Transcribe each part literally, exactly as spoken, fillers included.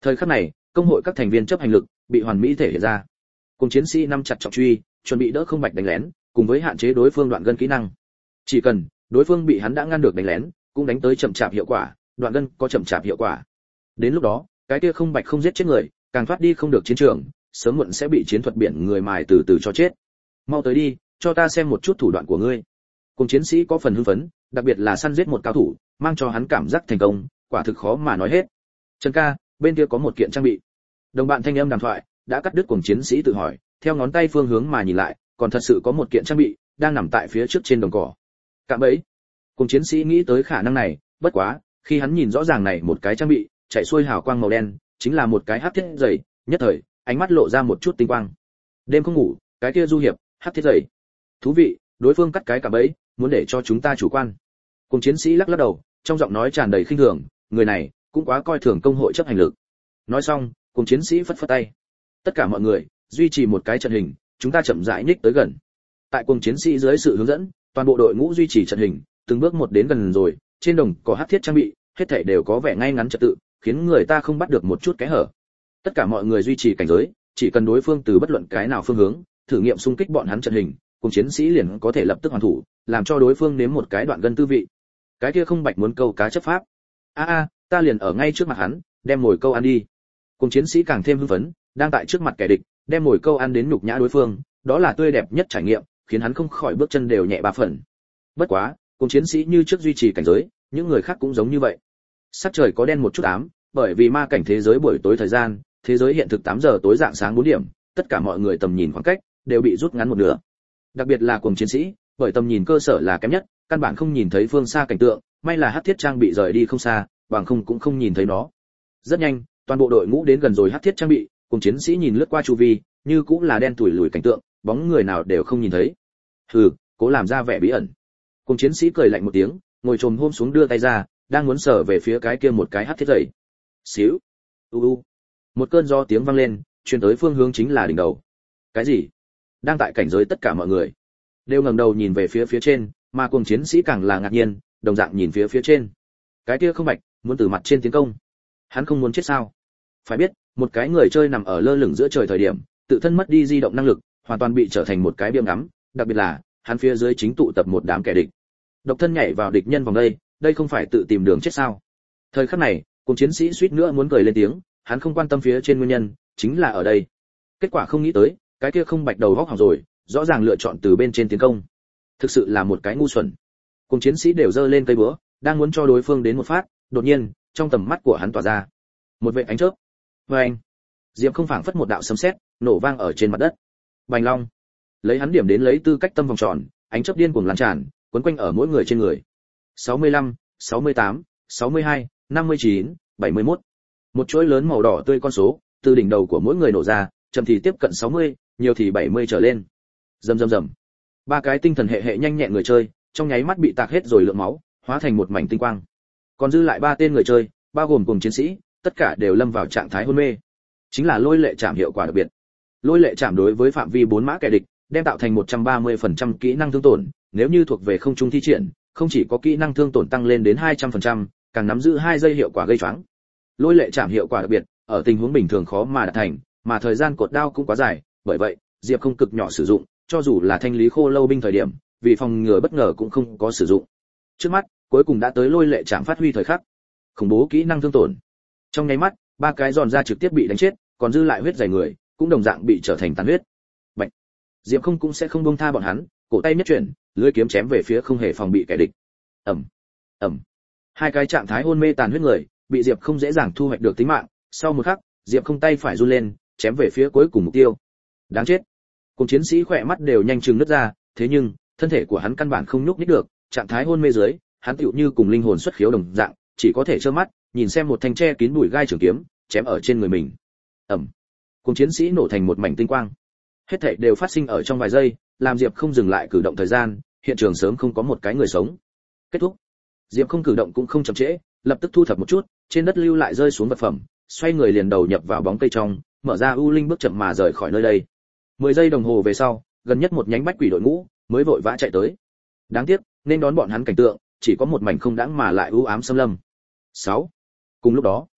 Thời khắc này, công hội các thành viên chấp hành lực bị hoàn mỹ thể hiện ra. Cùng chiến sĩ nắm chặt trọng truy, chuẩn bị đỡ không bạch đánh lén, cùng với hạn chế đối phương đoạn gân kỹ năng. Chỉ cần đối phương bị hắn đã ngăn được đánh lén, cũng đánh tới chậm chạp hiệu quả, đoạn gân có chậm chạp hiệu quả. Đến lúc đó, cái kia không bạch không giết chết người, càng thoát đi không được chiến trường, sớm muộn sẽ bị chiến thuật biển người mài từ từ cho chết. Mau tới đi, cho ta xem một chút thủ đoạn của ngươi. Cùng chiến sĩ có phần hưng phấn, đặc biệt là săn giết một cao thủ, mang cho hắn cảm giác thành công, quả thực khó mà nói hết. Trần ca, bên kia có một kiện trang bị. Đồng bạn thanh âm đàm thoại đã cắt đứt cùng chiến sĩ tự hỏi, theo ngón tay phương hướng mà nhìn lại, còn thật sự có một kiện trang bị đang nằm tại phía trước trên đồng cỏ. Cạm bẫy. Cùng chiến sĩ nghĩ tới khả năng này, bất quá, khi hắn nhìn rõ ràng này một cái trang bị, chạy xuôi hào quang màu đen, chính là một cái hắc thiết dày, nhất thời, ánh mắt lộ ra một chút tinh quang. Đêm không ngủ, cái kia du hiệp, hắc thiết dày. Thú vị, đối phương cắt cái cạm bẫy, muốn để cho chúng ta chủ quan. Cùng chiến sĩ lắc lắc đầu, trong giọng nói tràn đầy khinh thường, người này cũng quá coi thường công hội chấp hành lực. Nói xong, cùng chiến sĩ phất phất tay. Tất cả mọi người duy trì một cái trận hình, chúng ta chậm rãi nhích tới gần. Tại cùng chiến sĩ dưới sự hướng dẫn, toàn bộ đội ngũ duy trì trận hình, từng bước một đến gần rồi, trên đồng có hắc thiết trang bị, hết thảy đều có vẻ ngay ngắn trật tự, khiến người ta không bắt được một chút kẽ hở. Tất cả mọi người duy trì cảnh giới, chỉ cần đối phương từ bất luận cái nào phương hướng, thử nghiệm xung kích bọn hắn trận hình, cùng chiến sĩ liền có thể lập tức hoàn thủ, làm cho đối phương nếm một cái đoạn gân tư vị. Cái kia không bạch muốn câu cá chấp pháp. A a, ta liền ở ngay trước mặt hắn, đem mồi câu ăn đi. Cùng chiến sĩ càng thêm hưng phấn, đang tại trước mặt kẻ địch, đem mồi câu ăn đến nhục nhã đối phương, đó là tươi đẹp nhất trải nghiệm, khiến hắn không khỏi bước chân đều nhẹ ba phần. Bất quá, cùng chiến sĩ như trước duy trì cảnh giới, những người khác cũng giống như vậy. Sắc trời có đen một chút ám, bởi vì ma cảnh thế giới buổi tối thời gian, thế giới hiện thực tám giờ tối dạng sáng bốn điểm, tất cả mọi người tầm nhìn khoảng cách đều bị rút ngắn một nửa. Đặc biệt là cùng chiến sĩ, bởi tầm nhìn cơ sở là kém nhất, căn bản không nhìn thấy phương xa cảnh tượng, may là hắc thiết trang bị rời đi không xa, bằng không cũng không nhìn thấy nó. Rất nhanh, toàn bộ đội ngũ đến gần rồi hắc thiết trang bị, cùng chiến sĩ nhìn lướt qua chu vi, như cũng là đen tủi lùi cảnh tượng, bóng người nào đều không nhìn thấy. Hừ, cố làm ra vẻ bí ẩn. Cùng chiến sĩ cười lạnh một tiếng, ngồi chồm hôm xuống đưa tay ra, đang muốn sờ về phía cái kia một cái hắc thiết dày. Xíu. U u. Một cơn gió tiếng vang lên, truyền tới phương hướng chính là đỉnh đầu. Cái gì? Đang tại cảnh giới tất cả mọi người đều ngẩng đầu nhìn về phía phía trên, mà cùng chiến sĩ càng là ngạc nhiên, đồng dạng nhìn phía phía trên. Cái kia không bạch, muốn từ mặt trên tiến công. Hắn không muốn chết sao? Phải biết, một cái người chơi nằm ở lơ lửng giữa trời thời điểm, tự thân mất đi di động năng lực, hoàn toàn bị trở thành một cái biếm ngắm, đặc biệt là, hắn phía dưới chính tụ tập một đám kẻ địch. Độc thân nhảy vào địch nhân vòng đây, đây không phải tự tìm đường chết sao? Thời khắc này, cùng chiến sĩ suýt nữa muốn cười lên tiếng, hắn không quan tâm phía trên nguyên nhân, chính là ở đây. Kết quả không nghĩ tới, cái kia không bạch đầu góc hỏng rồi, rõ ràng lựa chọn từ bên trên tiến công. Thực sự là một cái ngu xuẩn. Cùng chiến sĩ đều giơ lên cây búa, đang muốn cho đối phương đến một phát, đột nhiên, trong tầm mắt của hắn tỏa ra một vệt ánh chớp. Oeng! Diệp không phảng phất một đạo sấm sét, nổ vang ở trên mặt đất. Bành long! Lấy hắn điểm đến lấy tư cách tâm vòng tròn, ánh chớp điên cuồng lan tràn, quấn quanh ở mỗi người trên người. sáu mươi lăm, sáu mươi tám, sáu mươi hai, năm mươi chín, bảy mươi mốt. Một chuỗi lớn màu đỏ tươi con số, từ đỉnh đầu của mỗi người nổ ra, chậm thì tiếp cận sáu mươi, nhiều thì bảy mươi trở lên. Rầm rầm rầm. Ba cái tinh thần hệ hệ nhanh nhẹn người chơi, trong nháy mắt bị tạc hết rồi lượng máu, hóa thành một mảnh tinh quang. Còn dư lại ba tên người chơi, bao gồm cùng chiến sĩ, tất cả đều lâm vào trạng thái hôn mê. Chính là lôi lệ chạm hiệu quả đặc biệt. Lôi lệ chạm đối với phạm vi bốn mã kẻ địch, đem tạo thành một trăm ba mươi phần trăm kỹ năng thương tổn, nếu như thuộc về không trung thi triển, không chỉ có kỹ năng thương tổn tăng lên đến hai trăm phần trăm, càng nắm giữ hai giây hiệu quả gây choáng. Lôi lệ chạm hiệu quả đặc biệt, ở tình huống bình thường khó mà đạt thành, mà thời gian cột đao cũng quá dài, bởi vậy, Diệp không cực nhỏ sử dụng, cho dù là thanh lý khô lâu binh thời điểm, vì phòng ngừa bất ngờ cũng không có sử dụng. Trước mắt, cuối cùng đã tới lôi lệ chạm phát huy thời khắc. Khủng bố kỹ năng thương tổn. Trong nháy mắt, ba cái giòn ra trực tiếp bị đánh chết, còn dư lại huyết dày người, cũng đồng dạng bị trở thành tàn huyết. Bạch. Diệp không cũng sẽ không buông tha bọn hắn, cổ tay nhất chuyển, lưỡi kiếm chém về phía không hề phòng bị kẻ địch. Ầm, ầm. Hai cái trạng thái hôn mê tàn huyết người, bị Diệp không dễ dàng thu hoạch được tính mạng, sau một khắc, Diệp không tay phải run lên, chém về phía cuối cùng mục tiêu. Đáng chết. Cùng chiến sĩ khỏe mắt đều nhanh chừng nứt ra, thế nhưng, thân thể của hắn căn bản không nhúc nhích được, trạng thái hôn mê dưới, hắn tựu như cùng linh hồn xuất khiếu đồng dạng, chỉ có thể trơ mắt nhìn xem một thanh tre kín bụi gai trường kiếm chém ở trên người mình. Ầm. Cùng chiến sĩ nổ thành một mảnh tinh quang. Hết thảy đều phát sinh ở trong vài giây, làm Diệp không dừng lại cử động thời gian, hiện trường sớm không có một cái người sống. Kết thúc. Diệp không cử động cũng không chậm trễ, lập tức thu thập một chút, trên đất lưu lại rơi xuống vật phẩm, xoay người liền đầu nhập vào bóng cây trong, mở ra u linh bước chậm mà rời khỏi nơi đây. mười giây đồng hồ về sau, gần nhất một nhánh bách quỷ đội ngũ mới vội vã chạy tới. Đáng tiếc, nên đón bọn hắn cảnh tượng, chỉ có một mảnh không đãng mà lại u ám xâm lâm. sáu. Cùng lúc đó,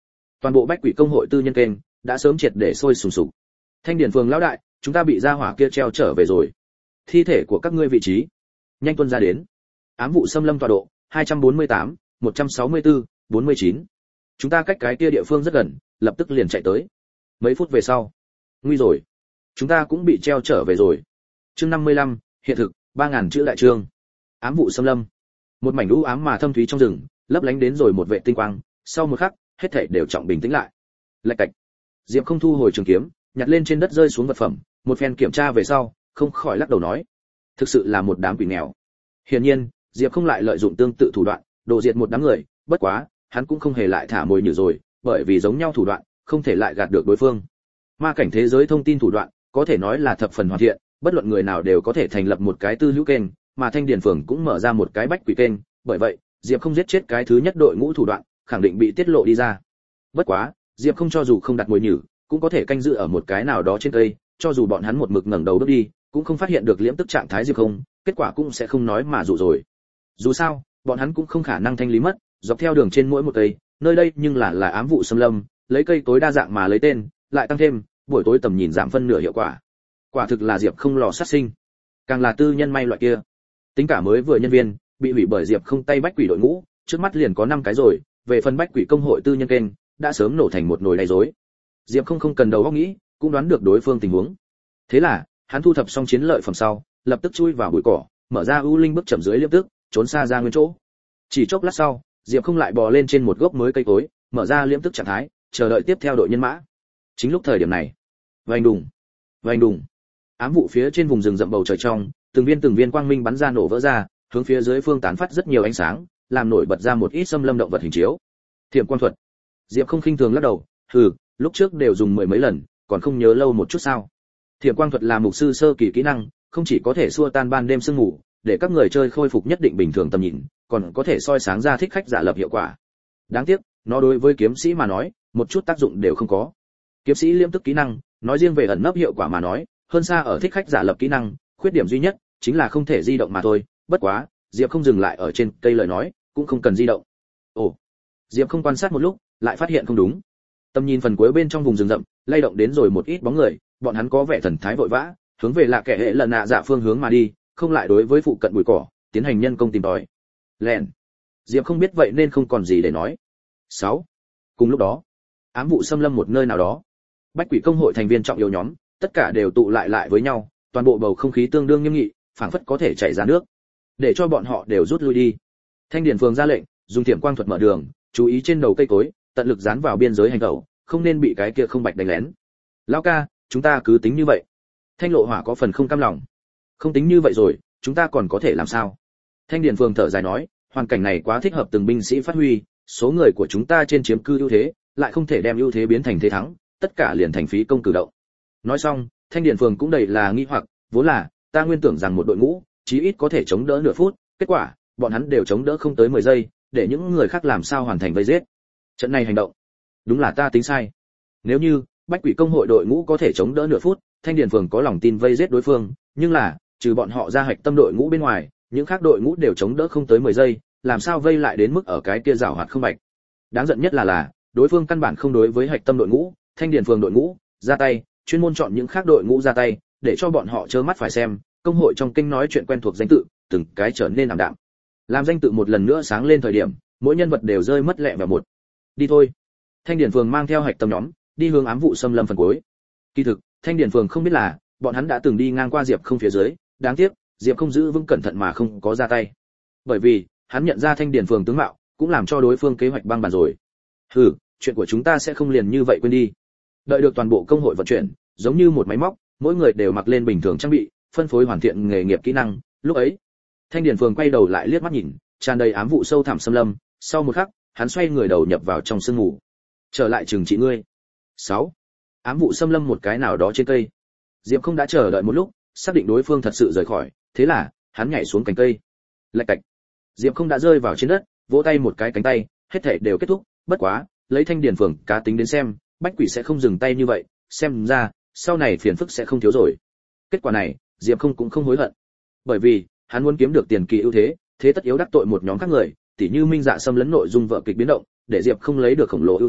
Toàn bộ Bách Quỷ công hội tư nhân kênh đã sớm triệt để sôi sùng sục. Thanh Điển Phường lão đại, chúng ta bị gia hỏa kia treo trở về rồi. Thi thể của các ngươi vị trí, nhanh tuân ra đến. Ám vụ xâm lâm tọa độ hai trăm bốn mươi tám, một trăm sáu mươi tư, bốn mươi chín. Chúng ta cách cái kia địa phương rất gần, lập tức liền chạy tới. Mấy phút về sau, nguy rồi, chúng ta cũng bị treo trở về rồi. Chương năm mươi lăm, hiện thực, ba ngàn chữ đại chương. Ám vụ xâm lâm. Một mảnh u ám mà thâm thúy trong rừng, lấp lánh đến rồi một vệ tinh quang, sau một khắc, hết thảy đều trọng bình tĩnh lại. Lạch cạch. Diệp không thu hồi trường kiếm, nhặt lên trên đất rơi xuống vật phẩm, một phen kiểm tra về sau, không khỏi lắc đầu nói: thực sự là một đám quỷ nghèo. Hiển nhiên, Diệp không lại lợi dụng tương tự thủ đoạn, đổ diệt một đám người, bất quá, hắn cũng không hề lại thả mồi nhử rồi, bởi vì giống nhau thủ đoạn, không thể lại gạt được đối phương. Ma cảnh thế giới thông tin thủ đoạn, có thể nói là thập phần hoàn thiện, bất luận người nào đều có thể thành lập một cái tư hữu kênh, mà Thanh Điển Phường cũng mở ra một cái bách quỷ kênh, bởi vậy, Diệp không giết chết cái thứ nhất đội ngũ thủ đoạn, khẳng định bị tiết lộ đi ra. Bất quá, Diệp không cho dù không đặt mồi nhử, cũng có thể canh giữ ở một cái nào đó trên cây, cho dù bọn hắn một mực ngẩng đầu bước đi, cũng không phát hiện được liễm tức trạng thái Diệp không, kết quả cũng sẽ không nói mà dụ rồi. Dù sao, bọn hắn cũng không khả năng thanh lý mất, dọc theo đường trên mỗi một cây, nơi đây nhưng là là ám vụ xâm lâm, lấy cây tối đa dạng mà lấy tên, lại tăng thêm, buổi tối tầm nhìn giảm phân nửa hiệu quả. Quả thực là Diệp không lò sát sinh, càng là tư nhân may loại kia. Tính cả mới vừa nhân viên, bị hủy bởi Diệp không tay bách quỷ đội ngũ, trước mắt liền có năm cái rồi, về phần bách quỷ công hội tư nhân kênh, đã sớm nổ thành một nồi đầy rối. Diệp không không cần đầu óc nghĩ, cũng đoán được đối phương tình huống. Thế là, hắn thu thập xong chiến lợi phẩm sau, lập tức chui vào bụi cỏ, mở ra ưu linh bước chậm dưới liếp tức, trốn xa ra nguyên chỗ. Chỉ chốc lát sau, Diệp không lại bò lên trên một gốc mới cây cối, mở ra liễm tức trạng thái, chờ đợi tiếp theo đội nhân mã. Chính lúc thời điểm này, vành đùng, vành đùng, ám vụ phía trên vùng rừng rậm bầu trời trong, từng viên từng viên quang minh bắn ra nổ vỡ ra, hướng phía dưới phương tán phát rất nhiều ánh sáng, làm nổi bật ra một ít xâm lâm động vật hình chiếu. Thiểm quang thuật. Diệp không khinh thường lắc đầu, hừ, lúc trước đều dùng mười mấy lần, còn không nhớ lâu một chút sao? Thiểm quang thuật là mục sư sơ kỳ kỹ năng, không chỉ có thể xua tan ban đêm sương ngủ, để các người chơi khôi phục nhất định bình thường tầm nhìn, còn có thể soi sáng ra thích khách giả lập hiệu quả. Đáng tiếc, nó đối với kiếm sĩ mà nói, một chút tác dụng đều không có. Kiếm sĩ liễm tức kỹ năng, nói riêng về ẩn nấp hiệu quả mà nói, hơn xa ở thích khách giả lập kỹ năng, khuyết điểm duy nhất chính là không thể di động mà thôi. Bất quá, Diệp không dừng lại ở trên cây lời nói, cũng không cần di động. Ồ, Diệp không quan sát một lúc, lại phát hiện không đúng. Tầm nhìn phần cuối bên trong vùng rừng rậm, lay động đến rồi một ít bóng người, bọn hắn có vẻ thần thái vội vã, hướng về lạ kẻ hệ lần nạ dạ phương hướng mà đi, không lại đối với phụ cận bụi cỏ tiến hành nhân công tìm tòi. Lẹn. Diệp không biết vậy nên không còn gì để nói. sáu. Cùng lúc đó, ám vụ xâm lâm một nơi nào đó, bách quỷ công hội thành viên trọng yếu nhóm, tất cả đều tụ lại lại với nhau, toàn bộ bầu không khí tương đương nghiêm nghị, phảng phất có thể chảy ra nước, để cho bọn họ đều rút lui đi. Thanh Điển Phường ra lệnh, dùng thiểm quang thuật mở đường, chú ý trên đầu cây cối, tận lực dán vào biên giới hành tẩu, không nên bị cái kia không bạch đánh lén. Lão ca, chúng ta cứ tính như vậy. Thanh Lộ Hỏa có phần không cam lòng. Không tính như vậy rồi, chúng ta còn có thể làm sao? Thanh Điển Phường thở dài nói, hoàn cảnh này quá thích hợp từng binh sĩ phát huy, số người của chúng ta trên chiếm cư ưu thế, lại không thể đem ưu thế biến thành thế thắng, tất cả liền thành phí công cử động. Nói xong, Thanh Điển Phường cũng đầy là nghi hoặc, vốn là ta nguyên tưởng rằng một đội ngũ chí ít có thể chống đỡ nửa phút, kết quả bọn hắn đều chống đỡ không tới mười giây, để những người khác làm sao hoàn thành vây giết. Trận này hành động, đúng là ta tính sai. Nếu như bách quỷ công hội đội ngũ có thể chống đỡ nửa phút, Thanh Điển Phường có lòng tin vây giết đối phương, nhưng là trừ bọn họ ra hạch tâm đội ngũ bên ngoài, những khác đội ngũ đều chống đỡ không tới mười giây, làm sao vây lại đến mức ở cái kia rào hoạt không bạch. Đáng giận nhất là là đối phương căn bản không đối với hạch tâm đội ngũ, Thanh Điển Phường đội ngũ ra tay, chuyên môn chọn những khác đội ngũ ra tay, để cho bọn họ trơ mắt phải xem công hội trong kinh nói chuyện quen thuộc danh tự, từng cái trở nên ảm đạm. Làm danh tự một lần nữa sáng lên thời điểm, mỗi nhân vật đều rơi mất lẹ vào một. Đi thôi. Thanh Điển Phường mang theo hạch tâm nhóm, đi hướng ám vụ xâm lâm phần cuối. Kỳ thực, Thanh Điển Phường không biết là, bọn hắn đã từng đi ngang qua Diệp không phía dưới, đáng tiếc, Diệp không giữ vững cẩn thận mà không có ra tay. Bởi vì, hắn nhận ra Thanh Điển Phường tướng mạo, cũng làm cho đối phương kế hoạch băng bàn rồi. Hừ, chuyện của chúng ta sẽ không liền như vậy quên đi. Đợi được toàn bộ công hội vận chuyển, giống như một máy móc, mỗi người đều mặc lên bình thường trang bị, phân phối hoàn thiện nghề nghiệp kỹ năng, lúc ấy, Thanh Điển Phường quay đầu lại liếc mắt nhìn, tràn đầy ám vụ sâu thẳm xâm lâm, sau một khắc, hắn xoay người đầu nhập vào trong sương ngủ. Trở lại trừng trị ngươi. sáu. Ám vụ xâm lâm một cái nào đó trên cây. Diệp không đã chờ đợi một lúc, xác định đối phương thật sự rời khỏi, thế là, hắn nhảy xuống cành cây. Lạch cạch. Diệp không đã rơi vào trên đất, vỗ tay một cái cánh tay, hết thảy đều kết thúc, bất quá, lấy Thanh Điển Phường cá tính đến xem, bách quỷ sẽ không dừng tay như vậy, xem ra, sau này phiền phức sẽ không thiếu rồi. Kết quả này, Diệp không cũng không hối hận. Bởi vì, hắn muốn kiếm được tiền kỳ ưu thế, thế tất yếu đắc tội một nhóm các người, tỉ như Minh Dạ xâm lấn nội dung vợ kịch biến động, để Diệp không lấy được khổng lồ ưu thế,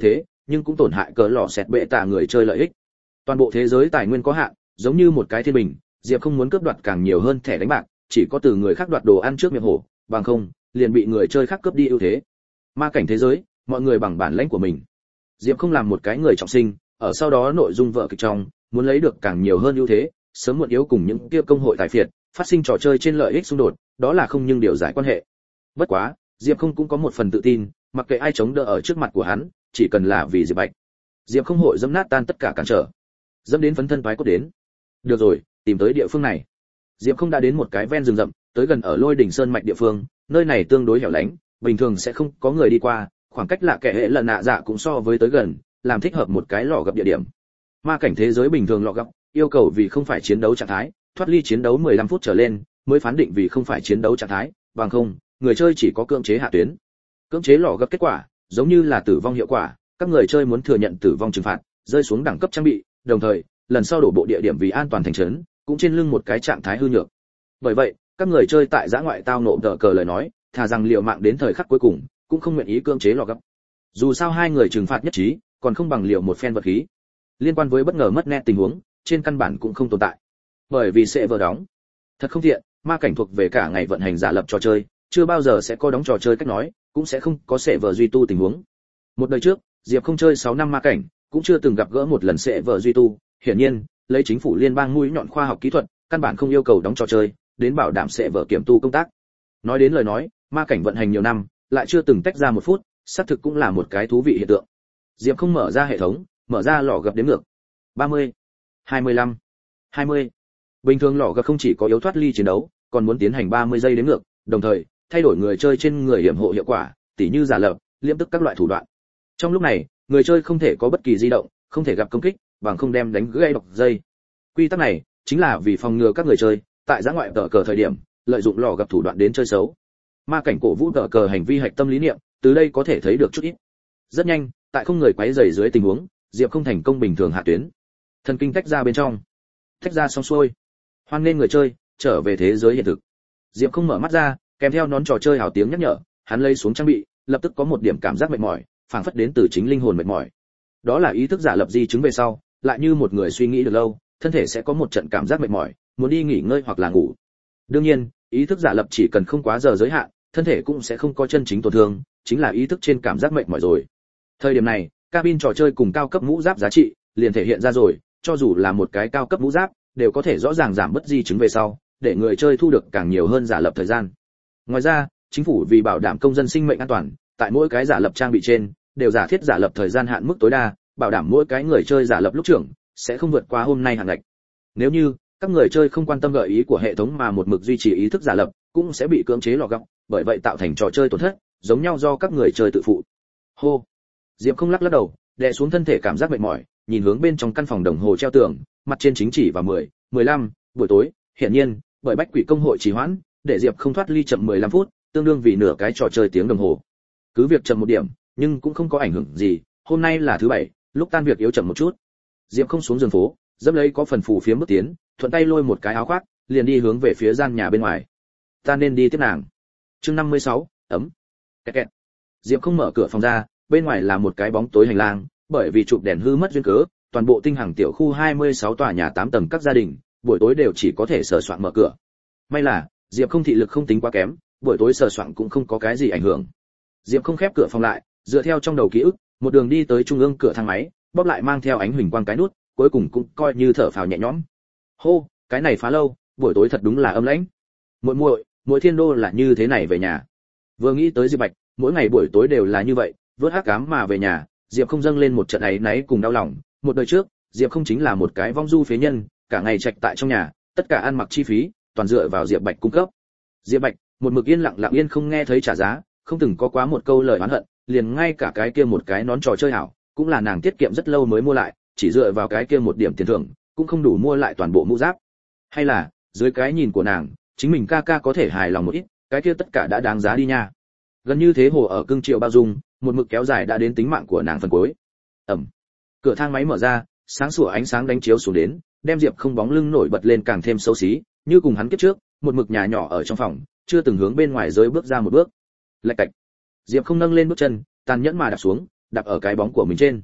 nhưng cũng tổn hại cỡ lò xẹt bệ tạ người chơi lợi ích. Toàn bộ thế giới tài nguyên có hạn, giống như một cái thiên bình, Diệp không muốn cướp đoạt càng nhiều hơn thẻ đánh bạc, chỉ có từ người khác đoạt đồ ăn trước miệng hổ, bằng không, liền bị người chơi khác cướp đi ưu thế. Ma cảnh thế giới, mọi người bằng bản lĩnh của mình. Diệp không làm một cái người trọng sinh, ở sau đó nội dung vợ kịch trong, muốn lấy được càng nhiều hơn ưu thế, sớm muộn yếu cùng những kia công hội tài phiệt, phát sinh trò chơi trên lợi ích xung đột, đó là không nhưng điều giải quan hệ. Bất quá, Diệp không cũng có một phần tự tin, mặc kệ ai chống đỡ ở trước mặt của hắn, chỉ cần là vì Diệp Bạch. Diệp không hội dẫm nát tan tất cả cản trở, dẫm đến phấn thân toái cốt đến. Được rồi, tìm tới địa phương này. Diệp không đã đến một cái ven rừng rậm, tới gần ở Lôi đỉnh sơn mạch địa phương, nơi này tương đối hẻo lánh, bình thường sẽ không có người đi qua, khoảng cách lạ kẻ hệ lần nạ dạ cũng so với tới gần, làm thích hợp một cái lò gặp địa điểm. Ma cảnh thế giới bình thường lò gặp, yêu cầu vì không phải chiến đấu trạng thái, thoát ly chiến đấu mười lăm phút trở lên, mới phán định vì không phải chiến đấu trạng thái, bằng không, người chơi chỉ có cưỡng chế hạ tuyến. Cưỡng chế lò gặp kết quả, giống như là tử vong hiệu quả, các người chơi muốn thừa nhận tử vong trừng phạt, rơi xuống đẳng cấp trang bị, đồng thời, lần sau đổ bộ địa điểm vì an toàn thành trấn, cũng trên lưng một cái trạng thái hư nhược. Bởi vậy, các người chơi tại giã ngoại tao nộ đỡ cờ lời nói, thà rằng liều mạng đến thời khắc cuối cùng, cũng không nguyện ý cưỡng chế lò gấp. Dù sao hai người trừng phạt nhất trí, còn không bằng liều một phen vật khí. Liên quan với bất ngờ mất net tình huống, trên căn bản cũng không tồn tại. Bởi vì sẽ vừa đóng. Thật không thiện, ma cảnh thuộc về cả ngày vận hành giả lập trò chơi, chưa bao giờ sẽ có đóng trò chơi cách nói, cũng sẽ không có sẽ vở duy tu tình huống. Một đời trước, Diệp không chơi sáu năm ma cảnh, cũng chưa từng gặp gỡ một lần sẽ vở duy tu, hiển nhiên, lấy chính phủ liên bang mũi nhọn khoa học kỹ thuật, căn bản không yêu cầu đóng trò chơi, đến bảo đảm sẽ vở kiểm tu công tác. Nói đến lời nói, ma cảnh vận hành nhiều năm, lại chưa từng tách ra một phút, xác thực cũng là một cái thú vị hiện tượng. Diệp không mở ra hệ thống, mở ra lò gặp đếm ngược. ba mươi, hai mươi lăm, hai mươi. Bình thường lò gặp không chỉ có yếu thoát ly chiến đấu, còn muốn tiến hành ba mươi giây đếm ngược, đồng thời thay đổi người chơi trên người hiểm hộ hiệu quả, tỉ như giả lập, liêm tức các loại thủ đoạn. Trong lúc này, người chơi không thể có bất kỳ di động, không thể gặp công kích, bằng không đem đánh gãy độc dây. Quy tắc này chính là vì phòng ngừa các người chơi tại giã ngoại tờ cờ thời điểm lợi dụng lò gặp thủ đoạn đến chơi xấu. Ma cảnh cổ vũ tờ cờ hành vi hạch tâm lý niệm, từ đây có thể thấy được chút ít. Rất nhanh, tại không người quấy rầy dưới tình huống, Diệp không thành công bình thường hạ tuyến. Thần kinh tách ra bên trong, tách ra xong xuôi, hoan nên người chơi trở về thế giới hiện thực. Diệp không mở mắt ra, kèm theo nón trò chơi hào tiếng nhắc nhở, hắn lấy xuống trang bị, lập tức có một điểm cảm giác mệt mỏi, phảng phất đến từ chính linh hồn mệt mỏi. Đó là ý thức giả lập di chứng về sau, lại như một người suy nghĩ được lâu, thân thể sẽ có một trận cảm giác mệt mỏi, muốn đi nghỉ ngơi hoặc là ngủ. Đương nhiên, ý thức giả lập chỉ cần không quá giờ giới hạn, thân thể cũng sẽ không có chân chính tổn thương, chính là ý thức trên cảm giác mệt mỏi rồi. Thời điểm này, cabin trò chơi cùng cao cấp mũ giáp giá trị liền thể hiện ra rồi, cho dù là một cái cao cấp mũ giáp, đều có thể rõ ràng giảm bớt di chứng về sau, để người chơi thu được càng nhiều hơn giả lập thời gian. Ngoài ra, chính phủ vì bảo đảm công dân sinh mệnh an toàn, tại mỗi cái giả lập trang bị trên, đều giả thiết giả lập thời gian hạn mức tối đa, bảo đảm mỗi cái người chơi giả lập lúc trưởng sẽ không vượt qua hôm nay hạn ngạch. Nếu như các người chơi không quan tâm gợi ý của hệ thống mà một mực duy trì ý thức giả lập, cũng sẽ bị cưỡng chế lọ gọng, bởi vậy tạo thành trò chơi tổn thất, giống nhau do các người chơi tự phụ. Hô. Diệp không lắc lắc đầu, đè xuống thân thể cảm giác mệt mỏi, nhìn hướng bên trong căn phòng đồng hồ treo tường, mặt trên chính chỉ vào mười, mười lăm, buổi tối, hiển nhiên, bởi bách quỷ công hội trì hoãn, để Diệp không thoát ly chậm mười lăm phút, tương đương vì nửa cái trò chơi tiếng đồng hồ. Cứ việc chậm một điểm, nhưng cũng không có ảnh hưởng gì, hôm nay là thứ bảy, lúc tan việc yếu chậm một chút. Diệp không xuống giường phố, dẫm lấy có phần phù phía bước tiến, thuận tay lôi một cái áo khoác, liền đi hướng về phía gian nhà bên ngoài. Ta nên đi tiếp nàng. Chương năm mươi sáu, ấm. Kẹt kẹt. Diệp không mở cửa phòng ra, bên ngoài là một cái bóng tối hành lang, bởi vì chụp đèn hư mất duyên cớ, toàn bộ tinh hàng tiểu khu hai mươi sáu tòa nhà tám tầng các gia đình, buổi tối đều chỉ có thể sờ soạn mở cửa. May là, Diệp không thị lực không tính quá kém, buổi tối sờ soạn cũng không có cái gì ảnh hưởng. Diệp không khép cửa phòng lại, dựa theo trong đầu ký ức, một đường đi tới trung ương cửa thang máy, bóp lại mang theo ánh huỳnh quang cái nút, cuối cùng cũng coi như thở phào nhẹ nhõm. Hô, cái này phá lâu, buổi tối thật đúng là âm lãnh. Muội muội, mỗi thiên đô là như thế này về nhà. Vừa nghĩ tới Diệp Bạch, mỗi ngày buổi tối đều là như vậy, vớt hắc ám mà về nhà, Diệp không dâng lên một trận áy náy cùng đau lòng. Một đời trước, Diệp không chính là một cái vong du phế nhân, cả ngày trạch tại trong nhà, tất cả ăn mặc chi phí toàn dựa vào Diệp Bạch cung cấp. Diệp Bạch, một mực yên lặng lặng yên không nghe thấy trả giá, không từng có quá một câu lời oán hận, liền ngay cả cái kia một cái nón trò chơi hảo, cũng là nàng tiết kiệm rất lâu mới mua lại, chỉ dựa vào cái kia một điểm tiền thưởng, cũng không đủ mua lại toàn bộ mũ giáp. Hay là, dưới cái nhìn của nàng, chính mình ca ca có thể hài lòng một ít, cái kia tất cả đã đáng giá đi nha. Gần như thế hồ ở cưng chiều bao dung, một mực kéo dài đã đến tính mạng của nàng phần cuối. Ầm. Cửa thang máy mở ra, sáng sủa ánh sáng đánh chiếu xuống đến, đem Diệp không bóng lưng nổi bật lên càng thêm xấu xí, như cùng hắn kiếp trước, một mực nhà nhỏ ở trong phòng, chưa từng hướng bên ngoài rơi bước ra một bước. Lạch cạch. Diệp không nâng lên bước chân, tàn nhẫn mà đạp xuống, đạp ở cái bóng của mình trên,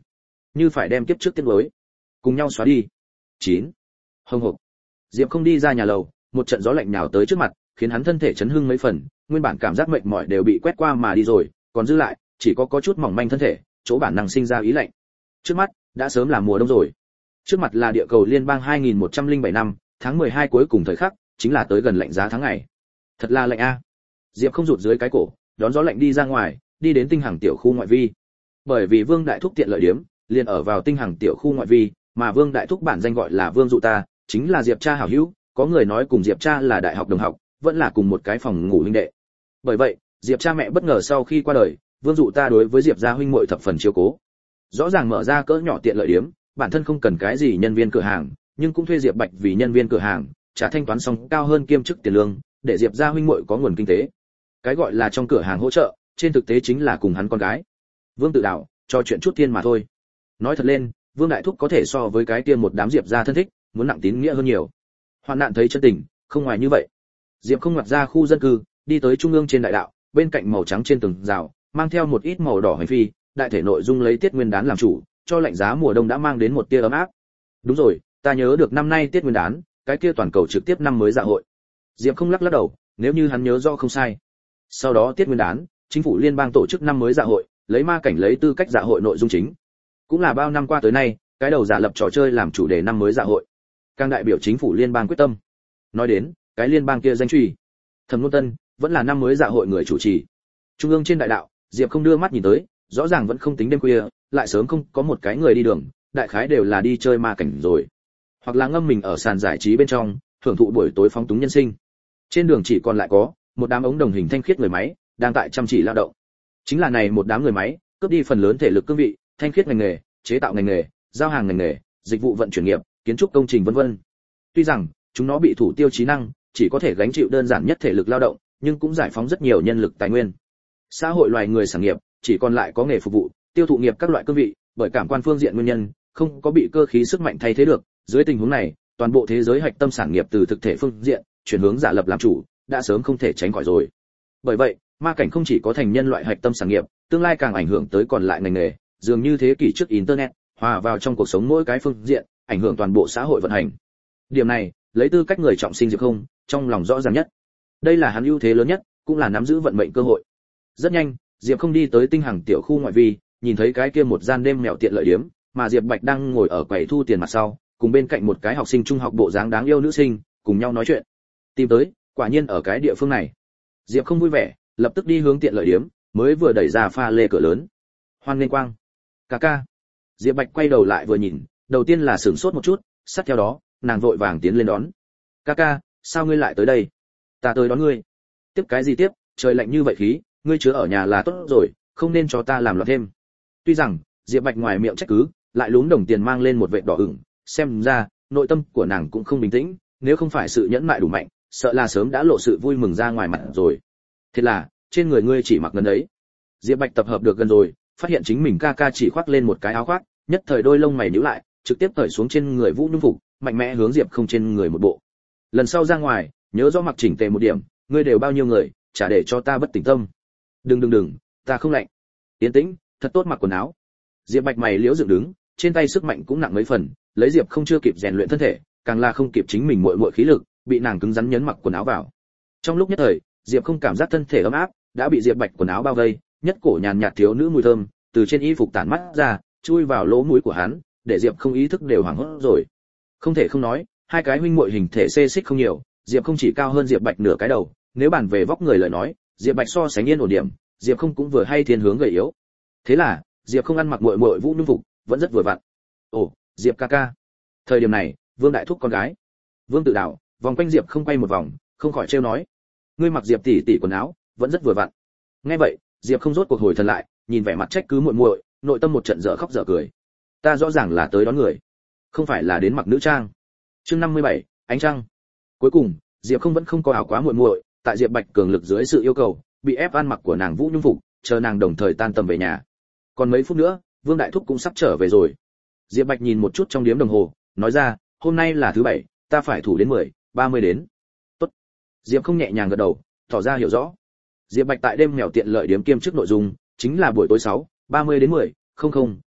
như phải đem kiếp trước tiếc nuối cùng nhau xóa đi. chín. Hồng hộc. Diệp không đi ra nhà lầu, một trận gió lạnh nhào tới trước mặt, khiến hắn thân thể chấn hưng mấy phần, nguyên bản cảm giác mệt mỏi đều bị quét qua mà đi rồi, còn dư lại chỉ có có chút mỏng manh thân thể, chỗ bản năng sinh ra ý lạnh. Trước mắt đã sớm là mùa đông rồi. Trước mặt là địa cầu liên bang hai nghìn một trăm lẻ bảy năm, tháng mười hai cuối cùng thời khắc, chính là tới gần lạnh giá tháng ngày. Thật là lạnh a. Diệp không rụt dưới cái cổ, đón gió lạnh đi ra ngoài, đi đến tinh hằng tiểu khu ngoại vi. Bởi vì Vương Đại Thúc tiện lợi điểm, liền ở vào tinh hằng tiểu khu ngoại vi, mà Vương Đại Thúc bản danh gọi là Vương Dụ Ta, chính là Diệp cha hảo hữu, có người nói cùng Diệp cha là đại học đồng học, vẫn là cùng một cái phòng ngủ huynh đệ. Bởi vậy, Diệp cha mẹ bất ngờ sau khi qua đời, Vương Dụ Ta đối với Diệp gia huynh muội thập phần chiếu cố. Rõ ràng mở ra cỡ nhỏ tiện lợi điểm, bản thân không cần cái gì nhân viên cửa hàng, nhưng cũng thuê Diệp Bạch vì nhân viên cửa hàng, trả thanh toán xong cao hơn kiêm chức tiền lương, để Diệp gia huynh muội có nguồn kinh tế. Cái gọi là trong cửa hàng hỗ trợ, trên thực tế chính là cùng hắn con gái Vương Tự Đạo cho chuyện chút tiền mà thôi. Nói thật lên, Vương Đại Thúc có thể so với cái kia một đám Diệp gia thân thích, muốn nặng tín nghĩa hơn nhiều. Hoạn nạn thấy chân tình, không ngoài như vậy. Diệp không ngoặt ra khu dân cư, đi tới trung ương trên đại đạo, bên cạnh màu trắng trên tường rào, mang theo một ít màu đỏ hành phi, đại thể nội dung lấy Tiết Nguyên Đán làm chủ, cho lạnh giá mùa đông đã mang đến một tia ấm áp. Đúng rồi, ta nhớ được năm nay Tiết Nguyên Đán, cái kia toàn cầu trực tiếp năm mới dạ hội. Diệp không lắc lắc đầu, nếu như hắn nhớ rõ không sai. Sau đó Tiết Nguyên Đán, chính phủ liên bang tổ chức năm mới dạ hội, lấy ma cảnh lấy tư cách dạ hội nội dung chính. Cũng là bao năm qua tới nay, cái đầu giả lập trò chơi làm chủ đề năm mới dạ hội. Càng đại biểu chính phủ liên bang quyết tâm. Nói đến, cái liên bang kia danh truy, Thẩm Luân Tân, vẫn là năm mới dạ hội người chủ trì. Trung ương trên đại đạo, Diệp không đưa mắt nhìn tới, rõ ràng vẫn không tính đêm khuya, lại sớm không có một cái người đi đường, đại khái đều là đi chơi ma cảnh rồi, hoặc là ngâm mình ở sàn giải trí bên trong, thưởng thụ buổi tối phóng túng nhân sinh. Trên đường chỉ còn lại có một đám ống đồng hình thanh khiết người máy đang tại chăm chỉ lao động. Chính là này một đám người máy, cướp đi phần lớn thể lực cương vị, thanh khiết ngành nghề, chế tạo ngành nghề, giao hàng ngành nghề, dịch vụ vận chuyển nghiệp, kiến trúc công trình vân vân. Tuy rằng chúng nó bị thủ tiêu trí năng, chỉ có thể gánh chịu đơn giản nhất thể lực lao động, nhưng cũng giải phóng rất nhiều nhân lực tài nguyên. Xã hội loài người sản nghiệp chỉ còn lại có nghề phục vụ, tiêu thụ nghiệp các loại cương vị, bởi cảm quan phương diện nguyên nhân, không có bị cơ khí sức mạnh thay thế được. Dưới tình huống này, toàn bộ thế giới hạch tâm sản nghiệp từ thực thể phương diện chuyển hướng giả lập làm chủ, đã sớm không thể tránh khỏi rồi. Bởi vậy, ma cảnh không chỉ có thành nhân loại hạch tâm sản nghiệp, tương lai càng ảnh hưởng tới còn lại ngành nghề, dường như thế kỷ trước internet, hòa vào trong cuộc sống mỗi cái phương diện, ảnh hưởng toàn bộ xã hội vận hành. Điểm này, lấy tư cách người trọng sinh Diệp không, trong lòng rõ ràng nhất. Đây là hắn ưu thế lớn nhất, cũng là nắm giữ vận mệnh cơ hội. Rất nhanh, Diệp không đi tới tinh hằng tiểu khu ngoại vi, nhìn thấy cái kia một gian đêm mèo tiện lợi điếm, mà Diệp Bạch đang ngồi ở quầy thu tiền mặt sau, cùng bên cạnh một cái học sinh trung học bộ dáng đáng yêu nữ sinh, cùng nhau nói chuyện. Tìm tới, quả nhiên ở cái địa phương này. Diệp không vui vẻ, lập tức đi hướng tiện lợi điếm, mới vừa đẩy ra pha lê cửa lớn. Hoan nghênh quang. Ca ca. Diệp Bạch quay đầu lại vừa nhìn, đầu tiên là sửng sốt một chút, sát theo đó, nàng vội vàng tiến lên đón. Ca ca, sao ngươi lại tới đây? Ta tới đón ngươi. Tiếp cái gì tiếp, trời lạnh như vậy khí, ngươi chứa ở nhà là tốt rồi, không nên cho ta làm loạn thêm. Tuy rằng, Diệp Bạch ngoài miệng trách cứ, lại lúm đồng tiền mang lên một vệt đỏ ửng, xem ra, nội tâm của nàng cũng không bình tĩnh, nếu không phải sự nhẫn nại đủ mạnh, sợ là sớm đã lộ sự vui mừng ra ngoài mặt rồi. Thế là, trên người ngươi chỉ mặc ngần đấy. Diệp Bạch tập hợp được gần rồi, phát hiện chính mình ca ca chỉ khoác lên một cái áo khoác, nhất thời đôi lông mày nhíu lại, trực tiếp cởi xuống trên người Vũ Nhung phục, mạnh mẽ hướng Diệp không trên người một bộ. Lần sau ra ngoài, nhớ rõ mặc chỉnh tề một điểm, ngươi đều bao nhiêu người, chả để cho ta bất tỉnh tâm. Đừng đừng đừng, ta không lạnh. Yên tĩnh, thật tốt mặc quần áo. Diệp Bạch mày liễu dựng đứng, trên tay sức mạnh cũng nặng mấy phần, lấy Diệp không chưa kịp rèn luyện thân thể, càng là không kịp chính mình muội muội khí lực, bị nàng cứng rắn nhấn mặc quần áo vào. Trong lúc nhất thời, Diệp không cảm giác thân thể ấm áp, đã bị Diệp Bạch quần áo bao vây, nhất cổ nhàn nhạt thiếu nữ mùi thơm từ trên y phục tản mắt ra, chui vào lỗ mũi của hắn, để Diệp không ý thức đều hoảng hốt rồi. Không thể không nói, hai cái huynh muội hình thể xê xích không nhiều, Diệp không chỉ cao hơn Diệp Bạch nửa cái đầu, nếu bàn về vóc người lời nói, Diệp Bạch so sánh yên ổn điểm, Diệp không cũng vừa hay thiên hướng gầy yếu. Thế là, Diệp không ăn mặc muội muội Vũ Nhung phục, vẫn rất vừa vặn. Ồ, Diệp ca ca. Thời điểm này, Vương Đại Thúc con gái, Vương Tự Đạo, vòng quanh Diệp không quay một vòng, không khỏi trêu nói: "Ngươi mặc Diệp tỷ tỷ quần áo, vẫn rất vừa vặn." Nghe vậy, Diệp không rốt cuộc hồi thần lại, nhìn vẻ mặt trách cứ muội muội, nội tâm một trận dở khóc dở cười. Ta rõ ràng là tới đón người, không phải là đến mặc nữ trang. Chương năm mươi bảy, ánh trăng. Cuối cùng, Diệp không vẫn không có ảo quá muội muội, tại Diệp Bạch cường lực dưới sự yêu cầu, bị ép ăn mặc của nàng Vũ Nhung phục, chờ nàng đồng thời tan tầm về nhà. Còn mấy phút nữa, Vương Đại Thúc cũng sắp trở về rồi. Diệp Bạch nhìn một chút trong điếm đồng hồ, nói ra, hôm nay là thứ bảy, ta phải thủ đến mười, ba mươi đến. Tốt. Diệp không nhẹ nhàng gật đầu, tỏ ra hiểu rõ. Diệp Bạch tại đêm mèo tiện lợi điếm kiêm chức nội dung, chính là buổi tối sáu, ba mươi đến mười, không không,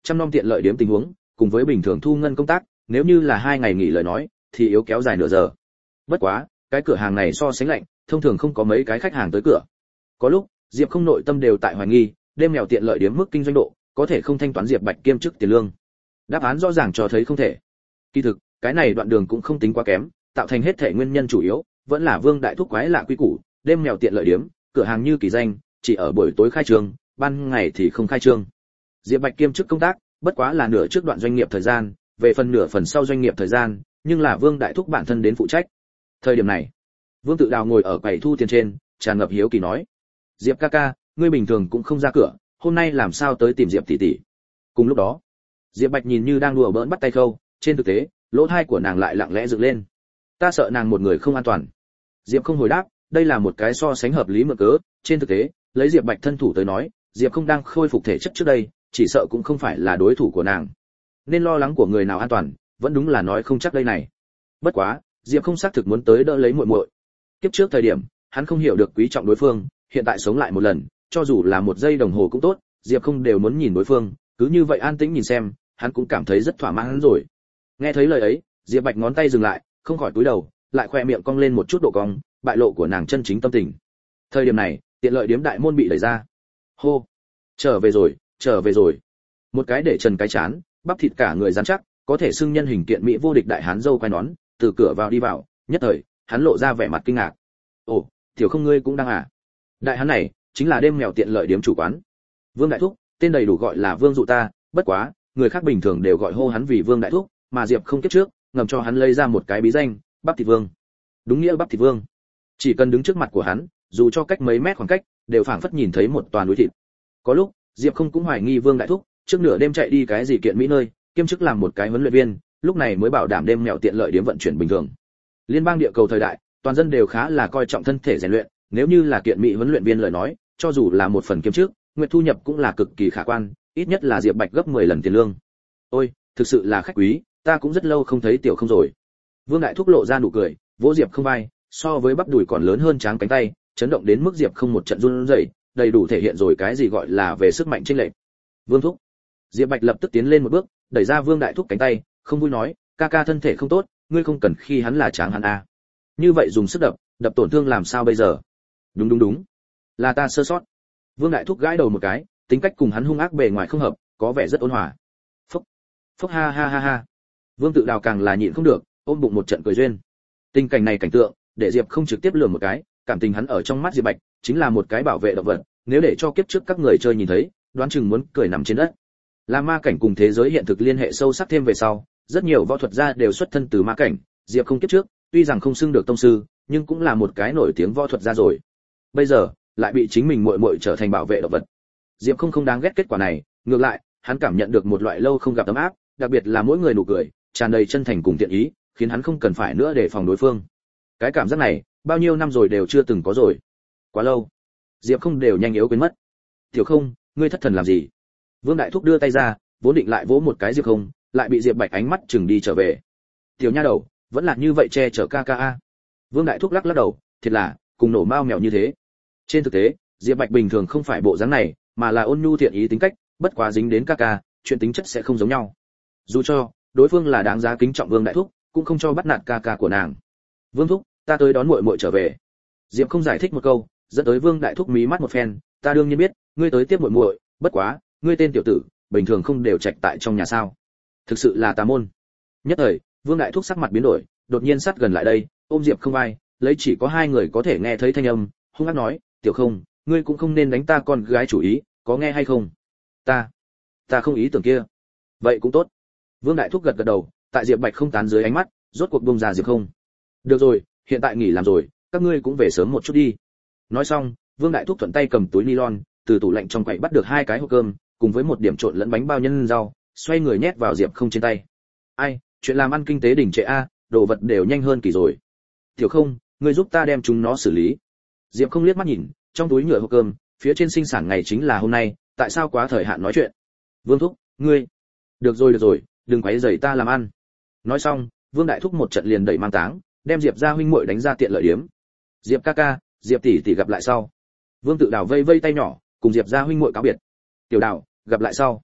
chăm nom tiện lợi điểm tình huống, cùng với bình thường thu ngân công tác, nếu như là hai ngày nghỉ lời nói, thì yếu kéo dài nửa giờ. Bất quá, cái cửa hàng này so sánh lạnh, thông thường không có mấy cái khách hàng tới cửa. Có lúc, Diệp Không nội tâm đều tại hoài nghi, đêm mèo tiện lợi điểm mức kinh doanh độ, có thể không thanh toán Diệp Bạch kiêm chức tiền lương. Đáp án rõ ràng cho thấy không thể. Kỳ thực, cái này đoạn đường cũng không tính quá kém, tạo thành hết thể nguyên nhân chủ yếu, vẫn là Vương Đại Thúc quái lạ quy củ, đêm mèo tiện lợi điểm, cửa hàng như kỳ danh, chỉ ở buổi tối khai trương, ban ngày thì không khai trương. Diệp Bạch kiêm chức công tác, bất quá là nửa trước đoạn doanh nghiệp thời gian, về phần nửa phần sau doanh nghiệp thời gian, nhưng là Vương Đại Thúc bản thân đến phụ trách. Thời điểm này, Vương Tự Đào ngồi ở quầy thu tiền trên, tràn ngập hiếu kỳ nói: "Diệp ca ca, ngươi bình thường cũng không ra cửa, hôm nay làm sao tới tìm Diệp tỷ tỷ?" Cùng lúc đó, Diệp Bạch nhìn như đang đùa bỡn bắt tay Khâu, trên thực tế, lỗ tai của nàng lại lặng lẽ dựng lên. "Ta sợ nàng một người không an toàn." Diệp Không hồi đáp, đây là một cái so sánh hợp lý mượn cớ, trên thực tế, lấy Diệp Bạch thân thủ tới nói, Diệp Không đang khôi phục thể chất trước đây, chỉ sợ cũng không phải là đối thủ của nàng. Nên lo lắng của người nào an toàn, vẫn đúng là nói không chắc đây này. Bất quá, Diệp Không xác thực muốn tới đỡ lấy muội muội. Kiếp trước thời điểm, hắn không hiểu được quý trọng đối phương, hiện tại sống lại một lần, cho dù là một giây đồng hồ cũng tốt, Diệp Không đều muốn nhìn đối phương, cứ như vậy an tĩnh nhìn xem, hắn cũng cảm thấy rất thỏa mãn rồi. Nghe thấy lời ấy, Diệp Bạch ngón tay dừng lại, không khỏi cúi đầu, lại khoe miệng cong lên một chút độ cong, bại lộ của nàng chân chính tâm tình. Thời điểm này, tiện lợi điếm đại môn bị đẩy ra. Hô, trở về rồi, trở về rồi. Một cái để trần cái chán, bắp thịt cả người rắn chắc, có thể xưng nhân hình kiện mỹ vô địch đại hán dâu quai nón, từ cửa vào đi vào, nhất thời, hắn lộ ra vẻ mặt kinh ngạc. Ồ, tiểu Không ngươi cũng đang à? Đại hán này chính là đêm mèo tiện lợi điếm chủ quán. Vương Đại Thúc, tên đầy đủ gọi là Vương Dụ ta, bất quá, người khác bình thường đều gọi hô hắn vì Vương Đại Thúc, mà Diệp Không kiếp trước, ngầm cho hắn lấy ra một cái bí danh, Bắp Thịt Vương. Đúng nghĩa Bắp Thịt Vương. Chỉ cần đứng trước mặt của hắn, dù cho cách mấy mét khoảng cách, đều phảng phất nhìn thấy một toàn núi thịt. Có lúc, Diệp Không cũng hoài nghi Vương Đại Thúc, trước nửa đêm chạy đi cái gì kiện mỹ nơi, kiêm chức làm một cái huấn luyện viên, lúc này mới bảo đảm đêm mèo tiện lợi điểm vận chuyển bình thường. Liên bang địa cầu thời đại, toàn dân đều khá là coi trọng thân thể rèn luyện, nếu như là kiện mỹ huấn luyện viên lời nói, cho dù là một phần kiêm chức, nguyện thu nhập cũng là cực kỳ khả quan, ít nhất là Diệp Bạch gấp mười lần tiền lương. Ôi, thực sự là khách quý, ta cũng rất lâu không thấy tiểu Không rồi. Vương Đại Thúc lộ ra nụ cười, vỗ Diệp Không vai, so với bắp đùi còn lớn hơn tráng cánh tay, chấn động đến mức Diệp Không một trận run rẩy, đầy đủ thể hiện rồi cái gì gọi là về sức mạnh chênh lệch. Vương Thúc. Diệp Bạch lập tức tiến lên một bước, đẩy ra Vương Đại Thúc cánh tay, không vui nói, ca ca thân thể không tốt, ngươi không cần khi hắn là tráng hắn à. Như vậy dùng sức đập, đập tổn thương làm sao bây giờ? Đúng đúng đúng, là ta sơ sót. Vương Đại Thúc gãi đầu một cái, tính cách cùng hắn hung ác bề ngoài không hợp, có vẻ rất ôn hòa. Phúc, phúc ha ha ha ha. Vương Tự Đào càng là nhịn không được, ôm bụng một trận cười duyên. Tình cảnh này cảnh tượng, để Diệp Không trực tiếp lườm một cái, cảm tình hắn ở trong mắt Diệp Bạch chính là một cái bảo vệ động vật, nếu để cho kiếp trước các người chơi nhìn thấy, đoán chừng muốn cười nằm trên đất. Là ma cảnh cùng thế giới hiện thực liên hệ sâu sắc thêm về sau, rất nhiều võ thuật gia đều xuất thân từ ma cảnh, Diệp Không kiếp trước, tuy rằng không xưng được tông sư, nhưng cũng là một cái nổi tiếng võ thuật gia rồi. Bây giờ, lại bị chính mình muội muội trở thành bảo vệ động vật. Diệp Không không đáng ghét kết quả này, ngược lại, hắn cảm nhận được một loại lâu không gặp ấm áp, đặc biệt là mỗi người nụ cười, tràn đầy chân thành cùng thiện ý, khiến hắn không cần phải nữa để phòng đối phương. Cái cảm giác này, bao nhiêu năm rồi đều chưa từng có rồi. Quá lâu, Diệp Không đều nhanh yếu quên mất. "Tiểu Không, ngươi thất thần làm gì?" Vương Đại Thúc đưa tay ra, vốn định lại vỗ một cái Diệp Không, lại bị Diệp Bạch ánh mắt chừng đi trở về. "Tiểu nha đầu, vẫn là như vậy che chở ca ca a." Vương Đại Thúc lắc lắc đầu, thiệt là, cùng nổ mao mèo như thế. Trên thực tế, Diệp Bạch bình thường không phải bộ dáng này, mà là ôn nhu thiện ý tính cách, bất quá dính đến ca ca, chuyện tính chất sẽ không giống nhau. Dù cho đối phương là đáng giá kính trọng Vương Đại Thúc, cũng không cho bắt nạt ca ca của nàng. "Vương Thúc, ta tới đón muội muội trở về." Diệp Không giải thích một câu, dẫn tới Vương Đại Thúc mí mắt một phen, "Ta đương nhiên biết, ngươi tới tiếp muội muội, bất quá, ngươi tên tiểu tử, bình thường không đều trạch tại trong nhà sao? Thực sự là tà môn." Nhất thời, Vương Đại Thúc sắc mặt biến đổi, đột nhiên sát gần lại đây, ôm Diệp Không vai, lấy chỉ có hai người có thể nghe thấy thanh âm, hung ác nói, "Tiểu Không, ngươi cũng không nên đánh ta con gái chủ ý, có nghe hay không?" "Ta, ta không ý tưởng kia." "Vậy cũng tốt." Vương Đại Thúc gật gật đầu, tại Diệp Bạch không tán dưới ánh mắt, rốt cuộc buông ra Diệp Không. "Được rồi, hiện tại nghỉ làm rồi, các ngươi cũng về sớm một chút đi." Nói xong, Vương Đại Thúc thuận tay cầm túi nylon, từ tủ lạnh trong quầy bắt được hai cái hộp cơm, cùng với một điểm trộn lẫn bánh bao nhân rau, xoay người nhét vào Diệp Không trên tay. "Ai, chuyện làm ăn kinh tế đỉnh trệ a, đồ vật đều nhanh hơn kỳ rồi. Tiểu Không, ngươi giúp ta đem chúng nó xử lý." Diệp Không liếc mắt nhìn, trong túi nhựa hộp cơm, phía trên sinh sản ngày chính là hôm nay, tại sao quá thời hạn nói chuyện? "Vương Thúc, ngươi..." "Được rồi được rồi, đừng quấy rầy ta làm ăn." Nói xong, Vương Đại Thúc một trận liền đẩy mang táng, đem Diệp gia huynh muội đánh ra tiện lợi điểm. "Diệp ca ca, Diệp tỷ tỷ gặp lại sau." Vương Tự Đào vây vây tay nhỏ, cùng Diệp gia huynh muội cáo biệt. "Tiểu Đào, gặp lại sau."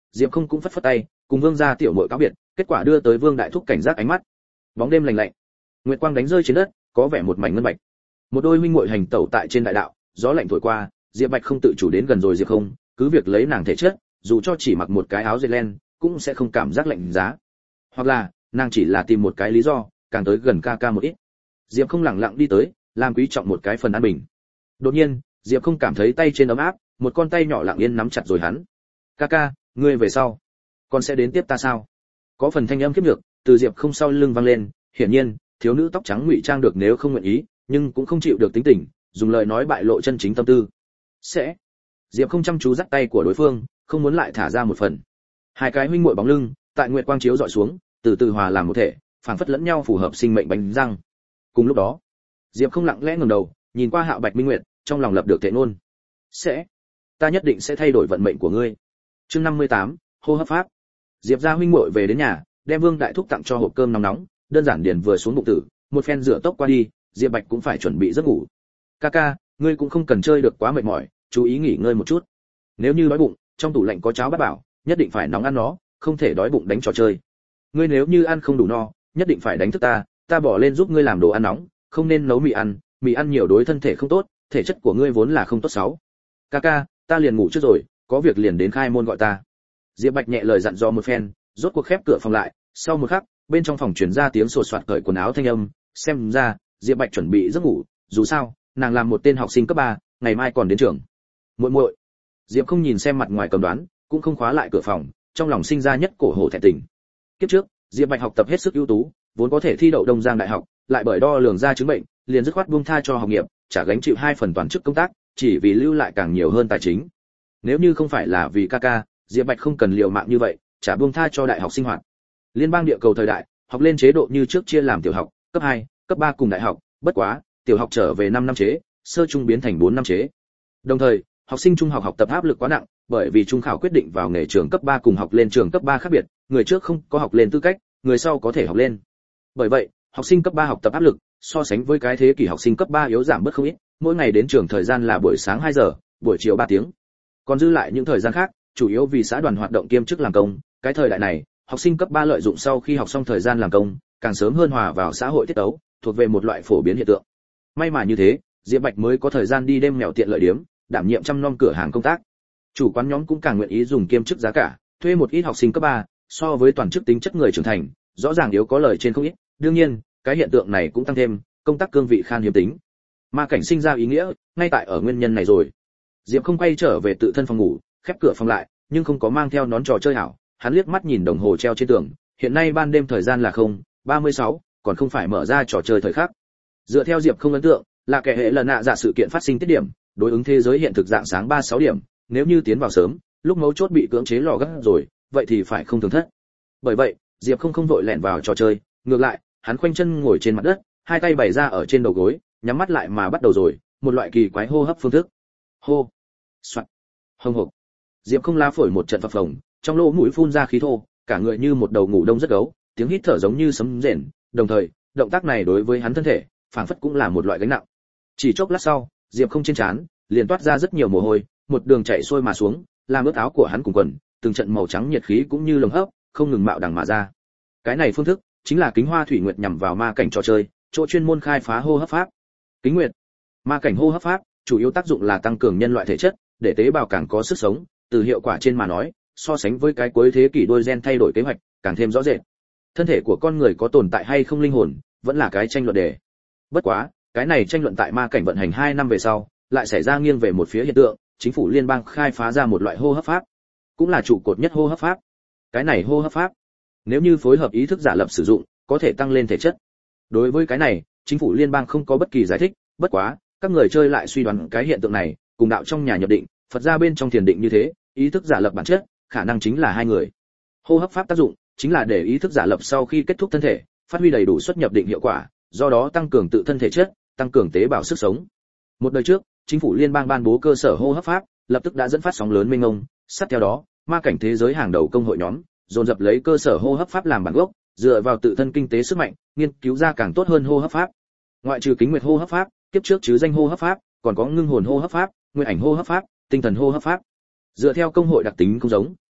Diệp Không cũng phất phất tay, cùng Vương gia tiểu muội cáo biệt, kết quả đưa tới Vương đại thúc cảnh giác ánh mắt. Bóng đêm lạnh lạnh, nguyệt quang đánh rơi trên đất, có vẻ một mảnh ngân bạch. Một đôi huynh muội hành tẩu tại trên đại đạo, gió lạnh thổi qua, Diệp Bạch không tự chủ đến gần rồi Diệp Không, cứ việc lấy nàng thể chất, dù cho chỉ mặc một cái áo dệt len, cũng sẽ không cảm giác lạnh giá. Hoặc là, nàng chỉ là tìm một cái lý do, càng tới gần ca ca một ít. Diệp Không lặng lặng đi tới, làm quý trọng một cái phần an bình. Đột nhiên, Diệp Không cảm thấy tay trên ấm áp, một con tay nhỏ lặng yên nắm chặt rồi hắn. "Ca ca, ngươi về sau, con sẽ đến tiếp ta sao?" Có phần thanh âm kiếp được, từ Diệp Không sau lưng vang lên, hiển nhiên, thiếu nữ tóc trắng ngụy trang được nếu không nguyện ý, nhưng cũng không chịu được tính tình, dùng lời nói bại lộ chân chính tâm tư. "Sẽ." Diệp Không chăm chú dắt tay của đối phương, không muốn lại thả ra một phần. Hai cái huynh muội bóng lưng, tại nguyệt quang chiếu dọi xuống, từ từ hòa làm một thể, phảng phất lẫn nhau phù hợp sinh mệnh bánh răng. Cùng lúc đó, Diệp Không lặng lẽ ngẩng đầu, nhìn qua Hạo Bạch Minh Nguyệt, trong lòng lập được thệ ngôn. "Sẽ, ta nhất định sẽ thay đổi vận mệnh của ngươi." Chương năm mươi tám, hô hấp pháp. Diệp gia huynh muội về đến nhà, đem Vương đại thúc tặng cho hộp cơm nóng nóng, đơn giản điền vừa xuống bụng tử, một phen rửa tóc qua đi, Diệp Bạch cũng phải chuẩn bị giấc ngủ. "Ca ca, ngươi cũng không cần chơi được quá mệt mỏi, chú ý nghỉ ngơi một chút. Nếu như đói bụng, trong tủ lạnh có cháo bát bảo, nhất định phải nóng ăn nó, không thể đói bụng đánh trò chơi. Ngươi nếu như ăn không đủ no, nhất định phải đánh thức ta, ta bỏ lên giúp ngươi làm đồ ăn nóng, không nên nấu mì ăn, mì ăn nhiều đối thân thể không tốt, thể chất của ngươi vốn là không tốt sáu. Ca ca, ta liền ngủ trước rồi, có việc liền đến khai môn gọi ta." Diệp Bạch nhẹ lời dặn dò một phen, rốt cuộc khép cửa phòng lại, sau một khắc, bên trong phòng truyền ra tiếng sột soạt cởi quần áo thanh âm, xem ra, Diệp Bạch chuẩn bị giấc ngủ, dù sao, nàng làm một tên học sinh cấp ba, ngày mai còn đến trường. Muội muội. Diệp Không nhìn xem mặt ngoài cầm đoán, cũng không khóa lại cửa phòng, trong lòng sinh ra nhất cổ hổ thẹn tình. Kiếp trước, Diệp Bạch học tập hết sức ưu tú, vốn có thể thi đậu Đông Giang đại học, lại bởi đo lường ra chứng bệnh, liền dứt khoát buông tha cho học nghiệp, trả gánh chịu hai phần toàn chức công tác, chỉ vì lưu lại càng nhiều hơn tài chính. Nếu như không phải là vì ca ca, Diệp Bạch không cần liều mạng như vậy, trả buông tha cho đại học sinh hoạt. Liên bang địa cầu thời đại, học lên chế độ như trước chia làm tiểu học, cấp hai, cấp ba cùng đại học, bất quá, tiểu học trở về năm năm chế, sơ trung biến thành bốn năm chế. Đồng thời, học sinh trung học học tập áp lực quá nặng, bởi vì trung khảo quyết định vào nghề trường cấp ba cùng học lên trường cấp ba khác biệt, người trước không có học lên tư cách, người sau có thể học lên. Bởi vậy, học sinh cấp ba học tập áp lực, so sánh với cái thế kỷ học sinh cấp ba yếu giảm bớt không ít, mỗi ngày đến trường thời gian là buổi sáng hai giờ, buổi chiều ba tiếng. Còn dư lại những thời gian khác, chủ yếu vì xã đoàn hoạt động kiêm chức làm công, cái thời đại này, học sinh cấp ba lợi dụng sau khi học xong thời gian làm công, càng sớm hơn hòa vào xã hội tiết tấu, thuộc về một loại phổ biến hiện tượng. May mà như thế, Diệp Bạch mới có thời gian đi đêm mèo tiện lợi điểm, đảm nhiệm chăm nom cửa hàng công tác. Chủ quán nhóm cũng càng nguyện ý dùng kiêm chức giá cả, thuê một ít học sinh cấp ba, so với toàn chức tính chất người trưởng thành, rõ ràng yếu có lời trên không ít. Đương nhiên, cái hiện tượng này cũng tăng thêm công tác cương vị khan hiếm tính. Ma cảnh sinh ra ý nghĩa, ngay tại ở nguyên nhân này rồi. Diệp Không quay trở về tự thân phòng ngủ, khép cửa phòng lại, nhưng không có mang theo nón trò chơi hảo, hắn liếc mắt nhìn đồng hồ treo trên tường, hiện nay ban đêm thời gian là không ba mươi sáu, còn không phải mở ra trò chơi thời khắc. Dựa theo Diệp Không ấn tượng, là kẻ hệ lần nạ giả sự kiện phát sinh tiết điểm, đối ứng thế giới hiện thực dạng sáng ba sáu điểm, nếu như tiến vào sớm, lúc mấu chốt bị cưỡng chế lò gấp rồi, vậy thì phải không thường thất. Bởi vậy, Diệp Không không vội lẻn vào trò chơi, ngược lại, hắn khoanh chân ngồi trên mặt đất, hai tay bày ra ở trên đầu gối, nhắm mắt lại mà bắt đầu rồi, một loại kỳ quái hô hấp phương thức. Hô, soạt, hông hộc. Diệp Không lá phổi một trận phập phồng, trong lỗ mũi phun ra khí thô, cả người như một đầu ngủ đông rất gấu, tiếng hít thở giống như sấm rền, đồng thời, động tác này đối với hắn thân thể, phảng phất cũng là một loại gánh nặng. Chỉ chốc lát sau, Diệp Không trên trán liền toát ra rất nhiều mồ hôi, một đường chảy xuôi mà xuống, làm ướt áo của hắn cùng quần, từng trận màu trắng nhiệt khí cũng như lồng hấp, không ngừng mạo đằng mà ra. Cái này phương thức chính là Kính Hoa Thủy Nguyệt nhằm vào ma cảnh trò chơi, chỗ chuyên môn khai phá hô hấp pháp. Kính Nguyệt, ma cảnh hô hấp pháp, chủ yếu tác dụng là tăng cường nhân loại thể chất, để tế bào càng có sức sống, từ hiệu quả trên mà nói, so sánh với cái cuối thế kỷ đôi gen thay đổi kế hoạch, càng thêm rõ rệt. Thân thể của con người có tồn tại hay không linh hồn, vẫn là cái tranh luận đề. Bất quá, cái này tranh luận tại ma cảnh vận hành hai năm về sau, lại xảy ra nghiêng về một phía hiện tượng, chính phủ liên bang khai phá ra một loại hô hấp pháp, cũng là trụ cột nhất hô hấp pháp. Cái này hô hấp pháp, nếu như phối hợp ý thức giả lập sử dụng, có thể tăng lên thể chất. Đối với cái này, chính phủ liên bang không có bất kỳ giải thích, bất quá, các người chơi lại suy đoán cái hiện tượng này, cùng đạo trong nhà nhập định, Phật gia bên trong thiền định như thế, ý thức giả lập bản chất, khả năng chính là hai người. Hô hấp pháp tác dụng, chính là để ý thức giả lập sau khi kết thúc thân thể, phát huy đầy đủ xuất nhập định hiệu quả, do đó tăng cường tự thân thể chất, tăng cường tế bào sức sống. Một đời trước, chính phủ liên bang ban bố cơ sở hô hấp pháp, lập tức đã dẫn phát sóng lớn mênh mông, sát theo đó, ma cảnh thế giới hàng đầu công hội nhóm, dồn dập lấy cơ sở hô hấp pháp làm bản gốc, dựa vào tự thân kinh tế sức mạnh, nghiên cứu ra càng tốt hơn hô hấp pháp. Ngoại trừ Kính Nguyệt hô hấp pháp, kiếp trước chứ danh hô hấp pháp, còn có ngưng hồn hô hấp pháp, nguyên ảnh hô hấp pháp, tinh thần hô hấp pháp. Dựa theo công hội đặc tính không giống,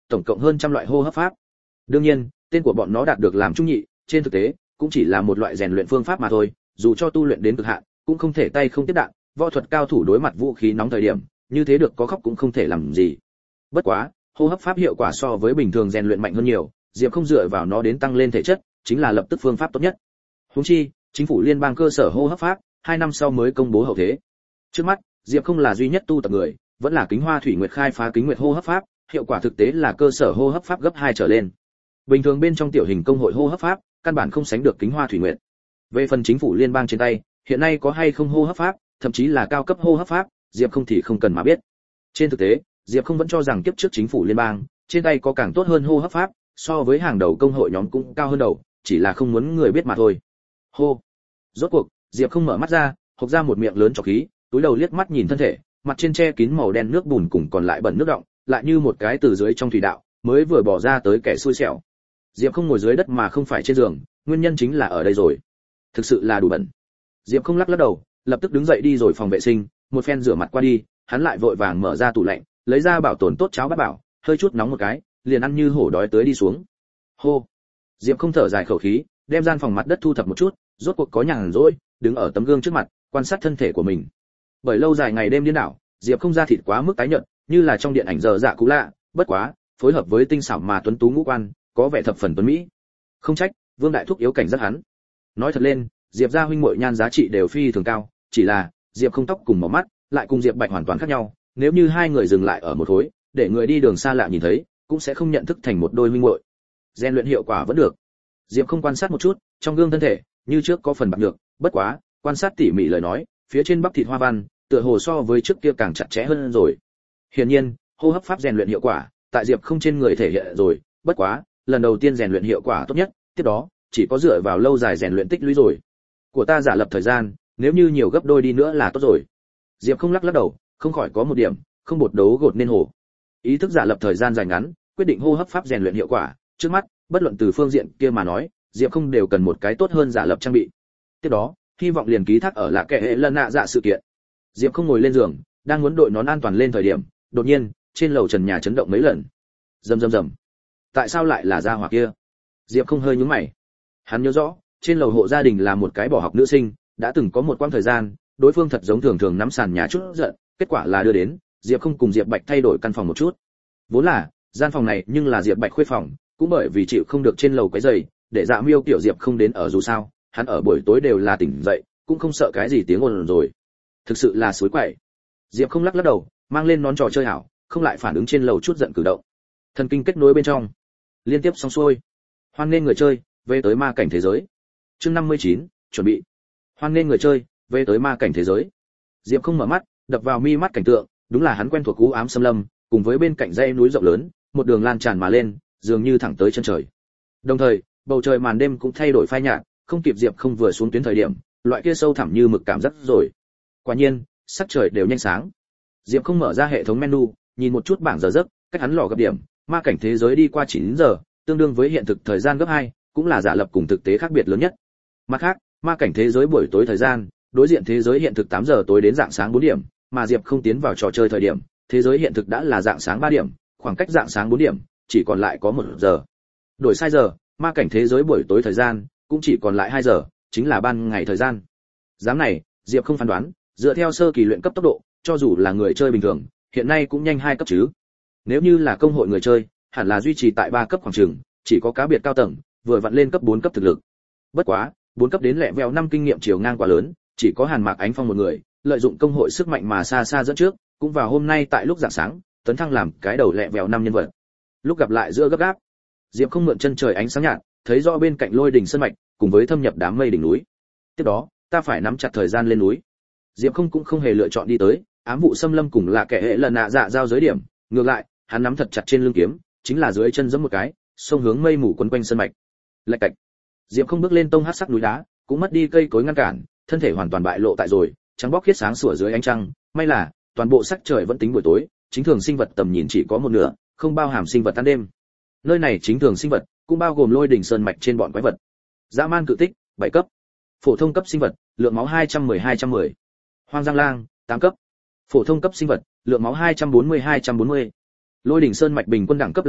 tổng cộng hơn trăm loại hô hấp pháp. Đương nhiên, tên của bọn nó đạt được làm trung nhị, trên thực tế cũng chỉ là một loại rèn luyện phương pháp mà thôi, dù cho tu luyện đến cực hạn, cũng không thể tay không tiếp đạn, võ thuật cao thủ đối mặt vũ khí nóng thời điểm, như thế được có khóc cũng không thể làm gì. Bất quá, hô hấp pháp hiệu quả so với bình thường rèn luyện mạnh hơn nhiều, Diệp không dựa vào nó đến tăng lên thể chất, chính là lập tức phương pháp tốt nhất. Huống chi, chính phủ liên bang cơ sở hô hấp pháp, hai năm sau mới công bố hậu thế. Trước mắt, Diệp không là duy nhất tu tập người, vẫn là Kính Hoa Thủy Nguyệt khai phá Kính Nguyệt hô hấp pháp, hiệu quả thực tế là cơ sở hô hấp pháp gấp hai trở lên. Bình thường bên trong tiểu hình công hội hô hấp pháp, căn bản không sánh được Kính Hoa Thủy Nguyệt. Về phần chính phủ liên bang trên tay, hiện nay có hay không hô hấp pháp, thậm chí là cao cấp hô hấp pháp, Diệp không thì không cần mà biết. Trên thực tế, Diệp không vẫn cho rằng kiếp trước chính phủ liên bang, trên tay có càng tốt hơn hô hấp pháp, so với hàng đầu công hội nhóm cũng cao hơn đầu, chỉ là không muốn người biết mà thôi. Hô. Rốt cuộc, Diệp không mở mắt ra, hộc ra một miệng lớn trọc khí, túi đầu liếc mắt nhìn thân thể, mặt trên che kín màu đen nước bùn cùng còn lại bẩn nước đọng, lại như một cái từ dưới trong thủy đạo, mới vừa bỏ ra tới kẻ xui xẻo. Diệp không ngồi dưới đất mà không phải trên giường, nguyên nhân chính là ở đây rồi. Thực sự là đủ bẩn. Diệp không lắc lắc đầu, lập tức đứng dậy đi rồi phòng vệ sinh, một phen rửa mặt qua đi, hắn lại vội vàng mở ra tủ lạnh, lấy ra bảo tồn tốt cháo bát bảo, hơi chút nóng một cái, liền ăn như hổ đói tới đi xuống. Hô. Diệp không thở dài khẩu khí, đem gian phòng mặt đất thu thập một chút, rốt cuộc có nhàn rỗi, đứng ở tấm gương trước mặt, quan sát thân thể của mình. Bởi lâu dài ngày đêm điên đảo, Diệp không ra thịt quá mức tái nhợt, như là trong điện ảnh giờ dạ cũ lạ, bất quá, phối hợp với tinh xảo mà tuấn tú ngũ quan, có vẻ thập phần tuấn mỹ. Không trách, Vương đại thúc yếu cảnh rất hắn. Nói thật lên, Diệp gia huynh muội nhan giá trị đều phi thường cao, chỉ là Diệp không tóc cùng màu mắt, lại cùng Diệp Bạch hoàn toàn khác nhau, nếu như hai người dừng lại ở một khối, để người đi đường xa lạ nhìn thấy, cũng sẽ không nhận thức thành một đôi huynh muội. Rèn luyện hiệu quả vẫn được. Diệp không quan sát một chút, trong gương thân thể, như trước có phần bạc được, bất quá, quan sát tỉ mỉ lời nói, phía trên bắp thịt hoa văn, tựa hồ so với trước kia càng chặt chẽ hơn rồi. Hiển nhiên, hô hấp pháp rèn luyện hiệu quả, tại Diệp không trên người thể hiện rồi, bất quá, lần đầu tiên rèn luyện hiệu quả tốt nhất, tiếp đó, chỉ có dựa vào lâu dài rèn luyện tích lũy rồi. Của ta giả lập thời gian, nếu như nhiều gấp đôi đi nữa là tốt rồi. Diệp không lắc lắc đầu, không khỏi có một điểm, không bột đấu gột nên hổ. Ý thức giả lập thời gian dài ngắn, quyết định hô hấp pháp rèn luyện hiệu quả, trước mắt, bất luận từ phương diện kia mà nói, Diệp không đều cần một cái tốt hơn giả lập trang bị. Tiếp đó, hy vọng liền ký thác ở là kẻ hệ lần nạ dạ sự kiện. Diệp không ngồi lên giường, đang muốn đội nón an toàn lên thời điểm, đột nhiên, trên lầu trần nhà chấn động mấy lần. Rầm rầm rầm. Tại sao lại là gia hỏa kia? Diệp không hơi nhướng mày. Hắn nhớ rõ, trên lầu hộ gia đình là một cái bỏ học nữ sinh, đã từng có một quãng thời gian, đối phương thật giống thường thường nắm sàn nhà chút giận, kết quả là đưa đến, Diệp không cùng Diệp Bạch thay đổi căn phòng một chút. Vốn là, gian phòng này nhưng là Diệp Bạch khuê phòng, cũng bởi vì chịu không được trên lầu quấy rầy, để Dạ Miêu tiểu Diệp không đến ở dù sao, hắn ở buổi tối đều là tỉnh dậy, cũng không sợ cái gì tiếng ồn rồi. Thực sự là suối quậy. Diệp không lắc lắc đầu, mang lên nón trò chơi hảo, không lại phản ứng trên lầu chút giận cử động. Thần kinh kết nối bên trong, liên tiếp xong xuôi. Hoan nên người chơi, về tới ma cảnh thế giới. Chương năm mươi chín, chuẩn bị. Hoan nên người chơi, về tới ma cảnh thế giới. Diệp không mở mắt, đập vào mi mắt cảnh tượng, đúng là hắn quen thuộc u ám xâm lâm, cùng với bên cạnh dãy núi rộng lớn, một đường lan tràn mà lên, dường như thẳng tới chân trời. Đồng thời, bầu trời màn đêm cũng thay đổi phai nhạt, không kịp Diệp không vừa xuống tuyến thời điểm, loại kia sâu thẳm như mực cảm giác rồi. Quả nhiên, sắc trời đều nhanh sáng. Diệp không mở ra hệ thống menu, nhìn một chút bảng giờ giấc, cách hắn lò gấp điểm, ma cảnh thế giới đi qua chín giờ, tương đương với hiện thực thời gian gấp hai, cũng là giả lập cùng thực tế khác biệt lớn nhất. Mặt khác, ma cảnh thế giới buổi tối thời gian, đối diện thế giới hiện thực tám giờ tối đến rạng sáng bốn điểm, mà Diệp không tiến vào trò chơi thời điểm, thế giới hiện thực đã là rạng sáng ba điểm, khoảng cách rạng sáng bốn điểm, chỉ còn lại có một giờ. Đổi sai giờ, ma cảnh thế giới buổi tối thời gian, cũng chỉ còn lại hai giờ, chính là ban ngày thời gian. Giám này, Diệp không phán đoán, dựa theo sơ kỳ luyện cấp tốc độ, cho dù là người chơi bình thường, hiện nay cũng nhanh hai cấp chứ. Nếu như là công hội người chơi, hẳn là duy trì tại ba cấp khoảng chừng, chỉ có cá biệt cao tầng, vừa vặn lên cấp bốn cấp thực lực. Bất quá, bốn cấp đến lẹ vèo năm kinh nghiệm chiều ngang quá lớn, chỉ có Hàn Mạc Ánh Phong một người, lợi dụng công hội sức mạnh mà xa xa dẫn trước, cũng vào hôm nay tại lúc rạng sáng, tấn thăng làm cái đầu lẹ vèo năm nhân vật. Lúc gặp lại giữa gấp gáp, Diệp không mượn chân trời ánh sáng nhạt, thấy rõ bên cạnh Lôi đỉnh sơn mạch, cùng với thâm nhập đám mây đỉnh núi. Tiếp đó, ta phải nắm chặt thời gian lên núi. Diệp không cũng không hề lựa chọn đi tới, ám vụ xâm lâm cùng là kẻ hệ lần nạ dạ giao giới điểm, ngược lại, hắn nắm thật chặt trên lưng kiếm, chính là dưới chân giẫm một cái, xông hướng mây mù quấn quanh sơn mạch. Lạch cạch. Diệp không bước lên tông hắc sắc núi đá, cũng mất đi cây cối ngăn cản, thân thể hoàn toàn bại lộ tại rồi, trắng bóc khiết sáng sủa dưới ánh trăng, may là toàn bộ sắc trời vẫn tính buổi tối, chính thường sinh vật tầm nhìn chỉ có một nửa, không bao hàm sinh vật tan đêm. Nơi này chính thường sinh vật cũng bao gồm Lôi đỉnh sơn mạch trên bọn quái vật. Dã man cự tích, bảy cấp. Phổ thông cấp sinh vật, lượng máu hai trăm mười hai trăm mười. Hoang giang lang, tám cấp. Phổ thông cấp sinh vật, lượng máu hai trăm bốn mươi hai trăm bốn mươi. Lôi đỉnh sơn mạch bình quân đẳng cấp là bảy,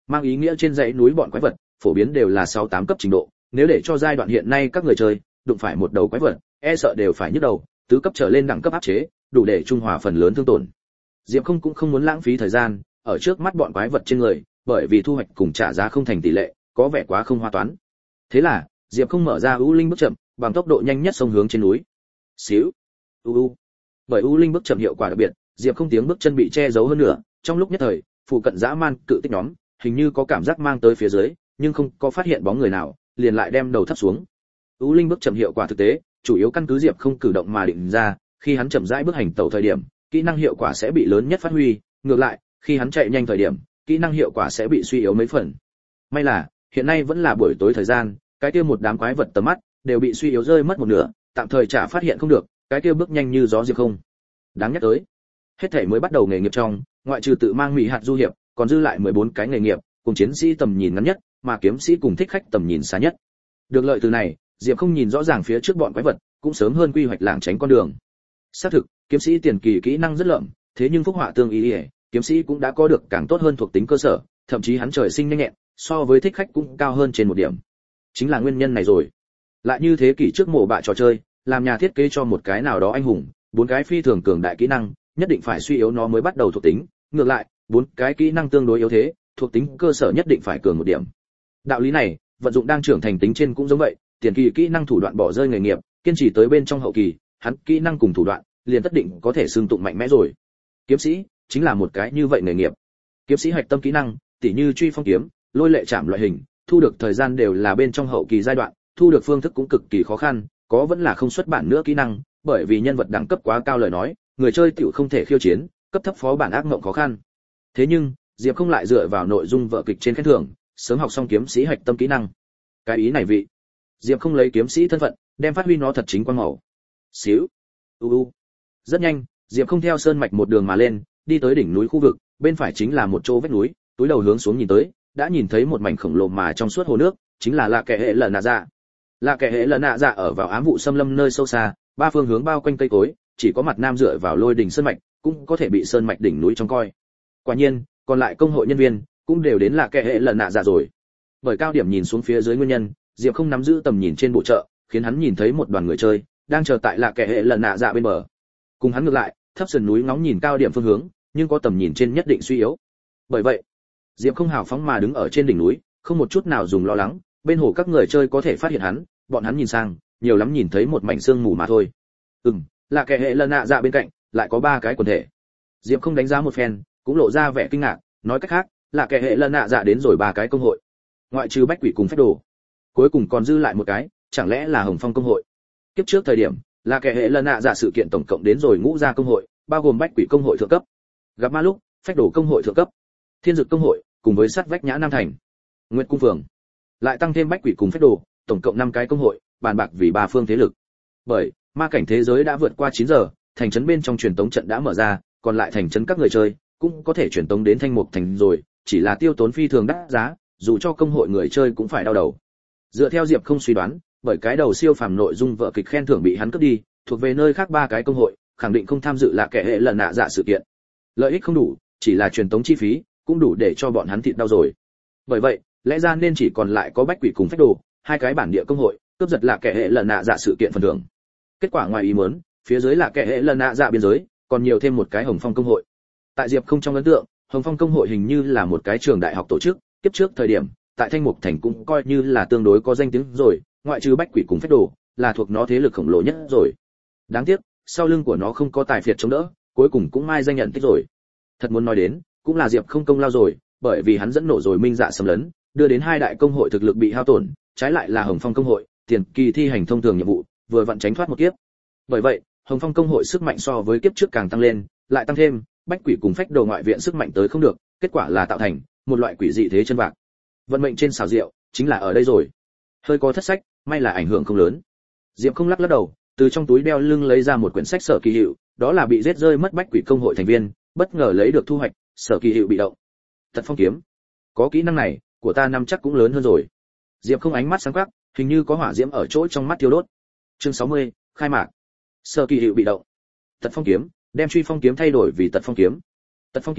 mang ý nghĩa trên dãy núi bọn quái vật phổ biến đều là sáu tám cấp trình độ, nếu để cho giai đoạn hiện nay các người chơi đụng phải một đầu quái vật, e sợ đều phải nhức đầu, tứ cấp trở lên đẳng cấp áp chế, đủ để trung hòa phần lớn thương tổn. Diệp Không cũng không muốn lãng phí thời gian ở trước mắt bọn quái vật trên người, bởi vì thu hoạch cùng trả giá không thành tỷ lệ, có vẻ quá không hoa toán. Thế là, Diệp Không mở ra U Linh bước chậm, bằng tốc độ nhanh nhất xông hướng trên núi. Xíu. U u. Bởi U Linh bước chậm hiệu quả đặc biệt, Diệp Không tiếng bước chân bị che giấu hơn nữa, trong lúc nhất thời, phụ cận dã man cự tích nhóm, hình như có cảm giác mang tới phía dưới, nhưng không có phát hiện bóng người nào, liền lại đem đầu thấp xuống. U Linh bước chậm hiệu quả thực tế, chủ yếu căn cứ Diệp Không cử động mà định ra, khi hắn chậm rãi bước hành tẩu thời điểm, kỹ năng hiệu quả sẽ bị lớn nhất phát huy, ngược lại, khi hắn chạy nhanh thời điểm, kỹ năng hiệu quả sẽ bị suy yếu mấy phần. May là, hiện nay vẫn là buổi tối thời gian, cái kia một đám quái vật tầm mắt đều bị suy yếu rơi mất một nửa, tạm thời chả phát hiện không được, cái kia bước nhanh như gió Diệp Không. Đáng nhắc tới, hết thảy mới bắt đầu nghề nghiệp trong, ngoại trừ tự mang mỹ hạt du hiệp, còn dư lại mười bốn cái nghề nghiệp, cùng chiến sĩ tầm nhìn ngắn nhất, mà kiếm sĩ cùng thích khách tầm nhìn xa nhất. Được lợi từ này, Diệp Không nhìn rõ ràng phía trước bọn quái vật, cũng sớm hơn quy hoạch làng tránh con đường. Xác thực, kiếm sĩ tiền kỳ kỹ năng rất lợm, thế nhưng phúc họa tương ý, ý kiếm sĩ cũng đã có được càng tốt hơn thuộc tính cơ sở, thậm chí hắn trời sinh nhanh nhẹn, so với thích khách cũng cao hơn trên một điểm. Chính là nguyên nhân này rồi. Lại như thế kỷ trước mổ bạ trò chơi, làm nhà thiết kế cho một cái nào đó anh hùng, bốn cái phi thường cường đại kỹ năng, nhất định phải suy yếu nó mới bắt đầu thuộc tính, ngược lại, bốn cái kỹ năng tương đối yếu thế, thuộc tính cơ sở nhất định phải cường một điểm. Đạo lý này, vận dụng đang trưởng thành tính trên cũng giống vậy, tiền kỳ kỹ năng thủ đoạn bỏ rơi nghề nghiệp, kiên trì tới bên trong hậu kỳ, hắn kỹ năng cùng thủ đoạn, liền tất định có thể xương tụng mạnh mẽ rồi. Kiếm sĩ chính là một cái như vậy nghề nghiệp. Kiếm sĩ hạch tâm kỹ năng, tỉ như truy phong kiếm, lôi lệ chạm loại hình, thu được thời gian đều là bên trong hậu kỳ giai đoạn, thu được phương thức cũng cực kỳ khó khăn, có vẫn là không xuất bản nữa kỹ năng, bởi vì nhân vật đẳng cấp quá cao lời nói, người chơi tiểu không thể khiêu chiến, cấp thấp phó bản ác mộng khó khăn. Thế nhưng, Diệp Không lại dựa vào nội dung vở kịch trên khen thưởng, sớm học xong kiếm sĩ hạch tâm kỹ năng. Cái ý này vị, Diệp Không lấy kiếm sĩ thân phận, đem phát huy nó thật chính quang màu. Xíu. U u. Rất nhanh, Diệp Không theo sơn mạch một đường mà lên, đi tới đỉnh núi khu vực, bên phải chính là một chỗ vách núi, túi đầu hướng xuống nhìn tới, đã nhìn thấy một mảnh khổng lồ mà trong suốt hồ nước, chính là lạ kẻ hệ lần nạ dạ. Lạ kẻ hệ lần nạ dạ ở vào ám vụ xâm lâm nơi sâu xa, ba phương hướng bao quanh cây cối, chỉ có mặt nam dựa vào lôi đỉnh sơn mạch, cũng có thể bị sơn mạch đỉnh núi trong coi. Quả nhiên, còn lại công hội nhân viên cũng đều đến lạ kẻ hệ lần nạ dạ rồi. Bởi cao điểm nhìn xuống phía dưới nguyên nhân, Diệp Không nắm giữ tầm nhìn trên bộ chợ, khiến hắn nhìn thấy một đoàn người chơi đang chờ tại lạ kẻ hệ lần nạ dạ bên bờ. Cùng hắn ngược lại, thấp sườn núi ngóng nhìn cao điểm phương hướng, nhưng có tầm nhìn trên nhất định suy yếu. Bởi vậy, Diệp Không hào phóng mà đứng ở trên đỉnh núi, không một chút nào dùng lo lắng, bên hồ các người chơi có thể phát hiện hắn, bọn hắn nhìn sang, nhiều lắm nhìn thấy một mảnh sương mù mà thôi. Ừm, là kẻ hệ lần nạ dạ bên cạnh, lại có ba cái quần thể. Diệp Không đánh giá một phen, cũng lộ ra vẻ kinh ngạc, nói cách khác, là kẻ hệ lần nạ dạ đến rồi ba cái công hội. Ngoại trừ Bách Quỷ cùng Phách Đồ, cuối cùng còn dư lại một cái, chẳng lẽ là Hồng Phong công hội? Kiếp trước thời điểm, là kẻ hệ lần nạ dạ sự kiện tổng cộng đến rồi ngũ gia công hội, bao gồm Bách Quỷ công hội thượng cấp, Gặp Ma lúc, Phách Đồ công hội thượng cấp, Thiên Dực công hội, cùng với Sắt Vách Nhã Nam thành, Nguyệt cung phường, lại tăng thêm Bách Quỷ cùng Phách Đồ, tổng cộng năm cái công hội, bàn bạc vì ba phương thế lực. Bởi ma cảnh thế giới đã vượt qua chín giờ, thành trấn bên trong truyền tống trận đã mở ra, còn lại thành trấn các người chơi cũng có thể truyền tống đến Thanh Mục thành rồi, chỉ là tiêu tốn phi thường đắt giá, dù cho công hội người chơi cũng phải đau đầu. Dựa theo Diệp Không suy đoán, bởi cái đầu siêu phàm nội dung vở kịch khen thưởng bị hắn cướp đi, thuộc về nơi khác ba cái công hội, khẳng định không tham dự là kẻ hệ lần nạ dạ sự kiện. Lợi ích không đủ, chỉ là truyền tống chi phí, cũng đủ để cho bọn hắn thịt đau rồi. Bởi vậy, lẽ ra nên chỉ còn lại có Bách Quỷ cùng Phách Đồ, hai cái bản địa công hội, cướp giật là kẻ hệ lần nạ dạ sự kiện phần thưởng. Kết quả ngoài ý muốn, phía dưới là kẻ hệ lần nạ dạ biên giới, còn nhiều thêm một cái Hồng Phong công hội. Tại Diệp Không trong ấn tượng, Hồng Phong công hội hình như là một cái trường đại học tổ chức, kiếp trước thời điểm, tại Thanh Mục thành cũng coi như là tương đối có danh tiếng rồi, ngoại trừ Bách Quỷ cùng Phách Đồ, là thuộc nó thế lực khổng lồ nhất rồi. Đáng tiếc, sau lưng của nó không có tài phiệt chống đỡ, cuối cùng cũng mai danh nhận tích rồi. Thật muốn nói đến, cũng là Diệp Không công lao rồi, bởi vì hắn dẫn nổ rồi Minh Dạ xâm lấn, đưa đến hai đại công hội thực lực bị hao tổn, trái lại là Hồng Phong công hội, tiền kỳ thi hành thông thường nhiệm vụ, vừa vặn tránh thoát một kiếp. Bởi vậy, Hồng Phong công hội sức mạnh so với kiếp trước càng tăng lên, lại tăng thêm Bách Quỷ cùng Phách Đồ ngoại viện sức mạnh tới không được, kết quả là tạo thành một loại quỷ dị thế chân bạc. Vận mệnh trên xào rượu chính là ở đây rồi. Hơi có thất sách, may là ảnh hưởng không lớn. Diệp Không lắc lắc đầu, từ trong túi đeo lưng lấy ra một quyển sách sở kỳ hiệu, đó là bị giết rơi mất Bách Quỷ công hội thành viên, bất ngờ lấy được thu hoạch, sở kỳ hiệu bị động. Tật phong kiếm. Có kỹ năng này, của ta năm chắc cũng lớn hơn rồi. Diệp Không ánh mắt sáng quắc, hình như có hỏa diễm ở chỗ trong mắt thiêu đốt. Chương sáu mươi, khai mạc. Sở kỳ hiệu bị động. Tật phong kiếm, đem truy phong kiếm thay đổi vì tật phong kiếm. Tật phong kiếm,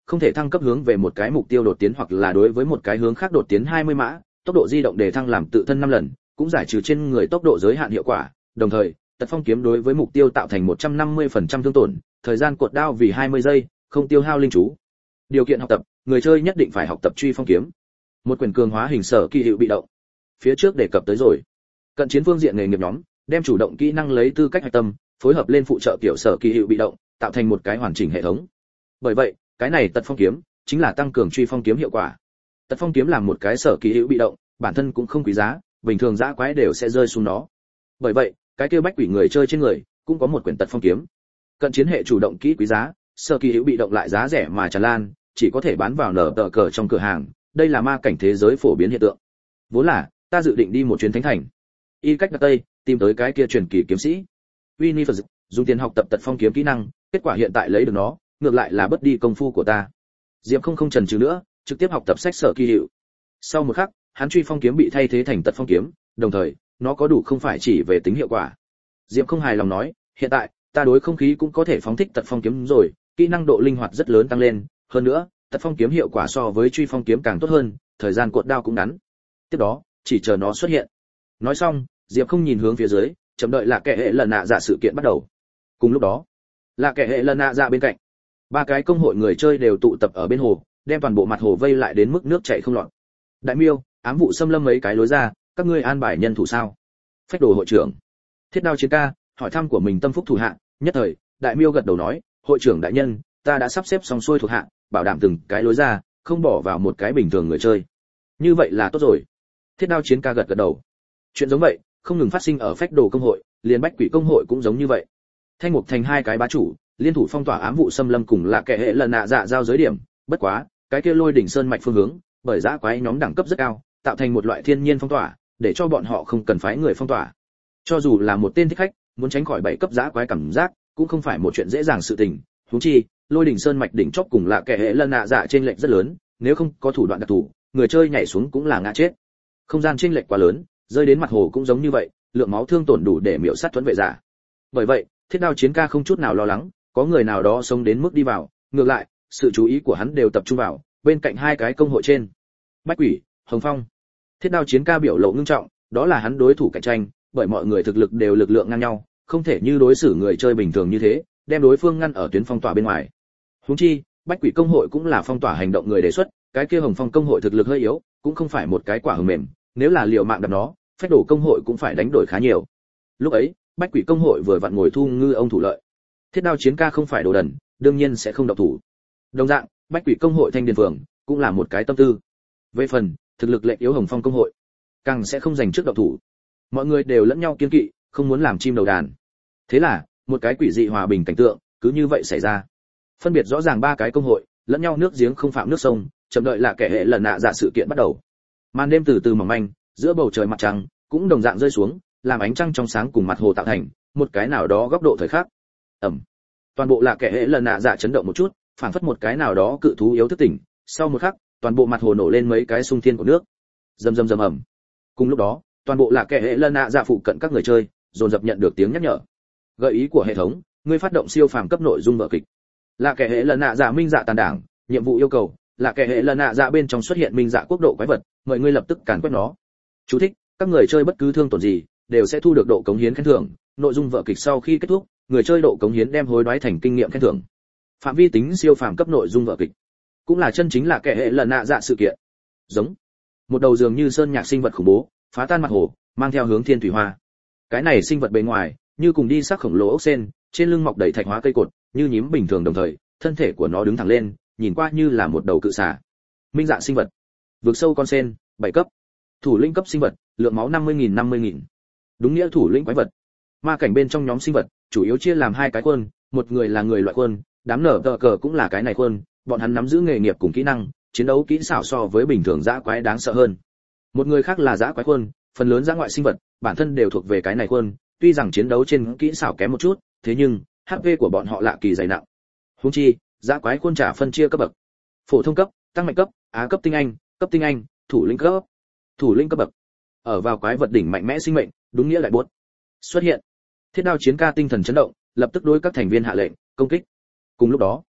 không thể thăng cấp hướng về một cái mục tiêu đột tiến hoặc là đối với một cái hướng khác đột tiến hai mươi mã, tốc độ di động để thăng làm tự thân năm lần, cũng giải trừ trên người tốc độ giới hạn hiệu quả, đồng thời, tật phong kiếm đối với mục tiêu tạo thành một trăm năm mươi phần trăm thương tổn, thời gian cuộn đao vì hai mươi giây, không tiêu hao linh chú. Điều kiện học tập, người chơi nhất định phải học tập truy phong kiếm. Một quyền cường hóa hình sở kỳ hiệu bị động. Phía trước đề cập tới rồi. Cận chiến phương diện nghề nghiệp nhóm, đem chủ động kỹ năng lấy tư cách hạch tâm, phối hợp lên phụ trợ kiểu sở kỳ hiệu bị động, tạo thành một cái hoàn chỉnh hệ thống. Bởi vậy, cái này tật phong kiếm chính là tăng cường truy phong kiếm hiệu quả. Tật phong kiếm làm một cái sở kỳ hiệu bị động, bản thân cũng không quý giá, bình thường dã quái đều sẽ rơi xuống nó. Bởi vậy, cái kia bách quỷ người chơi trên người cũng có một quyển tật phong kiếm. Cận chiến hệ chủ động kỹ quý giá, sở kỳ hiệu bị động lại giá rẻ mà tràn lan, chỉ có thể bán vào nở tờ cờ trong cửa hàng, đây là ma cảnh thế giới phổ biến hiện tượng. Vốn là ta dự định đi một chuyến thánh thành, y cách đặt tây tìm tới cái kia truyền kỳ kiếm sĩ Winifred, dùng tiền học tập tật phong kiếm kỹ năng, kết quả hiện tại lấy được nó, ngược lại là bất đi công phu của ta. Diệp không không chần chừ nữa, trực tiếp học tập sách sở kỳ hiệu. Sau một khắc, hắn truy phong kiếm bị thay thế thành tật phong kiếm, đồng thời, nó có đủ không phải chỉ về tính hiệu quả. Diệp không hài lòng nói, hiện tại, ta đối không khí cũng có thể phóng thích tật phong kiếm rồi, kỹ năng độ linh hoạt rất lớn tăng lên, hơn nữa, tật phong kiếm hiệu quả so với truy phong kiếm càng tốt hơn, thời gian cuộn đao cũng ngắn. Tiếp đó, chỉ chờ nó xuất hiện. Nói xong, Diệp không nhìn hướng phía dưới, chậm đợi là kẻ hệ lần nạ dạ sự kiện bắt đầu. Cùng lúc đó, là kẻ hệ lần nạ dạ bên cạnh, ba cái công hội người chơi đều tụ tập ở bên hồ, đem toàn bộ mặt hồ vây lại đến mức nước chảy không lọt. Đại Miêu, ám vụ xâm lâm mấy cái lối ra, các ngươi an bài nhân thủ sao? Phách đồ hội trưởng, Thiết Đao Chiến Ca hỏi thăm của mình tâm phúc thủ hạ, nhất thời, Đại Miêu gật đầu nói, hội trưởng đại nhân, ta đã sắp xếp xong xuôi thuộc hạ, bảo đảm từng cái lối ra, không bỏ vào một cái bình thường người chơi. Như vậy là tốt rồi. Thiết Đao Chiến Ca gật gật đầu. Chuyện giống vậy, không ngừng phát sinh ở phách đồ công hội, liền bách quỷ công hội cũng giống như vậy. Thanh Mục thành hai cái bá chủ, liên thủ phong tỏa ám vụ xâm lâm cùng là kẻ hệ lần nạ dạ giao giới điểm, bất quá, cái kia lôi đỉnh sơn mạch phương hướng, bởi dã quái nhóm đẳng cấp rất cao, tạo thành một loại thiên nhiên phong tỏa, để cho bọn họ không cần phái người phong tỏa. Cho dù là một tên thích khách, muốn tránh khỏi bảy cấp dã quái cảm giác, cũng không phải một chuyện dễ dàng sự tình. Huống chi, lôi đỉnh sơn mạch đỉnh chóp cùng là kẻ hệ lần nạ dạ trên lệch rất lớn, nếu không có thủ đoạn đặc thù, người chơi nhảy xuống cũng là ngã chết. Không gian chênh lệch quá lớn, rơi đến mặt hồ cũng giống như vậy, lượng máu thương tổn đủ để miểu sát thuẫn vệ giả. Bởi vậy, Thiết Đao Chiến Ca không chút nào lo lắng, có người nào đó sống đến mức đi vào, ngược lại, sự chú ý của hắn đều tập trung vào bên cạnh hai cái công hội trên. Bách Quỷ, Hồng Phong. Thiết Đao Chiến Ca biểu lộ ngưng trọng, đó là hắn đối thủ cạnh tranh, bởi mọi người thực lực đều lực lượng ngang nhau, không thể như đối xử người chơi bình thường như thế, đem đối phương ngăn ở tuyến phong tỏa bên ngoài. Huống chi, Bách Quỷ công hội cũng là phong tỏa hành động người đề xuất, cái kia Hồng Phong công hội thực lực hơi yếu, cũng không phải một cái quả hờ mềm, nếu là liều mạng đập nó, phách đổ công hội cũng phải đánh đổi khá nhiều. Lúc ấy, Bách Quỷ công hội vừa vặn ngồi thu ngư ông thủ lợi. Thiết Đao Chiến Ca không phải đồ đần, đương nhiên sẽ không động thủ. Đồng dạng, Bách Quỷ công hội Thanh Điền Phường cũng là một cái tâm tư. Về phần thực lực lệch yếu Hồng Phong công hội, càng sẽ không giành trước động thủ. Mọi người đều lẫn nhau kiêng kỵ, không muốn làm chim đầu đàn. Thế là, một cái quỷ dị hòa bình cảnh tượng cứ như vậy xảy ra. Phân biệt rõ ràng ba cái công hội, lẫn nhau nước giếng không phạm nước sông, chậm đợi là kẻ hệ lần nạ dạ sự kiện bắt đầu. Màn đêm từ từ mỏng manh, giữa bầu trời mặt trăng cũng đồng dạng rơi xuống, làm ánh trăng trong sáng cùng mặt hồ tạo thành một cái nào đó góc độ thời khắc. Ẩm. Toàn bộ là kẻ hệ lần nạ dạ chấn động một chút, phảng phất một cái nào đó cự thú yếu thức tỉnh. Sau một khắc, toàn bộ mặt hồ nổ lên mấy cái sung thiên của nước. Rầm rầm rầm ầm. Cùng lúc đó, toàn bộ là kẻ hệ lần nạ dạ phụ cận các người chơi dồn dập nhận được tiếng nhắc nhở. Gợi ý của hệ thống, ngươi phát động siêu phàm cấp nội dung vở kịch. Là kẻ hệ lần nạ dạ minh dạ tàn đảng, nhiệm vụ yêu cầu là kẻ hệ lần nạ dạ bên trong xuất hiện minh dạ quốc độ quái vật, mời ngươi lập tức càn quét nó. Chú thích: các người chơi bất cứ thương tổn gì đều sẽ thu được độ cống hiến khen thưởng, nội dung vở kịch sau khi kết thúc, người chơi độ cống hiến đem hối đoái thành kinh nghiệm khen thưởng. Phạm vi tính siêu phàm cấp nội dung vở kịch, cũng là chân chính là kẻ hệ lần nạ dạ sự kiện. Giống một đầu dường như sơn nhạc sinh vật khủng bố, phá tan mặt hồ, mang theo hướng thiên thủy hoa. Cái này sinh vật bề ngoài như cùng đi sắc khổng lồ ốc sen, trên lưng mọc đầy thạch hóa cây cột, như nhím bình thường, đồng thời thân thể của nó đứng thẳng lên, nhìn qua như là một đầu cự xà. Minh dạ sinh vật, vượt sâu con sen, bảy cấp. Thủ lĩnh cấp sinh vật, lượng máu năm mươi nghìn năm mươi nghìn. Đúng nghĩa thủ lĩnh quái vật. Ma cảnh bên trong nhóm sinh vật, chủ yếu chia làm hai cái quân, một người là người loại quân, đám nở tờ cờ cũng là cái này quân, bọn hắn nắm giữ nghề nghiệp cùng kỹ năng, chiến đấu kỹ xảo so với bình thường dã quái đáng sợ hơn. Một người khác là dã quái quân, phần lớn dã ngoại sinh vật, bản thân đều thuộc về cái này quân, tuy rằng chiến đấu trên kỹ xảo kém một chút, thế nhưng hát pê của bọn họ lạ kỳ dày nặng. Huống chi, dã quái quân trả phân chia cấp bậc. Phổ thông cấp, tăng mạnh cấp, á cấp tinh anh, cấp tinh anh, thủ lĩnh cấp. Thủ lĩnh cấp bậc. Ở vào quái vật đỉnh mạnh mẽ sinh mệnh, đúng nghĩa lại buốt. Xuất hiện. Thiết Đao Chiến Ca tinh thần chấn động, lập tức đối các thành viên hạ lệnh, công kích. Cùng lúc đó,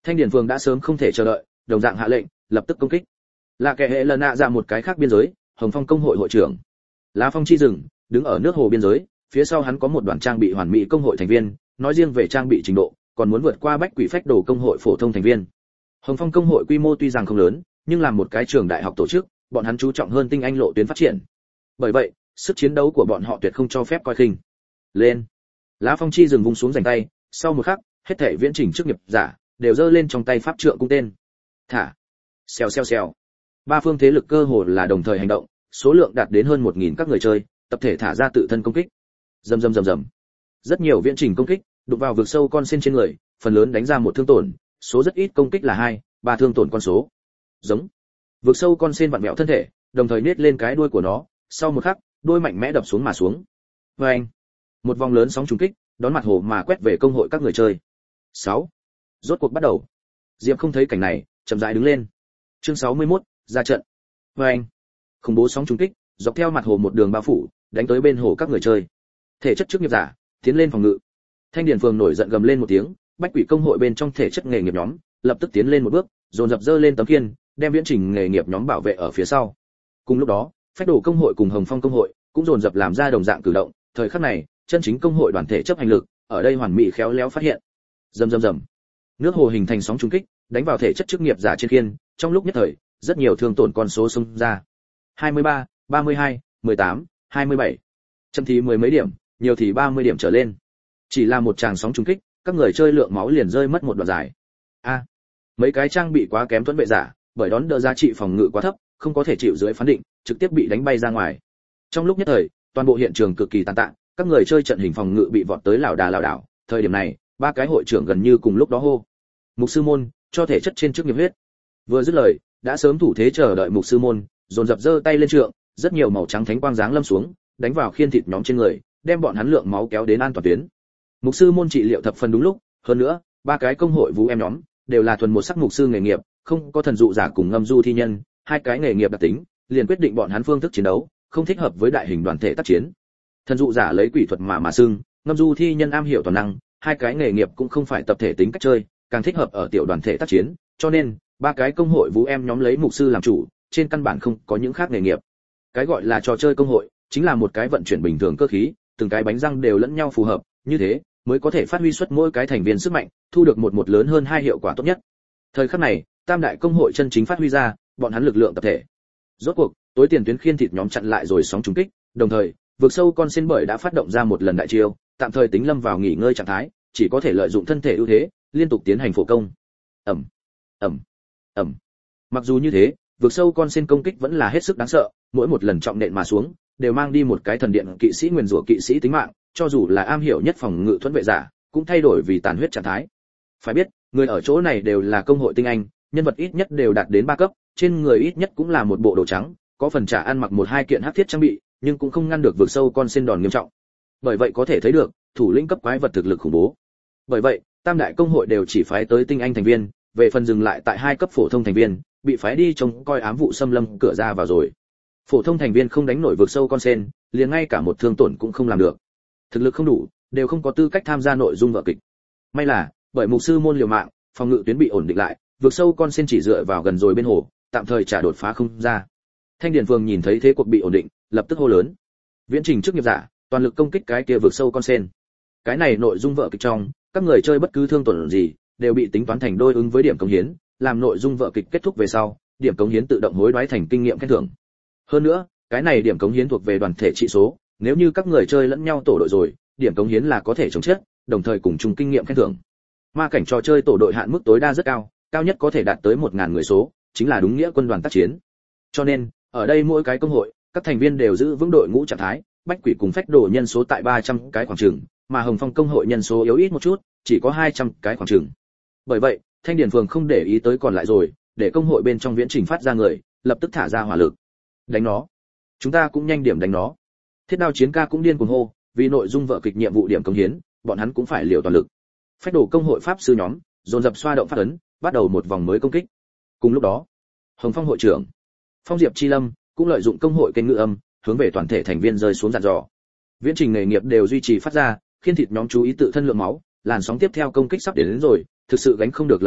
Thanh Điền Phường đã sớm không thể chờ đợi, đồng dạng hạ lệnh, lập tức công kích. Là kẻ hệ lần nạ ra một cái khác biên giới, Hồng Phong công hội hội trưởng. Lá Phong chi rừng, đứng ở nước hồ biên giới, phía sau hắn có một đoàn trang bị hoàn mỹ công hội thành viên, nói riêng về trang bị trình độ, còn muốn vượt qua Bách Quỷ Phách Đồ công hội phổ thông thành viên. Hồng Phong công hội quy mô tuy rằng không lớn, nhưng là một cái trường đại học tổ chức, bọn hắn chú trọng hơn tinh anh lộ tuyến phát triển. Bởi vậy, sức chiến đấu của bọn họ tuyệt không cho phép coi khinh. Lên. Lá Phong chi rừng vung xuống rảnh tay, sau một khắc, hết thảy viễn trình chức nghiệp giả đều giơ lên trong tay pháp trượng cung tên. Thả. Xèo xèo xèo. Ba phương thế lực cơ hồ là đồng thời hành động, số lượng đạt đến hơn một nghìn các người chơi, tập thể thả ra tự thân công kích. Rầm rầm rầm rầm. Rất nhiều viễn trình công kích, đụng vào vực sâu con sen trên người, phần lớn đánh ra một thương tổn, số rất ít công kích là hai, ba thương tổn con số. Giống. Vực sâu con sen vặn vẹo thân thể, đồng thời nết lên cái đuôi của nó, sau một khắc, đuôi mạnh mẽ đập xuống mà xuống. Oeng. Một vòng lớn sóng trùng kích, đón mặt hồ mà quét về công hội các người chơi. sáu. Rốt cuộc bắt đầu. Diệp không thấy cảnh này, chậm rãi đứng lên. Chương sáu mươi mốt, ra trận. Oeng. Khủng bố sóng trùng kích, dọc theo mặt hồ một đường bao phủ, đánh tới bên hồ các người chơi. Thể chất chức nghiệp giả, tiến lên phòng ngự. Thanh Điền Phường nổi giận gầm lên một tiếng, Bách Quỷ công hội bên trong thể chất nghề nghiệp nhóm, lập tức tiến lên một bước, dồn dập dơ lên tấm khiên, đem viễn trình nghề nghiệp nhóm bảo vệ ở phía sau. Cùng lúc đó, Phách Đồ công hội cùng Hồng Phong công hội cũng dồn dập làm ra đồng dạng cử động, thời khắc này, chân chính công hội đoàn thể chấp hành lực, ở đây hoàn mỹ khéo léo phát hiện. Rầm rầm rầm. Nước hồ hình thành sóng trùng kích, đánh vào thể chất chức nghiệp giả trên khiên, trong lúc nhất thời, rất nhiều thương tổn con số xung ra. hai mươi ba, ba mươi hai, mười tám, hai mươi bảy. Chậm thì mười mấy điểm, nhiều thì ba mươi điểm trở lên. Chỉ là một tràng sóng trùng kích, các người chơi lượng máu liền rơi mất một đoạn dài. A, mấy cái trang bị quá kém thuẫn vệ giả, bởi đón đỡ giá trị phòng ngự quá thấp, không có thể chịu dưới phán định, trực tiếp bị đánh bay ra ngoài. Trong lúc nhất thời, toàn bộ hiện trường cực kỳ tàn tạ, các người chơi trận hình phòng ngự bị vọt tới lảo đà lảo đảo. Thời điểm này, ba cái hội trưởng gần như cùng lúc đó hô: "Mục sư môn, cho thể chất trên chức nghiệp huyết." Vừa dứt lời, đã sớm thủ thế chờ đợi mục sư môn, dồn dập giơ tay lên trượng, rất nhiều màu trắng thánh quang giáng lâm xuống, đánh vào khiên thịt nhóm trên người, đem bọn hắn lượng máu kéo đến an toàn tuyến. Mục sư môn trị liệu thập phần đúng lúc, hơn nữa, ba cái công hội vũ em nhóm đều là thuần một sắc mục sư nghề nghiệp, không có thần dụ giả cùng ngâm du thi nhân, hai cái nghề nghiệp đặc tính, liền quyết định bọn hắn phương thức chiến đấu, không thích hợp với đại hình đoàn thể tác chiến. Thần dụ giả lấy quỷ thuật mà mà xưng, ngâm du thi nhân am hiểu toàn năng, hai cái nghề nghiệp cũng không phải tập thể tính cách chơi, càng thích hợp ở tiểu đoàn thể tác chiến, cho nên ba cái công hội vũ em nhóm lấy mục sư làm chủ, trên căn bản không có những khác nghề nghiệp. Cái gọi là trò chơi công hội, chính là một cái vận chuyển bình thường cơ khí, từng cái bánh răng đều lẫn nhau phù hợp, như thế mới có thể phát huy xuất mỗi cái thành viên sức mạnh, thu được một một lớn hơn hai hiệu quả tốt nhất. Thời khắc này, tam đại công hội chân chính phát huy ra, bọn hắn lực lượng tập thể. Rốt cuộc, tối tiền tuyến khiên thịt nhóm chặn lại rồi sóng trùng kích, đồng thời, vực sâu con sen bởi đã phát động ra một lần đại chiêu, tạm thời tính lâm vào nghỉ ngơi trạng thái, chỉ có thể lợi dụng thân thể ưu thế, liên tục tiến hành phổ công. Ầm, ầm, ầm. Mặc dù như thế, vực sâu con sen công kích vẫn là hết sức đáng sợ, mỗi một lần trọng nện mà xuống, đều mang đi một cái thần điện kỵ sĩ nguyền rủa kỵ sĩ tính mạng, cho dù là am hiểu nhất phòng ngự thuẫn vệ giả, cũng thay đổi vì tàn huyết trạng thái. Phải biết, người ở chỗ này đều là công hội tinh anh, nhân vật ít nhất đều đạt đến ba cấp, trên người ít nhất cũng là một bộ đồ trắng, có phần trả ăn mặc một hai kiện hắc thiết trang bị, nhưng cũng không ngăn được vực sâu con sen đòn nghiêm trọng. Bởi vậy có thể thấy được, thủ lĩnh cấp quái vật thực lực khủng bố. Bởi vậy, tam đại công hội đều chỉ phái tới tinh anh thành viên, về phần dừng lại tại hai cấp phổ thông thành viên, bị phái đi trông coi ám vụ xâm lâm cửa ra vào rồi. Phổ thông thành viên không đánh nổi vực sâu con sen, liền ngay cả một thương tổn cũng không làm được. Thực lực không đủ, đều không có tư cách tham gia nội dung vở kịch. May là, bởi mục sư môn liều mạng, phòng ngự tuyến bị ổn định lại, vực sâu con sen chỉ dựa vào gần rồi bên hồ, tạm thời trả đột phá không ra. Thanh Điền Phường nhìn thấy thế cuộc bị ổn định, lập tức hô lớn: "Viễn trình chức nghiệp giả, toàn lực công kích cái kia vực sâu con sen." Cái này nội dung vở kịch trong, các người chơi bất cứ thương tổn gì, đều bị tính toán thành đôi ứng với điểm cống hiến, làm nội dung vở kịch kết thúc về sau, điểm cống hiến tự động hối đoái thành kinh nghiệm khen thưởng. Hơn nữa, cái này điểm cống hiến thuộc về đoàn thể trị số, nếu như các người chơi lẫn nhau tổ đội rồi, điểm cống hiến là có thể chống chết, đồng thời cùng chung kinh nghiệm khen thưởng. Ma cảnh trò chơi tổ đội hạn mức tối đa rất cao, cao nhất có thể đạt tới một nghìn người số, chính là đúng nghĩa quân đoàn tác chiến. Cho nên, ở đây mỗi cái công hội, các thành viên đều giữ vững đội ngũ trạng thái, Bách Quỷ cùng Phách Đồ nhân số tại ba trăm cái khoảng chừng, mà Hồng Phong công hội nhân số yếu ít một chút, chỉ có hai trăm cái khoảng chừng. Bởi vậy, Thanh Điền Phường không để ý tới còn lại rồi, để công hội bên trong viễn trình phát ra người, lập tức thả ra hỏa lực. Đánh nó. Chúng ta cũng nhanh điểm đánh nó. Thiết Đao Chiến Ca cũng điên cuồng hô, vì nội dung vở kịch nhiệm vụ điểm cống hiến, bọn hắn cũng phải liều toàn lực. Phách Đồ công hội pháp sư nhóm, dồn dập xoa động phát ấn, bắt đầu một vòng mới công kích. Cùng lúc đó, Hồng Phong hội trưởng, Phong Diệp Chi Lâm, cũng lợi dụng công hội kênh ngữ âm, hướng về toàn thể thành viên rơi xuống dặn dò. Viễn trình nghề nghiệp đều duy trì phát ra, khiến thịt nhóm chú ý tự thân lượng máu, làn sóng tiếp theo công kích sắp đến, đến rồi, thực sự gánh không được lời nói,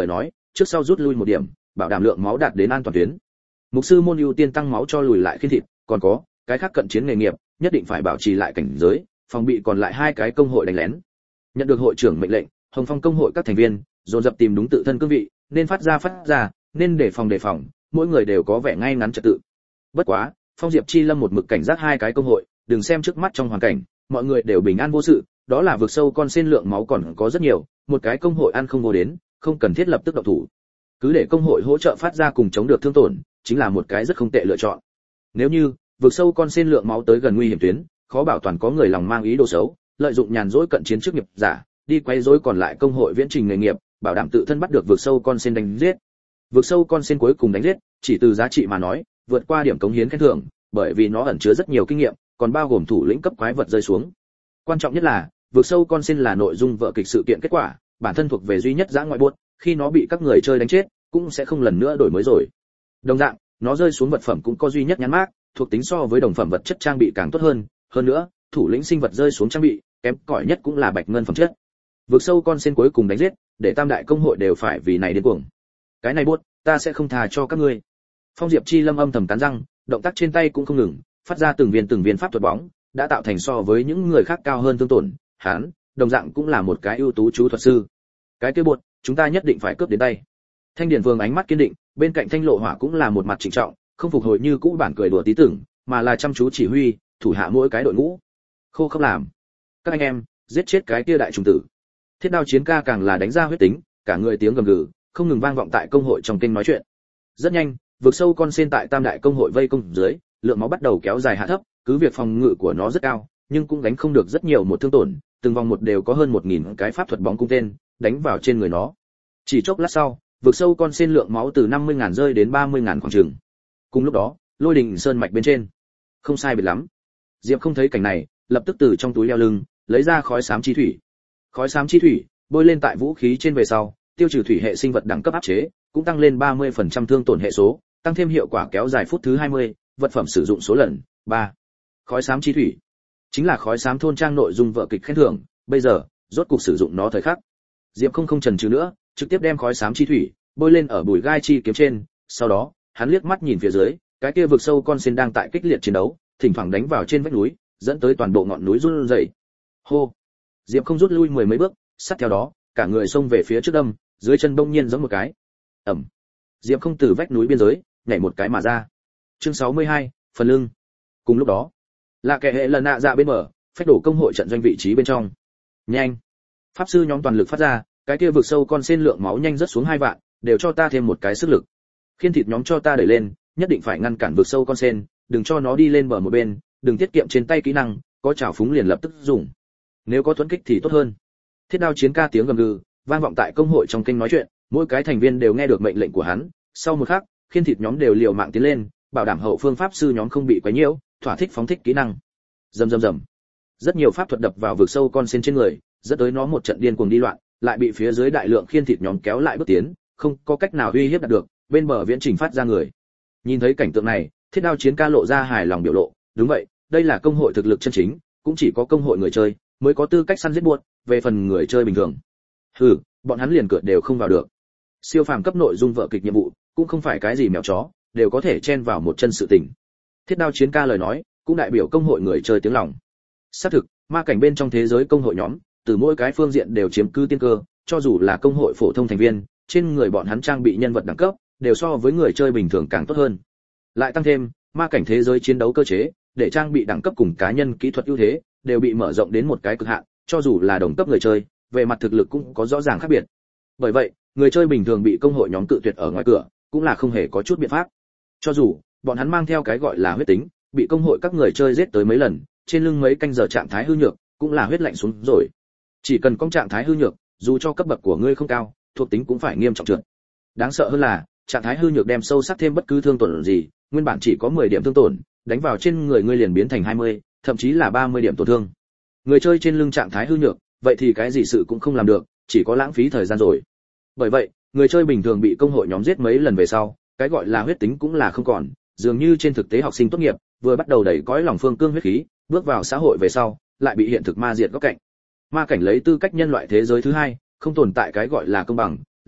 trước sau rút lui một điểm, bảo đảm lượng máu đạt đến an toàn tuyến. Mục sư môn ưu tiên tăng máu cho lùi lại khiên thịt, còn có cái khác cận chiến nghề nghiệp, nhất định phải bảo trì lại cảnh giới, phòng bị còn lại hai cái công hội đánh lén. Nhận được hội trưởng mệnh lệnh, Hồng Phong công hội các thành viên dồn dập tìm đúng tự thân cương vị, nên phát ra phát ra, nên đề phòng đề phòng, mỗi người đều có vẻ ngay ngắn trật tự. Bất quá, Phong Diệp Chi Lâm một mực cảnh giác hai cái công hội, đừng xem trước mắt trong hoàn cảnh, mọi người đều bình an vô sự, đó là vực sâu con sen lượng máu còn có rất nhiều, một cái công hội ăn không vô đến, không cần thiết lập tức động thủ. Cứ để công hội hỗ trợ phát ra cùng chống được thương tổn, chính là một cái rất không tệ lựa chọn. Nếu như vực sâu con sen lượng máu tới gần nguy hiểm tuyến, khó bảo toàn có người lòng mang ý đồ xấu, lợi dụng nhàn rỗi cận chiến trước nghiệp giả, đi quay rối còn lại công hội viễn trình nghề nghiệp, bảo đảm tự thân bắt được vực sâu con sen đánh giết. Vực sâu con sen cuối cùng đánh giết, chỉ từ giá trị mà nói, vượt qua điểm cống hiến khen thưởng, bởi vì nó ẩn chứa rất nhiều kinh nghiệm, còn bao gồm thủ lĩnh cấp quái vật rơi xuống. Quan trọng nhất là, vực sâu con sen là nội dung vở kịch sự kiện kết quả, bản thân thuộc về duy nhất dã ngoại buốt, khi nó bị các người chơi đánh chết, cũng sẽ không lần nữa đổi mới rồi. Đồng dạng, nó rơi xuống vật phẩm cũng có duy nhất nhãn mác, thuộc tính so với đồng phẩm vật chất trang bị càng tốt hơn, hơn nữa, thủ lĩnh sinh vật rơi xuống trang bị, kém cỏi nhất cũng là bạch ngân phẩm chất. Vực sâu con sen cuối cùng đánh giết, để tam đại công hội đều phải vì này điên cuồng. Cái này buốt, ta sẽ không tha cho các ngươi. Phong Diệp Chi Lâm âm thầm cắn răng, động tác trên tay cũng không ngừng, phát ra từng viên từng viên pháp thuật bóng, đã tạo thành so với những người khác cao hơn thương tổn, hắn, đồng dạng cũng là một cái ưu tú chú thuật sư. Cái kia buốt, chúng ta nhất định phải cướp đến tay. Thanh Điển Vương ánh mắt kiên định, bên cạnh Thanh Lộ Hỏa cũng là một mặt trịnh trọng, không phục hồi như cũ bản cười đùa tí tưởng, mà là chăm chú chỉ huy, thủ hạ mỗi cái đội ngũ. Khô không làm. Các anh em, giết chết cái kia đại trùng tử. Thiết Đao Chiến Ca càng là đánh ra huyết tính, cả người tiếng gầm gừ, không ngừng vang vọng tại công hội trong kênh nói chuyện. Rất nhanh, vực sâu con sen tại tam đại công hội vây công dưới, lượng máu bắt đầu kéo dài hạ thấp, cứ việc phòng ngự của nó rất cao, nhưng cũng gánh không được rất nhiều một thương tổn, từng vòng một đều có hơn một nghìn cái pháp thuật bóng cung tên đánh vào trên người nó. Chỉ chốc lát sau, vực sâu con sen lượng máu từ năm mươi ngàn rơi đến ba mươi ngàn khoảng chừng. Cùng lúc đó, Lôi Đình Sơn mạch bên trên, không sai biệt lắm. Diệp không thấy cảnh này, lập tức từ trong túi leo lưng lấy ra khói xám chi thủy. Khói xám chi thủy bôi lên tại vũ khí trên về sau, tiêu trừ thủy hệ sinh vật đẳng cấp áp chế, cũng tăng lên ba mươi phần trăm thương tổn hệ số, tăng thêm hiệu quả kéo dài phút thứ hai mươi, vật phẩm sử dụng số lần ba. Khói xám chi thủy chính là khói xám thôn trang nội dung vở kịch khen thưởng, bây giờ rốt cục sử dụng nó thời khắc. Diệp không không chần chừ nữa, trực tiếp đem khói xám chi thủy bôi lên ở bùi gai chi kiếm trên, sau đó, hắn liếc mắt nhìn phía dưới, cái kia vực sâu con sen đang tại kích liệt chiến đấu, thỉnh thoảng đánh vào trên vách núi, dẫn tới toàn bộ ngọn núi run rẩy. Hô. Diệp không rút lui mười mấy bước, sát theo đó, cả người xông về phía trước đâm, dưới chân bỗng nhiên giẫm một cái. Ầm. Diệp không từ vách núi biên giới nhảy một cái mà ra. Chương sáu mươi hai, phần lưng. Cùng lúc đó, là kẻ hệ lần nạ dạ bên mở, phách đổ công hội trận doanh vị trí bên trong. Nhanh. Pháp sư nhóm toàn lực phát ra, cái kia vực sâu con sen lượng máu nhanh rất xuống hai vạn, đều cho ta thêm một cái sức lực. Khiên thịt nhóm cho ta đẩy lên, nhất định phải ngăn cản vực sâu con sen, đừng cho nó đi lên bờ một bên, đừng tiết kiệm trên tay kỹ năng, có chảo phúng liền lập tức dùng. Nếu có thuẫn kích thì tốt hơn. Thiết Đao Chiến Ca tiếng gầm gừ vang vọng tại công hội trong kênh nói chuyện, mỗi cái thành viên đều nghe được mệnh lệnh của hắn. Sau một khắc, khiên thịt nhóm đều liều mạng tiến lên, bảo đảm hậu phương pháp sư nhóm không bị quấy nhiễu, thỏa thích phóng thích kỹ năng. Rầm rầm rầm. Rất nhiều pháp thuật đập vào vực sâu con sen trên người, dẫn tới nó một trận điên cuồng đi loạn, lại bị phía dưới đại lượng khiên thịt nhóm kéo lại bước tiến, không có cách nào uy hiếp đạt được, bên bờ viễn trình phát ra người. Nhìn thấy cảnh tượng này, Thiết Đao Chiến Ca lộ ra hài lòng biểu lộ, đúng vậy, đây là công hội thực lực chân chính, cũng chỉ có công hội người chơi mới có tư cách săn giết buốt, về phần người chơi bình thường, hừ, bọn hắn liền cửa đều không vào được. Siêu phàm cấp nội dung vở kịch nhiệm vụ, cũng không phải cái gì mèo chó, đều có thể chen vào một chân sự tình. Thiết Đao Chiến Ca lời nói, cũng đại biểu công hội người chơi tiếng lòng. Xác thực, ma cảnh bên trong thế giới công hội nhóm, từ mỗi cái phương diện đều chiếm cứ tiên cơ, cho dù là công hội phổ thông thành viên, trên người bọn hắn trang bị nhân vật đẳng cấp, đều so với người chơi bình thường càng tốt hơn. Lại tăng thêm, ma cảnh thế giới chiến đấu cơ chế, để trang bị đẳng cấp cùng cá nhân kỹ thuật ưu thế, đều bị mở rộng đến một cái cực hạn, cho dù là đồng cấp người chơi, về mặt thực lực cũng có rõ ràng khác biệt. Bởi vậy, người chơi bình thường bị công hội nhóm cự tuyệt ở ngoài cửa, cũng là không hề có chút biện pháp. Cho dù bọn hắn mang theo cái gọi là huyết tính, bị công hội các người chơi giết tới mấy lần, trên lưng mấy canh giờ trạng thái hư nhược, cũng là huyết lạnh xuống rồi. Chỉ cần công trạng thái hư nhược, dù cho cấp bậc của ngươi không cao, thuộc tính cũng phải nghiêm trọng trượt. Đáng sợ hơn là, trạng thái hư nhược đem sâu sắc thêm bất cứ thương tổn gì, nguyên bản chỉ có mười điểm thương tổn, đánh vào trên người ngươi liền biến thành hai mươi, thậm chí là ba mươi điểm tổn thương. Người chơi trên lưng trạng thái hư nhược, vậy thì cái gì sự cũng không làm được, chỉ có lãng phí thời gian rồi. Bởi vậy, người chơi bình thường bị công hội nhóm giết mấy lần về sau, cái gọi là huyết tính cũng là không còn, dường như trên thực tế học sinh tốt nghiệp, vừa bắt đầu đẩy cõi lòng phương cương huyết khí, bước vào xã hội về sau, lại bị hiện thực ma diệt góc cạnh. Ma cảnh lấy tư cách nhân loại thế giới thứ hai, không tồn tại cái gọi là công bằng,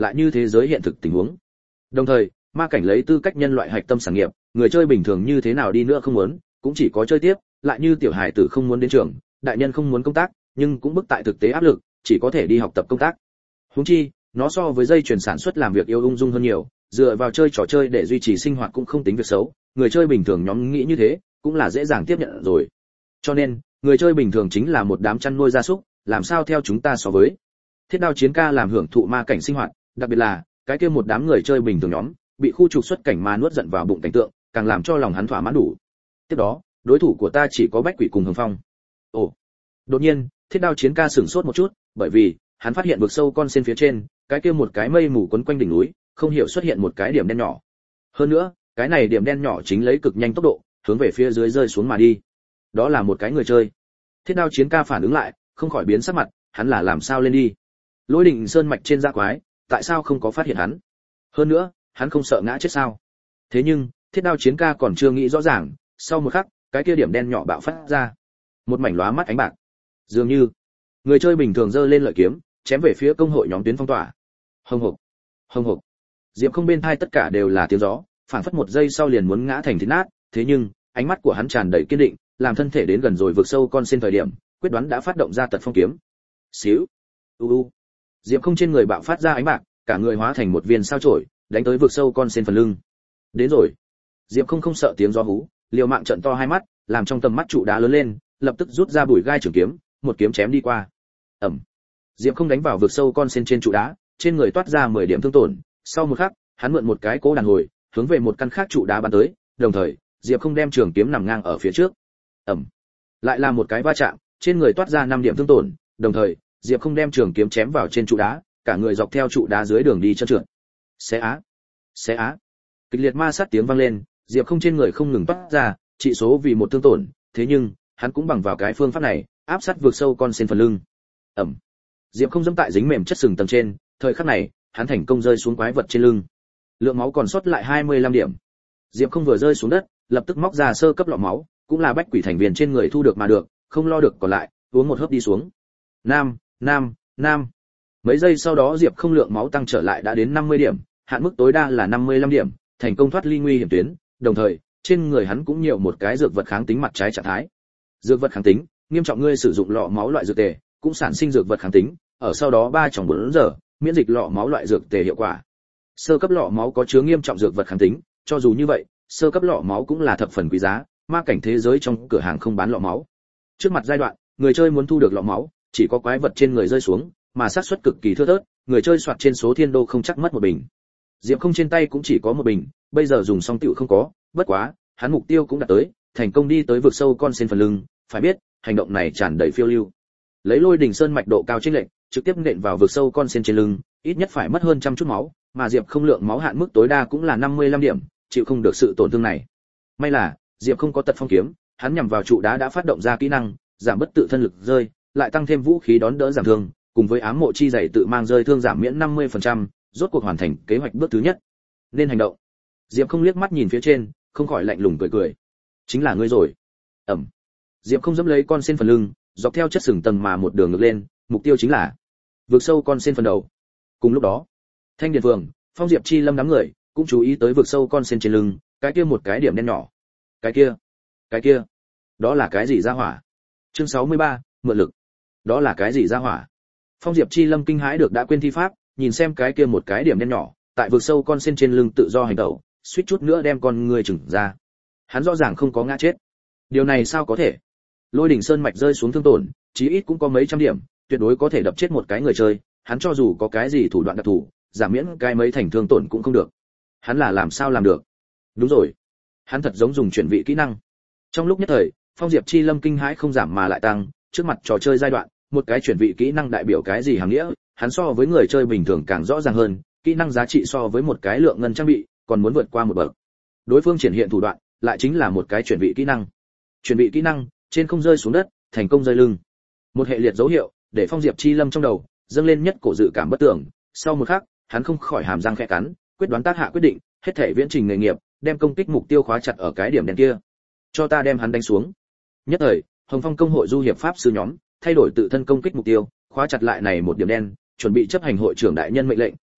lại như thế giới hiện thực tình huống. Đồng thời, ma cảnh lấy tư cách nhân loại hạch tâm sản nghiệp, người chơi bình thường như thế nào đi nữa không muốn, cũng chỉ có chơi tiếp, lại như tiểu hài tử không muốn đến trường, đại nhân không muốn công tác, nhưng cũng bức tại thực tế áp lực, chỉ có thể đi học tập công tác. Huống chi, nó so với dây chuyển sản xuất làm việc yêu ung dung hơn nhiều, dựa vào chơi trò chơi để duy trì sinh hoạt cũng không tính việc xấu, người chơi bình thường nhóm nghĩ như thế, cũng là dễ dàng tiếp nhận rồi. Cho nên, người chơi bình thường chính là một đám chăn nuôi gia súc, làm sao theo chúng ta so với. Thiết Đao Chiến Ca làm hưởng thụ ma cảnh sinh hoạt, đặc biệt là cái kia một đám người chơi bình thường nhóm, bị khu trục xuất cảnh mà nuốt giận vào bụng cảnh tượng, càng làm cho lòng hắn thỏa mãn đủ. Tiếp đó, đối thủ của ta chỉ có Bách Quỷ cùng Hồng Phong. Ồ. Đột nhiên, Thiết Đao Chiến Ca sửng sốt một chút, bởi vì hắn phát hiện vực sâu con sen phía trên, cái kia một cái mây mù quấn quanh đỉnh núi, không hiểu xuất hiện một cái điểm đen nhỏ. Hơn nữa, cái này điểm đen nhỏ chính lấy cực nhanh tốc độ, hướng về phía dưới rơi xuống mà đi. Đó là một cái người chơi. Thiết Đao Chiến Ca phản ứng lại, không khỏi biến sắc mặt, hắn là làm sao lên đi? Lôi Đỉnh Sơn mạch trên dã quái, tại sao không có phát hiện hắn? Hơn nữa, hắn không sợ ngã chết sao? Thế nhưng, Thiết Đao Chiến Ca còn chưa nghĩ rõ ràng, sau một khắc, cái kia điểm đen nhỏ bạo phát ra. Một mảnh lóa mắt ánh bạc. Dường như, người chơi bình thường giơ lên lợi kiếm, chém về phía công hội nhóm tuyến phong tỏa. Hồng hộc, hồng hộc. Diệp Không bên tai tất cả đều là tiếng gió, phản phất một giây sau liền muốn ngã thành thịt nát, thế nhưng, ánh mắt của hắn tràn đầy kiên định, làm thân thể đến gần rồi vực sâu con sen thời điểm, quyết đoán đã phát động ra tật phong kiếm. Xíu. U u. Diệp Không trên người bạo phát ra ánh bạc, cả người hóa thành một viên sao chổi, đánh tới vực sâu con sen phần lưng. Đến rồi. Diệp Không không sợ tiếng gió hú, liều mạng trợn to hai mắt, làm trong tầm mắt trụ đá lớn lên, lập tức rút ra bùi gai trường kiếm, một kiếm chém đi qua. Ầm. Diệp Không đánh vào vực sâu con sen trên trụ đá, trên người toát ra mười điểm thương tổn, sau một khắc, hắn mượn một cái cố đàn hồi, hướng về một căn khác trụ đá bắn tới, đồng thời, Diệp Không đem trường kiếm nằm ngang ở phía trước. Ầm. Lại là một cái va chạm, trên người toát ra năm điểm thương tổn, đồng thời, Diệp Không đem trường kiếm chém vào trên trụ đá, cả người dọc theo trụ đá dưới đường đi trơn trượt. Xé á, xé á. Kịch liệt ma sát tiếng vang lên, Diệp Không trên người không ngừng toát ra, trị số vì một thương tổn, thế nhưng, hắn cũng bằng vào cái phương pháp này, áp sát vượt sâu con sen phần lưng. Ầm. Diệp Không dẫm tại dính mềm chất sừng tầng trên, thời khắc này, hắn thành công rơi xuống quái vật trên lưng. Lượng máu còn sót lại hai mươi lăm điểm. Diệp Không vừa rơi xuống đất, lập tức móc ra sơ cấp lọ máu, cũng là bách quỷ thành viên trên người thu được mà được, không lo được còn lại, uống một hớp đi xuống. Nam, nam, nam. Mấy giây sau đó Diệp Không lượng máu tăng trở lại đã đến năm mươi điểm, hạn mức tối đa là năm mươi lăm điểm, thành công thoát ly nguy hiểm tuyến, đồng thời, trên người hắn cũng nhiều một cái dược vật kháng tính mặt trái trạng thái. Dược vật kháng tính, nghiêm trọng ngươi sử dụng lọ máu loại dược tề, cũng sản sinh dược vật kháng tính, ở sau đó ba trong bốn giờ, miễn dịch lọ máu loại dược tề hiệu quả. Sơ cấp lọ máu có chứa nghiêm trọng dược vật kháng tính, cho dù như vậy, sơ cấp lọ máu cũng là thập phần quý giá, ma cảnh thế giới trong cửa hàng không bán lọ máu. Trước mặt giai đoạn, người chơi muốn thu được lọ máu, chỉ có quái vật trên người rơi xuống, mà xác suất cực kỳ thưa thớt, người chơi soạt trên số thiên đô không chắc mất một bình. Diệp Không trên tay cũng chỉ có một bình, bây giờ dùng xong tựu không có, bất quá, hắn mục tiêu cũng đạt tới, thành công đi tới vực sâu con sen phần lưng, phải biết, hành động này tràn đầy phiêu lưu. Lấy Lôi Đỉnh Sơn mạch độ cao chênh lệch, trực tiếp nện vào vực sâu con sen trên lưng, ít nhất phải mất hơn trăm chút máu, mà Diệp Không lượng máu hạn mức tối đa cũng là năm mươi lăm điểm, chịu không được sự tổn thương này. May là, Diệp Không có tật phong kiếm, hắn nhằm vào trụ đá đã phát động ra kỹ năng, giảm bất tự thân lực rơi, lại tăng thêm vũ khí đón đỡ giảm thương, cùng với ám mộ chi dày tự mang rơi thương giảm miễn năm mươi phần trăm, rốt cuộc hoàn thành kế hoạch bước thứ nhất. Nên hành động. Diệp Không liếc mắt nhìn phía trên, không khỏi lạnh lùng cười cười. Chính là ngươi rồi. Ẩm. Diệp Không dẫm lấy con sen phần lưng, dọc theo chất sừng tầng mà một đường ngược lên, mục tiêu chính là vượt sâu con sen phần đầu. Cùng lúc đó, Thanh Điền Phường, Phong Diệp Chi Lâm đám người cũng chú ý tới vượt sâu con sen trên lưng, cái kia một cái điểm đen nhỏ. Cái kia, cái kia, đó là cái gì ra hỏa? Chương sáu mươi ba, mượn lực. Đó là cái gì ra hỏa? Phong Diệp Chi Lâm kinh hãi được đã quên thi pháp, nhìn xem cái kia một cái điểm đen nhỏ, tại vượt sâu con sen trên lưng tự do hành động, suýt chút nữa đem con người chừng ra. Hắn rõ ràng không có ngã chết. Điều này sao có thể? Lôi Đỉnh Sơn mạch rơi xuống thương tổn, chí ít cũng có mấy trăm điểm, tuyệt đối có thể đập chết một cái người chơi, hắn cho dù có cái gì thủ đoạn đặc thù, giảm miễn cái mấy thành thương tổn cũng không được. Hắn là làm sao làm được? Đúng rồi, hắn thật giống dùng chuyển vị kỹ năng. Trong lúc nhất thời, Phong Diệp Chi Lâm kinh hãi không giảm mà lại tăng, trước mặt trò chơi giai đoạn, một cái chuyển vị kỹ năng đại biểu cái gì hàm nghĩa, hắn so với người chơi bình thường càng rõ ràng hơn, kỹ năng giá trị so với một cái lượng ngân trang bị, còn muốn vượt qua một bậc. Đối phương triển hiện thủ đoạn, lại chính là một cái chuyển vị kỹ năng. Chuyển vị kỹ năng, trên không rơi xuống đất, thành công rơi lưng. Một hệ liệt dấu hiệu, để Phong Diệp Chi Lâm trong đầu dâng lên nhất cổ dự cảm bất tưởng, sau một khắc, hắn không khỏi hàm răng khẽ cắn, quyết đoán tác hạ quyết định, hết thể viễn trình nghề nghiệp, đem công kích mục tiêu khóa chặt ở cái điểm đen kia. Cho ta đem hắn đánh xuống. Nhất thời, Hồng Phong công hội du hiệp pháp sư nhóm thay đổi tự thân công kích mục tiêu, khóa chặt lại này một điểm đen, chuẩn bị chấp hành hội trưởng đại nhân mệnh lệnh,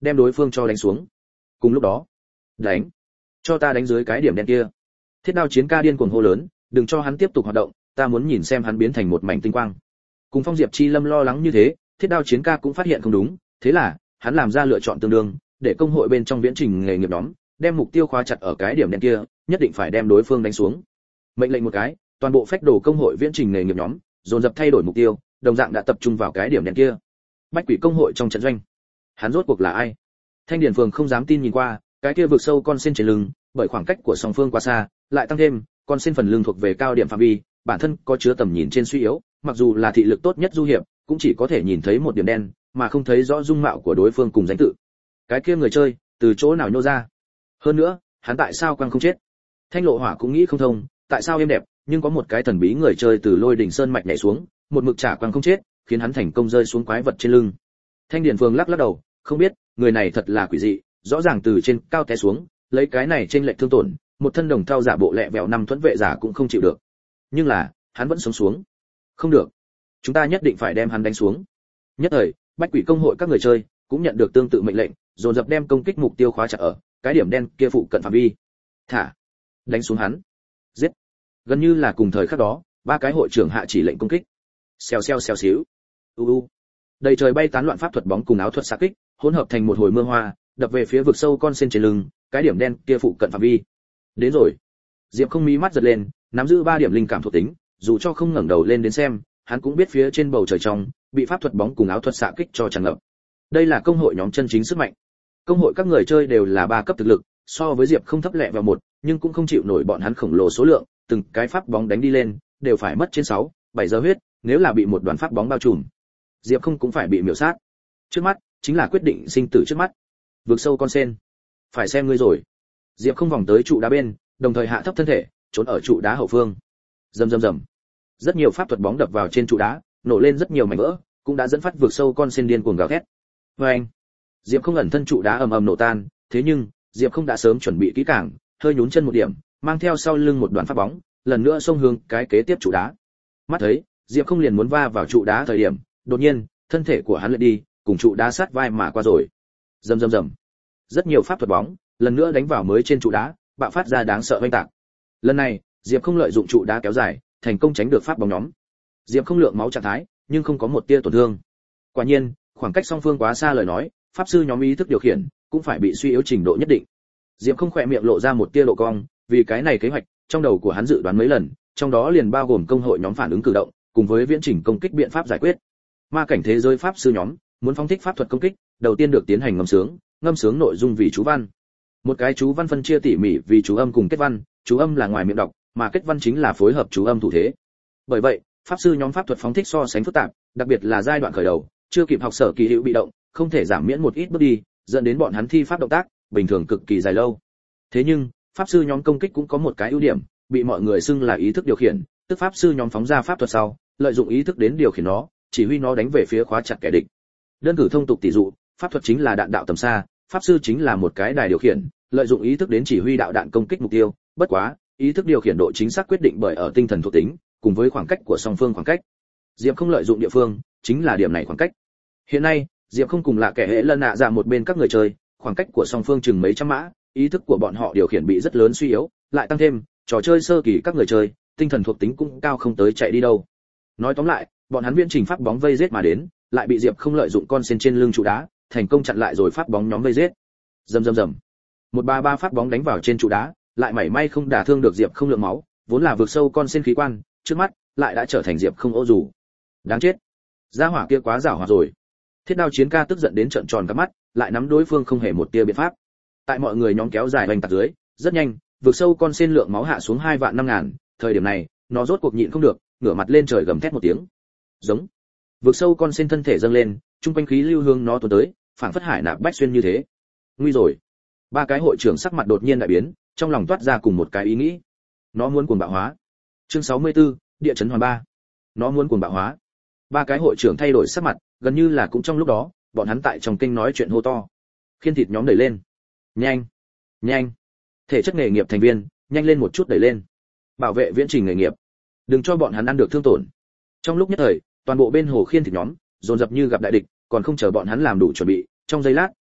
đem đối phương cho đánh xuống. Cùng lúc đó, đánh, cho ta đánh dưới cái điểm đen kia. Thiết Đao Chiến ca điên cuồng hô lớn, đừng cho hắn tiếp tục hoạt động, ta muốn nhìn xem hắn biến thành một mảnh tinh quang. Cùng Phong Diệp Chi Lâm lo lắng như thế, Thiết Đao Chiến ca cũng phát hiện không đúng, thế là hắn làm ra lựa chọn tương đương, để công hội bên trong viễn trình nghề nghiệp nhóm đem mục tiêu khóa chặt ở cái điểm đen kia, nhất định phải đem đối phương đánh xuống. Mệnh lệnh một cái, toàn bộ phách đồ công hội viễn trình nghề nghiệp nhóm dồn dập thay đổi mục tiêu, đồng dạng đã tập trung vào cái điểm đen kia. Bách Quỷ công hội trong trận doanh, hắn rốt cuộc là ai? Thanh Điền Phường không dám tin nhìn qua, cái kia vực sâu con sen trên lưng, bởi khoảng cách của song phương quá xa, lại tăng thêm con sen phần lưng thuộc về cao điểm phạm vi, bản thân có chứa tầm nhìn trên suy yếu, mặc dù là thị lực tốt nhất du hiệp, cũng chỉ có thể nhìn thấy một điểm đen, mà không thấy rõ dung mạo của đối phương cùng danh tự. Cái kia người chơi, từ chỗ nào nhô ra? Hơn nữa, hắn tại sao quăng không chết? Thanh Lộ Hỏa cũng nghĩ không thông, tại sao êm đẹp, nhưng có một cái thần bí người chơi từ Lôi Đỉnh Sơn mạch nhảy xuống, một mực trả quăng không chết, khiến hắn thành công rơi xuống quái vật trên lưng. Thanh Điền Phường lắc lắc đầu, không biết, người này thật là quỷ dị, rõ ràng từ trên cao té xuống, lấy cái này trên lệch thương tổn, một thân đồng thau giả bộ lẹ vẹo năm thuẫn vệ giả cũng không chịu được. Nhưng là, hắn vẫn sống xuống. Không được, chúng ta nhất định phải đem hắn đánh xuống. Nhất thời, Bách Quỷ công hội các người chơi cũng nhận được tương tự mệnh lệnh, dồn dập đem công kích mục tiêu khóa chặt ở cái điểm đen kia phụ cận phạm vi. Thả, đánh xuống hắn, giết. Gần như là cùng thời khắc đó, ba cái hội trưởng hạ chỉ lệnh công kích. Xèo xèo xèo xíu. U u. Đầy trời bay tán loạn pháp thuật bóng cùng áo thuật xạ kích, hỗn hợp thành một hồi mưa hoa, đập về phía vực sâu con sen trên lưng, cái điểm đen kia phụ cận phạm vi. Đến rồi. Diệp Không mí mắt giật lên, nắm giữ ba điểm linh cảm thuộc tính, dù cho không ngẩng đầu lên đến xem, hắn cũng biết phía trên bầu trời trong bị pháp thuật bóng cùng áo thuật xạ kích cho tràn ngập. Đây là công hội nhóm chân chính sức mạnh. Công hội các người chơi đều là ba cấp thực lực, so với Diệp Không thấp lẹ vào một, nhưng cũng không chịu nổi bọn hắn khổng lồ số lượng, từng cái pháp bóng đánh đi lên, đều phải mất trên sáu, bảy giờ huyết, nếu là bị một đoàn pháp bóng bao trùm, Diệp Không cũng phải bị miểu sát. Trước mắt chính là quyết định sinh tử trước mắt. Vực sâu con sen, phải xem ngươi rồi. Diệp Không vòng tới trụ đá bên, đồng thời hạ thấp thân thể, trốn ở trụ đá hậu phương. Rầm rầm rầm. Rất nhiều pháp thuật bóng đập vào trên trụ đá, nổ lên rất nhiều mảnh vỡ, cũng đã dẫn phát vực sâu con sen điên cuồng gào thét. Oeng! Diệp Không ẩn thân trụ đá ầm ầm nổ tan, thế nhưng, Diệp Không đã sớm chuẩn bị kỹ càng, hơi nhún chân một điểm, mang theo sau lưng một đoàn pháp bóng, lần nữa xông hướng cái kế tiếp trụ đá. Mắt thấy, Diệp Không liền muốn va vào trụ đá thời điểm, đột nhiên, thân thể của hắn lệch đi, cùng trụ đá sát vai mà qua rồi. Rầm rầm rầm. Rất nhiều pháp thuật bóng, lần nữa đánh vào mới trên trụ đá, bạo phát ra đáng sợ oanh tạc. Lần này, Diệp Không lợi dụng trụ đá kéo dài, thành công tránh được pháp bóng nhóm. Diệp Không lượng máu trạng thái, nhưng không có một tia tổn thương. Quả nhiên, khoảng cách song phương quá xa lời nói, pháp sư nhóm ý thức điều khiển cũng phải bị suy yếu trình độ nhất định. Diệp Không khỏe miệng lộ ra một tia độ cong, vì cái này kế hoạch, trong đầu của hắn dự đoán mấy lần, trong đó liền bao gồm công hội nhóm phản ứng cử động, cùng với viễn trình công kích biện pháp giải quyết. Ma cảnh thế giới pháp sư nhóm muốn phóng thích pháp thuật công kích, đầu tiên được tiến hành ngâm sướng, ngâm sướng nội dung vì chú văn. Một cái chú văn phân chia tỉ mỉ vì chú âm cùng kết văn, chú âm là ngoài miệng đọc, mà kết văn chính là phối hợp chú âm thủ thế. Bởi vậy, pháp sư nhóm pháp thuật phóng thích so sánh phức tạp, đặc biệt là giai đoạn khởi đầu, chưa kịp học sở kỳ hữu bị động, không thể giảm miễn một ít bước đi, dẫn đến bọn hắn thi pháp động tác bình thường cực kỳ dài lâu. Thế nhưng, pháp sư nhóm công kích cũng có một cái ưu điểm, bị mọi người xưng là ý thức điều khiển, tức pháp sư nhóm phóng ra pháp thuật sau, lợi dụng ý thức đến điều khiển nó, chỉ huy nó đánh về phía khóa chặt kẻ địch. Đơn cử thông tục tỷ dụ, pháp thuật chính là đạn đạo tầm xa, pháp sư chính là một cái đài điều khiển, lợi dụng ý thức đến chỉ huy đạo đạn công kích mục tiêu, bất quá, ý thức điều khiển độ chính xác quyết định bởi ở tinh thần thuộc tính, cùng với khoảng cách của song phương khoảng cách. Diệp Không lợi dụng địa phương, chính là điểm này khoảng cách. Hiện nay, Diệp Không cùng là kẻ hệ lân nạ dạ một bên các người chơi, khoảng cách của song phương chừng mấy trăm mã, ý thức của bọn họ điều khiển bị rất lớn suy yếu, lại tăng thêm, trò chơi sơ kỳ các người chơi, tinh thần thuộc tính cũng cao không tới chạy đi đâu. Nói tóm lại, bọn hắn viễn trình pháp bóng vây giết mà đến, lại bị Diệp Không lợi dụng con sen trên lưng trụ đá, thành công chặn lại rồi pháp bóng nhóm vây giết. Rầm rầm rầm. Một ba ba pháp bóng đánh vào trên trụ đá, lại mảy may không đả thương được Diệp Không lượng máu, vốn là vượt sâu con sen khí quan, trước mắt lại đã trở thành Diệp Không ô dù. Đáng chết. Gia hỏa kia quá giảo hoạt rồi. Thiết Đao Chiến ca tức giận đến trợn tròn cả mắt, lại nắm đối phương không hề một tia biện pháp. Tại mọi người nhóm kéo dài hoành tạc dưới, rất nhanh, vượt sâu con sen lượng máu hạ xuống hai vạn năm ngàn, thời điểm này, nó rốt cuộc nhịn không được, ngửa mặt lên trời gầm thét một tiếng. Giống. Vượt sâu con sen thân thể dâng lên, trung quanh khí lưu hương nó tuôn tới, phảng phất hải nạp bách xuyên như thế. Nguy rồi. Ba cái hội trưởng sắc mặt đột nhiên đại biến, trong lòng toát ra cùng một cái ý nghĩ. Nó muốn cuồng bạo hóa. Chương sáu mươi tư, địa chấn hoàn ba. Nó muốn cuồng bạo hóa. Ba cái hội trưởng thay đổi sắc mặt, gần như là cũng trong lúc đó, bọn hắn tại trong kinh nói chuyện hô to. Khiên thịt nhóm đẩy lên. Nhanh, nhanh. Thể chất nghề nghiệp thành viên, nhanh lên một chút đẩy lên. Bảo vệ viễn trình nghề nghiệp. Đừng cho bọn hắn ăn được thương tổn. Trong lúc nhất thời, toàn bộ bên hồ khiên thịt nhóm, dồn dập như gặp đại địch, còn không chờ bọn hắn làm đủ chuẩn bị, trong giây lát,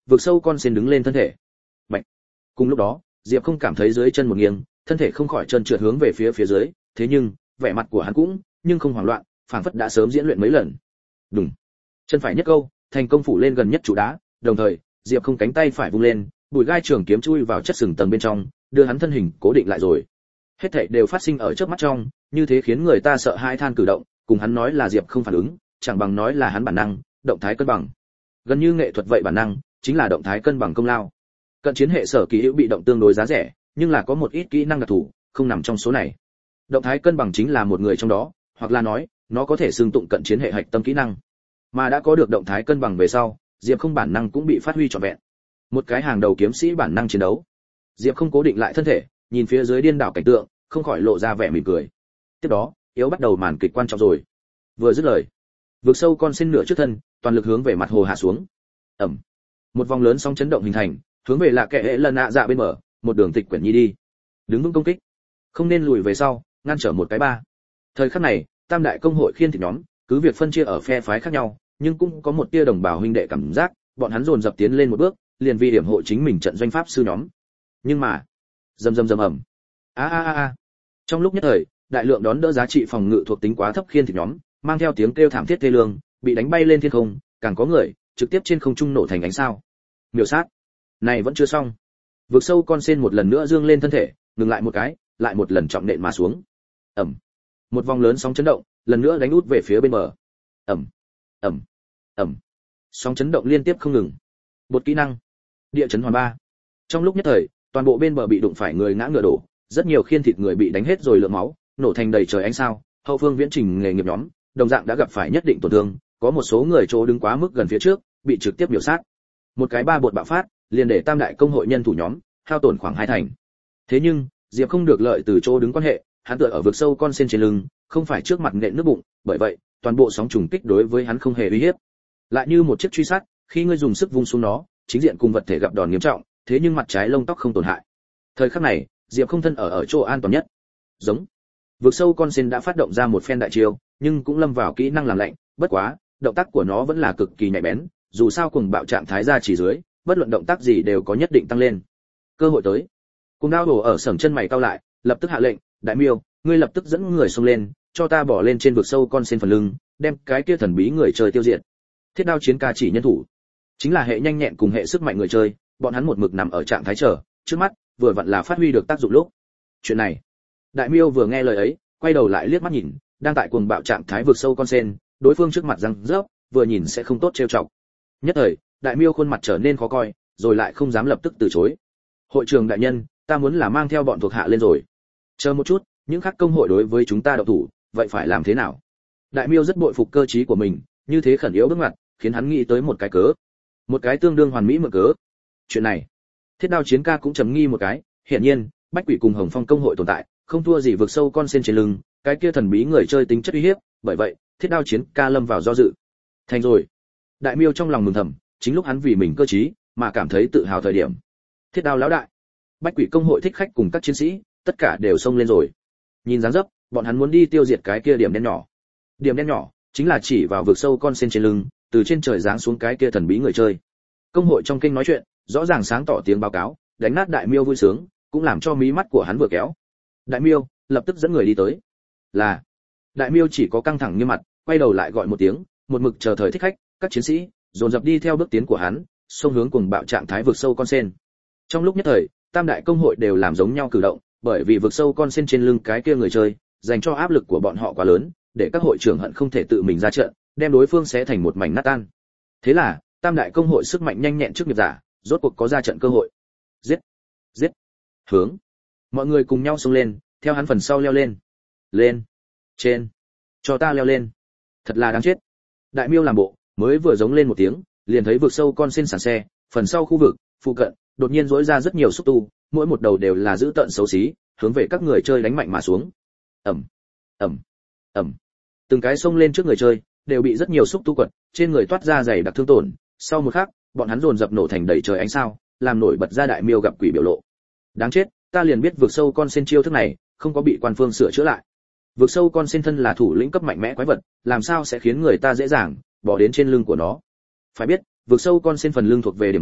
vực sâu con sen đứng lên thân thể. Bạch. Cùng lúc đó, Diệp không cảm thấy dưới chân một nghiêng, thân thể không khỏi trơn trượt hướng về phía phía dưới, thế nhưng, vẻ mặt của hắn cũng, nhưng không hoảng loạn, phảng phất đã sớm diễn luyện mấy lần. Đùng. Chân phải nhất câu, thành công phủ lên gần nhất trụ đá, đồng thời, Diệp không cánh tay phải vung lên, bùi gai trường kiếm chui vào chất sừng tầng bên trong, đưa hắn thân hình cố định lại rồi. Hết thảy đều phát sinh ở trước mắt trong, như thế khiến người ta sợ hãi than cử động, cùng hắn nói là Diệp không phản ứng, chẳng bằng nói là hắn bản năng, động thái cân bằng. Gần như nghệ thuật vậy bản năng, chính là động thái cân bằng công lao. Cận chiến hệ sở kỳ hữu bị động tương đối giá rẻ, nhưng là có một ít kỹ năng đặc thù, không nằm trong số này. Động thái cân bằng chính là một người trong đó, hoặc là nói, nó có thể xưng tụng cận chiến hệ hạch tâm kỹ năng. Mà đã có được động thái cân bằng về sau, Diệp không bản năng cũng bị phát huy trọn vẹn. Một cái hàng đầu kiếm sĩ bản năng chiến đấu. Diệp không cố định lại thân thể, nhìn phía dưới điên đảo cảnh tượng, không khỏi lộ ra vẻ mỉm cười. Tiếp đó, yếu bắt đầu màn kịch quan trọng rồi. Vừa dứt lời, vực sâu con sen nửa trước thân, toàn lực hướng về mặt hồ hạ xuống. Ầm. Một vòng lớn sóng chấn động hình thành, hướng về lạ kệ hệ lần ạ dạ bên mở, một đường tịch quyển nhi đi. Đứng vững công kích, không nên lùi về sau, ngăn trở một cái ba. Thời khắc này, tam đại công hội khiên thịt nhóm, cứ việc phân chia ở phe phái khác nhau, nhưng cũng có một tia đồng bào huynh đệ cảm giác, bọn hắn dồn dập tiến lên một bước, liền vì điểm hộ chính mình trận doanh pháp sư nhóm. Nhưng mà, rầm rầm rầm ầm. A a a a. Trong lúc nhất thời, đại lượng đón đỡ giá trị phòng ngự thuộc tính quá thấp khiên thịt nhóm, mang theo tiếng kêu thảm thiết thê lương, bị đánh bay lên thiên không, càng có người trực tiếp trên không trung nổ thành ánh sao. Miểu sát. Này vẫn chưa xong. Vực sâu con sen một lần nữa dương lên thân thể, ngừng lại một cái, lại một lần trọng nện mà xuống. Ầm. Một vòng lớn sóng chấn động, lần nữa đánh út về phía bên bờ. Ầm. Ầm. Ầm. Sóng chấn động liên tiếp không ngừng. Bột kỹ năng. Địa chấn hoàn ba. Trong lúc nhất thời, toàn bộ bên bờ bị đụng phải người ngã ngựa đổ, rất nhiều khiên thịt người bị đánh hết rồi lượng máu, nổ thành đầy trời ánh sao. Hậu phương viễn trình nghề nghiệp nhóm, đồng dạng đã gặp phải nhất định tổn thương, có một số người chỗ đứng quá mức gần phía trước, bị trực tiếp miểu sát. Một cái ba bột bạo phát, liền để tam đại công hội nhân thủ nhóm hao tổn khoảng hai thành. Thế nhưng, Diệp không được lợi từ chỗ đứng quan hệ, hắn tựa ở vực sâu con sen trên lưng, không phải trước mặt nện nước bụng, bởi vậy, toàn bộ sóng trùng kích đối với hắn không hề uy hiếp. Lại như một chiếc truy sát, khi ngươi dùng sức vung xuống nó, chính diện cùng vật thể gặp đòn nghiêm trọng, thế nhưng mặt trái lông tóc không tổn hại. Thời khắc này, Diệp không thân ở ở chỗ an toàn nhất. Giống. Vực sâu con sen đã phát động ra một phen đại chiêu, nhưng cũng lâm vào kỹ năng làm lạnh, bất quá, động tác của nó vẫn là cực kỳ nhạy bén, dù sao cùng bạo trạng thái ra chỉ dưới, bất luận động tác gì đều có nhất định tăng lên. Cơ hội tới. Cùng đao đổ ở sởm chân mày cau lại, lập tức hạ lệnh, đại miêu, ngươi lập tức dẫn người xông lên, cho ta bỏ lên trên vực sâu con sen phần lưng, đem cái kia thần bí người chơi tiêu diệt. Thiết đao chiến ca chỉ nhân thủ, chính là hệ nhanh nhẹn cùng hệ sức mạnh người chơi, bọn hắn một mực nằm ở trạng thái chờ, trước mắt vừa vặn là phát huy được tác dụng lúc. Chuyện này, đại miêu vừa nghe lời ấy, quay đầu lại liếc mắt nhìn, đang tại cuồng bạo trạng thái vực sâu con sen, đối phương trước mặt răng rớp, vừa nhìn sẽ không tốt trêu chọc. Nhất thời, đại miêu khuôn mặt trở nên khó coi, rồi lại không dám lập tức từ chối. Hội trưởng đại nhân, ta muốn là mang theo bọn thuộc hạ lên rồi. Chờ một chút, những khác công hội đối với chúng ta động thủ, vậy phải làm thế nào? Đại miêu rất bội phục cơ trí của mình, như thế khẩn yếu bước ngoặt, khiến hắn nghĩ tới một cái cớ, một cái tương đương hoàn mỹ mượn cớ. Chuyện này, Thiết đao chiến ca cũng trầm nghi một cái, hiển nhiên, Bách Quỷ cùng Hồng Phong công hội tồn tại, không thua gì vực sâu con sen trên lưng, cái kia thần bí người chơi tính chất uy hiếp, bởi vậy, Thiết đao chiến ca lâm vào do dự. Thành rồi. Đại miêu trong lòng mừng thầm, chính lúc hắn vì mình cơ trí mà cảm thấy tự hào thời điểm. Thiết đao lão đại, Bách Quỷ công hội thích khách cùng các chiến sĩ, tất cả đều xông lên rồi. Nhìn dáng dấp, bọn hắn muốn đi tiêu diệt cái kia điểm đen nhỏ. Điểm đen nhỏ chính là chỉ vào vực sâu con sen trên lưng, từ trên trời giáng xuống cái kia thần bí người chơi. Công hội trong kinh nói chuyện, rõ ràng sáng tỏ tiếng báo cáo, đánh nát đại miêu vui sướng, cũng làm cho mí mắt của hắn vừa kéo. Đại miêu lập tức dẫn người đi tới. Là. Đại miêu chỉ có căng thẳng như mặt, quay đầu lại gọi một tiếng, một mực chờ thời thích khách, các chiến sĩ dồn dập đi theo bước tiến của hắn, xông hướng cuồng bạo trạng thái vực sâu con sen. Trong lúc nhất thời, tam đại công hội đều làm giống nhau cử động, bởi vì vực sâu con sen trên lưng cái kia người chơi, dành cho áp lực của bọn họ quá lớn, để các hội trưởng hận không thể tự mình ra trận, đem đối phương xé thành một mảnh nát tan. Thế là, tam đại công hội sức mạnh nhanh nhẹn trước nghiệp giả, rốt cuộc có ra trận cơ hội. Giết, giết, hướng. Mọi người cùng nhau xông lên, theo hắn phần sau leo lên. Lên, trên, cho ta leo lên. Thật là đáng chết. Đại miêu làm bộ, mới vừa giống lên một tiếng, liền thấy vực sâu con sen sàn xe, phần sau khu vực, phụ cận, đột nhiên rỗi ra rất nhiều xúc tu, mỗi một đầu đều là dữ tợn xấu xí, hướng về các người chơi đánh mạnh mà xuống. Ầm, ầm, ầm. Từng cái xông lên trước người chơi, đều bị rất nhiều xúc tu quật, trên người toát ra dày đặc thương tổn. Sau một khắc, bọn hắn dồn dập nổ thành đầy trời ánh sao, làm nổi bật ra đại miêu gặp quỷ biểu lộ. Đáng chết, ta liền biết vực sâu con sen chiêu thức này, không có bị quan phương sửa chữa lại. Vực sâu con sen thân là thủ lĩnh cấp mạnh mẽ quái vật, làm sao sẽ khiến người ta dễ dàng bỏ đến trên lưng của nó? Phải biết, vực sâu con sen phần lưng thuộc về điểm mù,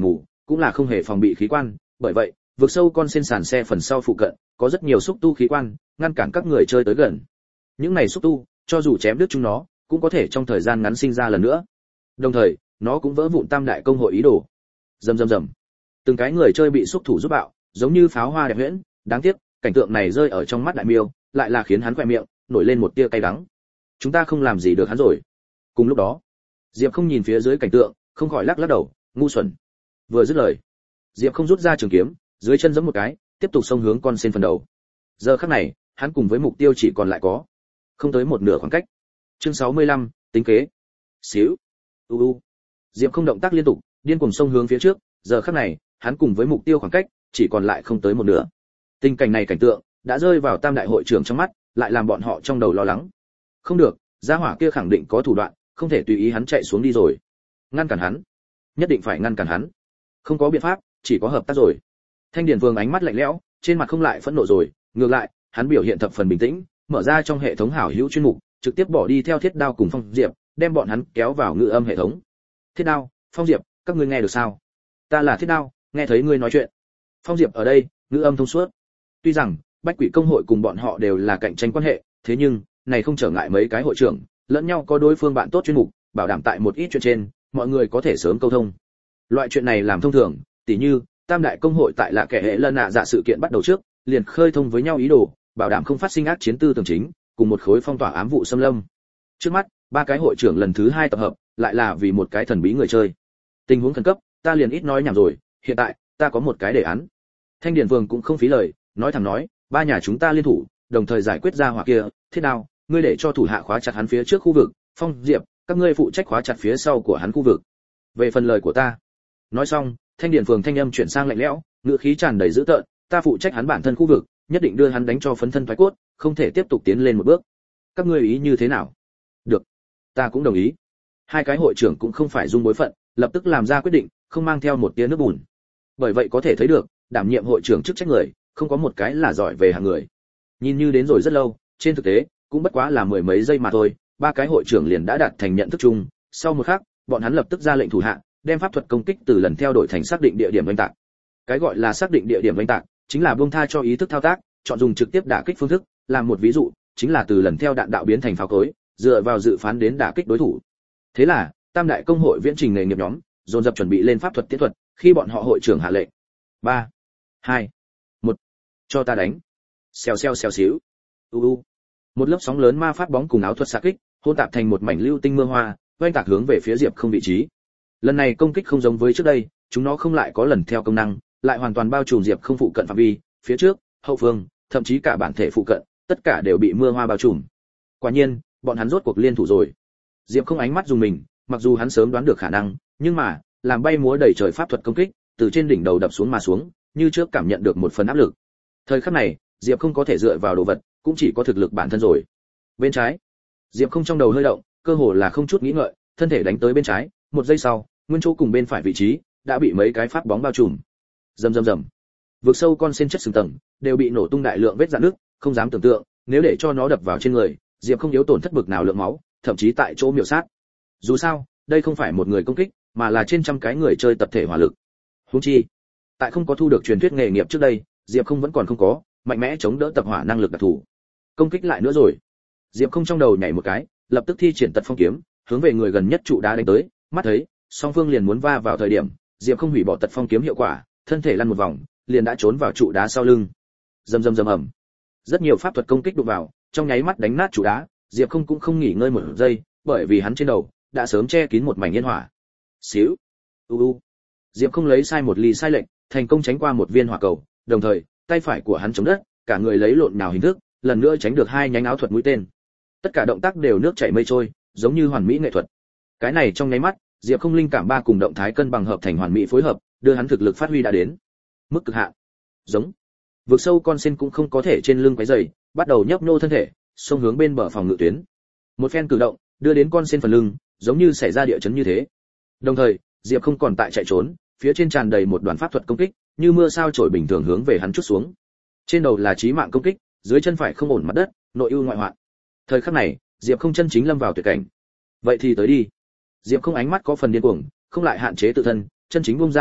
cũng là không hề phòng bị khí quan, bởi vậy vực sâu con sen sàn xe phần sau phụ cận có rất nhiều xúc tu khí quan ngăn cản các người chơi tới gần. Những này xúc tu cho dù chém đứt chúng nó cũng có thể trong thời gian ngắn sinh ra lần nữa, đồng thời nó cũng vỡ vụn tam đại công hội ý đồ. Rầm rầm rầm, từng cái người chơi bị xúc thủ giúp bạo, giống như pháo hoa đẹp huyễn. Đáng tiếc cảnh tượng này rơi ở trong mắt đại miêu lại là khiến hắn khỏe miệng nổi lên một tia cay đắng. Chúng ta không làm gì được hắn rồi. Cùng lúc đó Diệp không nhìn phía dưới cảnh tượng không khỏi lắc lắc đầu, ngu xuẩn. Vừa dứt lời, Diệp không rút ra trường kiếm, dưới chân giẫm một cái, tiếp tục xông hướng con sen phần đầu. Giờ khắc này, hắn cùng với mục tiêu chỉ còn lại có không tới một nửa khoảng cách. Chương sáu mươi lăm, tính kế. Xíu. U u. Diệp không động tác liên tục, điên cuồng xông hướng phía trước, giờ khắc này, hắn cùng với mục tiêu khoảng cách chỉ còn lại không tới một nửa. Tình cảnh này cảnh tượng đã rơi vào tam đại hội trưởng trong mắt, lại làm bọn họ trong đầu lo lắng. Không được, gia hỏa kia khẳng định có thủ đoạn, không thể tùy ý hắn chạy xuống đi rồi. Ngăn cản hắn, nhất định phải ngăn cản hắn. Không có biện pháp, chỉ có hợp tác rồi. Thanh Điền Vương ánh mắt lạnh lẽo, trên mặt không lại phẫn nộ rồi, ngược lại, hắn biểu hiện thập phần bình tĩnh, mở ra trong hệ thống hảo hữu chuyên mục, trực tiếp bỏ đi theo Thiết Đao cùng Phong Diệp, đem bọn hắn kéo vào ngữ âm hệ thống. Thiết Đao, Phong Diệp, các ngươi nghe được sao? Ta là Thiết Đao, nghe thấy ngươi nói chuyện. Phong Diệp ở đây, ngữ âm thông suốt. Tuy rằng Bách Quỷ công hội cùng bọn họ đều là cạnh tranh quan hệ, thế nhưng này không trở ngại mấy cái hội trưởng lẫn nhau có đối phương bạn tốt chuyên mục, bảo đảm tại một ít chuyện trên, mọi người có thể sớm câu thông. Loại chuyện này làm thông thường, tỉ như tam đại công hội tại lạ kẻ hệ lân nạ dạ sự kiện bắt đầu trước, liền khơi thông với nhau ý đồ, bảo đảm không phát sinh ác chiến tư tưởng chính, cùng một khối phong tỏa ám vụ xâm lâm. Trước mắt, ba cái hội trưởng lần thứ hai tập hợp, lại là vì một cái thần bí người chơi. Tình huống khẩn cấp, ta liền ít nói nhảm rồi, hiện tại, ta có một cái đề án. Thanh Điền Vương cũng không phí lời, nói thẳng nói, ba nhà chúng ta liên thủ, đồng thời giải quyết ra hỏa kia. Thiết Đao, ngươi để cho thủ hạ khóa chặt hắn phía trước khu vực, Phong Diệp, các ngươi phụ trách khóa chặt phía sau của hắn khu vực. Về phần lời của ta. Nói xong, Thanh Điền Phường thanh âm chuyển sang lạnh lẽo, ngữ khí tràn đầy dữ tợn, ta phụ trách hắn bản thân khu vực, nhất định đưa hắn đánh cho phấn thân thoái cốt, không thể tiếp tục tiến lên một bước. Các ngươi ý như thế nào? Được, ta cũng đồng ý. Hai cái hội trưởng cũng không phải dung bối phận, lập tức làm ra quyết định, không mang theo một tia nước bùn. Bởi vậy có thể thấy được, đảm nhiệm hội trưởng chức trách người, không có một cái là giỏi về hạng người. Nhìn như đến rồi rất lâu, trên thực tế, cũng bất quá là mười mấy giây mà thôi, ba cái hội trưởng liền đã đạt thành nhận thức chung. Sau một khắc, bọn hắn lập tức ra lệnh thủ hạ, đem pháp thuật công kích từ lần theo đổi thành xác định địa điểm oanh tạc. Cái gọi là xác định địa điểm oanh tạc, chính là buông tha cho ý thức thao tác, chọn dùng trực tiếp đả kích phương thức, làm một ví dụ, chính là từ lần theo đạn đạo biến thành pháo cối, dựa vào dự phán đến đả kích đối thủ. Thế là, tam đại công hội viễn trình nghề nghiệp nhóm, dồn dập chuẩn bị lên pháp thuật tiễn thuật, khi bọn họ hội trưởng hạ lệnh. ba, hai, một, cho ta đánh. Xèo xèo xèo xíu. U u. Một lớp sóng lớn ma pháp bóng cùng áo thuật xạ kích, hỗn tạp thành một mảnh lưu tinh mưa hoa, oanh tạc hướng về phía Diệp không vị trí. Lần này công kích không giống với trước đây, chúng nó không lại có lần theo công năng, lại hoàn toàn bao trùm Diệp không phụ cận phạm vi, phía trước, hậu phương, thậm chí cả bản thể phụ cận, tất cả đều bị mưa hoa bao trùm. Quả nhiên, bọn hắn rốt cuộc liên thủ rồi. Diệp không ánh mắt dùng mình, mặc dù hắn sớm đoán được khả năng, nhưng mà, làm bay múa đầy trời pháp thuật công kích, từ trên đỉnh đầu đập xuống mà xuống, như trước cảm nhận được một phần áp lực. Thời khắc này, Diệp không có thể dựa vào đồ vật, cũng chỉ có thực lực bản thân rồi. Bên trái, Diệp không trong đầu hơi động, cơ hồ là không chút nghĩ ngợi, thân thể đánh tới bên trái, một giây sau, nguyên chỗ cùng bên phải vị trí đã bị mấy cái pháp bóng bao trùm. Rầm rầm rầm. Vực sâu con sen chất sừng tầng đều bị nổ tung đại lượng vết rạn nước, không dám tưởng tượng, nếu để cho nó đập vào trên người, Diệp không yếu tổn thất bực nào lượng máu, thậm chí tại chỗ miểu sát. Dù sao, đây không phải một người công kích, mà là trên trăm cái người chơi tập thể hỏa lực. Huống chi, tại không có thu được truyền thuyết nghề nghiệp trước đây, Diệp không vẫn còn không có mạnh mẽ chống đỡ tập hỏa năng lực đặc thù. Công kích lại nữa rồi. Diệp không trong đầu nhảy một cái, lập tức thi triển tật phong kiếm, hướng về người gần nhất trụ đá đánh tới, mắt thấy song phương liền muốn va vào thời điểm, Diệp không hủy bỏ tật phong kiếm hiệu quả, thân thể lăn một vòng, liền đã trốn vào trụ đá sau lưng. Rầm rầm rầm ầm. Rất nhiều pháp thuật công kích đụng vào, trong nháy mắt đánh nát trụ đá, Diệp không cũng không nghỉ ngơi một giây, bởi vì hắn trên đầu đã sớm che kín một mảnh yên hỏa. Xíu. U u. Diệp không lấy sai một ly sai lệnh, thành công tránh qua một viên hỏa cầu, đồng thời, tay phải của hắn chống đất, cả người lấy lộn nào hình thức, lần nữa tránh được hai nhánh áo thuật mũi tên. Tất cả động tác đều nước chảy mây trôi, giống như hoàn mỹ nghệ thuật. Cái này trong nháy mắt, Diệp không linh cảm ba cùng động thái cân bằng hợp thành hoàn mỹ phối hợp, đưa hắn thực lực phát huy đã đến mức cực hạn. Giống. Vực sâu con sen cũng không có thể trên lưng quấy rầy, bắt đầu nhấp nhô thân thể, xông hướng bên bờ phòng ngự tuyến. Một phen cử động, đưa đến con sen phần lưng, giống như xảy ra địa chấn như thế. Đồng thời, Diệp không còn tại chạy trốn, phía trên tràn đầy một đoàn pháp thuật công kích, như mưa sao chổi bình thường hướng về hắn chút xuống. Trên đầu là chí mạng công kích, dưới chân phải không ổn mặt đất, nội ưu ngoại hoạn. Thời khắc này, Diệp không chân chính lâm vào tuyệt cảnh. Vậy thì tới đi. Diệp không ánh mắt có phần điên cuồng, không lại hạn chế tự thân, chân chính buông ra tốc độ,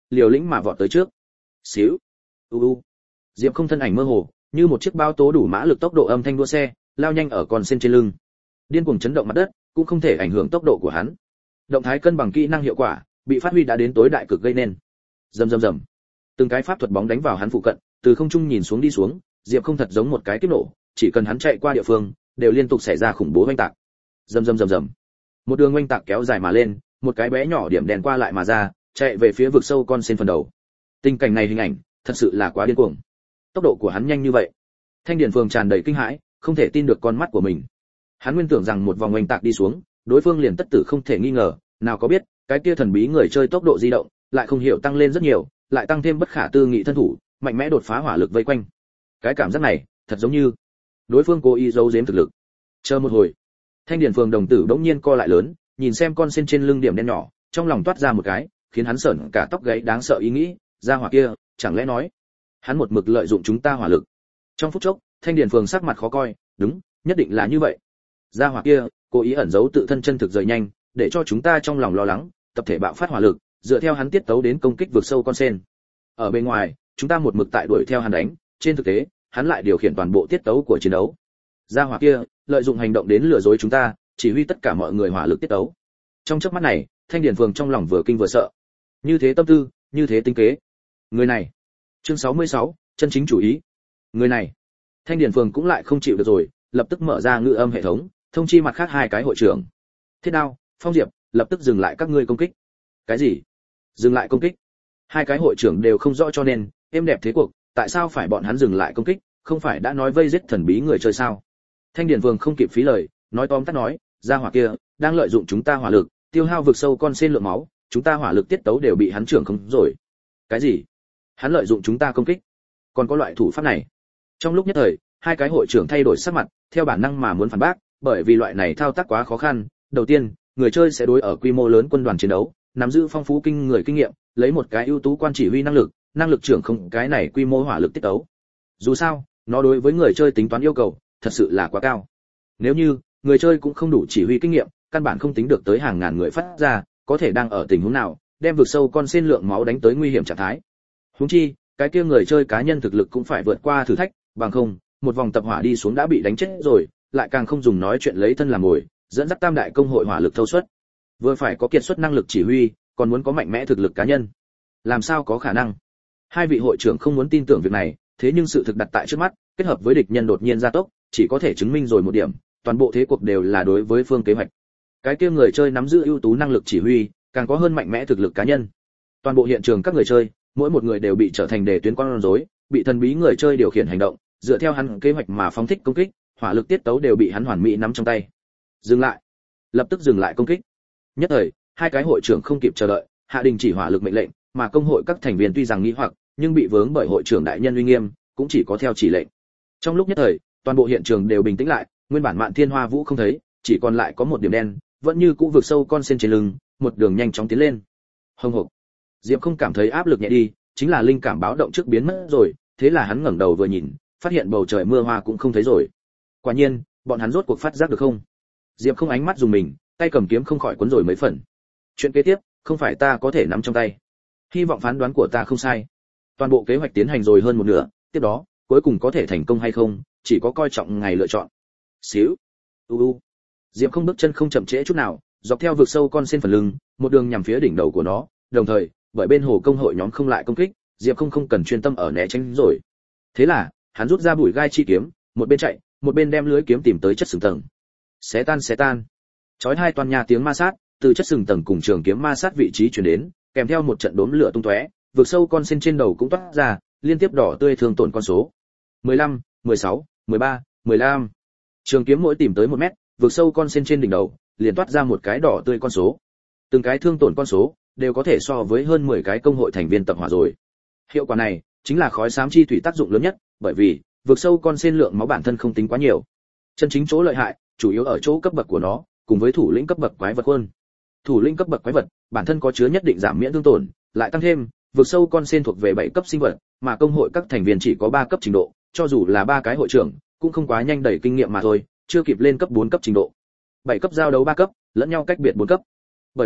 liều lĩnh mà vọt tới trước. Xíu. U u. Diệp Không thân ảnh mơ hồ, như một chiếc bao tố đủ mã lực tốc độ âm thanh đua xe, lao nhanh ở con sen trên lưng. Điên cuồng chấn động mặt đất, cũng không thể ảnh hưởng tốc độ của hắn. Động thái cân bằng kỹ năng hiệu quả, bị phát huy đã đến tối đại cực gây nên. Rầm rầm rầm. Từng cái pháp thuật bóng đánh vào hắn phụ cận, từ không trung nhìn xuống đi xuống, Diệp Không thật giống một cái kiếp nổ, chỉ cần hắn chạy qua địa phương, đều liên tục xảy ra khủng bố oanh tạc. Rầm rầm rầm rầm. Một đường oanh tạc kéo dài mà lên, một cái bé nhỏ điểm đèn qua lại mà ra, chạy về phía vực sâu con sen phần đầu. Tình cảnh này hình ảnh, thật sự là quá điên cuồng. Tốc độ của hắn nhanh như vậy. Thanh Điền Phường tràn đầy kinh hãi, không thể tin được con mắt của mình. Hắn nguyên tưởng rằng một vòng oanh tạc đi xuống, đối phương liền tất tử không thể nghi ngờ, nào có biết, cái kia thần bí người chơi tốc độ di động, lại không hiểu tăng lên rất nhiều, lại tăng thêm bất khả tư nghị thân thủ, mạnh mẽ đột phá hỏa lực vây quanh. Cái cảm giác này, thật giống như đối phương cố ý giấu giếm thực lực. Chờ một hồi, Thanh Điền Phường đồng tử bỗng nhiên co lại lớn, nhìn xem con sen trên lưng điểm đen nhỏ, trong lòng toát ra một cái, khiến hắn sởn cả tóc gáy đáng sợ ý nghĩ, ra hỏa kia, chẳng lẽ nói, hắn một mực lợi dụng chúng ta hỏa lực. Trong phút chốc, Thanh Điền Phường sắc mặt khó coi, đúng, nhất định là như vậy. Ra hỏa kia, cố ý ẩn giấu tự thân chân thực rời nhanh, để cho chúng ta trong lòng lo lắng, tập thể bạo phát hỏa lực, dựa theo hắn tiết tấu đến công kích vượt sâu con sen. Ở bên ngoài, chúng ta một mực tại đuổi theo hắn đánh, trên thực tế, hắn lại điều khiển toàn bộ tiết tấu của chiến đấu. Ra hỏa kia, lợi dụng hành động đến lừa dối chúng ta, chỉ huy tất cả mọi người hỏa lực tiết tấu. Trong chớp mắt này, Thanh Điền Phường trong lòng vừa kinh vừa sợ. Như thế tâm tư, như thế tính kế. Người này. Chương sáu mươi sáu, chân chính chủ ý. Người này. Thanh Điền Phường cũng lại không chịu được rồi, lập tức mở ra ngữ âm hệ thống, thông chi mặt khác hai cái hội trưởng. Thiết Đao, Phong Diệp, lập tức dừng lại các ngươi công kích. Cái gì? Dừng lại công kích? Hai cái hội trưởng đều không rõ cho nên, êm đẹp thế cuộc, tại sao phải bọn hắn dừng lại công kích, không phải đã nói vây giết thần bí người chơi sao? Thanh Điền Vương không kịp phí lời, nói tóm tắt nói, gia hỏa kia đang lợi dụng chúng ta hỏa lực, tiêu hao vực sâu con sen lượng máu, chúng ta hỏa lực tiết tấu đều bị hắn trưởng không rồi. Cái gì? Hắn lợi dụng chúng ta công kích? Còn có loại thủ pháp này? Trong lúc nhất thời, hai cái hội trưởng thay đổi sắc mặt, theo bản năng mà muốn phản bác, bởi vì loại này thao tác quá khó khăn. Đầu tiên, người chơi sẽ đối ở quy mô lớn quân đoàn chiến đấu, nắm giữ phong phú kinh người kinh nghiệm, lấy một cái ưu tú quan chỉ huy năng lực, năng lực trưởng không cái này quy mô hỏa lực tiết tấu. Dù sao, nó đối với người chơi tính toán yêu cầu, thật sự là quá cao. Nếu như người chơi cũng không đủ chỉ huy kinh nghiệm, căn bản không tính được tới hàng ngàn người phát ra, có thể đang ở tình huống nào, đem vượt sâu con sen lượng máu đánh tới nguy hiểm trạng thái. Huống chi, cái kia người chơi cá nhân thực lực cũng phải vượt qua thử thách, bằng không, một vòng tập hỏa đi xuống đã bị đánh chết rồi, lại càng không dùng nói chuyện lấy thân làm mồi, dẫn dắt tam đại công hội hỏa lực thâu suất. Vừa phải có kiệt xuất năng lực chỉ huy, còn muốn có mạnh mẽ thực lực cá nhân. Làm sao có khả năng? Hai vị hội trưởng không muốn tin tưởng việc này, thế nhưng sự thực đặt tại trước mắt, kết hợp với địch nhân đột nhiên gia tốc, chỉ có thể chứng minh rồi một điểm, toàn bộ thế cuộc đều là đối với phương kế hoạch. Cái kia người chơi nắm giữ ưu tú năng lực chỉ huy, càng có hơn mạnh mẽ thực lực cá nhân. Toàn bộ hiện trường các người chơi, mỗi một người đều bị trở thành đề tuyến con rối, bị thần bí người chơi điều khiển hành động, dựa theo hắn kế hoạch mà phóng thích công kích, hỏa lực tiết tấu đều bị hắn hoàn mỹ nắm trong tay. Dừng lại, lập tức dừng lại công kích. Nhất thời, hai cái hội trưởng không kịp chờ đợi, hạ đình chỉ hỏa lực mệnh lệnh, mà công hội các thành viên tuy rằng nghi hoặc, nhưng bị vướng bởi hội trưởng đại nhân uy nghiêm, cũng chỉ có theo chỉ lệnh. Trong lúc nhất thời, toàn bộ hiện trường đều bình tĩnh lại, nguyên bản Mạn Thiên Hoa Vũ không thấy, chỉ còn lại có một điểm đen, vẫn như cũ vượt sâu con sen trên lưng, một đường nhanh chóng tiến lên. Hồng hộc. Diệp không cảm thấy áp lực nhẹ đi, chính là linh cảm báo động trước biến mất rồi, thế là hắn ngẩng đầu vừa nhìn, phát hiện bầu trời mưa hoa cũng không thấy rồi. Quả nhiên, bọn hắn rốt cuộc phát giác được không? Diệp không ánh mắt dùng mình, tay cầm kiếm không khỏi cuốn rồi mấy phần. Chuyện kế tiếp, không phải ta có thể nắm trong tay. Hy vọng phán đoán của ta không sai. Toàn bộ kế hoạch tiến hành rồi hơn một nửa, tiếp đó, cuối cùng có thể thành công hay không, chỉ có coi trọng ngày lựa chọn. Xíu. U u. Diệp không bước chân không chậm trễ chút nào, dọc theo vực sâu con sen phần lưng, một đường nhằm phía đỉnh đầu của nó, đồng thời, bởi bên hồ công hội nhóm không lại công kích, Diệp không không cần chuyên tâm ở né tránh rồi. Thế là, hắn rút ra bụi gai chi kiếm, một bên chạy, một bên đem lưới kiếm tìm tới chất sừng tầng. Xé tan xé tan. Chói hai toàn nhà tiếng ma sát, từ chất sừng tầng cùng trường kiếm ma sát vị trí truyền đến, kèm theo một trận đốm lửa tung tóe, vực sâu con sen trên đầu cũng toát ra, liên tiếp đỏ tươi thương tổn con số. mười lăm, mười sáu, mười ba, mười lăm. Trường kiếm mỗi tìm tới một mét, vực sâu con sen trên đỉnh đầu, liền toát ra một cái đỏ tươi con số. Từng cái thương tổn con số đều có thể so với hơn mười cái công hội thành viên tập hỏa rồi. Hiệu quả này chính là khói xám chi thủy tác dụng lớn nhất, bởi vì vực sâu con sen lượng máu bản thân không tính quá nhiều. Chân chính chỗ lợi hại, chủ yếu ở chỗ cấp bậc của nó, cùng với thủ lĩnh cấp bậc quái vật hơn. Thủ lĩnh cấp bậc quái vật, bản thân có chứa nhất định giảm miễn thương tổn, lại tăng thêm, vực sâu con sen thuộc về bảy cấp sinh vật, mà công hội các thành viên chỉ có ba cấp trình độ, cho dù là ba cái hội trưởng, cũng không quá nhanh đẩy kinh nghiệm mà thôi, chưa kịp lên cấp bốn cấp trình độ. bảy cấp giao đấu ba cấp, lẫn nhau cách biệt bốn cấp. Bởi vậy,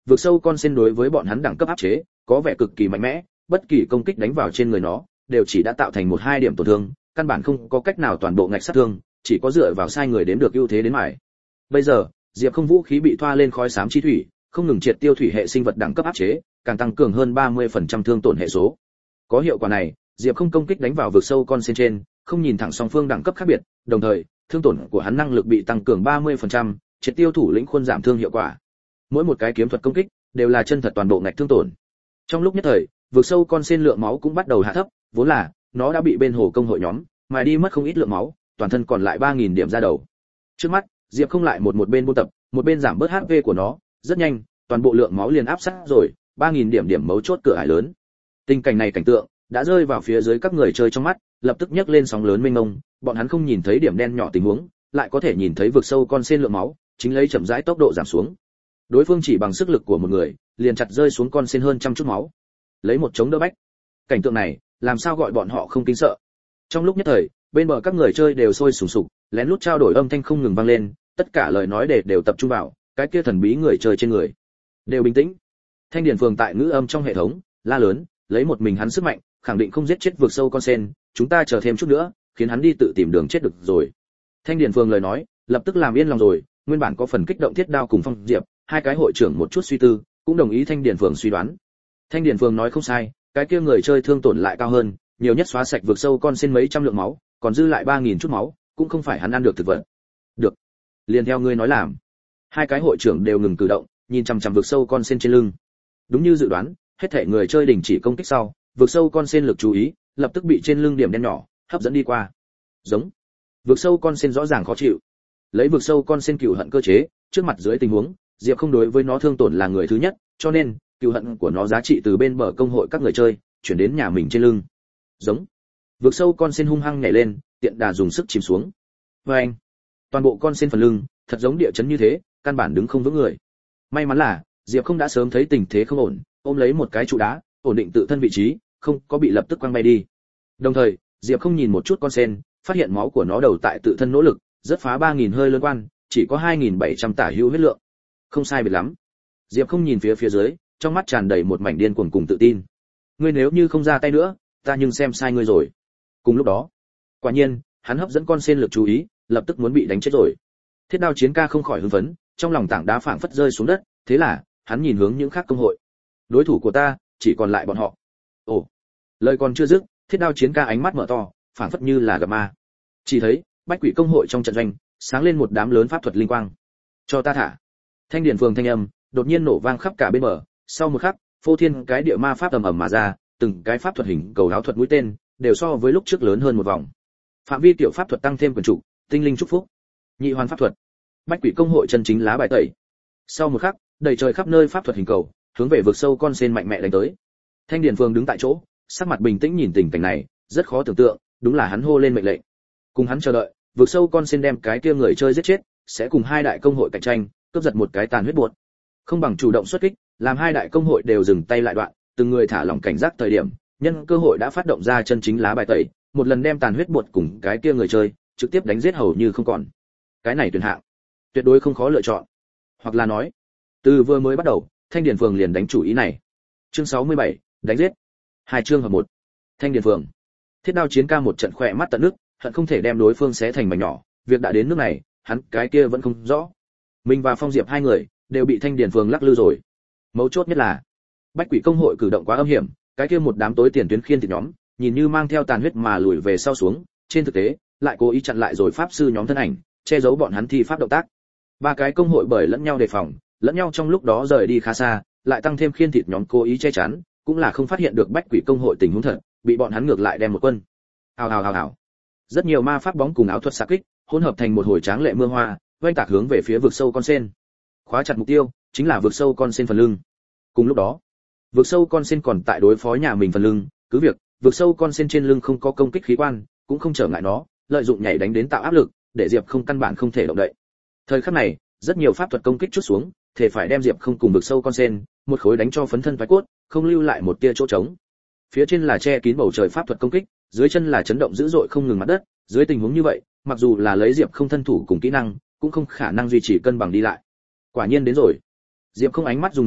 vượt sâu con sen đối với bọn hắn đẳng cấp áp chế có vẻ cực kỳ mạnh mẽ, bất kỳ công kích đánh vào trên người nó đều chỉ đã tạo thành một hai điểm tổn thương, căn bản không có cách nào toàn bộ ngạch sát thương, chỉ có dựa vào sai người đếm được ưu thế đến mải. Bây giờ Diệp Không vũ khí bị thoa lên khói xám chi thủy, không ngừng triệt tiêu thủy hệ sinh vật đẳng cấp áp chế, càng tăng cường hơn ba mươi phần trăm thương tổn hệ số. Có hiệu quả này, Diệp Không công kích đánh vào vực sâu con sen trên, không nhìn thẳng song phương đẳng cấp khác biệt, đồng thời, thương tổn của hắn năng lực bị tăng cường ba mươi phần trăm, triệt tiêu thủ lĩnh khuôn giảm thương hiệu quả. Mỗi một cái kiếm thuật công kích đều là chân thật toàn bộ ngạch thương tổn. Trong lúc nhất thời, vực sâu con sen lượng máu cũng bắt đầu hạ thấp, vốn là nó đã bị bên hồ công hội nhóm mà đi mất không ít lượng máu, toàn thân còn lại ba nghìn điểm ra đầu. Trước mắt, Diệp Không lại một một bên buôn tập, một bên giảm bớt hát pê của nó, rất nhanh, toàn bộ lượng máu liền áp sát rồi, ba nghìn điểm điểm mấu chốt cửa ải lớn. Tình cảnh này cảnh tượng đã rơi vào phía dưới các người chơi trong mắt, lập tức nhấc lên sóng lớn mênh mông, bọn hắn không nhìn thấy điểm đen nhỏ tình huống, lại có thể nhìn thấy vực sâu con sen lượng máu, chính lấy chậm rãi tốc độ giảm xuống. Đối phương chỉ bằng sức lực của một người, liền chặt rơi xuống con sen hơn trăm chút máu. Lấy một chống đỡ bách. Cảnh tượng này, làm sao gọi bọn họ không kính sợ. Trong lúc nhất thời, bên bờ các người chơi đều sôi sùng sục, lén lút trao đổi âm thanh không ngừng vang lên, tất cả lời nói để đều tập trung vào cái kia thần bí người chơi trên người. Đều bình tĩnh. Thanh Điền Phường tại ngữ âm trong hệ thống la lớn, lấy một mình hắn sức mạnh, khẳng định không giết chết vượt sâu con sen, chúng ta chờ thêm chút nữa, khiến hắn đi tự tìm đường chết được rồi. Thanh Điền Phường lời nói, lập tức làm yên lòng rồi, nguyên bản có phần kích động Thiết Đao cùng Phong Diệp, hai cái hội trưởng một chút suy tư, cũng đồng ý Thanh Điền Phường suy đoán. Thanh Điền Phường nói không sai, cái kia người chơi thương tổn lại cao hơn, nhiều nhất xóa sạch vượt sâu con sen mấy trăm lượng máu, còn dư lại ba nghìn chút máu, cũng không phải hắn ăn được thực vật. Được, liền theo ngươi nói làm. Hai cái hội trưởng đều ngừng cử động, nhìn chằm chằm vượt sâu con sen trên lưng. Đúng như dự đoán, hết thảy người chơi đình chỉ công kích sau, vượt sâu con sen lực chú ý, lập tức bị trên lưng điểm đen nhỏ hấp dẫn đi qua. Giống. Vượt sâu con sen rõ ràng khó chịu. Lấy vượt sâu con sen cừu hận cơ chế, trước mặt dưới tình huống, Diệp Không đối với nó thương tổn là người thứ nhất, cho nên cừu hận của nó giá trị từ bên bờ công hội các người chơi chuyển đến nhà mình trên lưng. Giống. Vượt sâu con sen hung hăng nhảy lên, tiện đà dùng sức chìm xuống. Oeng. Toàn bộ con sen phần lưng, thật giống địa chấn như thế, căn bản đứng không vững người. May mắn là Diệp Không đã sớm thấy tình thế không ổn, ôm lấy một cái trụ đá, ổn định tự thân vị trí, không có bị lập tức quăng bay đi. Đồng thời, Diệp Không nhìn một chút con sen, phát hiện máu của nó đầu tại tự thân nỗ lực, rất phá ba nghìn hơi lớn quan, chỉ có hai nghìn bảy trăm tả hữu huyết lượng. Không sai biệt lắm. Diệp Không nhìn phía phía dưới, trong mắt tràn đầy một mảnh điên cuồng cùng tự tin. Ngươi nếu như không ra tay nữa, ta nhưng xem sai ngươi rồi. Cùng lúc đó, quả nhiên, hắn hấp dẫn con sen lực chú ý, lập tức muốn bị đánh chết rồi. Thiết Đao Chiến Ca không khỏi hưng phấn, trong lòng tảng đá phảng phất rơi xuống đất, thế là, hắn nhìn hướng những khác công hội. Đối thủ của ta, chỉ còn lại bọn họ. Ồ. Lời còn chưa dứt, Thiết Đao Chiến Ca ánh mắt mở to, phảng phất như là gặp ma. Chỉ thấy, Bách Quỷ công hội trong trận doanh, sáng lên một đám lớn pháp thuật linh quang. Cho ta thả. Thanh Điền Phường thanh âm, đột nhiên nổ vang khắp cả bên bờ, sau một khắc, phô thiên cái địa ma pháp ầm ầm mà ra, từng cái pháp thuật hình cầu áo thuật mũi tên, đều so với lúc trước lớn hơn một vòng. Phạm vi tiểu pháp thuật tăng thêm quyền trụ, tinh linh chúc phúc. Nhị hoàn pháp thuật. Bách Quỷ công hội chân chính lá bài tẩy. Sau một khắc, đầy trời khắp nơi pháp thuật hình cầu, hướng về vực sâu con sen mạnh mẽ đánh tới. Thanh Điền Phường đứng tại chỗ, sắc mặt bình tĩnh nhìn tình cảnh này, rất khó tưởng tượng, đúng là hắn hô lên mệnh lệnh. Cùng hắn chờ đợi, vực sâu con sen đem cái kia người chơi giết chết, sẽ cùng hai đại công hội cạnh tranh, cướp giật một cái tàn huyết buột. Không bằng chủ động xuất kích, làm hai đại công hội đều dừng tay lại đoạn, từng người thả lỏng cảnh giác thời điểm, nhân cơ hội đã phát động ra chân chính lá bài tẩy, một lần đem tàn huyết buột cùng cái kia người chơi trực tiếp đánh giết hầu như không còn. Cái này tuyển hạng, tuyệt đối không khó lựa chọn. Hoặc là nói, từ vừa mới bắt đầu, Thanh Điền Phường liền đánh chủ ý này. Chương sáu mươi bảy, đánh giết. Hai chương hợp một. Thanh Điền Phường. Thiết Đao Chiến Ca một trận khỏe mắt tận nước, hận không thể đem đối phương xé thành mảnh nhỏ, việc đã đến nước này, hắn cái kia vẫn không rõ. Mình và Phong Diệp hai người đều bị Thanh Điền Phường lắc lư rồi. Mấu chốt nhất là, Bách Quỷ công hội cử động quá âm hiểm, cái kia một đám tối tiền tuyến khiên thịt nhóm, nhìn như mang theo tàn huyết mà lùi về sau xuống, trên thực tế, lại cố ý chặn lại rồi pháp sư nhóm thân ảnh, che giấu bọn hắn thi pháp động tác. Ba cái công hội bởi lẫn nhau đề phòng, lẫn nhau trong lúc đó rời đi khá xa, lại tăng thêm khiên thịt nhóm cố ý che chắn, cũng là không phát hiện được Bách Quỷ công hội tình huống thật, bị bọn hắn ngược lại đem một quân. Hào hào hào hào. Rất nhiều ma pháp bóng cùng áo thuật xạ kích, hỗn hợp thành một hồi tráng lệ mưa hoa, vây tạc hướng về phía vực sâu con sen. Khóa chặt mục tiêu, chính là vực sâu con sen phần lưng. Cùng lúc đó, vực sâu con sen còn tại đối phó nhà mình phần lưng, cứ việc vực sâu con sen trên lưng không có công kích khí quan, cũng không trở ngại nó, lợi dụng nhảy đánh đến tạo áp lực, để Diệp Không căn bản không thể động đậy. Thời khắc này, rất nhiều pháp thuật công kích chút xuống, thể phải đem Diệp Không cùng vực sâu con sen, một khối đánh cho phấn thân phái cốt, không lưu lại một tia chỗ trống. Phía trên là che kín bầu trời pháp thuật công kích, dưới chân là chấn động dữ dội không ngừng mặt đất, dưới tình huống như vậy, mặc dù là lấy Diệp Không thân thủ cùng kỹ năng, cũng không khả năng duy trì cân bằng đi lại. Quả nhiên đến rồi. Diệp Không ánh mắt dùng mình,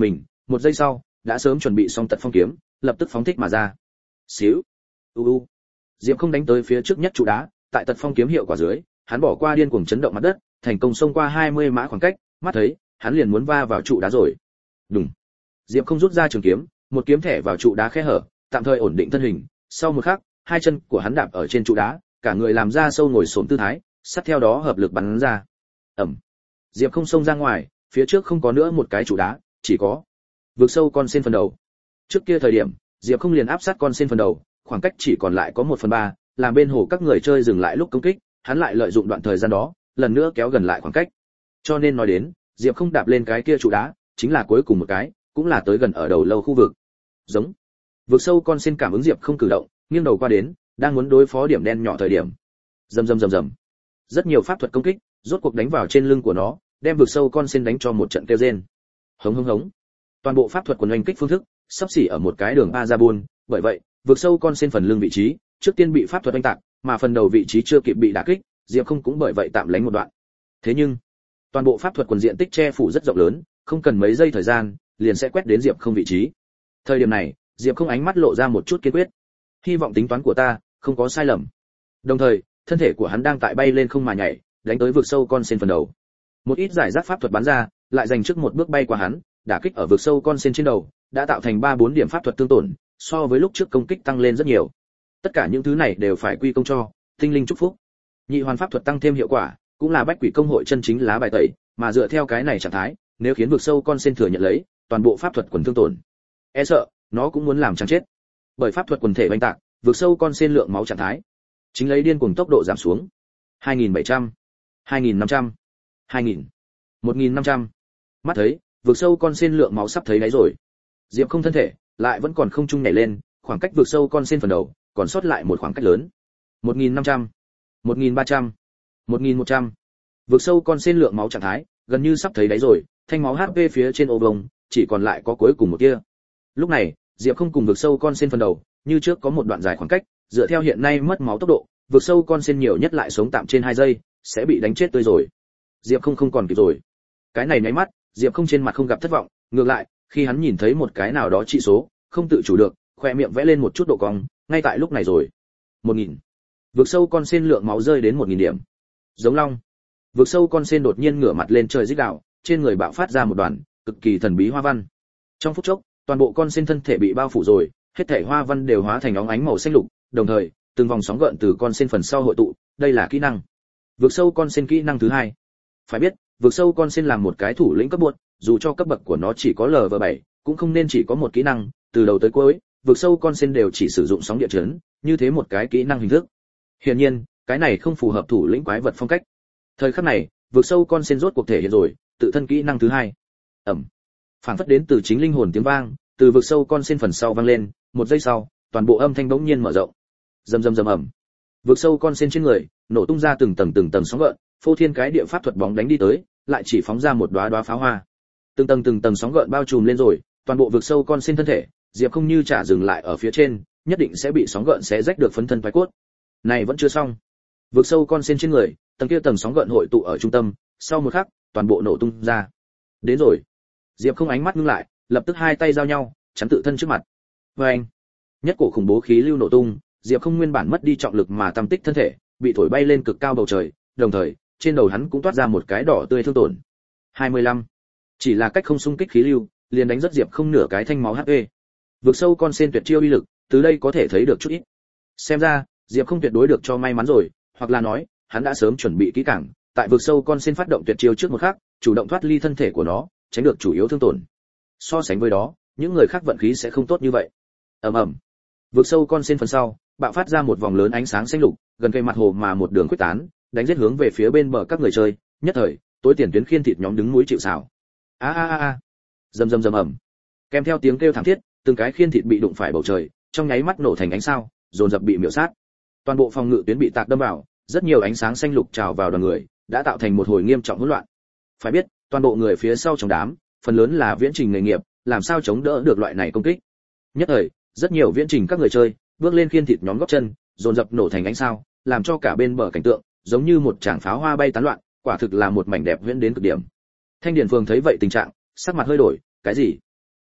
một giây sau đã sớm chuẩn bị xong tật phong kiếm lập tức phóng thích mà ra. Xíu, u u, Diệp không đánh tới phía trước nhất trụ đá, tại tật phong kiếm hiệu quả dưới, hắn bỏ qua điên cuồng chấn động mặt đất, thành công xông qua hai mươi mã khoảng cách, mắt thấy hắn liền muốn va vào trụ đá rồi. Đùng. Diệp không rút ra trường kiếm, một kiếm thẻ vào trụ đá khe hở, tạm thời ổn định thân hình. Sau một khắc, hai chân của hắn đạp ở trên trụ đá, cả người làm ra sâu ngồi xổm tư thái, sát theo đó hợp lực bắn ra. Ầm. Diệp không xông ra ngoài, phía trước không có nữa một cái trụ đá, chỉ có vực sâu con sen phần đầu. Trước kia thời điểm, Diệp không liền áp sát con sen phần đầu, khoảng cách chỉ còn lại có một phần ba, làm bên hồ các người chơi dừng lại lúc công kích, hắn lại lợi dụng đoạn thời gian đó, lần nữa kéo gần lại khoảng cách. Cho nên nói đến, Diệp không đạp lên cái kia trụ đá, chính là cuối cùng một cái, cũng là tới gần ở đầu lâu khu vực. Giống. Vực sâu con sen cảm ứng Diệp không cử động, nghiêng đầu qua đến, đang muốn đối phó điểm đen nhỏ thời điểm. Rầm rầm rầm rầm. Rất nhiều pháp thuật công kích, rốt cuộc đánh vào trên lưng của nó, đem vực sâu con sen đánh cho một trận kêu rên. Hống hống hống. Toàn bộ pháp thuật quần oanh kích phương thức, sắp xỉ ở một cái đường ba ra buôn, bởi vậy, vực sâu con sen phần lưng vị trí, trước tiên bị pháp thuật oanh tạc, mà phần đầu vị trí chưa kịp bị đả kích, Diệp không cũng bởi vậy tạm lánh một đoạn. Thế nhưng, toàn bộ pháp thuật quần diện tích che phủ rất rộng lớn, không cần mấy giây thời gian, liền sẽ quét đến Diệp không vị trí. Thời điểm này, Diệp không ánh mắt lộ ra một chút kiên quyết. Hy vọng tính toán của ta không có sai lầm. Đồng thời, thân thể của hắn đang tại bay lên không mà nhảy, đánh tới vực sâu con sen phần đầu. Một ít giải rác pháp thuật bắn ra, lại dành trước một bước bay qua hắn, đả kích ở vực sâu con sen trên đầu, đã tạo thành ba bốn điểm pháp thuật tương tổn, so với lúc trước công kích tăng lên rất nhiều. Tất cả những thứ này đều phải quy công cho tinh linh chúc phúc. Nhị hoàn pháp thuật tăng thêm hiệu quả, cũng là bách quỷ công hội chân chính lá bài tẩy, mà dựa theo cái này trạng thái, nếu khiến vực sâu con sen thừa nhận lấy toàn bộ pháp thuật quần thương tổn, e sợ nó cũng muốn làm chẳng chết. Bởi pháp thuật quần thể banh tạc, vực sâu con sen lượng máu trạng thái chính lấy điên cuồng tốc độ giảm xuống. hai nghìn bảy trăm, hai nghìn năm trăm, hai nghìn, một nghìn năm trăm. Mắt thấy, vực sâu con sen lượng máu sắp thấy đáy rồi. Diệp không thân thể lại vẫn còn không trung nhảy lên, khoảng cách vực sâu con sen phần đầu còn sót lại một khoảng cách lớn. một nghìn năm trăm, một nghìn ba trăm, một nghìn một trăm. Vực sâu con sen lượng máu trạng thái gần như sắp thấy đáy rồi, thanh máu hát pê phía trên ô vông chỉ còn lại có cuối cùng một tia. Lúc này, Diệp không cùng vực sâu con sen phần đầu, như trước có một đoạn dài khoảng cách, dựa theo hiện nay mất máu tốc độ, vực sâu con sen nhiều nhất lại sống tạm trên hai giây, sẽ bị đánh chết tươi rồi. Diệp không không còn kịp rồi. Cái này nháy mắt, Diệp không trên mặt không gặp thất vọng, ngược lại, khi hắn nhìn thấy một cái nào đó trị số, không tự chủ được, khoe miệng vẽ lên một chút độ cong, ngay tại lúc này rồi. một nghìn. Vực sâu con sen lượng máu rơi đến một nghìn điểm. Giống long. Vực sâu con sen đột nhiên ngửa mặt lên trời rít gào, trên người bạo phát ra một đoàn cực kỳ thần bí hoa văn. Trong phút chốc, toàn bộ con sen thân thể bị bao phủ rồi, hết thảy hoa văn đều hóa thành óng ánh màu xanh lục, đồng thời, từng vòng sóng gợn từ con sen phần sau hội tụ, đây là kỹ năng. Vực sâu con sen kỹ năng thứ hai. Phải biết, vực sâu con sen làm một cái thủ lĩnh cấp bột, dù cho cấp bậc của nó chỉ có lv bảy, cũng không nên chỉ có một kỹ năng, từ đầu tới cuối, vực sâu con sen đều chỉ sử dụng sóng địa chấn, như thế một cái kỹ năng hình thức. Hiển nhiên, cái này không phù hợp thủ lĩnh quái vật phong cách. Thời khắc này, vực sâu con sen rốt cuộc thể hiện rồi, tự thân kỹ năng thứ hai. Ẩm. Phản phất đến từ chính linh hồn tiếng vang, từ vực sâu con sen phần sau vang lên, một giây sau, toàn bộ âm thanh bỗng nhiên mở rộng. Rầm rầm rầm ầm. Vực sâu con sen trên người, nổ tung ra từng tầng từng tầng sóng gợn, phô thiên cái địa pháp thuật bóng đánh đi tới, lại chỉ phóng ra một đóa đóa pháo hoa. Từng tầng từng tầng sóng gợn bao trùm lên rồi, toàn bộ vực sâu con sen thân thể, Diệp không như trả dừng lại ở phía trên, nhất định sẽ bị sóng gợn xé rách được phấn thân phái cốt. Này vẫn chưa xong. Vực sâu con sen trên người, tầng kia tầng sóng gợn hội tụ ở trung tâm, sau một khắc, toàn bộ nổ tung ra. Đến rồi. Diệp không ánh mắt ngưng lại, lập tức hai tay giao nhau, chắn tự thân trước mặt. Oeng! Nhất cổ khủng bố khí lưu nổ tung, Diệp không nguyên bản mất đi trọng lực mà tâm tích thân thể, bị thổi bay lên cực cao bầu trời, đồng thời, trên đầu hắn cũng toát ra một cái đỏ tươi thương tổn. hai mươi lăm. Chỉ là cách không xung kích khí lưu, liền đánh rất Diệp không nửa cái thanh máu hát pê. Vực sâu con sen tuyệt chiêu uy lực, từ đây có thể thấy được chút ít. Xem ra, Diệp không tuyệt đối được cho may mắn rồi, hoặc là nói, hắn đã sớm chuẩn bị kỹ càng, tại vực sâu con sen phát động tuyệt chiêu trước một khắc, chủ động thoát ly thân thể của nó, tránh được chủ yếu thương tổn. So sánh với đó, những người khác vận khí sẽ không tốt như vậy. Ầm ầm. Vực sâu con sen phần sau, bạo phát ra một vòng lớn ánh sáng xanh lục, gần cây mặt hồ mà một đường quyết tán, đánh giết hướng về phía bên bờ các người chơi, nhất thời, tối tiền tuyến khiên thịt nhóm đứng núi chịu sào. A a a a. Rầm rầm rầm ầm. Kèm theo tiếng kêu thảm thiết, từng cái khiên thịt bị đụng phải bầu trời, trong nháy mắt nổ thành ánh sao, dồn dập bị miểu sát. Toàn bộ phòng ngự tuyến bị tạc đâm vào, rất nhiều ánh sáng xanh lục trào vào đoàn người, đã tạo thành một hồi nghiêm trọng hỗn loạn. Phải biết, toàn bộ người phía sau trong đám, phần lớn là viễn trình nghề nghiệp, làm sao chống đỡ được loại này công kích. Nhất thời, rất nhiều viễn trình các người chơi, bước lên khiên thịt nhóm gót chân, dồn dập nổ thành ánh sao, làm cho cả bên bờ cảnh tượng giống như một tràng pháo hoa bay tán loạn, quả thực là một mảnh đẹp viễn đến cực điểm. Thanh Điền Phường thấy vậy tình trạng, sắc mặt hơi đổi, cái gì?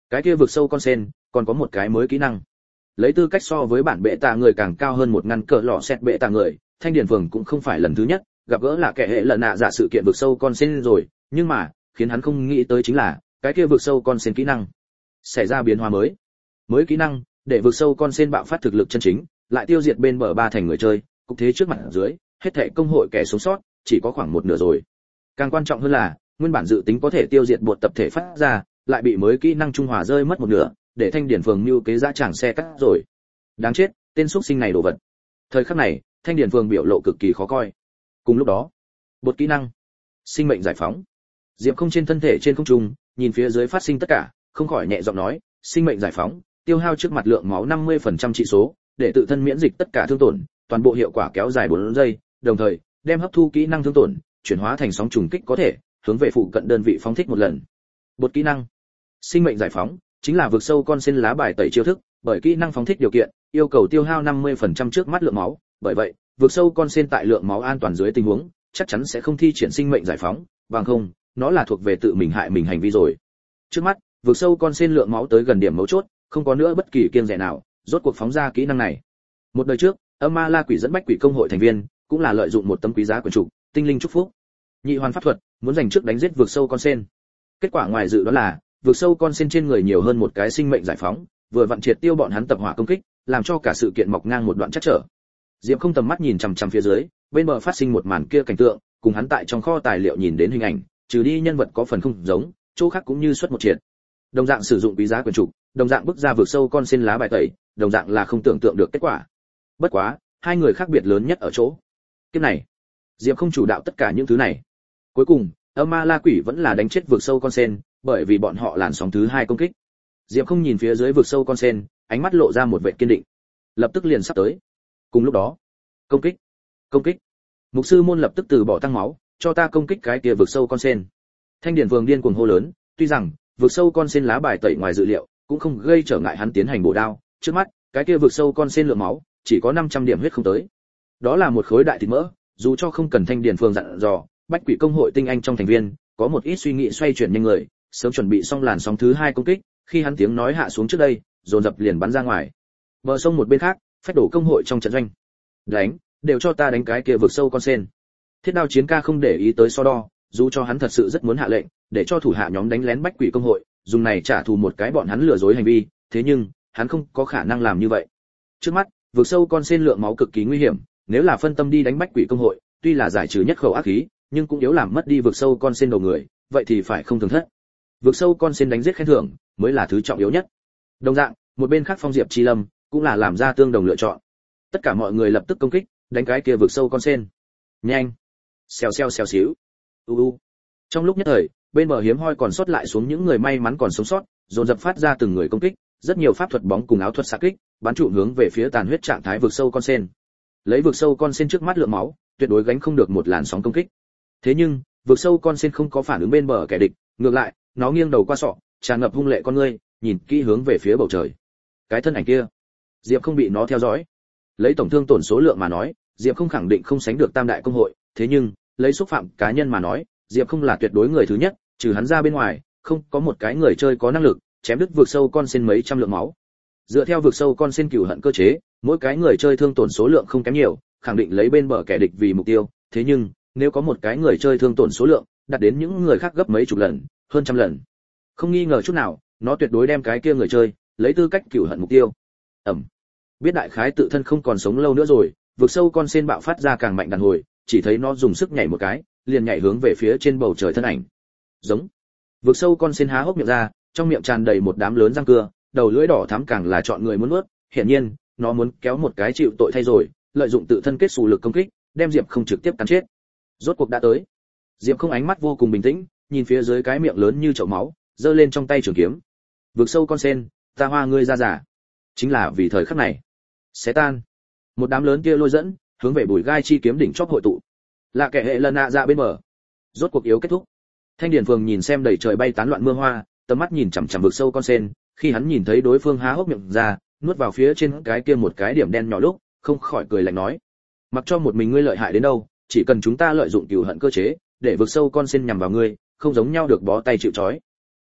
Cái kia vực sâu con sen còn có một cái mới kỹ năng. Lấy tư cách so với bản bệ tạ người càng cao hơn một ngăn cờ lọ xét bệ tạ người, Thanh Điền Phường cũng không phải lần thứ nhất gặp gỡ là kẻ hệ lần nạ giả sự kiện vực sâu con sen rồi, nhưng mà khiến hắn không nghĩ tới chính là cái kia vực sâu con sen kỹ năng xảy ra biến hóa mới. Mới kỹ năng để vực sâu con sen bạo phát thực lực chân chính, lại tiêu diệt bên bờ ba thành người chơi, cục thế trước mặt dưới, hết thảy công hội kẻ sống sót chỉ có khoảng một nửa rồi. Càng quan trọng hơn là, nguyên bản dự tính có thể tiêu diệt bột tập thể phát ra, lại bị mới kỹ năng trung hòa rơi mất một nửa, để Thanh Điền Phường mưu kế dã tràng xe cắt rồi. Đáng chết, tên xuất sinh này đồ vật. Thời khắc này, Thanh Điền Phường biểu lộ cực kỳ khó coi. Cùng lúc đó, bột kỹ năng, sinh mệnh giải phóng. Diệp Không trên thân thể trên không trung, nhìn phía dưới phát sinh tất cả, không khỏi nhẹ giọng nói, sinh mệnh giải phóng, tiêu hao trước mặt lượng máu năm mươi phần trăm trị số, để tự thân miễn dịch tất cả thương tổn, toàn bộ hiệu quả kéo dài bốn giây, đồng thời đem hấp thu kỹ năng thương tổn, chuyển hóa thành sóng trùng kích có thể hướng về phụ cận đơn vị phóng thích một lần. Bột kỹ năng, sinh mệnh giải phóng, chính là vực sâu con sen lá bài tẩy chiêu thức, bởi kỹ năng phóng thích điều kiện, yêu cầu tiêu hao năm mươi phần trăm trước mắt lượng máu, bởi vậy, vực sâu con sen tại lượng máu an toàn dưới tình huống, chắc chắn sẽ không thi triển sinh mệnh giải phóng, bằng không, nó là thuộc về tự mình hại mình hành vi rồi. Trước mắt, vực sâu con sen lượng máu tới gần điểm mấu chốt, không có nữa bất kỳ kiêng dè nào, rốt cuộc phóng ra kỹ năng này. Một đời trước, Âm Ma La Quỷ dẫn bách quỷ công hội thành viên, cũng là lợi dụng một tấm quý giá quyền trục, tinh linh chúc phúc, nhị hoàn pháp thuật, muốn giành trước đánh giết vực sâu con sen. Kết quả ngoài dự đoán là, vực sâu con sen trên người nhiều hơn một cái sinh mệnh giải phóng, vừa vặn triệt tiêu bọn hắn tập hỏa công kích, làm cho cả sự kiện mọc ngang một đoạn chắc trở. Diệp Không tầm mắt nhìn chằm chằm phía dưới, bên bờ phát sinh một màn kia cảnh tượng, cùng hắn tại trong kho tài liệu nhìn đến hình ảnh, trừ đi nhân vật có phần không giống, chỗ khác cũng như xuất một triệt. Đồng dạng sử dụng quý giá quyền trục, đồng dạng bước ra vực sâu con sen lá bài tẩy, đồng dạng là không tưởng tượng được kết quả. Bất quá, hai người khác biệt lớn nhất ở chỗ, cái này, Diệp Không chủ đạo tất cả những thứ này. Cuối cùng, Âm Ma La Quỷ vẫn là đánh chết vực sâu con sen, bởi vì bọn họ làn sóng thứ hai công kích. Diệp Không nhìn phía dưới vực sâu con sen, ánh mắt lộ ra một vẻ kiên định. Lập tức liền sắp tới. Cùng lúc đó, công kích, công kích. Mục sư môn lập tức từ bỏ tăng máu, cho ta công kích cái kia vực sâu con sen. Thanh Điền Vương điên cuồng hô lớn, tuy rằng vực sâu con sen lá bài tẩy ngoài dự liệu, cũng không gây trở ngại hắn tiến hành bổ đao, trước mắt, cái kia vực sâu con sen lượng máu chỉ có năm trăm điểm huyết không tới. Đó là một khối đại thịt mỡ, dù cho không cần Thanh Điền Vương dặn dò, bách quỷ công hội tinh anh trong thành viên, có một ít suy nghĩ xoay chuyển nhanh người, sớm chuẩn bị xong làn sóng thứ hai công kích, khi hắn tiếng nói hạ xuống trước đây, dồn dập liền bắn ra ngoài. Bờ sông một bên khác, phách đổ công hội trong trận doanh. Đánh, đều cho ta đánh cái kia vực sâu con sen. Thiết Đao Chiến Ca không để ý tới so đo, dù cho hắn thật sự rất muốn hạ lệnh, để cho thủ hạ nhóm đánh lén bách quỷ công hội, dùng này trả thù một cái bọn hắn lừa dối hành vi, thế nhưng, hắn không có khả năng làm như vậy. Trước mắt, vực sâu con sen lượng máu cực kỳ nguy hiểm, nếu là phân tâm đi đánh bách quỷ công hội, tuy là giải trừ nhất khẩu ác khí, nhưng cũng yếu làm mất đi vực sâu con sen đầu người, vậy thì phải không thường thất. Vực sâu con sen đánh giết khen thưởng, mới là thứ trọng yếu nhất. Đồng dạng, một bên khác Phong Diệp Chi Lâm cũng là làm ra tương đồng lựa chọn. Tất cả mọi người lập tức công kích, đánh cái kia vực sâu con sen. Nhanh, xèo xèo xèo xíu. U u. Trong lúc nhất thời, bên bờ hiếm hoi còn sót lại xuống những người may mắn còn sống sót, dồn dập phát ra từng người công kích, rất nhiều pháp thuật bóng cùng áo thuật xạ kích, bắn trụ hướng về phía tàn huyết trạng thái vực sâu con sen. Lấy vực sâu con sen trước mắt lượng máu, tuyệt đối gánh không được một làn sóng công kích. Thế nhưng, vực sâu con sen không có phản ứng bên bờ kẻ địch, ngược lại, nó nghiêng đầu qua sọ, tràn ngập hung lệ con ngươi, nhìn kỹ hướng về phía bầu trời. Cái thân ảnh kia, Diệp Không bị nó theo dõi. Lấy tổng thương tổn số lượng mà nói, Diệp Không khẳng định không sánh được Tam đại công hội, thế nhưng, lấy xúc phạm cá nhân mà nói, Diệp Không là tuyệt đối người thứ nhất, trừ hắn ra bên ngoài, không có một cái người chơi có năng lực chém đứt vực sâu con sen mấy trăm lượng máu. Dựa theo vực sâu con sen cửu hận cơ chế, mỗi cái người chơi thương tổn số lượng không kém nhiều, khẳng định lấy bên bờ kẻ địch vì mục tiêu, thế nhưng, nếu có một cái người chơi thương tổn số lượng đạt đến những người khác gấp mấy chục lần, hơn trăm lần, không nghi ngờ chút nào, nó tuyệt đối đem cái kia người chơi lấy tư cách cửu hận mục tiêu. Ẩm. Biết đại khái tự thân không còn sống lâu nữa rồi, vực sâu con sen bạo phát ra càng mạnh đàn hồi, chỉ thấy nó dùng sức nhảy một cái, liền nhảy hướng về phía trên bầu trời thân ảnh. Giống. Vực sâu con sen há hốc miệng ra, trong miệng tràn đầy một đám lớn răng cưa, đầu lưỡi đỏ thắm càng là chọn người muốn nuốt, hiển nhiên, nó muốn kéo một cái chịu tội thay rồi, lợi dụng tự thân kết xù lực công kích, đem Diệp Không trực tiếp cắn chết. Rốt cuộc đã tới. Diệp Không ánh mắt vô cùng bình tĩnh, nhìn phía dưới cái miệng lớn như chậu máu, giơ lên trong tay trường kiếm. Vực sâu con sen, ta hoa ngươi ra giả. Chính là vì thời khắc này. Xé tan. Một đám lớn kia lôi dẫn, hướng về bùi gai chi kiếm đỉnh chóp hội tụ. Là kẻ hệ lần nạ dạ bên bờ. Rốt cuộc yếu kết thúc. Thanh Điền Phường nhìn xem đầy trời bay tán loạn mưa hoa, tầm mắt nhìn chằm chằm vực sâu con sen, khi hắn nhìn thấy đối phương há hốc miệng ra, nuốt vào phía trên cái kia một cái điểm đen nhỏ lúc, không khỏi cười lạnh nói: mặc cho một mình ngươi lợi hại đến đâu, chỉ cần chúng ta lợi dụng cừu hận cơ chế, để vực sâu con sen nhằm vào ngươi, không giống nhau được bó tay chịu trói. Hừ,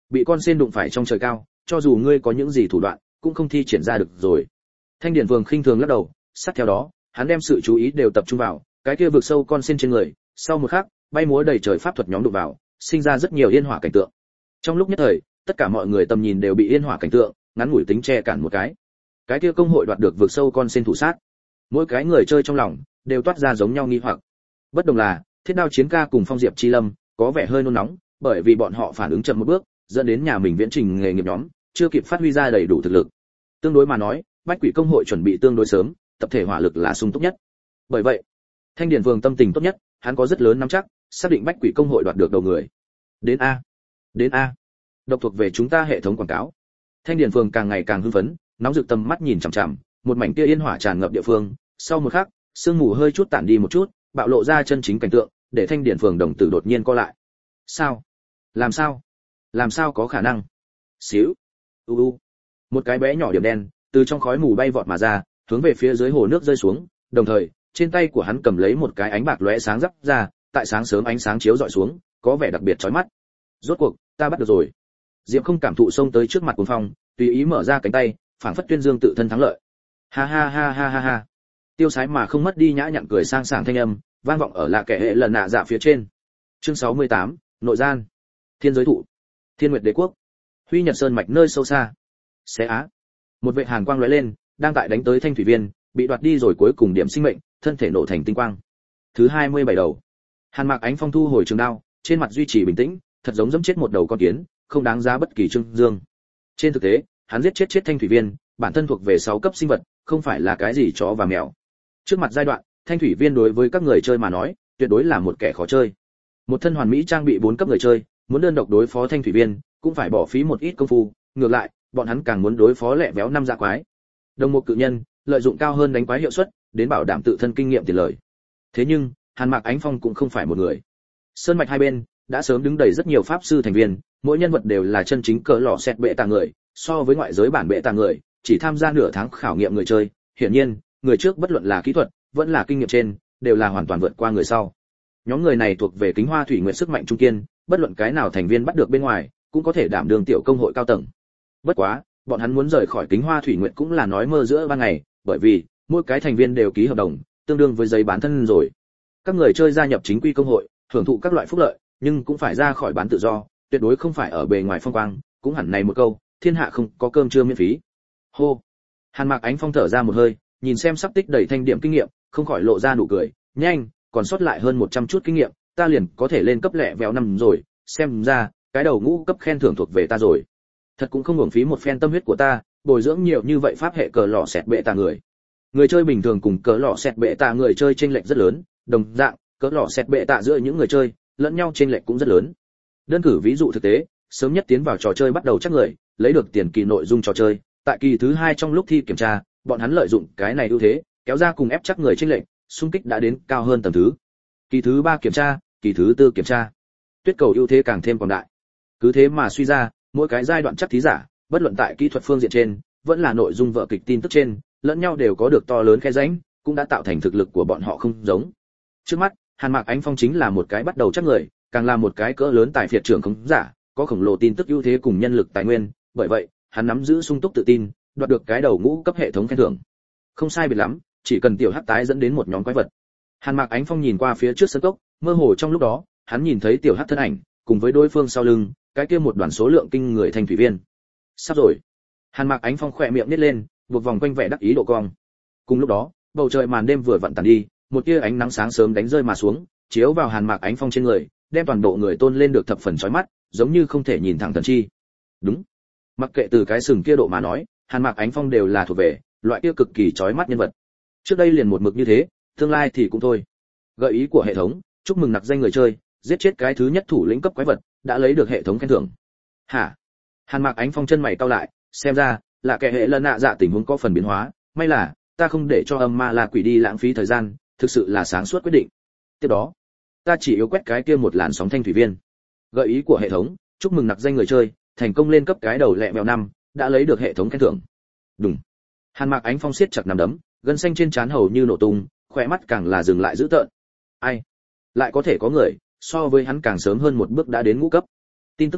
bị con sen đụng phải trong trời cao, cho dù ngươi có những gì thủ đoạn cũng không thi triển ra được rồi. Thanh Điển Vương khinh thường lắc đầu, sát theo đó hắn đem sự chú ý đều tập trung vào cái kia vực sâu con sen trên người. Sau một khắc, bay múa đầy trời pháp thuật nhóm đụng vào, sinh ra rất nhiều yên hỏa cảnh tượng. Trong lúc nhất thời, tất cả mọi người tầm nhìn đều bị yên hỏa cảnh tượng ngắn ngủi tính che cản một cái. Cái kia công hội đoạt được vực sâu con sen thủ sát, mỗi cái người chơi trong lòng đều toát ra giống nhau nghi hoặc. Bất đồng là, Thiết Đao Chiến Ca cùng Phong Diệp Chi Lâm có vẻ hơi nôn nóng, bởi vì bọn họ phản ứng chậm một bước, dẫn đến nhà mình viễn trình nghề nghiệp nhóm chưa kịp phát huy ra đầy đủ thực lực. Tương đối mà nói, Bách Quỷ công hội chuẩn bị tương đối sớm, tập thể hỏa lực là sung túc nhất. Bởi vậy, Thanh Điển Vương tâm tình tốt nhất, hắn có rất lớn nắm chắc, xác định Bách Quỷ công hội đoạt được đầu người. Đến a, đến a. Độc thuộc về chúng ta hệ thống quảng cáo. Thanh Điển Vương càng ngày càng hưng phấn, nóng rực tầm mắt nhìn chằm chằm, một mảnh tia yên hỏa tràn ngập địa phương. Sau một khắc, sương mù hơi chút tản đi một chút, bạo lộ ra chân chính cảnh tượng, để Thanh Điển Vương đồng tử đột nhiên co lại. Sao? Làm sao? Làm sao có khả năng? Xíu. U u. Một cái bé nhỏ điểm đen từ trong khói mù bay vọt mà ra, hướng về phía dưới hồ nước rơi xuống, đồng thời, trên tay của hắn cầm lấy một cái ánh bạc lóe sáng rắc ra, tại sáng sớm ánh sáng chiếu rọi xuống, có vẻ đặc biệt chói mắt. Rốt cuộc, ta bắt được rồi. Diệp Không cảm thụ xông tới trước mặt Cuồng Phong, tùy ý mở ra cánh tay, phảng phất tuyên dương tự thân thắng lợi. Ha ha ha ha ha ha. Tiêu sái mà không mất đi nhã nhặn cười sang sảng thanh âm, vang vọng ở lạ kẻ hệ lần nạ dạ phía trên. Chương sáu mươi tám, nội gian. Thiên giới thụ. Thiên Nguyệt Đế quốc. Huy Nhật Sơn mạch nơi sâu xa. Xé á. Một vệ hàn quang lóe lên, đang tại đánh tới Thanh Thủy Viên, bị đoạt đi rồi cuối cùng điểm sinh mệnh, thân thể nổ thành tinh quang. Thứ hai mươi bảy đầu. Hàn Mạc Ánh Phong thu hồi trường đao, trên mặt duy trì bình tĩnh, thật giống giẫm chết một đầu con kiến, không đáng giá bất kỳ trương dương. Trên thực tế, hắn giết chết chết Thanh Thủy Viên, bản thân thuộc về sáu cấp sinh vật, không phải là cái gì chó và mèo. Trước mặt giai đoạn, Thanh Thủy Viên đối với các người chơi mà nói, tuyệt đối là một kẻ khó chơi. Một thân hoàn mỹ trang bị bốn cấp người chơi, muốn đơn độc đối phó Thanh Thủy Viên, cũng phải bỏ phí một ít công phu, ngược lại, bọn hắn càng muốn đối phó lẹ véo năm dạ quái. Đồng một cự nhân, lợi dụng cao hơn đánh quái hiệu suất, đến bảo đảm tự thân kinh nghiệm tiền lời. Thế nhưng, Hàn Mạc Ánh Phong cũng không phải một người. Sơn mạch hai bên đã sớm đứng đầy rất nhiều pháp sư thành viên, mỗi nhân vật đều là chân chính cỡ lọ xét bệ tà người, so với ngoại giới bản bệ tà người, chỉ tham gia nửa tháng khảo nghiệm người chơi, hiển nhiên, người trước bất luận là kỹ thuật, vẫn là kinh nghiệm trên, đều là hoàn toàn vượt qua người sau. Nhóm người này thuộc về Kính Hoa Thủy Nguyện sức mạnh trung kiên, bất luận cái nào thành viên bắt được bên ngoài, cũng có thể đảm đương tiểu công hội cao tầng. Bất quá, bọn hắn muốn rời khỏi Kính Hoa Thủy Nguyện cũng là nói mơ giữa ban ngày, bởi vì mỗi cái thành viên đều ký hợp đồng, tương đương với giấy bán thân rồi. Các người chơi gia nhập chính quy công hội, hưởng thụ các loại phúc lợi, nhưng cũng phải ra khỏi bán tự do, tuyệt đối không phải ở bề ngoài phong quang, cũng hẳn này một câu, thiên hạ không có cơm trưa miễn phí. Hô. Hàn Mạc Ánh Phong thở ra một hơi, nhìn xem sắp tích đầy thanh điểm kinh nghiệm, không khỏi lộ ra nụ cười, nhanh, còn sót lại hơn một trăm chút kinh nghiệm, ta liền có thể lên cấp lẹ vèo năm rồi, xem ra, cái đầu ngũ cấp khen thưởng thuộc về ta rồi. Thật cũng không uổng phí một phen tâm huyết của ta, bồi dưỡng nhiều như vậy pháp hệ cờ lọ sẹt bệ tà người. Người chơi bình thường cùng cờ lọ sẹt bệ tà người chơi chênh lệch rất lớn, đồng dạng, cờ lọ sẹt bệ tà giữa những người chơi, lẫn nhau chênh lệch cũng rất lớn. Đơn cử ví dụ thực tế, sớm nhất tiến vào trò chơi bắt đầu chắc người, lấy được tiền kỳ nội dung trò chơi, tại kỳ thứ hai trong lúc thi kiểm tra, bọn hắn lợi dụng cái này ưu thế, kéo ra cùng ép chắc người chênh lệch, xung kích đã đến cao hơn tầng thứ. Kỳ thứ ba kiểm tra, kỳ thứ tư kiểm tra, tuyết cầu ưu thế càng thêm quảng đại. Cứ thế mà suy ra, mỗi cái giai đoạn chắc thí giả, bất luận tại kỹ thuật phương diện trên, vẫn là nội dung vở kịch tin tức trên, lẫn nhau đều có được to lớn khe rãnh, cũng đã tạo thành thực lực của bọn họ không giống. Trước mắt, Hàn Mạc Ánh Phong chính là một cái bắt đầu chắc người, càng là một cái cỡ lớn tài phiệt trưởng khống giả, có khổng lồ tin tức ưu thế cùng nhân lực tài nguyên, bởi vậy, hắn nắm giữ sung túc tự tin, đoạt được cái đầu ngũ cấp hệ thống khen thưởng. Không sai biệt lắm, chỉ cần tiểu hắc tái dẫn đến một nhóm quái vật. Hàn Mạc Ánh Phong nhìn qua phía trước sân cốc, mơ hồ trong lúc đó, hắn nhìn thấy tiểu hắc thân ảnh, cùng với đối phương sau lưng, cái kia một đoàn số lượng kinh người Thanh Thủy Viên. Sắp rồi. Hàn Mạc Ánh Phong khỏe miệng nhếch lên, buộc vòng quanh vẻ đắc ý độ cong. Cùng lúc đó, bầu trời màn đêm vừa vặn tàn đi, một tia ánh nắng sáng sớm đánh rơi mà xuống, chiếu vào Hàn Mạc Ánh Phong trên người, đem toàn bộ người tôn lên được thập phần chói mắt, giống như không thể nhìn thẳng thần chi. Đúng. Mặc kệ từ cái sừng kia độ mà nói, Hàn Mạc Ánh Phong đều là thuộc về loại kia cực kỳ chói mắt nhân vật. Trước đây liền một mực như thế, tương lai thì cũng thôi. Gợi ý của hệ thống, chúc mừng nặc danh người chơi, giết chết cái thứ nhất thủ lĩnh cấp quái vật, đã lấy được hệ thống khen thưởng. Hả? Hàn Mạc Ánh Phong chân mày cau lại, xem ra là kẻ hệ lần nạ dạ tình huống có phần biến hóa, may là ta không để cho âm ma la quỷ đi lãng phí thời gian, thực sự là sáng suốt quyết định. Tiếp đó, ta chỉ yếu quét cái kia một làn sóng Thanh Thủy Viên. Gợi ý của hệ thống, chúc mừng nặc danh người chơi, thành công lên cấp cái đầu lẹ mèo năm, đã lấy được hệ thống khen thưởng. Đúng. Hàn Mạc Ánh Phong siết chặt nắm đấm, gân xanh trên trán hầu như nổ tung, khóe mắt càng là dừng lại dữ tợn. Ai? Lại có thể có người so với hắn càng sớm hơn một bước đã đến ngũ cấp. Tin tức này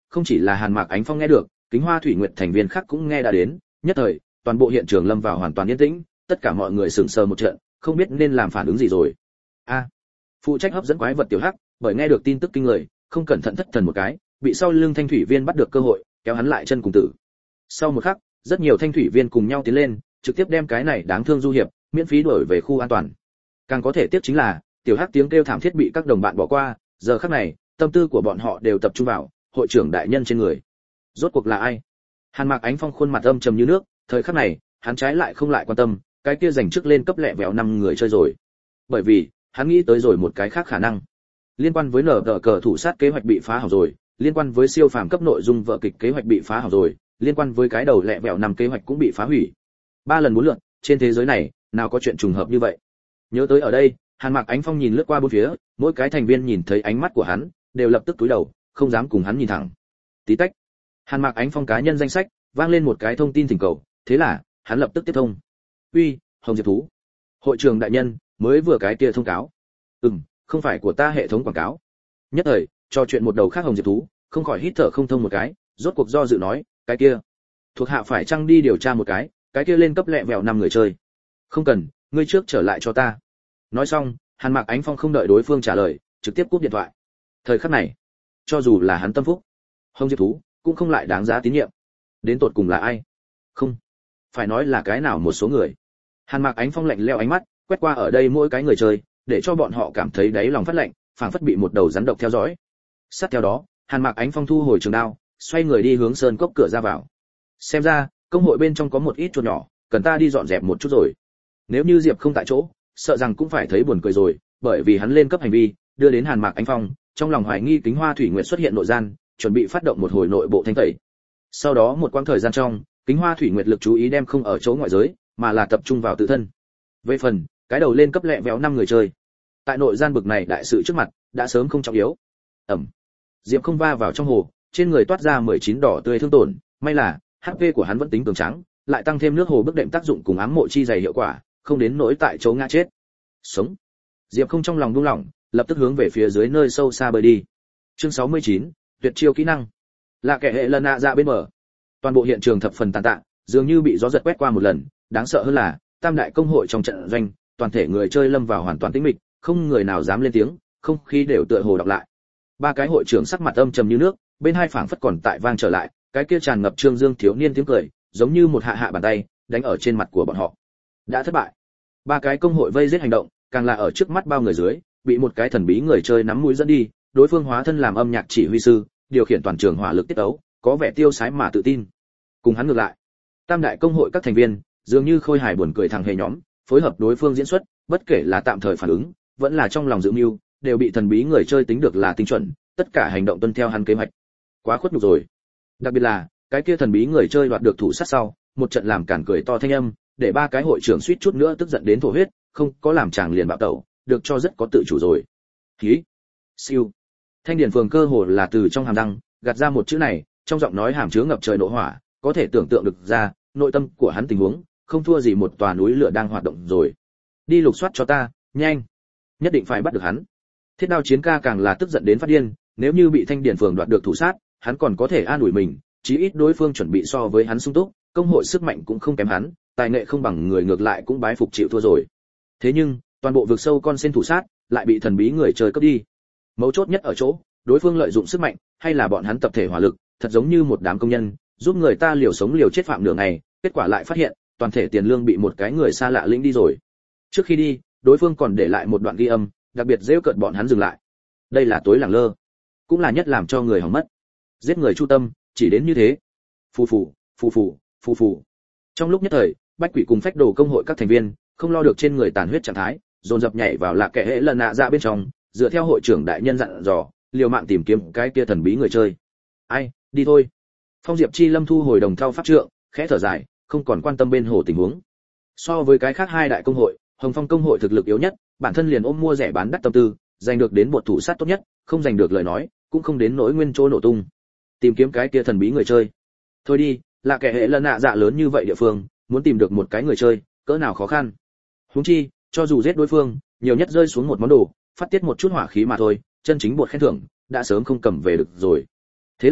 không chỉ là Hàn Mạc Ánh Phong nghe được, Kính Hoa Thủy Nguyệt thành viên khác cũng nghe đã đến, nhất thời, toàn bộ hiện trường lâm vào hoàn toàn yên tĩnh, tất cả mọi người sững sờ một trận, không biết nên làm phản ứng gì rồi. A, phụ trách hấp dẫn quái vật tiểu hắc, bởi nghe được tin tức kinh người, không cẩn thận thất thần một cái, bị sau lưng thanh thủy viên bắt được cơ hội, kéo hắn lại chân cùng tử. Sau một khắc, rất nhiều thanh thủy viên cùng nhau tiến lên, trực tiếp đem cái này đáng thương du hiệp miễn phí đuổi về khu an toàn. Càng có thể tiếp chính là, tiểu hắc tiếng kêu thảm thiết bị các đồng bạn bỏ qua, giờ khắc này, tâm tư của bọn họ đều tập trung vào hội trưởng đại nhân trên người. Rốt cuộc là ai? Hàn Mạc Ánh Phong khuôn mặt âm trầm như nước, thời khắc này, hắn trái lại không lại quan tâm, cái kia giành trước lên cấp lẹ vẹo năm người chơi rồi. Bởi vì, hắn nghĩ tới rồi một cái khác khả năng. Liên quan với nở tờ cờ thủ sát kế hoạch bị phá hỏng rồi, liên quan với siêu phàm cấp nội dung vở kịch kế hoạch bị phá hỏng rồi, liên quan với cái đầu lẹ vẹo năm kế hoạch cũng bị phá hủy. Ba lần bốn lượt, trên thế giới này, nào có chuyện trùng hợp như vậy. Nhớ tới ở đây, Hàn Mạc Ánh Phong nhìn lướt qua bốn phía, mỗi cái thành viên nhìn thấy ánh mắt của hắn, đều lập tức cúi đầu, không dám cùng hắn nhìn thẳng. Tí tách. Hàn Mạc Ánh Phong cá nhân danh sách, vang lên một cái thông tin thỉnh cầu, thế là, hắn lập tức tiếp thông. "Uy, Hồng Diệp thú. Hội trưởng đại nhân, mới vừa cái kia thông cáo." "Ừm, không phải của ta hệ thống quảng cáo." Nhất thời, trò chuyện một đầu khác Hồng Diệp thú, không khỏi hít thở không thông một cái, rốt cuộc do dự nói, "Cái kia, thuộc hạ phải chăng đi điều tra một cái, cái kia lên cấp lẹ vẹo năm người chơi." "Không cần, ngươi trước trở lại cho ta." Nói xong, Hàn Mạc Ánh Phong không đợi đối phương trả lời, trực tiếp cúp điện thoại. Thời khắc này, cho dù là hắn tâm phúc, Hồng Diệp thú cũng không lại đáng giá tín nhiệm. Đến tột cùng là ai? Không, phải nói là cái nào một số người. Hàn Mạc Ánh Phong lạnh lẽo ánh mắt, quét qua ở đây mỗi cái người chơi, để cho bọn họ cảm thấy đáy lòng phát lạnh, phảng phất bị một đầu rắn độc theo dõi. Sát theo đó, Hàn Mạc Ánh Phong thu hồi trường đao, xoay người đi hướng sơn cốc cửa ra vào. Xem ra, công hội bên trong có một ít chuột nhỏ, cần ta đi dọn dẹp một chút rồi. Nếu như Diệp không tại chỗ, sợ rằng cũng phải thấy buồn cười rồi, bởi vì hắn lên cấp hành vi, đưa đến Hàn Mạc Ánh Phong, trong lòng hoài nghi Kính Hoa Thủy Nguyệt xuất hiện nội gian, chuẩn bị phát động một hồi nội bộ thanh tẩy. Sau đó một quãng thời gian trong, Kính Hoa Thủy Nguyệt lực chú ý đem không ở chỗ ngoại giới, mà là tập trung vào tự thân. Về phần, cái đầu lên cấp lẹ vẹo năm người chơi. Tại nội gian bực này đại sự trước mặt, đã sớm không trọng yếu. Ẩm. Diệp không va vào trong hồ, trên người toát ra mười chín đỏ tươi thương tổn, may là hát pê của hắn vẫn tính cường tráng, lại tăng thêm nước hồ bước đệm tác dụng cùng ám mộ chi dày hiệu quả, không đến nỗi tại chỗ ngã chết. Sống. Diệp không trong lòng buông lỏng, lập tức hướng về phía dưới nơi sâu xa bơi đi. Chương sáu mươi chín, tuyệt chiêu kỹ năng. Là kẻ hệ lần nạ ra bên bờ. Toàn bộ hiện trường thập phần tàn tạ, dường như bị gió giật quét qua một lần, đáng sợ hơn là, tam đại công hội trong trận doanh, toàn thể người chơi lâm vào hoàn toàn tĩnh mịch, không người nào dám lên tiếng, không khí đều tựa hồ đọc lại. Ba cái hội trưởng sắc mặt âm trầm như nước, bên hai phảng phất còn tại vang trở lại, cái kia tràn ngập trương dương thiếu niên tiếng cười, giống như một hạ hạ bàn tay, đánh ở trên mặt của bọn họ. Đã thất bại. Ba cái công hội vây giết hành động, càng là ở trước mắt bao người dưới, bị một cái thần bí người chơi nắm mũi dẫn đi, đối phương hóa thân làm âm nhạc chỉ huy sư, điều khiển toàn trường hỏa lực tiết tấu, có vẻ tiêu sái mà tự tin. Cùng hắn ngược lại, tam đại công hội các thành viên, dường như khôi hài buồn cười thằng hề nhóm, phối hợp đối phương diễn xuất, bất kể là tạm thời phản ứng, vẫn là trong lòng dự mưu, đều bị thần bí người chơi tính được là tinh chuẩn, tất cả hành động tuân theo hắn kế hoạch. Quá khuất nhục rồi. Đặc biệt là, cái kia thần bí người chơi đoạt được thủ sát sau, một trận làm cản cười to thanh âm, để ba cái hội trưởng suýt chút nữa tức giận đến thổ huyết, không có làm chàng liền bạo tẩu, được cho rất có tự chủ rồi. Khí. Siêu. Thanh điển phường cơ hồ là từ trong hàm răng gạt ra một chữ này, trong giọng nói hàm chứa ngập trời nộ hỏa, có thể tưởng tượng được ra, nội tâm của hắn tình huống, không thua gì một tòa núi lửa đang hoạt động rồi. Đi lục soát cho ta, nhanh. Nhất định phải bắt được hắn. Thiết Đao Chiến ca càng là tức giận đến phát điên, nếu như bị Thanh điển phường đoạt được thủ sát, hắn còn có thể an ủi mình, chí ít đối phương chuẩn bị so với hắn sung túc, công hội sức mạnh cũng không kém hắn, tài nghệ không bằng người ngược lại cũng bái phục chịu thua rồi. Thế nhưng, toàn bộ vực sâu con sen thủ sát lại bị thần bí người chơi cướp đi. Mấu chốt nhất ở chỗ, đối phương lợi dụng sức mạnh, hay là bọn hắn tập thể hỏa lực, thật giống như một đám công nhân, giúp người ta liều sống liều chết phạm nửa ngày, kết quả lại phát hiện, toàn thể tiền lương bị một cái người xa lạ lĩnh đi rồi. Trước khi đi, đối phương còn để lại một đoạn ghi âm, đặc biệt giễu cợt bọn hắn dừng lại. Đây là tối lẳng lơ, cũng là nhất làm cho người hỏng mất. Giết người chu tâm, chỉ đến như thế. Phù phù, phù phù, phù phù. Trong lúc nhất thời, Bách Quỷ cùng Phách Đồ công hội các thành viên, không lo được trên người tàn huyết trạng thái, dồn dập nhảy vào Lạc Kẻ Hệ lần nạ ra bên trong, dựa theo hội trưởng đại nhân dặn dò, liều mạng tìm kiếm cái kia thần bí người chơi. Ai, đi thôi. Phong Diệp Chi Lâm thu hồi đồng thau pháp trượng, khẽ thở dài, không còn quan tâm bên hồ tình huống. So với cái khác hai đại công hội, Hồng Phong công hội thực lực yếu nhất, bản thân liền ôm mua rẻ bán đắt tâm tư, giành được đến một thủ sát tốt nhất, không giành được lời nói, cũng không đến nỗi nguyên chỗ nổ tung. Tìm kiếm cái kia thần bí người chơi. Thôi đi, là kẻ hệ lần nạ dạ lớn như vậy địa phương, muốn tìm được một cái người chơi, cỡ nào khó khăn. Huống chi, cho dù giết đối phương, nhiều nhất rơi xuống một món đồ, phát tiết một chút hỏa khí mà thôi, chân chính buộc khen thưởng, đã sớm không cầm về được rồi. Thế là,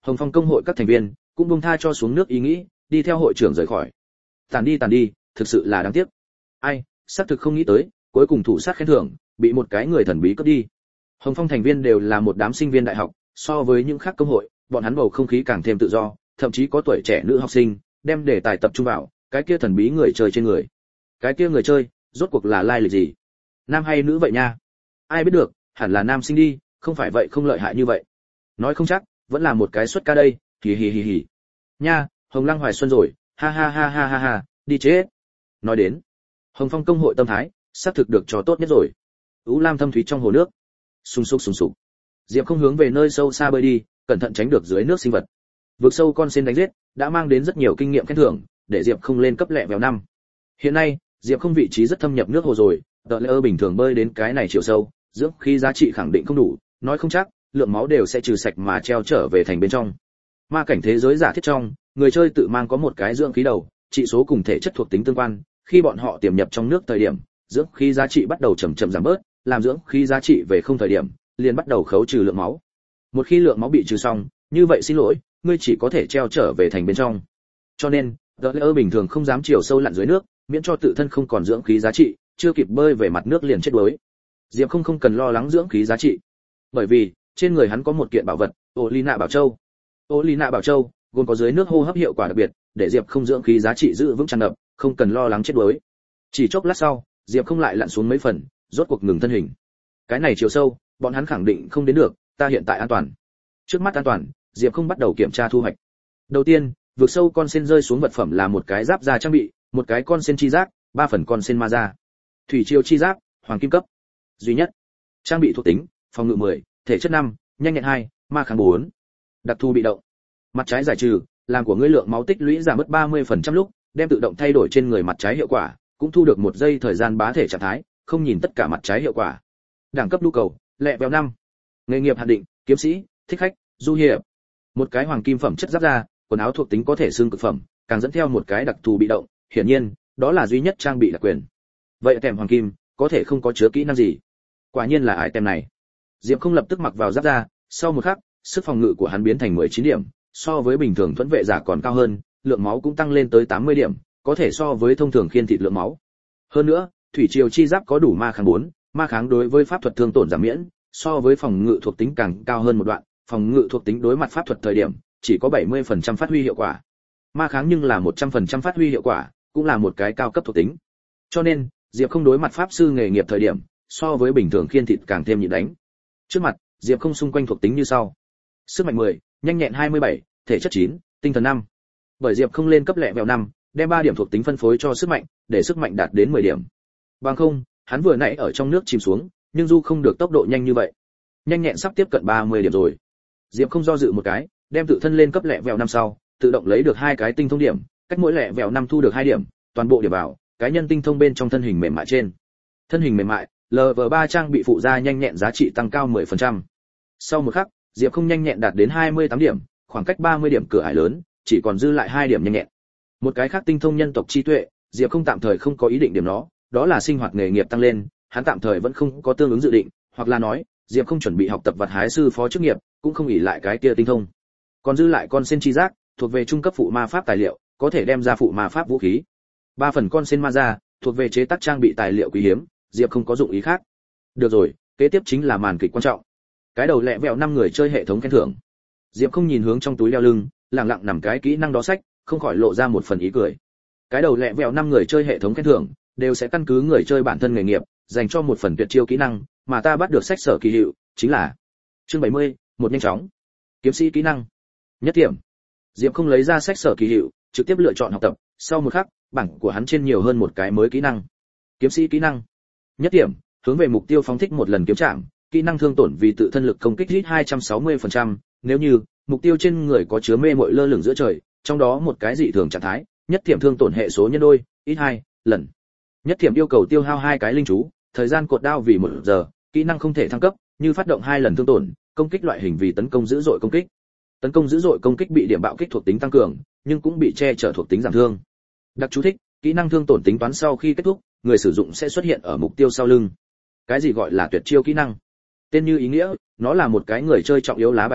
Hồng Phong công hội các thành viên cũng buông tha cho xuống nước ý nghĩ, đi theo hội trưởng rời khỏi. Tàn đi tàn đi, thực sự là đáng tiếc. Ai, xác thực không nghĩ tới, cuối cùng thủ sát khen thưởng bị một cái người thần bí cướp đi. Hồng Phong thành viên đều là một đám sinh viên đại học, so với những khác công hội, bọn hắn bầu không khí càng thêm tự do, thậm chí có tuổi trẻ nữ học sinh đem đề tài tập trung vào cái kia thần bí người chơi trên người. Cái kia người chơi, rốt cuộc là lai lịch gì? Nam hay nữ vậy nha? Ai biết được, hẳn là nam sinh đi, không phải vậy không lợi hại như vậy. Nói không chắc, vẫn là một cái xuất ca đây, hì hì hì hì. Nha, Hồng Lăng Hoài Xuân rồi, ha ha ha ha ha ha, đi chết. Nói đến, Hồng Phong công hội tâm thái, xác thực được cho tốt nhất rồi. Ú lam thâm thúy trong hồ nước, sung sục sung sục. Diệp không hướng về nơi sâu xa bơi đi, cẩn thận tránh được dưới nước sinh vật. Vượt sâu con sen đánh giết, đã mang đến rất nhiều kinh nghiệm khen thưởng, để Diệp không lên cấp lẹ vèo năm. Hiện nay, Diệp không vị trí rất thâm nhập nước hồ rồi, tờ lơ bình thường bơi đến cái này chiều sâu, dưỡng khí giá trị khẳng định không đủ, nói không chắc, lượng máu đều sẽ trừ sạch mà treo trở về thành bên trong. Ma cảnh thế giới giả thiết trong, người chơi tự mang có một cái dưỡng khí đầu, trị số cùng thể chất thuộc tính tương quan, khi bọn họ tiềm nhập trong nước thời điểm, dưỡng khí giá trị bắt đầu chậm chậm giảm bớt, làm dưỡng khí giá trị về không thời điểm, liền bắt đầu khấu trừ lượng máu. Một khi lượng máu bị trừ xong, như vậy xin lỗi, ngươi chỉ có thể treo trở về thành bên trong. Cho nên, Dler bình thường không dám chiều sâu lặn dưới nước, miễn cho tự thân không còn dưỡng khí giá trị, chưa kịp bơi về mặt nước liền chết đuối. Diệp không không cần lo lắng dưỡng khí giá trị, bởi vì trên người hắn có một kiện bảo vật, Ô Ly Nạ Bảo Châu. Ô Ly Nạ Bảo Châu gồm có dưới nước hô hấp hiệu quả đặc biệt, để Diệp không dưỡng khí giá trị giữ vững tràn ngập, không cần lo lắng chết đuối. Chỉ chốc lát sau, Diệp không lại lặn xuống mấy phần, rốt cuộc ngừng thân hình. Cái này chiều sâu, bọn hắn khẳng định không đến được, ta hiện tại an toàn. Trước mắt an toàn, Diệp không bắt đầu kiểm tra thu hoạch. Đầu tiên, vượt sâu con sen rơi xuống vật phẩm là một cái giáp da trang bị, một cái con sen chi giác, ba phần con sen ma da. Thủy triều chi giáp, hoàng kim cấp. Duy nhất. Trang bị thuộc tính, phòng ngự mười, thể chất năm, nhanh nhẹn hai, ma kháng bốn. Đặc thù bị động. Mặt trái giải trừ, làm của ngươi lượng máu tích lũy giảm mất ba mươi phần trăm lúc, đem tự động thay đổi trên người mặt trái hiệu quả, cũng thu được một giây thời gian bá thể trạng thái, không nhìn tất cả mặt trái hiệu quả. Đẳng cấp nhu cầu, lẹ vèo năm. Nghề nghiệp hạn định, kiếm sĩ, thích khách, du hiệp. Một cái hoàng kim phẩm chất giáp da, quần áo thuộc tính có thể xương cực phẩm, càng dẫn theo một cái đặc thù bị động, hiển nhiên, đó là duy nhất trang bị đặc quyền. Vậy kèm hoàng kim, có thể không có chứa kỹ năng gì? Quả nhiên là item này. Diệp không lập tức mặc vào giáp da, sau một khắc, sức phòng ngự của hắn biến thành mười chín điểm, so với bình thường thuẫn vệ giả còn cao hơn, lượng máu cũng tăng lên tới tám mươi điểm, có thể so với thông thường khiên thịt lượng máu. Hơn nữa, thủy triều chi giáp có đủ ma kháng bốn, ma kháng đối với pháp thuật thương tổn giảm miễn, so với phòng ngự thuộc tính càng cao hơn một đoạn, phòng ngự thuộc tính đối mặt pháp thuật thời điểm, chỉ có bảy mươi phần trăm phát huy hiệu quả. Ma kháng nhưng là một trăm phần trăm phát huy hiệu quả, cũng là một cái cao cấp thuộc tính. Cho nên, Diệp không đối mặt pháp sư nghề nghiệp thời điểm, so với bình thường khiên thịt càng thêm nhịn đánh. Trước mặt, Diệp không xung quanh thuộc tính như sau: sức mạnh mười, nhanh nhẹn hai mươi bảy, thể chất chín, tinh thần năm. Bởi Diệp không lên cấp lẹ vèo năm, đem ba điểm thuộc tính phân phối cho sức mạnh, để sức mạnh đạt đến mười điểm. Bằng không, hắn vừa nãy ở trong nước chìm xuống, nhưng du không được tốc độ nhanh như vậy. Nhanh nhẹn sắp tiếp cận ba mươi điểm rồi. Diệp không do dự một cái, đem tự thân lên cấp lẹ vèo năm sau, tự động lấy được hai cái tinh thông điểm, cách mỗi lẹ vèo năm thu được hai điểm, toàn bộ điểm vào cá nhân tinh thông bên trong thân hình mềm mại trên. Thân hình mềm mại, lờ vê ba trang bị phụ gia nhanh nhẹn giá trị tăng cao mười phần trăm. Sau một khắc, Diệp không nhanh nhẹn đạt đến hai mươi tám điểm, khoảng cách ba mươi điểm cửa ải lớn, chỉ còn dư lại hai điểm nhanh nhẹn. Một cái khác tinh thông nhân tộc chi tuệ, Diệp không tạm thời không có ý định điểm nó, đó là sinh hoạt nghề nghiệp tăng lên, hắn tạm thời vẫn không có tương ứng dự định, hoặc là nói, Diệp không chuẩn bị học tập vật hái sư phó chức nghiệp, cũng không ỷ lại cái kia tinh thông. Còn dư lại con sen chi giác, thuộc về trung cấp phụ ma pháp tài liệu, có thể đem ra phụ ma pháp vũ khí. Ba phần con sen ma ra, thuộc về chế tác trang bị tài liệu quý hiếm, Diệp không có dụng ý khác. Được rồi, kế tiếp chính là màn kịch quan trọng. Cái đầu lẹ vẹo năm người chơi hệ thống khen thưởng. Diệp không nhìn hướng trong túi đeo lưng, lặng lặng nằm cái kỹ năng đó sách, không khỏi lộ ra một phần ý cười. Cái đầu lẹ vẹo năm người chơi hệ thống khen thưởng đều sẽ căn cứ người chơi bản thân nghề nghiệp, dành cho một phần tuyệt chiêu kỹ năng, mà ta bắt được sách sở kỳ hiệu, chính là chương bảy mươi, một nhanh chóng. Kiếm sĩ kỹ năng. Nhất điểm. Diệp không lấy ra sách sở kỳ hiệu, trực tiếp lựa chọn học tập, sau một khắc, bảng của hắn trên nhiều hơn một cái mới kỹ năng. Kiếm sĩ kỹ năng. Nhất điểm, hướng về mục tiêu phóng thích một lần kiếm chạm, kỹ năng thương tổn vì tự thân lực công kích hit hai trăm sáu mươi phần trăm, nếu như mục tiêu trên người có chứa mê muội lơ lửng giữa trời, trong đó một cái dị thường trạng thái, nhất điểm thương tổn hệ số nhân đôi, ít hai lần. Nhất điểm yêu cầu tiêu hao hai cái linh chú, thời gian cột đao vì một giờ, kỹ năng không thể thăng cấp, như phát động hai lần thương tổn, công kích loại hình vì tấn công dữ dội công kích. Tấn công dữ dội công kích bị điểm bạo kích thuộc tính tăng cường, nhưng cũng bị che chở thuộc tính giảm thương. Đặc chú thích, kỹ năng thương tổn tính toán sau khi kết thúc, người sử dụng sẽ xuất hiện ở mục tiêu sau lưng. Cái gì gọi là tuyệt chiêu kỹ năng? Tên như ý nghĩa, nó là một cái người chơi trọng yếu lá bài tẩy,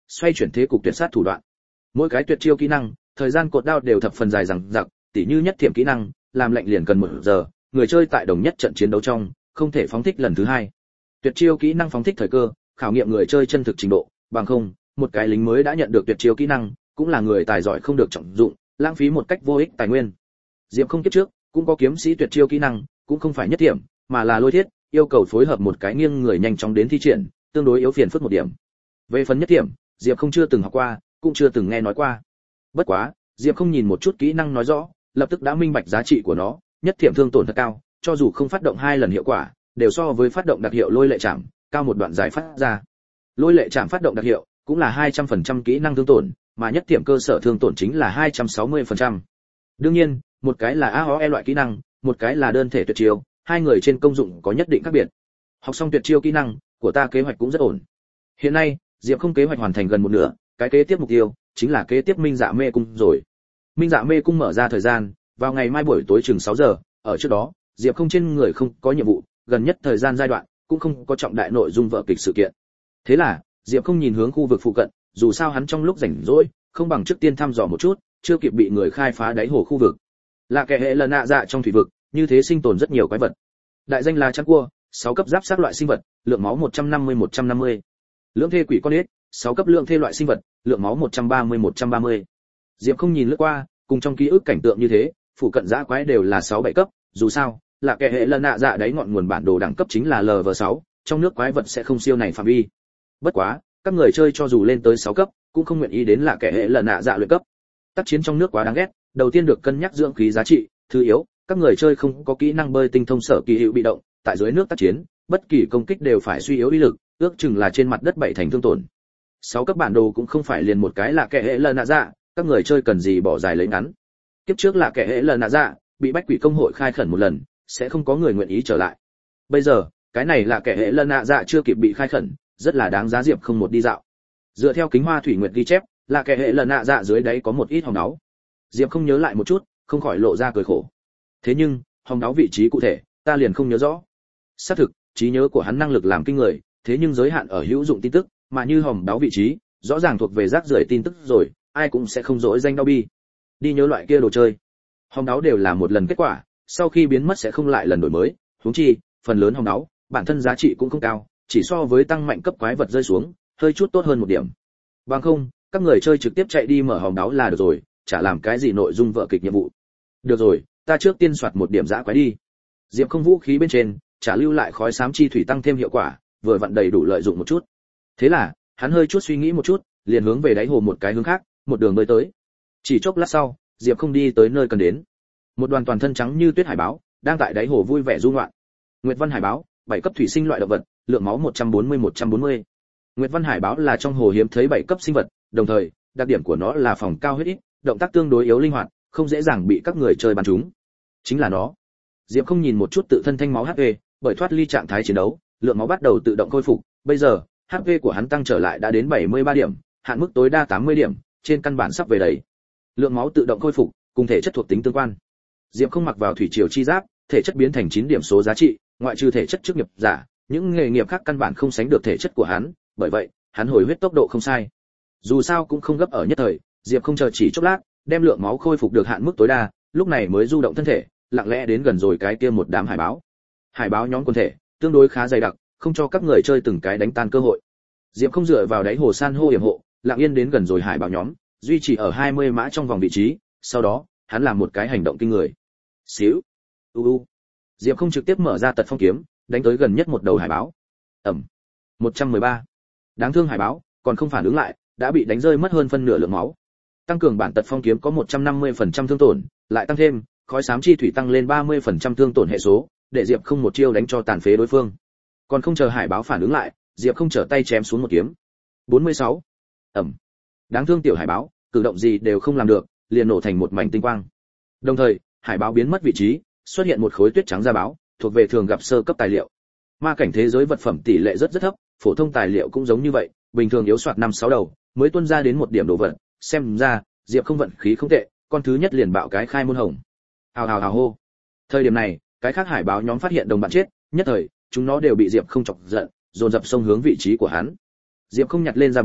xoay chuyển thế cục tuyệt sát thủ đoạn. Mỗi cái tuyệt chiêu kỹ năng, thời gian cột đao đều thập phần dài dằng dặc, tỉ như nhất thiểm kỹ năng, làm lệnh liền cần một giờ, người chơi tại đồng nhất trận chiến đấu trong, không thể phóng thích lần thứ hai. Tuyệt chiêu kỹ năng phóng thích thời cơ, khảo nghiệm người chơi chân thực trình độ, bằng không, một cái lính mới đã nhận được tuyệt chiêu kỹ năng, cũng là người tài giỏi không được trọng dụng, lãng phí một cách vô ích tài nguyên. Diệp Không kiếp trước, cũng có kiếm sĩ tuyệt chiêu kỹ năng, cũng không phải nhất thiểm, mà là lôi thiết, yêu cầu phối hợp một cái nghiêng người nhanh chóng đến thi triển, tương đối yếu phiền phức một điểm. Về phần nhất thiểm, Diệp Không chưa từng học qua, cũng chưa từng nghe nói qua. Bất quá, Diệp Không nhìn một chút kỹ năng nói rõ, lập tức đã minh bạch giá trị của nó, nhất thiểm thương tổn thật cao, cho dù không phát động hai lần hiệu quả, đều so với phát động đặc hiệu lôi lệ chạm, cao một đoạn giải phát ra. Lôi lệ chạm phát động đặc hiệu, cũng là hai trăm phần trăm kỹ năng thương tổn, mà nhất thiểm cơ sở thương tổn chính là hai trăm sáu mươi phần trăm. Đương nhiên, một cái là a o e loại kỹ năng, một cái là đơn thể tuyệt chiêu, hai người trên công dụng có nhất định khác biệt. Học xong tuyệt chiêu kỹ năng, của ta kế hoạch cũng rất ổn. Hiện nay, Diệp Không kế hoạch hoàn thành gần một nửa, cái kế tiếp mục tiêu chính là kế tiếp Minh Dạ Mê Cung rồi. Minh Dạ Mê Cung mở ra thời gian, vào ngày mai buổi tối chừng sáu giờ, ở trước đó, Diệp Không trên người không có nhiệm vụ, gần nhất thời gian giai đoạn cũng không có trọng đại nội dung vở kịch sự kiện. Thế là, Diệp Không nhìn hướng khu vực phụ cận, dù sao hắn trong lúc rảnh rỗi, không bằng trước tiên thăm dò một chút, chưa kịp bị người khai phá đáy hồ khu vực. Là kẻ hệ lần nạ dạ trong thủy vực, như thế sinh tồn rất nhiều quái vật. Đại danh là trăng cua, sáu cấp giáp sát loại sinh vật, lượng máu một trăm năm mươi một trăm năm mươi. Lượng thê quỷ con ếch, sáu cấp lượng thê loại sinh vật, lượng máu một trăm ba mươi một trăm ba mươi. Diệp Không nhìn lướt qua, cùng trong ký ức cảnh tượng như thế, phụ cận dã quái đều là sáu bảy cấp, dù sao, là kẻ hệ lần nạ dạ đáy ngọn nguồn bản đồ đẳng cấp chính là L V sáu, trong nước quái vật sẽ không siêu này phạm vi. Bất quá, các người chơi cho dù lên tới sáu cấp, cũng không nguyện ý đến là kẻ hệ lần nạ dạ luyện cấp. Tác chiến trong nước quá đáng ghét, đầu tiên được cân nhắc dưỡng khí giá trị, thứ yếu, các người chơi không có kỹ năng bơi tinh thông sở kỳ hữu bị động, tại dưới nước tác chiến, bất kỳ công kích đều phải suy yếu uy lực, ước chừng là trên mặt đất bảy thành thương tổn. Sáu cấp bản đồ cũng không phải liền một cái là kẻ hệ lần nạ dạ, các người chơi cần gì bỏ dài lấy ngắn. Kiếp trước là kẻ hệ lần nạ dạ, bị bách quỷ công hội khai khẩn một lần, sẽ không có người nguyện ý trở lại. Bây giờ, cái này là kẻ hệ lần nạ dạ chưa kịp bị khai khẩn, rất là đáng giá Diệp Không một đi dạo. Dựa theo kính hoa thủy nguyệt ghi chép, là kẻ hệ lần nạ dạ dưới đáy có một ít hòn đáo. Diệp Không nhớ lại một chút, không khỏi lộ ra cười khổ. Thế nhưng, hòn đáo vị trí cụ thể, ta liền không nhớ rõ. Xác thực, trí nhớ của hắn năng lực làm kinh người, thế nhưng giới hạn ở hữu dụng tin tức, mà như hòn đáo vị trí, rõ ràng thuộc về rác rưởi tin tức rồi, ai cũng sẽ không dỗi danh đau bi. Đi nhớ loại kia đồ chơi. Hòn đáo đều là một lần kết quả, sau khi biến mất sẽ không lại lần đổi mới, huống chi, phần lớn hòn đáo, bản thân giá trị cũng không cao, chỉ so với tăng mạnh cấp quái vật rơi xuống, hơi chút tốt hơn một điểm. Bằng không, các người chơi trực tiếp chạy đi mở hòn đáo là được rồi, chả làm cái gì nội dung vở kịch nhiệm vụ. Được rồi, ta trước tiên soạt một điểm dã quái đi. Diệp Không vũ khí bên trên, trả lưu lại khói xám chi thủy tăng thêm hiệu quả, vừa vặn đầy đủ lợi dụng một chút. Thế là, hắn hơi chút suy nghĩ một chút, liền hướng về đáy hồ một cái hướng khác, một đường bơi tới. Chỉ chốc lát sau, Diệp Không đi tới nơi cần đến. Một đoàn toàn thân trắng như tuyết hải báo, đang tại đáy hồ vui vẻ du ngoạn. Nguyệt Văn hải báo, bảy cấp thủy sinh loại động vật, lượng máu một trăm bốn mươi một trăm bốn mươi. Nguyệt Văn hải báo là trong hồ hiếm thấy bảy cấp sinh vật, đồng thời, đặc điểm của nó là phòng cao huyết ít, động tác tương đối yếu linh hoạt, không dễ dàng bị các người chơi bắn trúng. Chính là nó. Diệp Không nhìn một chút tự thân thanh máu hát pê, bởi thoát ly trạng thái chiến đấu, lượng máu bắt đầu tự động khôi phục, bây giờ, hát pê của hắn tăng trở lại đã đến bảy mươi ba điểm, hạn mức tối đa tám mươi điểm, trên căn bản sắp về đầy. Lượng máu tự động khôi phục, cùng thể chất thuộc tính tương quan. Diệp Không mặc vào thủy triều chi giáp, thể chất biến thành chín điểm số giá trị, ngoại trừ thể chất chức nghiệp giả, những nghề nghiệp khác căn bản không sánh được thể chất của hắn, bởi vậy, hắn hồi huyết tốc độ không sai. Dù sao cũng không gấp ở nhất thời, Diệp Không chờ chỉ chốc lát, đem lượng máu khôi phục được hạn mức tối đa, lúc này mới du động thân thể, lặng lẽ đến gần rồi cái kia một đám hải báo. Hải báo nhóm quần thể, tương đối khá dày đặc, không cho các người chơi từng cái đánh tan cơ hội. Diệp Không dựa vào đáy hồ san hô hiểm hộ, lặng yên đến gần rồi hải báo nhóm, duy trì ở hai mươi mã trong vòng vị trí, sau đó, hắn làm một cái hành động kinh người. Xíu. U u. Diệp Không trực tiếp mở ra tật phong kiếm, đánh tới gần nhất một đầu hải báo. Ầm. một trăm mười ba. Đáng thương hải báo, còn không phản ứng lại, đã bị đánh rơi mất hơn phân nửa lượng máu. Tăng cường bản tật phong kiếm có một trăm năm mươi phần trăm thương tổn, lại tăng thêm, khói xám chi thủy tăng lên ba mươi phần trăm thương tổn hệ số, để Diệp Không một chiêu đánh cho tàn phế đối phương. Còn không chờ hải báo phản ứng lại, Diệp Không trở tay chém xuống một kiếm. bốn mươi sáu. Ầm. Đáng thương tiểu hải báo, cử động gì đều không làm được, liền nổ thành một mảnh tinh quang. Đồng thời, hải báo biến mất vị trí, xuất hiện một khối tuyết trắng da báo, thuộc về thường gặp sơ cấp tài liệu. Ma cảnh thế giới vật phẩm tỷ lệ rất rất thấp, phổ thông tài liệu cũng giống như vậy, bình thường yếu soạt năm sáu đầu, mới tuôn ra đến một điểm đồ vật, xem ra, Diệp Không vận khí không tệ, con thứ nhất liền bạo cái khai môn hồng. Hào hào hào hô. Thời điểm này, cái khác hải báo nhóm phát hiện đồng bạn chết, nhất thời, chúng nó đều bị Diệp Không chọc giận, dồn dập xông hướng vị trí của hắn. Diệp Không nhặt lên ra báo,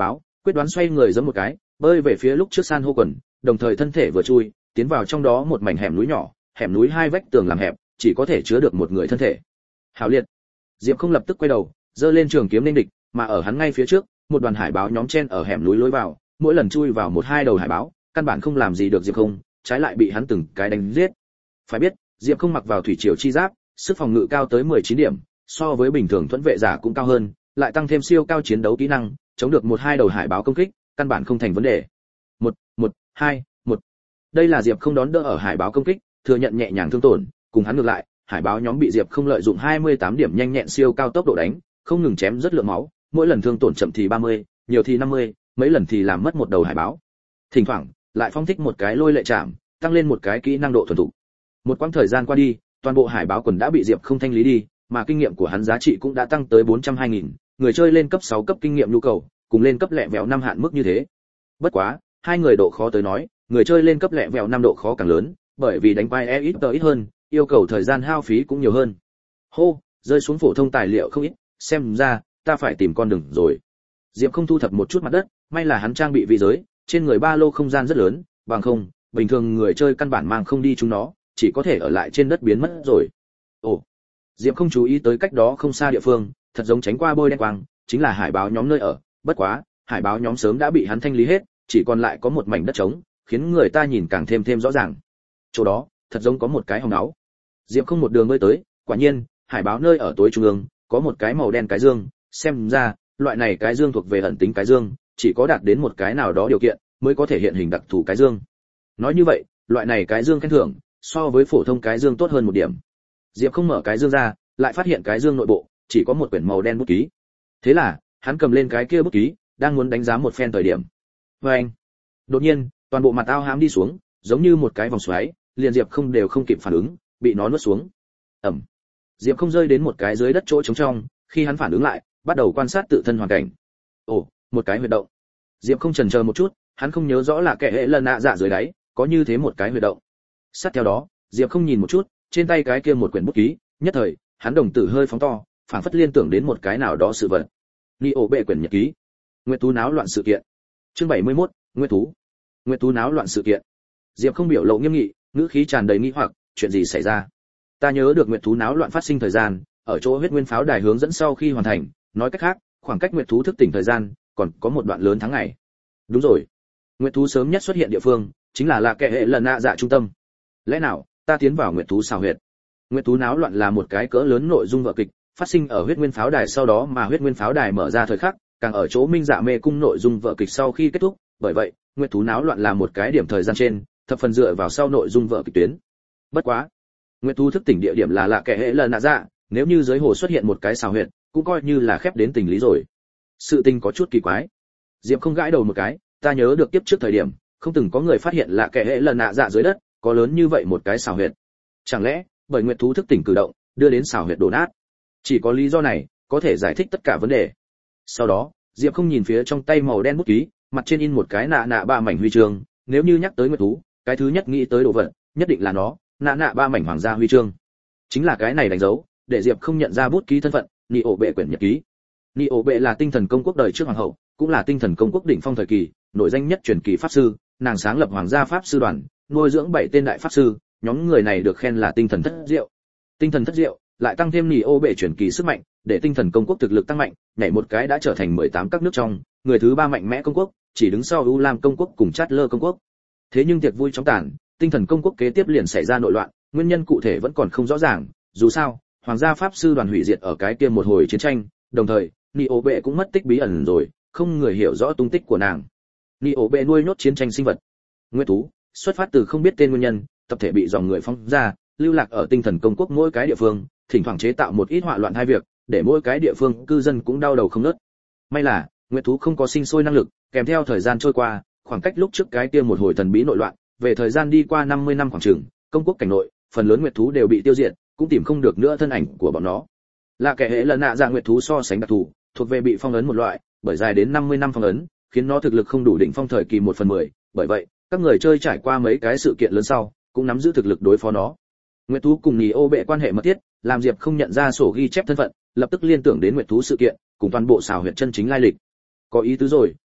quyết đoán xoay người giẫm một cái, bơi về phía lúc trước san hô quần, đồng thời thân thể vừa chui, tiến vào trong đó một mảnh hẻm núi nhỏ, hẻm núi hai vách tường làm hẹp, chỉ có thể chứa được một người thân thể. Hảo liệt. Diệp Không lập tức quay đầu, giơ lên trường kiếm nên địch, mà ở hắn ngay phía trước, một đoàn hải báo nhóm chen ở hẻm núi lối vào, mỗi lần chui vào một hai đầu hải báo, căn bản không làm gì được Diệp Không, trái lại bị hắn từng cái đánh giết. Phải biết, Diệp Không mặc vào thủy triều chi giáp, sức phòng ngự cao tới mười chín điểm, so với bình thường thuẫn vệ giả cũng cao hơn, lại tăng thêm siêu cao chiến đấu kỹ năng, chống được một hai đầu hải báo công kích, căn bản không thành vấn đề. Một, một, hai, một. Đây là Diệp Không đón đỡ ở hải báo công kích, thừa nhận nhẹ nhàng thương tổn, cùng hắn ngược lại, hải báo nhóm bị Diệp Không lợi dụng hai mươi tám điểm nhanh nhẹn siêu cao tốc độ đánh, không ngừng chém rất lượng máu, mỗi lần thương tổn chậm thì ba mươi, nhiều thì năm mươi, mấy lần thì làm mất một đầu hải báo. Thỉnh thoảng, lại phong thích một cái lôi lệ chạm, tăng lên một cái kỹ năng độ thuần thục. Một quãng thời gian qua đi, toàn bộ hải báo quần đã bị Diệp Không thanh lý đi, mà kinh nghiệm của hắn giá trị cũng đã tăng tới bốn trăm hai nghìn, người chơi lên cấp sáu cấp kinh nghiệm nhu cầu, cùng lên cấp lẹ vẹo năm hạn mức như thế. Bất quá, hai người độ khó tới nói, người chơi lên cấp lẹ vẹo năm độ khó càng lớn, bởi vì đánh quái e ít tờ ít hơn, yêu cầu thời gian hao phí cũng nhiều hơn. Hô, rơi xuống phổ thông tài liệu không ít, xem ra ta phải tìm con đường rồi. Diệp Không thu thập một chút mặt đất, may là hắn trang bị vị giới, trên người ba lô không gian rất lớn, bằng không, bình thường người chơi căn bản mang không đi chúng nó, chỉ có thể ở lại trên đất biến mất rồi. Ồ, Diệp Không chú ý tới cách đó không xa địa phương, thật giống tránh qua bôi đen quang, chính là hải báo nhóm nơi ở, bất quá, hải báo nhóm sớm đã bị hắn thanh lý hết, chỉ còn lại có một mảnh đất trống, khiến người ta nhìn càng thêm thêm rõ ràng. Chỗ đó, thật giống có một cái hồng áo. Diệp Không một đường bơi tới, quả nhiên, hải báo nơi ở tối trung ương, có một cái màu đen cái dương, xem ra, loại này cái dương thuộc về ẩn tính cái dương, chỉ có đạt đến một cái nào đó điều kiện, mới có thể hiện hình đặc thù cái dương. Nói như vậy, loại này cái dương khen thưởng, so với phổ thông cái dương tốt hơn một điểm. Diệp Không mở cái dương ra, lại phát hiện cái dương nội bộ chỉ có một quyển màu đen bút ký. Thế là, hắn cầm lên cái kia bút ký, đang muốn đánh giá một phen thời điểm. Và anh, đột nhiên, toàn bộ mặt ao hám đi xuống, giống như một cái vòng xoáy, liền Diệp Không đều không kịp phản ứng, bị nó nuốt xuống. Ẩm. Diệp Không rơi đến một cái dưới đất chỗ trống trong, khi hắn phản ứng lại, bắt đầu quan sát tự thân hoàn cảnh. Ồ, một cái huyệt động. Diệp Không chần chờ một chút, hắn không nhớ rõ là kẻ hệ lần nạ dạ dưới đáy, có như thế một cái huyệt động. Sát theo đó, Diệp Không nhìn một chút, trên tay cái kia một quyển bút ký, nhất thời, hắn đồng tử hơi phóng to, phảng phất liên tưởng đến một cái nào đó sự vật. Ni ổ bệ quyển nhật ký. Nguyệt thú náo loạn sự kiện. Chương bảy mươi mốt, Nguyệt thú. Nguyệt thú náo loạn sự kiện. Diệp Không biểu lộ nghiêm nghị, ngữ khí tràn đầy nghi hoặc, chuyện gì xảy ra? Ta nhớ được Nguyệt thú náo loạn phát sinh thời gian, ở chỗ huyết nguyên pháo đài hướng dẫn sau khi hoàn thành, nói cách khác, khoảng cách Nguyệt thú thức tỉnh thời gian, còn có một đoạn lớn tháng ngày. Đúng rồi. Nguyệt thú sớm nhất xuất hiện địa phương, chính là là kẻ hệ lần nạ dạ trung tâm. Lẽ nào, ta tiến vào Nguyệt thú xào huyệt? Nguyệt thú náo loạn là một cái cỡ lớn nội dung vở kịch, phát sinh ở huyết nguyên pháo đài sau đó mà huyết nguyên pháo đài mở ra thời khắc, càng ở chỗ minh dạ mê cung nội dung vở kịch sau khi kết thúc, bởi vậy, Nguyệt thú náo loạn là một cái điểm thời gian trên, thập phần dựa vào sau nội dung vở kịch tuyến. Bất quá, Nguyệt thú thức tỉnh địa điểm là lạ kẻ hệ lần nạ dạ, nếu như dưới hồ xuất hiện một cái xào huyệt, cũng coi như là khép đến tình lý rồi. Sự tình có chút kỳ quái. Diệp Không gãi đầu một cái, ta nhớ được tiếp trước thời điểm, không từng có người phát hiện lạ kẻ hệ lần nạ dạ dưới đất, có lớn như vậy một cái xào huyệt. Chẳng lẽ, bởi Nguyệt thú thức tỉnh cử động, đưa đến xào huyệt đổ nát? Chỉ có lý do này, có thể giải thích tất cả vấn đề. Sau đó, Diệp Không nhìn phía trong tay màu đen bút ký, mặt trên in một cái nạ nạ ba mảnh huy chương, nếu như nhắc tới Nguyệt thú, cái thứ nhất nghĩ tới đồ vật, nhất định là nó, nạ nạ ba mảnh hoàng gia huy chương. Chính là cái này đánh dấu, để Diệp Không nhận ra bút ký thân phận, Ni ổ bệ quyển nhật ký. Ni ổ bệ là tinh thần công quốc đời trước hoàng hậu, cũng là tinh thần công quốc đỉnh phong thời kỳ, nổi danh nhất truyền kỳ pháp sư, nàng sáng lập hoàng gia pháp sư đoàn, nuôi dưỡng bảy tên đại pháp sư, nhóm người này được khen là tinh thần thất diệu. Tinh thần thất diệu, lại tăng thêm Ni ổ bệ truyền kỳ sức mạnh, để tinh thần công quốc thực lực tăng mạnh, nhảy một cái đã trở thành mười tám các nước trong, người thứ ba mạnh mẽ công quốc, chỉ đứng sau U Lam công quốc cùng Chát Lơ công quốc. Thế nhưng tiệc vui chóng tàn, tinh thần công quốc kế tiếp liền xảy ra nội loạn, nguyên nhân cụ thể vẫn còn không rõ ràng, dù sao, hoàng gia pháp sư đoàn hủy diệt ở cái kia một hồi chiến tranh, đồng thời, Ni ổ bệ cũng mất tích bí ẩn rồi, không người hiểu rõ tung tích của nàng. Ni ổ bệ nuôi nhốt chiến tranh sinh vật. Nguyệt thú, xuất phát từ không biết tên nguyên nhân, tập thể bị dòng người phóng ra, lưu lạc ở tinh thần công quốc mỗi cái địa phương, thỉnh thoảng chế tạo một ít họa loạn hai việc, để mỗi cái địa phương cư dân cũng đau đầu không ngớt. May là, Nguyệt thú không có sinh sôi năng lực, kèm theo thời gian trôi qua, khoảng cách lúc trước cái kia một hồi thần bí nội loạn, về thời gian đi qua năm mươi năm khoảng chừng, công quốc cảnh nội, phần lớn Nguyệt thú đều bị tiêu diệt, cũng tìm không được nữa thân ảnh của bọn nó. Là kẻ hệ lần nạ dạ Nguyệt thú so sánh đặc thù, thuộc về bị phong ấn một loại, bởi dài đến năm mươi năm phong ấn, khiến nó thực lực không đủ đỉnh phong thời kỳ một phần mười, bởi vậy, các người chơi trải qua mấy cái sự kiện lớn sau, cũng nắm giữ thực lực đối phó nó. Nguyệt thú cùng Nỉ ô bệ quan hệ mật thiết, làm Diệp không nhận ra sổ ghi chép thân phận, lập tức liên tưởng đến Nguyệt thú sự kiện, cùng toàn bộ xào huyệt chân chính lai lịch. Có ý tứ rồi,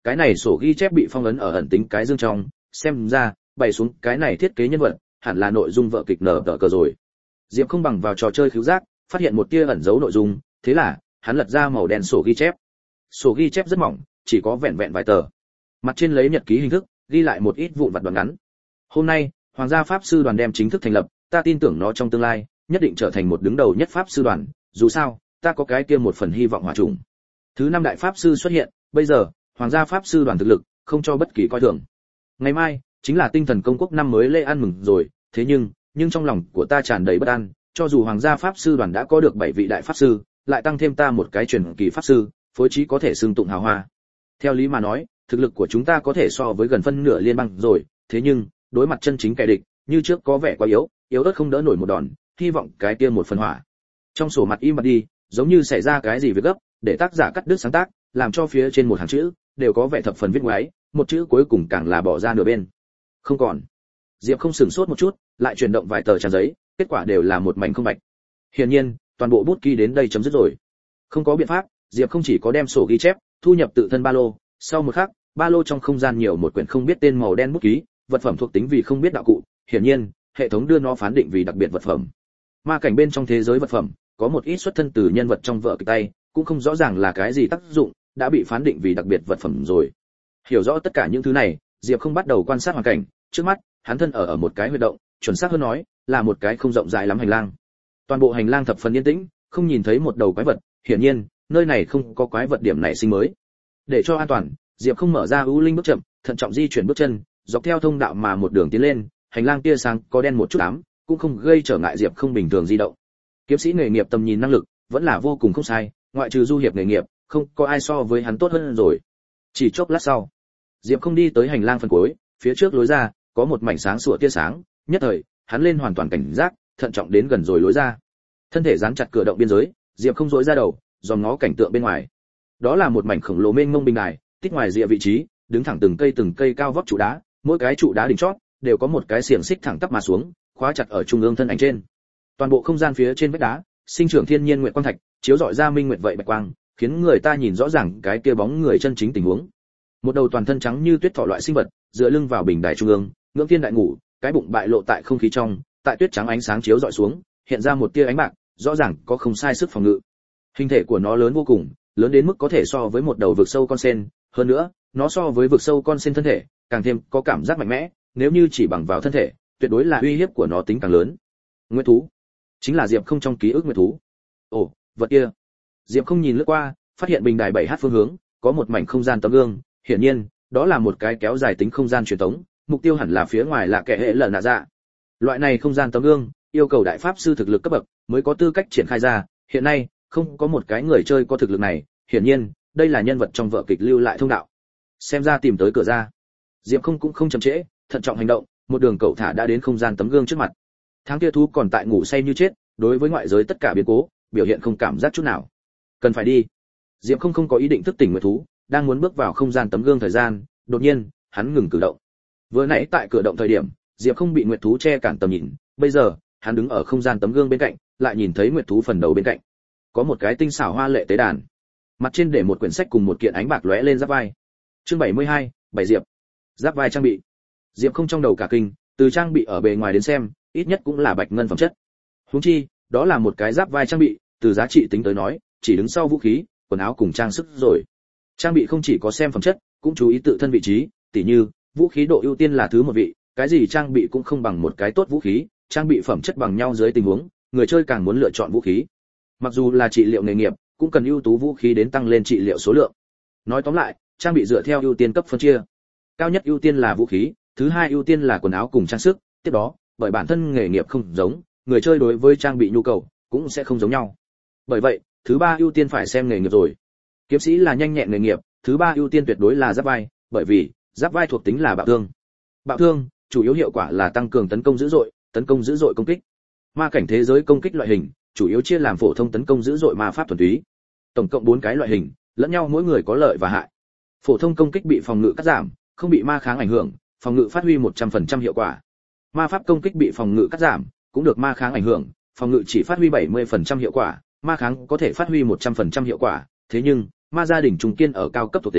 cái này sổ ghi chép bị phong ấn ở ẩn tính cái dương trong, xem ra bày xuống cái này thiết kế nhân vật hẳn là nội dung vở kịch nở tờ cờ rồi. Diệp không bằng vào trò chơi khiếu giác phát hiện một tia ẩn giấu nội dung, thế là hắn lật ra màu đen sổ ghi chép. Sổ ghi chép rất mỏng, chỉ có vẹn vẹn vài tờ, mặt trên lấy nhật ký hình thức ghi lại một ít vụn vặt đoạn ngắn. Hôm nay Hoàng gia pháp sư đoàn đem chính thức thành lập, ta tin tưởng nó trong tương lai nhất định trở thành một đứng đầu nhất pháp sư đoàn, dù sao ta có cái kia một phần hy vọng hòa trùng. Thứ năm đại pháp sư xuất hiện, bây giờ Hoàng gia pháp sư đoàn thực lực không cho bất kỳ coi thường. Ngày mai chính là tinh thần công quốc năm mới lễ ăn mừng rồi, thế nhưng nhưng trong lòng của ta tràn đầy bất an, cho dù Hoàng gia pháp sư đoàn đã có được bảy vị đại pháp sư, lại tăng thêm ta một cái truyền kỳ pháp sư, phối trí có thể xưng tụng hào hoa. Theo lý mà nói, thực lực của chúng ta có thể so với gần phân nửa liên bang rồi, thế nhưng đối mặt chân chính kẻ địch, như trước có vẻ quá yếu, yếu ớt không đỡ nổi một đòn, hy vọng cái kia một phần hỏa. Trong sổ mặt im bặt đi, giống như xảy ra cái gì việc gấp, để tác giả cắt đứt sáng tác, làm cho phía trên một hàng chữ đều có vẻ thập phần viết ngoáy, một chữ cuối cùng càng là bỏ ra nửa bên. Không còn. Diệp không sửng sốt một chút, lại chuyển động vài tờ trang giấy, kết quả đều là một mảnh không bạch. Hiển nhiên, toàn bộ bút ký đến đây chấm dứt rồi. Không có biện pháp, Diệp không chỉ có đem sổ ghi chép thu nhập tự thân ba lô, sau một khắc, ba lô trong không gian nhiều một quyển không biết tên màu đen bút ký, vật phẩm thuộc tính vì không biết đạo cụ, hiển nhiên, hệ thống đưa nó phán định vì đặc biệt vật phẩm. Ma cảnh bên trong thế giới vật phẩm, có một ít xuất thân từ nhân vật trong vở kịch tay, cũng không rõ ràng là cái gì tác dụng, đã bị phán định vì đặc biệt vật phẩm rồi. Hiểu rõ tất cả những thứ này, Diệp không bắt đầu quan sát hoàn cảnh, trước mắt, hắn thân ở ở một cái huyệt động, chuẩn xác hơn nói, là một cái không rộng rãi lắm hành lang. Toàn bộ hành lang thập phần yên tĩnh, không nhìn thấy một đầu quái vật, hiển nhiên, nơi này không có quái vật điểm này sinh mới. Để cho an toàn, Diệp không mở ra ưu linh bước chậm, thận trọng di chuyển bước chân, dọc theo thông đạo mà một đường tiến lên, hành lang tia sáng có đen một chút ám, cũng không gây trở ngại Diệp không bình thường di động. Kiếm sĩ nghề nghiệp tầm nhìn năng lực vẫn là vô cùng không sai, ngoại trừ du hiệp nghề nghiệp, không có ai so với hắn tốt hơn rồi. Chỉ chốc lát sau, Diệp không đi tới hành lang phần cuối, phía trước lối ra có một mảnh sáng sủa tia sáng, nhất thời, hắn lên hoàn toàn cảnh giác, thận trọng đến gần rồi lối ra. Thân thể dán chặt cửa động biên giới, Diệp không dối ra đầu, dòm ngó cảnh tượng bên ngoài. Đó là một mảnh khổng lồ mênh mông bình đài, tích ngoài rìa vị trí, đứng thẳng từng cây từng cây cao vóc trụ đá, mỗi cái trụ đá đỉnh chót đều có một cái xiềng xích thẳng tắp mà xuống, khóa chặt ở trung ương thân ảnh trên. Toàn bộ không gian phía trên vách đá, sinh trưởng thiên nhiên nguyệt quang thạch, chiếu rọi ra minh nguyệt vậy bạch quang, khiến người ta nhìn rõ ràng cái kia bóng người chân chính tình huống. Một đầu toàn thân trắng như tuyết thỏ loại sinh vật, dựa lưng vào bình đài trung ương, ngưỡng thiên đại ngủ, cái bụng bại lộ tại không khí trong, tại tuyết trắng ánh sáng chiếu rọi xuống, hiện ra một tia ánh bạc, rõ ràng có không sai sức phòng ngự. Hình thể của nó lớn vô cùng, lớn đến mức có thể so với một đầu vực sâu con sen, hơn nữa, nó so với vực sâu con sen thân thể, càng thêm có cảm giác mạnh mẽ, nếu như chỉ bằng vào thân thể, tuyệt đối là uy hiếp của nó tính càng lớn. Nguyệt thú, chính là Diệp không trong ký ức nguyệt thú. Ồ, vật kia. Diệp không nhìn lướt qua, phát hiện bình đài bảy h phương hướng, có một mảnh không gian tấm gương, hiển nhiên, đó là một cái kéo dài tính không gian truyền tống, mục tiêu hẳn là phía ngoài là kẻ hệ lở nạ dạ. Loại này không gian tấm gương, yêu cầu đại pháp sư thực lực cấp bậc mới có tư cách triển khai ra, hiện nay, không có một cái người chơi có thực lực này, hiển nhiên, đây là nhân vật trong vở kịch lưu lại thông đạo. Xem ra tìm tới cửa ra. Diệp không cũng không chậm trễ, thận trọng hành động, một đường cậu thả đã đến không gian tấm gương trước mặt. Tháng kia thú còn tại ngủ say như chết, đối với ngoại giới tất cả biến cố, biểu hiện không cảm giác chút nào. Cần phải đi. Diệp không không có ý định thức tỉnh nguyệt thú, đang muốn bước vào không gian tấm gương thời gian, đột nhiên, hắn ngừng cử động. Vừa nãy tại cửa động thời điểm, Diệp không bị nguyệt thú che cản tầm nhìn, bây giờ, hắn đứng ở không gian tấm gương bên cạnh, lại nhìn thấy nguyệt thú phần đầu bên cạnh. Có một cái tinh xảo hoa lệ tế đàn. Mặt trên để một quyển sách cùng một kiện ánh bạc lóe lên giáp vai. Chương bảy mươi hai, bảy Diệp. Giáp vai trang bị. Diệp không trong đầu cả kinh, từ trang bị ở bề ngoài đến xem, ít nhất cũng là bạch ngân phẩm chất. Huống chi, đó là một cái giáp vai trang bị, từ giá trị tính tới nói, chỉ đứng sau vũ khí, quần áo cùng trang sức rồi. Trang bị không chỉ có xem phẩm chất, cũng chú ý tự thân vị trí, tỉ như, vũ khí độ ưu tiên là thứ một vị, cái gì trang bị cũng không bằng một cái tốt vũ khí, trang bị phẩm chất bằng nhau dưới tình huống, người chơi càng muốn lựa chọn vũ khí. Mặc dù là trị liệu nghề nghiệp, cũng cần ưu tú vũ khí đến tăng lên trị liệu số lượng. Nói tóm lại, trang bị dựa theo ưu tiên cấp phân chia. Cao nhất ưu tiên là vũ khí, thứ hai ưu tiên là quần áo cùng trang sức, tiếp đó, bởi bản thân nghề nghiệp không giống, người chơi đối với trang bị nhu cầu cũng sẽ không giống nhau. Bởi vậy, thứ ba ưu tiên phải xem nghề nghiệp rồi. Kiếm sĩ là nhanh nhẹn nghề nghiệp, thứ ba ưu tiên tuyệt đối là giáp vai, bởi vì giáp vai thuộc tính là bạo thương. Bạo thương, chủ yếu hiệu quả là tăng cường tấn công dữ dội, tấn công dữ dội công kích. Ma cảnh thế giới công kích loại hình, chủ yếu chia làm phổ thông tấn công dữ dội ma pháp thuần túy. Tổng cộng bốn cái loại hình, lẫn nhau mỗi người có lợi và hại. Phổ thông công kích bị phòng ngự cắt giảm, không bị ma kháng ảnh hưởng, phòng ngự phát huy một trăm phần trăm hiệu quả. Ma pháp công kích bị phòng ngự cắt giảm, cũng được ma kháng ảnh hưởng, phòng ngự chỉ phát huy bảy mươi phần trăm hiệu quả, ma kháng có thể phát huy một trăm phần trăm hiệu quả, thế nhưng, ma gia đình trùng kiên ở cao cấp thuộc tính,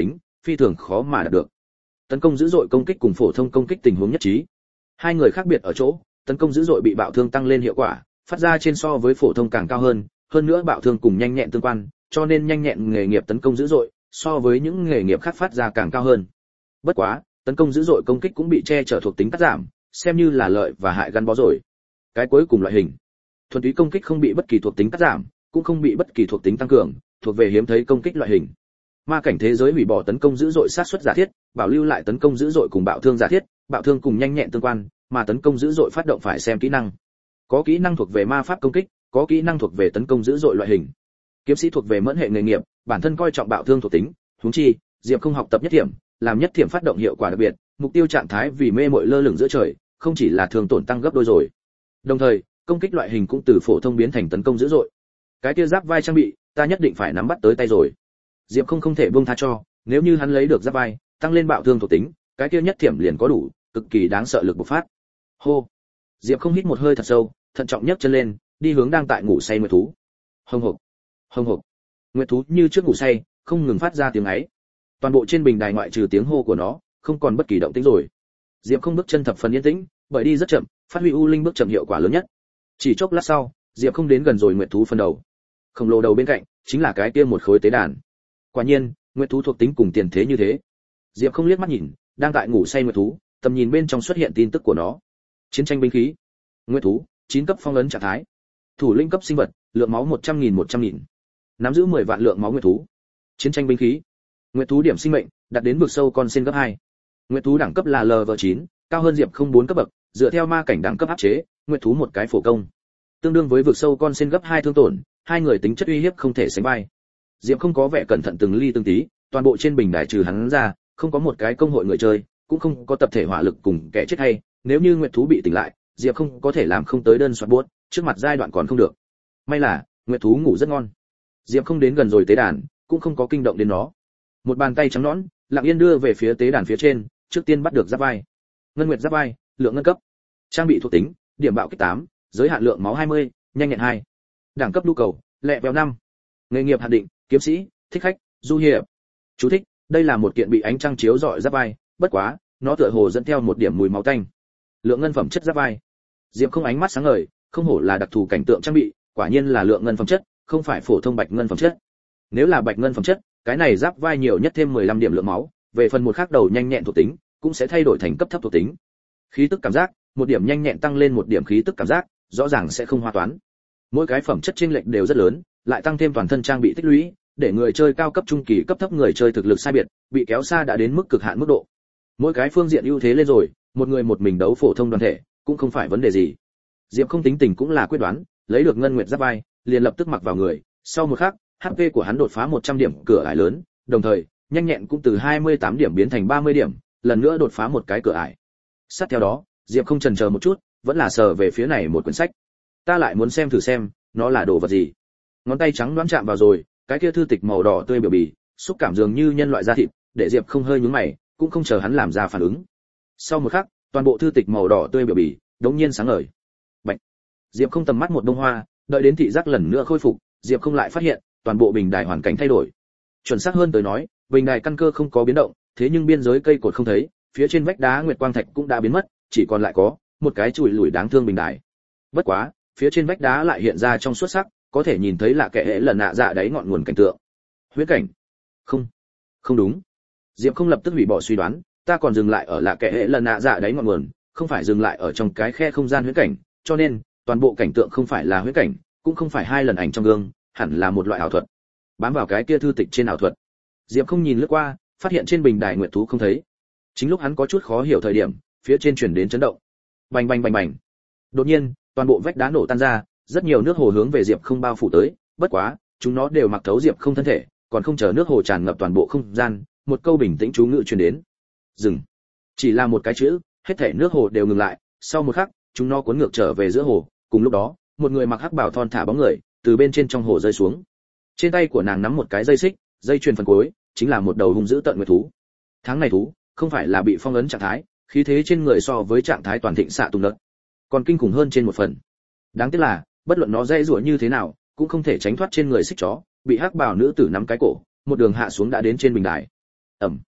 phi thường khó mà đạt được. Tấn công dữ dội công kích cùng phổ thông công kích tình huống nhất trí. Hai người khác biệt ở chỗ, tấn công dữ dội bị bạo thương tăng lên hiệu quả, phát ra trên so với phổ thông càng cao hơn, hơn nữa bạo thương cùng nhanh nhẹn tương quan, cho nên nhanh nhẹn nghề nghiệp tấn công dữ dội, so với những nghề nghiệp khác phát ra càng cao hơn. Bất quá, tấn công dữ dội công kích cũng bị che chở thuộc tính cắt giảm, xem như là lợi và hại gắn bó rồi. Cái cuối cùng loại hình, thuần túy công kích không bị bất kỳ thuộc tính cắt giảm, cũng không bị bất kỳ thuộc tính tăng cường, thuộc về hiếm thấy công kích loại hình. Ma cảnh thế giới hủy bỏ tấn công dữ dội sát suất giả thiết, bảo lưu lại tấn công dữ dội cùng bạo thương giả thiết, bạo thương cùng nhanh nhẹn tương quan, mà tấn công dữ dội phát động phải xem kỹ năng. Có kỹ năng thuộc về ma pháp công kích, có kỹ năng thuộc về tấn công dữ dội loại hình. Kiếm sĩ thuộc về mẫn hệ nghề nghiệp, bản thân coi trọng bạo thương thuộc tính, huống chi, Diệp không học tập nhất thiểm, làm nhất thiểm phát động hiệu quả đặc biệt, mục tiêu trạng thái vì mê muội lơ lửng giữa trời, không chỉ là thường tổn tăng gấp đôi rồi. Đồng thời, công kích loại hình cũng từ phổ thông biến thành tấn công dữ dội. Cái kia giáp vai trang bị, ta nhất định phải nắm bắt tới tay rồi. Diệp không không thể buông tha cho, nếu như hắn lấy được giáp vai, tăng lên bạo thương thuộc tính, cái kia nhất thiểm liền có đủ, cực kỳ đáng sợ lực bộc phát. Hô. Diệp không hít một hơi thật sâu, thận trọng nhấc chân lên, đi hướng đang tại ngủ say nguyệt thú. Hồng hộc, hồng hộc. Nguyệt thú như trước ngủ say, không ngừng phát ra tiếng ấy. Toàn bộ trên bình đài ngoại trừ tiếng hô của nó, không còn bất kỳ động tĩnh rồi. Diệp không bước chân thập phần yên tĩnh, bởi đi rất chậm, phát huy u linh bước chậm hiệu quả lớn nhất. Chỉ chốc lát sau, Diệp không đến gần rồi nguyệt thú phần đầu. Khổng lồ đầu bên cạnh, chính là cái kia một khối tế đàn. Quả nhiên, nguyệt thú thuộc tính cùng tiền thế như thế. Diệp không liếc mắt nhìn, đang tại ngủ say nguyệt thú, tầm nhìn bên trong xuất hiện tin tức của nó. Chiến tranh binh khí. Nguyệt thú, chín cấp phong ấn trạng thái. Thủ linh cấp sinh vật, lượng máu một trăm nghìn một trăm nghìn. Nắm giữ mười vạn lượng máu nguyệt thú. Chiến tranh binh khí. Nguyệt thú điểm sinh mệnh, đạt đến vực sâu con sen cấp hai. Nguyệt thú đẳng cấp là L V chín, cao hơn Diệp không bốn cấp bậc, dựa theo ma cảnh đẳng cấp áp chế, nguyệt thú một cái phổ công. Tương đương với vực sâu con sen gấp hai thương tổn, hai người tính chất uy hiếp không thể sánh vai. Diệp không có vẻ cẩn thận từng ly từng tí, toàn bộ trên bình đài trừ hắn ra, không có một cái công hội người chơi, cũng không có tập thể hỏa lực cùng kẻ chết hay, nếu như nguyệt thú bị tỉnh lại, Diệp không có thể làm không tới đơn soát buốt, trước mặt giai đoạn còn không được. May là, nguyệt thú ngủ rất ngon. Diệp không đến gần rồi tế đàn, cũng không có kinh động đến nó. Một bàn tay trắng nõn, lặng yên đưa về phía tế đàn phía trên, trước tiên bắt được giáp vai. Ngân nguyệt giáp vai, lượng ngân cấp. Trang bị thuộc tính, điểm bạo kích tám, giới hạn lượng máu hai mươi, nhanh nhẹn hai. Đẳng cấp nhu cầu, lẹ vèo năm. Nghề nghiệp hạn định, kiếm sĩ, thích khách, du hiệp. Chú thích, đây là một kiện bị ánh trăng chiếu rọi giáp vai, bất quá, nó tựa hồ dẫn theo một điểm mùi máu tanh. Lượng ngân phẩm chất giáp vai. Diệp không ánh mắt sáng ngời, không hổ là đặc thù cảnh tượng trang bị, quả nhiên là lượng ngân phẩm chất, không phải phổ thông bạch ngân phẩm chất. Nếu là bạch ngân phẩm chất, cái này giáp vai nhiều nhất thêm mười lăm điểm lượng máu, về phần một khác đầu nhanh nhẹn thuộc tính, cũng sẽ thay đổi thành cấp thấp thuộc tính. Khí tức cảm giác, một điểm nhanh nhẹn tăng lên một điểm khí tức cảm giác, rõ ràng sẽ không hoa toán. Mỗi cái phẩm chất chênh lệch đều rất lớn, lại tăng thêm toàn thân trang bị tích lũy, để người chơi cao cấp trung kỳ cấp thấp người chơi thực lực sai biệt, bị kéo xa đã đến mức cực hạn mức độ. Mỗi cái phương diện ưu thế lên rồi, một người một mình đấu phổ thông đoàn thể, cũng không phải vấn đề gì. Diệp không tính tình cũng là quyết đoán, lấy được ngân nguyệt giáp vai, liền lập tức mặc vào người, sau một khắc, hát pê của hắn đột phá một trăm điểm cửa ải lớn, đồng thời, nhanh nhẹn cũng từ hai mươi tám điểm biến thành ba mươi điểm, lần nữa đột phá một cái cửa ải. Sát theo đó, Diệp không chần chờ một chút, vẫn là sờ về phía này một quyển sách. Ta lại muốn xem thử xem, nó là đồ vật gì. Ngón tay trắng đoán chạm vào rồi, cái kia thư tịch màu đỏ tươi biểu bì, xúc cảm dường như nhân loại da thịt, để Diệp không hơi nhướng mày, cũng không chờ hắn làm ra phản ứng. Sau một khắc, toàn bộ thư tịch màu đỏ tươi biểu bì, đống nhiên sáng ngời. Bạch. Diệp không tầm mắt một bông hoa, đợi đến thị giác lần nữa khôi phục, Diệp không lại phát hiện, toàn bộ bình đài hoàn cảnh thay đổi. Chuẩn xác hơn tới nói, bình đài căn cơ không có biến động, thế nhưng biên giới cây cột không thấy, phía trên vách đá nguyệt quang thạch cũng đã biến mất, chỉ còn lại có một cái chùi lủi đáng thương bình đài. Bất quá, phía trên vách đá lại hiện ra trong suốt sắc, có thể nhìn thấy là kẻ hệ lần nạ dạ đáy ngọn nguồn cảnh tượng. Huyễn cảnh? Không, không đúng. Diệp không lập tức hủy bỏ suy đoán, ta còn dừng lại ở là kẻ hệ lần nạ dạ đáy ngọn nguồn, không phải dừng lại ở trong cái khe không gian huyễn cảnh, cho nên toàn bộ cảnh tượng không phải là huyễn cảnh, cũng không phải hai lần ảnh trong gương, hẳn là một loại ảo thuật. Bám vào cái kia thư tịch trên ảo thuật. Diệp không nhìn lướt qua, phát hiện trên bình đài nguyệt thú không thấy. Chính lúc hắn có chút khó hiểu thời điểm, phía trên truyền đến chấn động. Bành bành bành bành. Đột nhiên, toàn bộ vách đá nổ tan ra, rất nhiều nước hồ hướng về Diệp không bao phủ tới, bất quá, chúng nó đều mặc thấu Diệp không thân thể, còn không chờ nước hồ tràn ngập toàn bộ không gian, một câu bình tĩnh chú ngữ truyền đến. Dừng. Chỉ là một cái chữ, hết thảy nước hồ đều ngừng lại, sau một khắc, chúng nó cuốn ngược trở về giữa hồ, cùng lúc đó, một người mặc hắc bào thon thả bóng người, từ bên trên trong hồ rơi xuống. Trên tay của nàng nắm một cái dây xích, dây chuyền phần cuối, chính là một đầu hung dữ tận nguyệt thú. Tháng này thú, không phải là bị phong ấn trạng thái, khí thế trên người so với trạng thái toàn thịnh xạ tung đất, còn kinh khủng hơn trên một phần. Đáng tiếc là, bất luận nó dễ dụa như thế nào, cũng không thể tránh thoát trên người xích chó, bị hắc bào nữ tử nắm cái cổ, một đường hạ xuống đã đến trên bình đài. Ầm.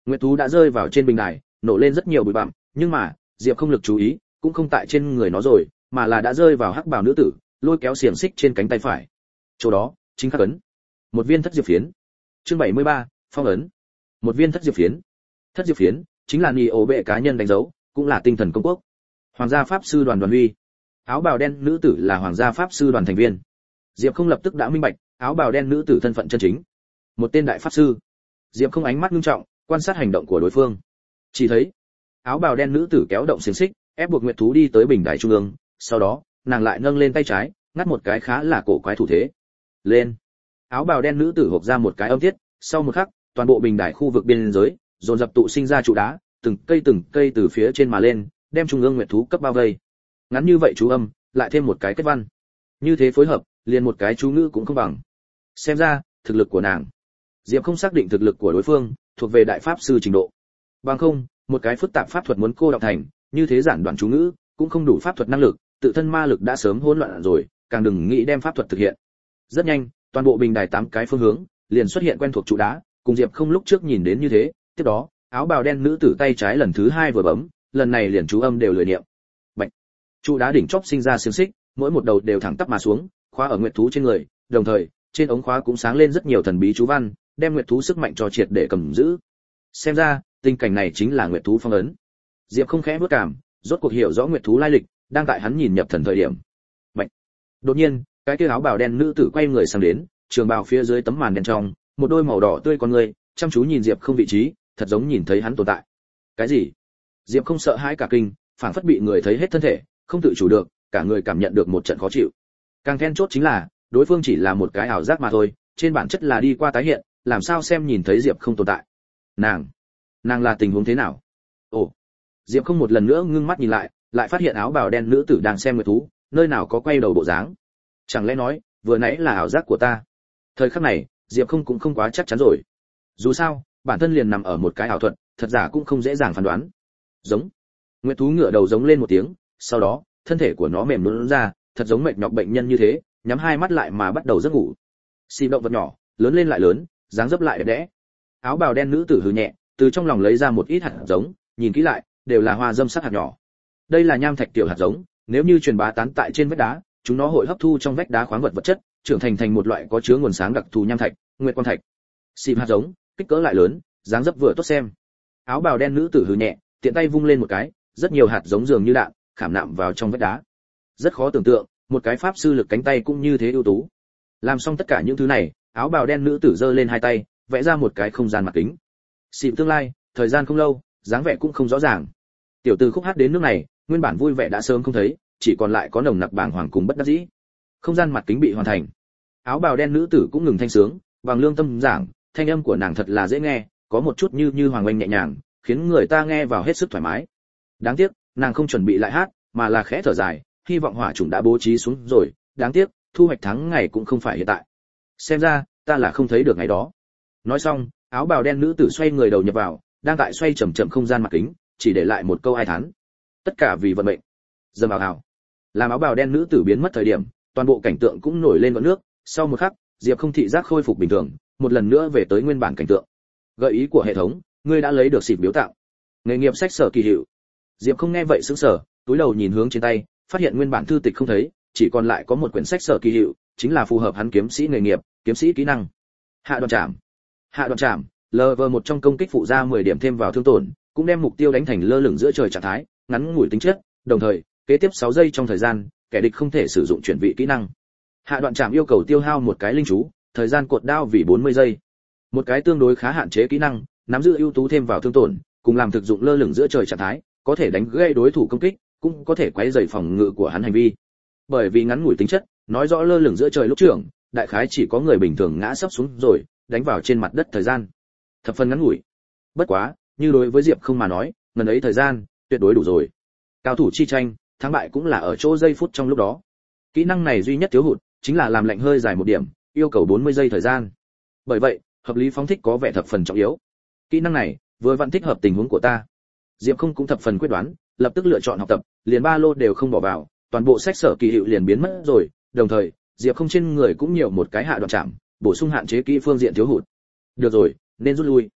Nguyệt thú đã rơi vào trên bình đài, nổ lên rất nhiều bụi bặm, nhưng mà Diệp không lực chú ý cũng không tại trên người nó rồi, mà là đã rơi vào hắc bào nữ tử, lôi kéo xiềng xích trên cánh tay phải. Chỗ đó chính khắc ấn, một viên thất diệp phiến. Chương bảy mươi ba, phong ấn. Một viên thất diệp phiến. Thất diệp phiến chính là nhị ổ bệ cá nhân đánh dấu, cũng là tinh thần công quốc. Hoàng gia pháp sư đoàn Đoàn Huy. Áo bào đen nữ tử là hoàng gia pháp sư đoàn thành viên. Diệp không lập tức đã minh bạch, áo bào đen nữ tử thân phận chân chính. Một tên đại pháp sư. Diệp không ánh mắt nghiêm trọng, quan sát hành động của đối phương. Chỉ thấy, áo bào đen nữ tử kéo động xiềng xích, ép buộc Nguyệt thú đi tới bình đài trung ương, sau đó, nàng lại nâng lên tay trái, ngắt một cái khá là cổ quái thủ thế. Lên. Áo bào đen nữ tử hộc ra một cái âm tiết, sau một khắc, toàn bộ bình đài khu vực biên giới dồn dập tụ sinh ra trụ đá, từng cây từng cây từ phía trên mà lên, đem trung ương Nguyệt thú cấp bao vây. Ngắn như vậy chú âm, lại thêm một cái kết văn. Như thế phối hợp, liền một cái chú ngữ cũng không bằng. Xem ra, thực lực của nàng. Diệp không xác định thực lực của đối phương, thuộc về đại pháp sư trình độ. Bằng không, một cái phức tạp pháp thuật muốn cô đọc thành, như thế giản đoạn chú ngữ, cũng không đủ pháp thuật năng lực, tự thân ma lực đã sớm hỗn loạn rồi, càng đừng nghĩ đem pháp thuật thực hiện. Rất nhanh, toàn bộ bình đài tám cái phương hướng, liền xuất hiện quen thuộc trụ đá, cùng Diệp không lúc trước nhìn đến như thế, tiếp đó, áo bào đen nữ tử tay trái lần thứ hai vừa bấm, lần này liền chú âm đều lười niệm. Bạch. Trụ đá đỉnh chóp sinh ra xiềng xích, mỗi một đầu đều thẳng tắp mà xuống, khóa ở Nguyệt thú trên người, đồng thời, trên ống khóa cũng sáng lên rất nhiều thần bí chú văn, đem Nguyệt thú sức mạnh cho triệt để cầm giữ. Xem ra, tình cảnh này chính là Nguyệt thú phong ấn. Diệp không khẽ bước cảm, rốt cuộc hiểu rõ Nguyệt thú lai lịch, đang tại hắn nhìn nhập thần thời điểm. Bạch. Đột nhiên, cái kia áo bào đen nữ tử quay người sang đến, trường bào phía dưới tấm màn đen trong, một đôi màu đỏ tươi con người, chăm chú nhìn Diệp không vị trí, thật giống nhìn thấy hắn tồn tại. Cái gì? Diệp không sợ hãi cả kinh, phảng phất bị người thấy hết thân thể, không tự chủ được, cả người cảm nhận được một trận khó chịu. Càng then chốt chính là, đối phương chỉ là một cái ảo giác mà thôi, trên bản chất là đi qua tái hiện, làm sao xem nhìn thấy Diệp không tồn tại. Nàng, nàng là tình huống thế nào? Ồ. Diệp không một lần nữa ngưng mắt nhìn lại, lại phát hiện áo bào đen nữ tử đang xem Nguyệt thú, nơi nào có quay đầu bộ dáng. Chẳng lẽ nói, vừa nãy là ảo giác của ta? Thời khắc này, Diệp không cũng không quá chắc chắn rồi. Dù sao, bản thân liền nằm ở một cái ảo thuật, thật giả cũng không dễ dàng phán đoán. Giống. Nguyệt thú ngửa đầu giống lên một tiếng, sau đó, thân thể của nó mềm nhũn ra, thật giống mệt nhọc bệnh nhân như thế, nhắm hai mắt lại mà bắt đầu giấc ngủ. Xì động vật nhỏ, lớn lên lại lớn, dáng dấp lại đẹp đẽ. Áo bào đen nữ tử hừ nhẹ, từ trong lòng lấy ra một ít hạt giống, nhìn kỹ lại, đều là hoa dâm sắc hạt nhỏ. Đây là nham thạch tiểu hạt giống, nếu như truyền bá tán tại trên vách đá, chúng nó hội hấp thu trong vách đá khoáng vật vật chất, trưởng thành thành một loại có chứa nguồn sáng đặc thù nham thạch, nguyệt quang thạch. Xìm hạt giống, kích cỡ lại lớn, dáng dấp vừa tốt xem. Áo bào đen nữ tử hừ nhẹ, tiện tay vung lên một cái, rất nhiều hạt giống dường như đạn, khảm nạm vào trong vách đá. Rất khó tưởng tượng, một cái pháp sư lực cánh tay cũng như thế ưu tú. Làm xong tất cả những thứ này, áo bào đen nữ tử giơ lên hai tay, vẽ ra một cái không gian mặt kính. Xìm tương lai, thời gian không lâu, dáng vẻ cũng không rõ ràng. Tiểu Từ Khúc hát đến nước này, nguyên bản vui vẻ đã sớm không thấy, chỉ còn lại có nồng nặc bàng hoàng cùng bất đắc dĩ. Không gian mặt kính bị hoàn thành. Áo bào đen nữ tử cũng ngừng thanh sướng, bằng lương tâm giảng, thanh âm của nàng thật là dễ nghe, có một chút như như hoàng oanh nhẹ nhàng, khiến người ta nghe vào hết sức thoải mái. Đáng tiếc, nàng không chuẩn bị lại hát, mà là khẽ thở dài, hy vọng hỏa chủng đã bố trí xuống rồi, đáng tiếc, thu hoạch thắng ngày cũng không phải hiện tại. Xem ra, ta là không thấy được ngày đó. Nói xong, áo bào đen nữ tử xoay người đầu nhập vào, đang tại xoay chậm chậm không gian mặt kính, chỉ để lại một câu ai thán. Tất cả vì vận mệnh. Dầm ào ào. Làm áo bào đen nữ tử biến mất thời điểm, toàn bộ cảnh tượng cũng nổi lên gợn nước, sau một khắc, Diệp không thị giác khôi phục bình thường, một lần nữa về tới nguyên bản cảnh tượng. Gợi ý của hệ thống, ngươi đã lấy được xịp biếu tặng. Nghề nghiệp sách sở kỳ hiệu. Diệp không nghe vậy sững sờ, túi đầu nhìn hướng trên tay, phát hiện nguyên bản thư tịch không thấy, chỉ còn lại có một quyển sách sở kỳ hiệu, chính là phù hợp hắn kiếm sĩ nghề nghiệp, kiếm sĩ kỹ năng. Hạ đoạn chạm. Hạ đoạn chạm, lờ vờ một trong công kích phụ ra mười điểm thêm vào thương tổn, cũng đem mục tiêu đánh thành lơ lửng giữa trời trạng thái, ngắn ngủi tính chất, đồng thời, kế tiếp sáu giây trong thời gian, kẻ địch không thể sử dụng chuyển vị kỹ năng. Hạ đoạn chạm yêu cầu tiêu hao một cái linh chú, thời gian cột đao vì bốn mươi giây. Một cái tương đối khá hạn chế kỹ năng, nắm giữ ưu tú thêm vào thương tổn, cùng làm thực dụng lơ lửng giữa trời trạng thái, có thể đánh gây đối thủ công kích, cũng có thể quấy rầy phòng ngự của hắn hành vi. Bởi vì ngắn ngủi tính chất, nói rõ lơ lửng giữa trời lúc trưởng, đại khái chỉ có người bình thường ngã sấp xuống rồi, đánh vào trên mặt đất thời gian. Thập phần ngắn ngủi. Bất quá, như đối với Diệp không mà nói, ngần ấy thời gian, tuyệt đối đủ rồi. Cao thủ chi tranh, thắng bại cũng là ở chỗ giây phút trong lúc đó. Kỹ năng này duy nhất thiếu hụt, chính là làm lệnh hơi dài một điểm, yêu cầu bốn mươi giây thời gian. Bởi vậy, hợp lý phóng thích có vẻ thập phần trọng yếu. Kỹ năng này, vừa vặn thích hợp tình huống của ta. Diệp không cũng thập phần quyết đoán, lập tức lựa chọn học tập, liền ba lô đều không bỏ vào, toàn bộ sách sở kỳ hiệu liền biến mất rồi, đồng thời, Diệp không trên người cũng nhiều một cái hạ đoạn chạm, bổ sung hạn chế kỹ phương diện thiếu hụt. Được rồi, nên rút lui.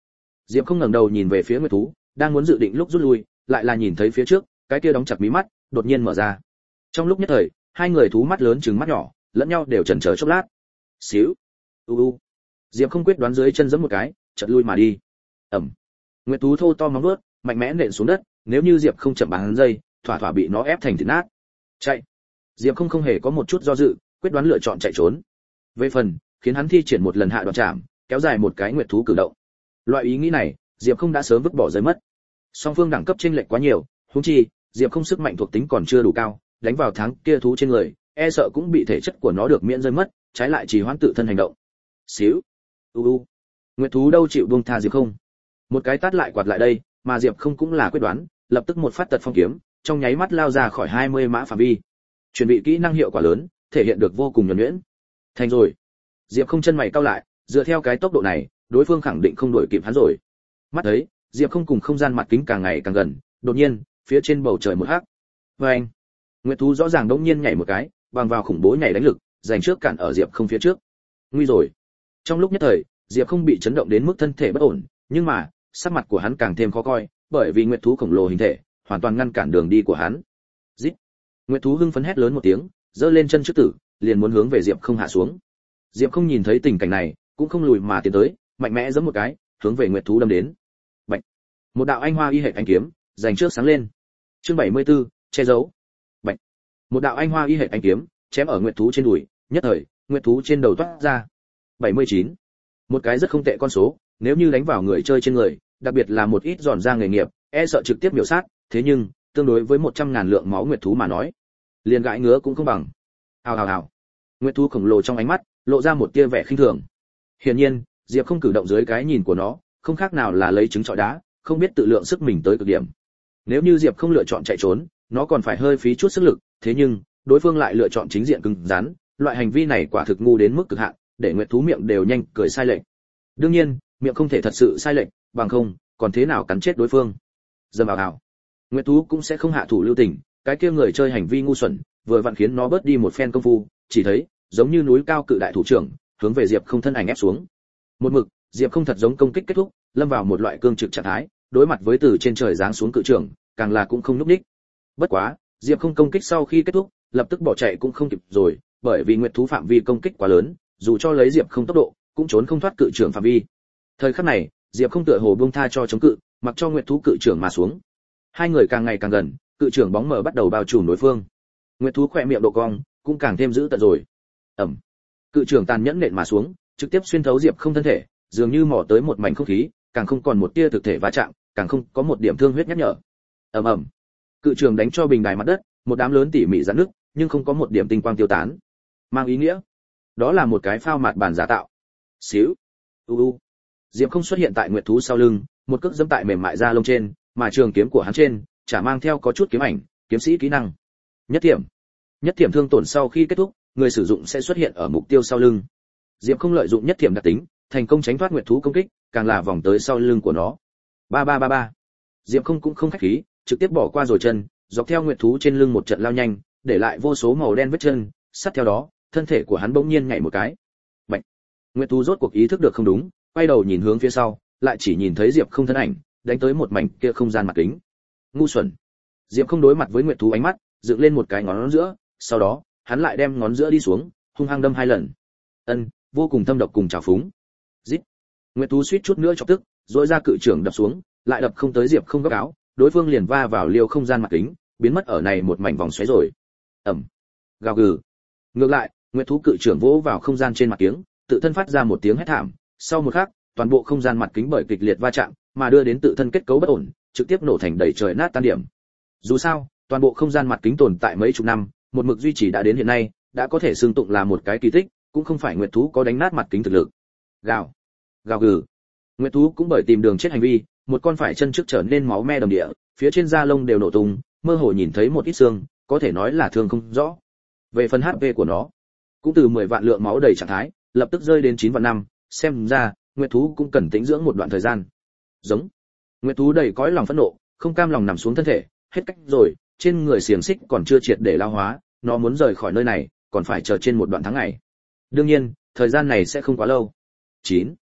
Diệp không ngẩng đầu nhìn về phía nguyệt thú, đang muốn dự định lúc rút lui, lại là nhìn thấy phía trước, cái kia đóng chặt mí mắt, đột nhiên mở ra. Trong lúc nhất thời, hai người thú mắt lớn trừng mắt nhỏ, lẫn nhau đều chần chờ chốc lát. Xíu. U u. Diệp không quyết đoán dưới chân giẫm một cái, chợt lui mà đi. Ầm. Nguyệt thú thô to móng vuốt, mạnh mẽ nện xuống đất, nếu như Diệp không chậm bắn dây, thỏa thỏa bị nó ép thành thịt nát. Chạy. Diệp không không hề có một chút do dự, quyết đoán lựa chọn chạy trốn. Về phần khiến hắn thi triển một lần hạ đoạn chạm, kéo dài một cái nguyệt thú cử động. Loại ý nghĩ này, Diệp không đã sớm vứt bỏ rơi mất. Song phương đẳng cấp chênh lệch quá nhiều, huống chi, Diệp không sức mạnh thuộc tính còn chưa đủ cao, đánh vào tháng kia thú trên người, e sợ cũng bị thể chất của nó được miễn rơi mất, trái lại trì hoãn tự thân hành động. Xíu. U u. Nguyệt thú đâu chịu buông tha Diệp không. Một cái tát lại quạt lại đây, mà Diệp không cũng là quyết đoán, lập tức một phát tật phong kiếm, trong nháy mắt lao ra khỏi hai mươi mã phạm vi. Chuẩn bị kỹ năng hiệu quả lớn, thể hiện được vô cùng nhuần nhuyễn. Thành rồi. Diệp không chân mày cau lại, dựa theo cái tốc độ này, đối phương khẳng định không đuổi kịp hắn rồi. Mắt thấy, Diệp không cùng không gian mặt kính càng ngày càng gần, đột nhiên, phía trên bầu trời một hắc. Oeng. Nguyệt thú rõ ràng đống nhiên nhảy một cái, bằng vào khủng bố nhảy đánh lực, giành trước cản ở Diệp không phía trước. Nguy rồi. Trong lúc nhất thời, Diệp không bị chấn động đến mức thân thể bất ổn, nhưng mà, sắc mặt của hắn càng thêm khó coi, bởi vì nguyệt thú khổng lồ hình thể, hoàn toàn ngăn cản đường đi của hắn. Rít. Nguyệt thú hưng phấn hét lớn một tiếng, giơ lên chân trước tử, liền muốn hướng về Diệp không hạ xuống. Diệp không nhìn thấy tình cảnh này, cũng không lùi mà tiến tới, mạnh mẽ giẫm một cái, hướng về nguyệt thú đâm đến. Bạch. Một đạo anh hoa y hệ ánh kiếm, giành trước sáng lên. Chương bảy mươi tư, che giấu. Bạch. Một đạo anh hoa y hệ ánh kiếm, chém ở nguyệt thú trên đùi, nhất thời, nguyệt thú trên đầu toát ra. bảy mươi chín. Một cái rất không tệ con số, nếu như đánh vào người chơi trên người, đặc biệt là một ít giòn da nghề nghiệp, e sợ trực tiếp miểu sát, thế nhưng, tương đối với một trăm ngàn lượng máu nguyệt thú mà nói, liền gãi ngứa cũng không bằng. Hào hào hào. Nguyệt thú khổng lồ trong ánh mắt lộ ra một tia vẻ khinh thường. Hiển nhiên, Diệp không cử động dưới cái nhìn của nó, không khác nào là lấy trứng trọi đá, không biết tự lượng sức mình tới cực điểm. Nếu như Diệp không lựa chọn chạy trốn, nó còn phải hơi phí chút sức lực, thế nhưng, đối phương lại lựa chọn chính diện cứng rắn, loại hành vi này quả thực ngu đến mức cực hạn, để nguyệt thú miệng đều nhanh cười sai lệch. Đương nhiên, miệng không thể thật sự sai lệch, bằng không, còn thế nào cắn chết đối phương. Dầm vào hào. Nguyệt thú cũng sẽ không hạ thủ lưu tình, cái kia người chơi hành vi ngu xuẩn, vừa vặn khiến nó bớt đi một phen công phu, chỉ thấy, giống như núi cao cự đại thủ trưởng, hướng về Diệp không thân ảnh ép xuống. Một mực, Diệp không thật giống công kích kết thúc, lâm vào một loại cương trực trạng thái, đối mặt với từ trên trời giáng xuống cự trưởng, càng là cũng không núp đích. Bất quá, Diệp không công kích sau khi kết thúc, lập tức bỏ chạy cũng không kịp rồi, bởi vì nguyệt thú phạm vi công kích quá lớn, dù cho lấy Diệp không tốc độ, cũng trốn không thoát cự trưởng phạm vi. Thời khắc này, Diệp không tựa hồ buông tha cho chống cự, mặc cho nguyệt thú cự trưởng mà xuống. Hai người càng ngày càng gần, cự trưởng bóng mờ bắt đầu bao trùm đối phương. Nguyệt thú khỏe miệng độ cong, cũng càng thêm dữ tợn rồi. Ầm. Cự trưởng tàn nhẫn nện mà xuống, trực tiếp xuyên thấu Diệp không thân thể, dường như mò tới một mảnh không khí, càng không còn một tia thực thể va chạm, càng không có một điểm thương huyết nhắc nhở. Ầm ầm. Cự trưởng đánh cho bình đài mặt đất, một đám lớn tỉ mỉ rạn nước, nhưng không có một điểm tinh quang tiêu tán. Mang ý nghĩa, đó là một cái phao mạt bản giả tạo. Xíu. U u. Diệp không xuất hiện tại nguyệt thú sau lưng, một cước dẫm tại mềm mại da lông trên, mà trường kiếm của hắn trên, chả mang theo có chút kiếm ảnh, kiếm sĩ kỹ năng. Nhất thiểm. Nhất thiểm thương tổn sau khi kết thúc, người sử dụng sẽ xuất hiện ở mục tiêu sau lưng. Diệp không lợi dụng nhất thiểm đặc tính, thành công tránh thoát nguyệt thú công kích, càng là vòng tới sau lưng của nó. Ba ba ba ba. Diệp không cũng không khách khí, trực tiếp bỏ qua rồi chân, dọc theo nguyệt thú trên lưng một trận lao nhanh, để lại vô số màu đen vết chân, sát theo đó, thân thể của hắn bỗng nhiên nhảy một cái. Bạch. Nguyệt thú rốt cuộc ý thức được không đúng, quay đầu nhìn hướng phía sau, lại chỉ nhìn thấy Diệp không thân ảnh, đánh tới một mảnh kia không gian mặt kính. Ngu xuẩn. Diệp không đối mặt với nguyệt thú ánh mắt, dựng lên một cái ngón giữa, sau đó, hắn lại đem ngón giữa đi xuống, hung hăng đâm hai lần. Ân, vô cùng thâm độc cùng trào phúng. Rít. Nguyệt thú suýt chút nữa chọc tức, rỗi ra cự trưởng đập xuống, lại đập không tới Diệp không góc áo, đối phương liền va vào liều không gian mặt kính, biến mất ở này một mảnh vòng xoáy rồi. Ầm. Gào gừ. Ngược lại, nguyệt thú cự trưởng vỗ vào không gian trên mặt kính, tự thân phát ra một tiếng hét thảm, sau một khắc, toàn bộ không gian mặt kính bởi kịch liệt va chạm, mà đưa đến tự thân kết cấu bất ổn, trực tiếp nổ thành đầy trời nát tan điểm. Dù sao, toàn bộ không gian mặt kính tồn tại mấy chục năm, một mực duy trì đã đến hiện nay, đã có thể xương tụng là một cái kỳ tích, cũng không phải nguyệt thú có đánh nát mặt kính thực lực. Gào, gào gừ. Nguyệt thú cũng bởi tìm đường chết hành vi, một con phải chân trước trở nên máu me đầm địa, phía trên da lông đều nổ tung, mơ hồ nhìn thấy một ít xương, có thể nói là thương không rõ. Về phần hát pê của nó, cũng từ mười vạn lượng máu đầy trạng thái, lập tức rơi đến chín vạn năm, xem ra, nguyệt thú cũng cần tĩnh dưỡng một đoạn thời gian. Giống. Nguyệt thú đầy cõi lòng phẫn nộ, không cam lòng nằm xuống thân thể, hết cách rồi, trên người xiềng xích còn chưa triệt để lao hóa, nó muốn rời khỏi nơi này, còn phải chờ trên một đoạn tháng ngày. Đương nhiên, thời gian này sẽ không quá lâu. chín.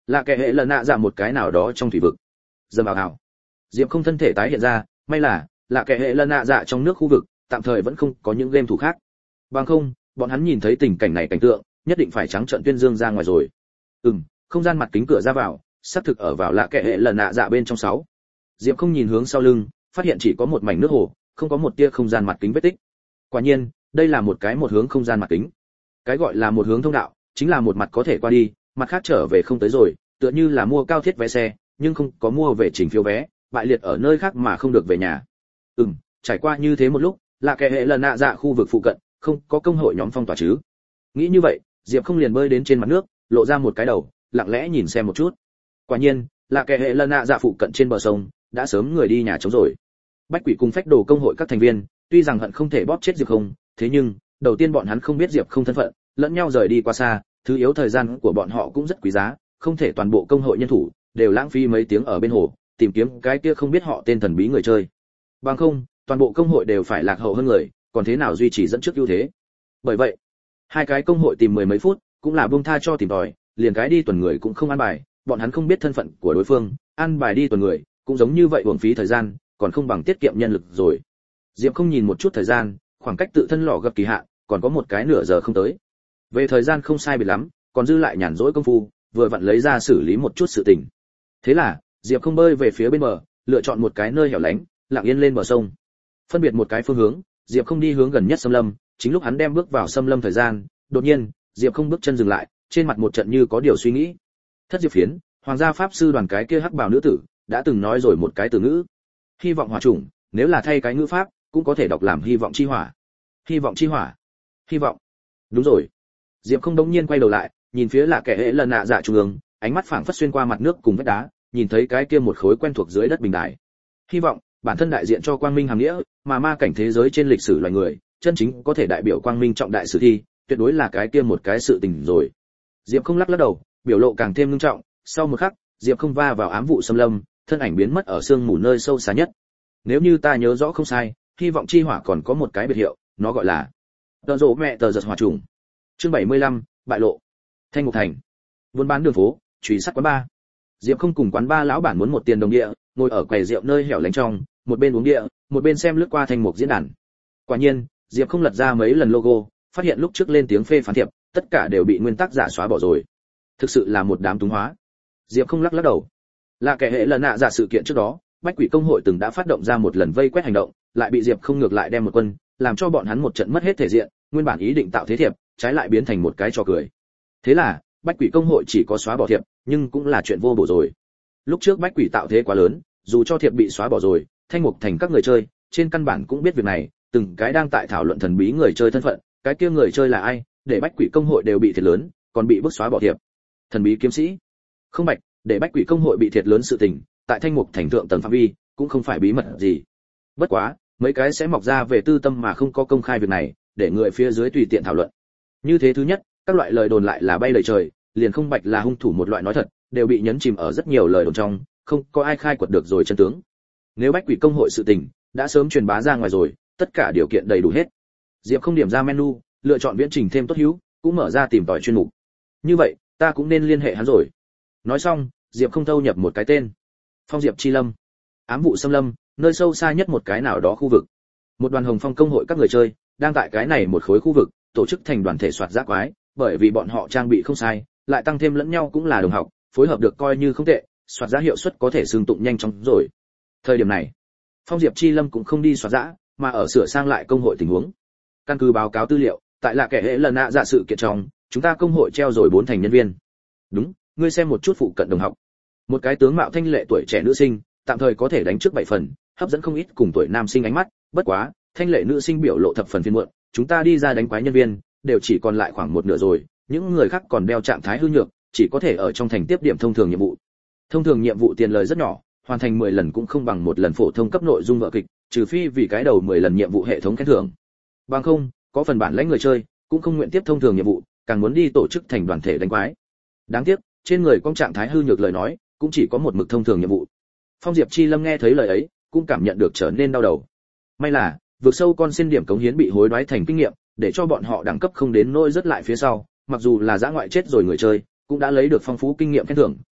là kẻ hệ lần nạ dạ một cái nào đó trong thủy vực. Dầm vào hào. Diệp Không thân thể tái hiện ra, may là là kẻ hệ lần nạ dạ trong nước khu vực, tạm thời vẫn không có những game thủ khác. Bằng không, bọn hắn nhìn thấy tình cảnh này cảnh tượng, nhất định phải trắng trợn tuyên dương ra ngoài rồi. Ừm, không gian mặt kính cửa ra vào, sắp thực ở vào là kẻ hệ lần nạ dạ bên trong sáu. Diệp Không nhìn hướng sau lưng, phát hiện chỉ có một mảnh nước hồ, không có một tia không gian mặt kính vết tích. Quả nhiên, đây là một cái một hướng không gian mặt kính. Cái gọi là một hướng thông đạo, chính là một mặt có thể qua đi, mặt khác trở về không tới rồi, tựa như là mua cao thiết vé xe, nhưng không có mua về trình phiếu vé, bại liệt ở nơi khác mà không được về nhà. Ừm, trải qua như thế một lúc, là kẻ hệ lần nạ dạ khu vực phụ cận, không có công hội nhóm phong tỏa chứ. Nghĩ như vậy, Diệp Không liền bơi đến trên mặt nước, lộ ra một cái đầu, lặng lẽ nhìn xem một chút. Quả nhiên, là kẻ hệ lần nạ dạ phụ cận trên bờ sông, đã sớm người đi nhà trống rồi. Bách Quỷ cùng Phách Đồ công hội các thành viên, tuy rằng hận không thể bóp chết Diệp Không, thế nhưng, đầu tiên bọn hắn không biết Diệp Không thân phận, lẫn nhau rời đi qua xa, thứ yếu thời gian của bọn họ cũng rất quý giá, không thể toàn bộ công hội nhân thủ đều lãng phí mấy tiếng ở bên hồ, tìm kiếm cái kia không biết họ tên thần bí người chơi. Bằng không, toàn bộ công hội đều phải lạc hậu hơn người, còn thế nào duy trì dẫn trước ưu thế. Bởi vậy, hai cái công hội tìm mười mấy phút, cũng là buông tha cho tìm tòi, liền cái đi tuần người cũng không an bài, bọn hắn không biết thân phận của đối phương, an bài đi tuần người, cũng giống như vậy uổng phí thời gian, còn không bằng tiết kiệm nhân lực rồi. Diệp Không nhìn một chút thời gian, khoảng cách tự thân lọ gặp kỳ hạn, còn có một cái nửa giờ không tới. Về thời gian không sai biệt lắm, còn dư lại nhàn rỗi công phu, vừa vặn lấy ra xử lý một chút sự tình. Thế là, Diệp Không bơi về phía bên bờ, lựa chọn một cái nơi hẻo lánh, lặng yên lên bờ sông. Phân biệt một cái phương hướng, Diệp Không đi hướng gần nhất xâm lâm, chính lúc hắn đem bước vào xâm lâm thời gian, đột nhiên, Diệp Không bước chân dừng lại, trên mặt một trận như có điều suy nghĩ. Thất Diệp Phiến, Hoàng gia pháp sư đoàn cái kia hắc bào nữ tử, đã từng nói rồi một cái từ ngữ. Hy vọng hỏa chủng, nếu là thay cái ngữ pháp, cũng có thể đọc làm hy vọng chi hỏa. Hy vọng chi hỏa. Hy vọng. Đúng rồi. Diệp Không đống nhiên quay đầu lại, nhìn phía là kẻ hệ lần nạ dạ trung ương, ánh mắt phảng phất xuyên qua mặt nước cùng vách đá, nhìn thấy cái kia một khối quen thuộc dưới đất bình đài. Hy vọng, bản thân đại diện cho quang minh hàm nghĩa, mà ma cảnh thế giới trên lịch sử loài người, chân chính có thể đại biểu quang minh trọng đại sử thi, tuyệt đối là cái kia một cái sự tình rồi. Diệp Không lắc lắc đầu, biểu lộ càng thêm nghiêm trọng, sau một khắc, Diệp Không va vào ám vụ xâm lâm, thân ảnh biến mất ở sương mù nơi sâu xa nhất. Nếu như ta nhớ rõ không sai, hy vọng chi hỏa còn có một cái biệt hiệu, nó gọi là tờ rộ mẹ tờ giật hỏa trùng. Chương bảy mươi lăm, bại lộ. Thanh Ngục Thành. Buôn bán đường phố, truy sát quán ba. Diệp Không cùng quán ba lão bản muốn một tiền đồng địa, ngồi ở quầy rượu nơi hẻo lánh trong, một bên uống địa, một bên xem lướt qua Thanh Mục diễn đàn. Quả nhiên, Diệp Không lật ra mấy lần logo, phát hiện lúc trước lên tiếng phê phán thiệp, tất cả đều bị nguyên tắc giả xóa bỏ rồi. Thực sự là một đám túng hóa. Diệp Không lắc lắc đầu. Là kẻ hệ lần nạ giả sự kiện trước đó, Bách Quỷ công hội từng đã phát động ra một lần vây quét hành động, lại bị Diệp Không ngược lại đem một quân, làm cho bọn hắn một trận mất hết thể diện, nguyên bản ý định tạo thế thiệp, trái lại biến thành một cái trò cười. Thế là, Bách Quỷ công hội chỉ có xóa bỏ thiệp, nhưng cũng là chuyện vô bổ rồi. Lúc trước Bách Quỷ tạo thế quá lớn, dù cho thiệp bị xóa bỏ rồi, Thanh Mục Thành các người chơi, trên căn bản cũng biết việc này, từng cái đang tại thảo luận thần bí người chơi thân phận, cái kia người chơi là ai, để Bách Quỷ công hội đều bị thiệt lớn, còn bị bức xóa bỏ thiệp. Thần bí kiếm sĩ. Không bạch, để Bách Quỷ công hội bị thiệt lớn sự tình, tại Thanh Mục Thành thượng tầng phạm vi, cũng không phải bí mật gì. Bất quá, mấy cái sẽ mọc ra về tư tâm mà không có công khai việc này, để người phía dưới tùy tiện thảo luận. Như thế thứ nhất, các loại lời đồn lại là bay lời trời, liền không bạch là hung thủ một loại nói thật, đều bị nhấn chìm ở rất nhiều lời đồn trong, không có ai khai quật được rồi chân tướng. Nếu Bách Quỷ công hội sự tình đã sớm truyền bá ra ngoài rồi, tất cả điều kiện đầy đủ hết. Diệp Không điểm ra menu, lựa chọn viễn trình thêm tốt hữu, cũng mở ra tìm tòi chuyên mục. Như vậy, ta cũng nên liên hệ hắn rồi. Nói xong, Diệp Không thâu nhập một cái tên. Phong Diệp Chi Lâm. Ám vụ xâm lâm, nơi sâu xa nhất một cái nào đó khu vực. Một đoàn Hồng Phong công hội các người chơi đang tại cái này một khối khu vực tổ chức thành đoàn thể soạt giác quái, bởi vì bọn họ trang bị không sai, lại tăng thêm lẫn nhau cũng là đồng học, phối hợp được coi như không tệ, soạt giá hiệu suất có thể xương tụng nhanh chóng rồi. Thời điểm này, Phong Diệp Chi Lâm cũng không đi soạt giá, mà ở sửa sang lại công hội tình huống. Căn cứ báo cáo tư liệu, tại là kẻ hệ lần nạ dạ sự kiện trong, chúng ta công hội treo rồi bốn thành nhân viên. Đúng, ngươi xem một chút phụ cận đồng học. Một cái tướng mạo thanh lệ tuổi trẻ nữ sinh, tạm thời có thể đánh trước bảy phần, hấp dẫn không ít cùng tuổi nam sinh ánh mắt, bất quá, thanh lệ nữ sinh biểu lộ thập phần phiền muộn, chúng ta đi ra đánh quái nhân viên, đều chỉ còn lại khoảng một nửa rồi, những người khác còn đeo trạng thái hư nhược, chỉ có thể ở trong thành tiếp điểm thông thường nhiệm vụ. Thông thường nhiệm vụ tiền lời rất nhỏ, hoàn thành mười lần cũng không bằng một lần phổ thông cấp nội dung vở kịch, trừ phi vì cái đầu mười lần nhiệm vụ hệ thống khen thưởng. Bằng không, có phần bản lãnh người chơi, cũng không nguyện tiếp thông thường nhiệm vụ, càng muốn đi tổ chức thành đoàn thể đánh quái. Đáng tiếc, trên người con trạng thái hư nhược lời nói, cũng chỉ có một mực thông thường nhiệm vụ. Phong Diệp Chi Lâm nghe thấy lời ấy, cũng cảm nhận được trở nên đau đầu. May là, vượt sâu con xin điểm cống hiến bị hối đoái thành kinh nghiệm, để cho bọn họ đẳng cấp không đến nỗi rất lại phía sau, mặc dù là dã ngoại chết rồi người chơi, cũng đã lấy được phong phú kinh nghiệm khen thưởng,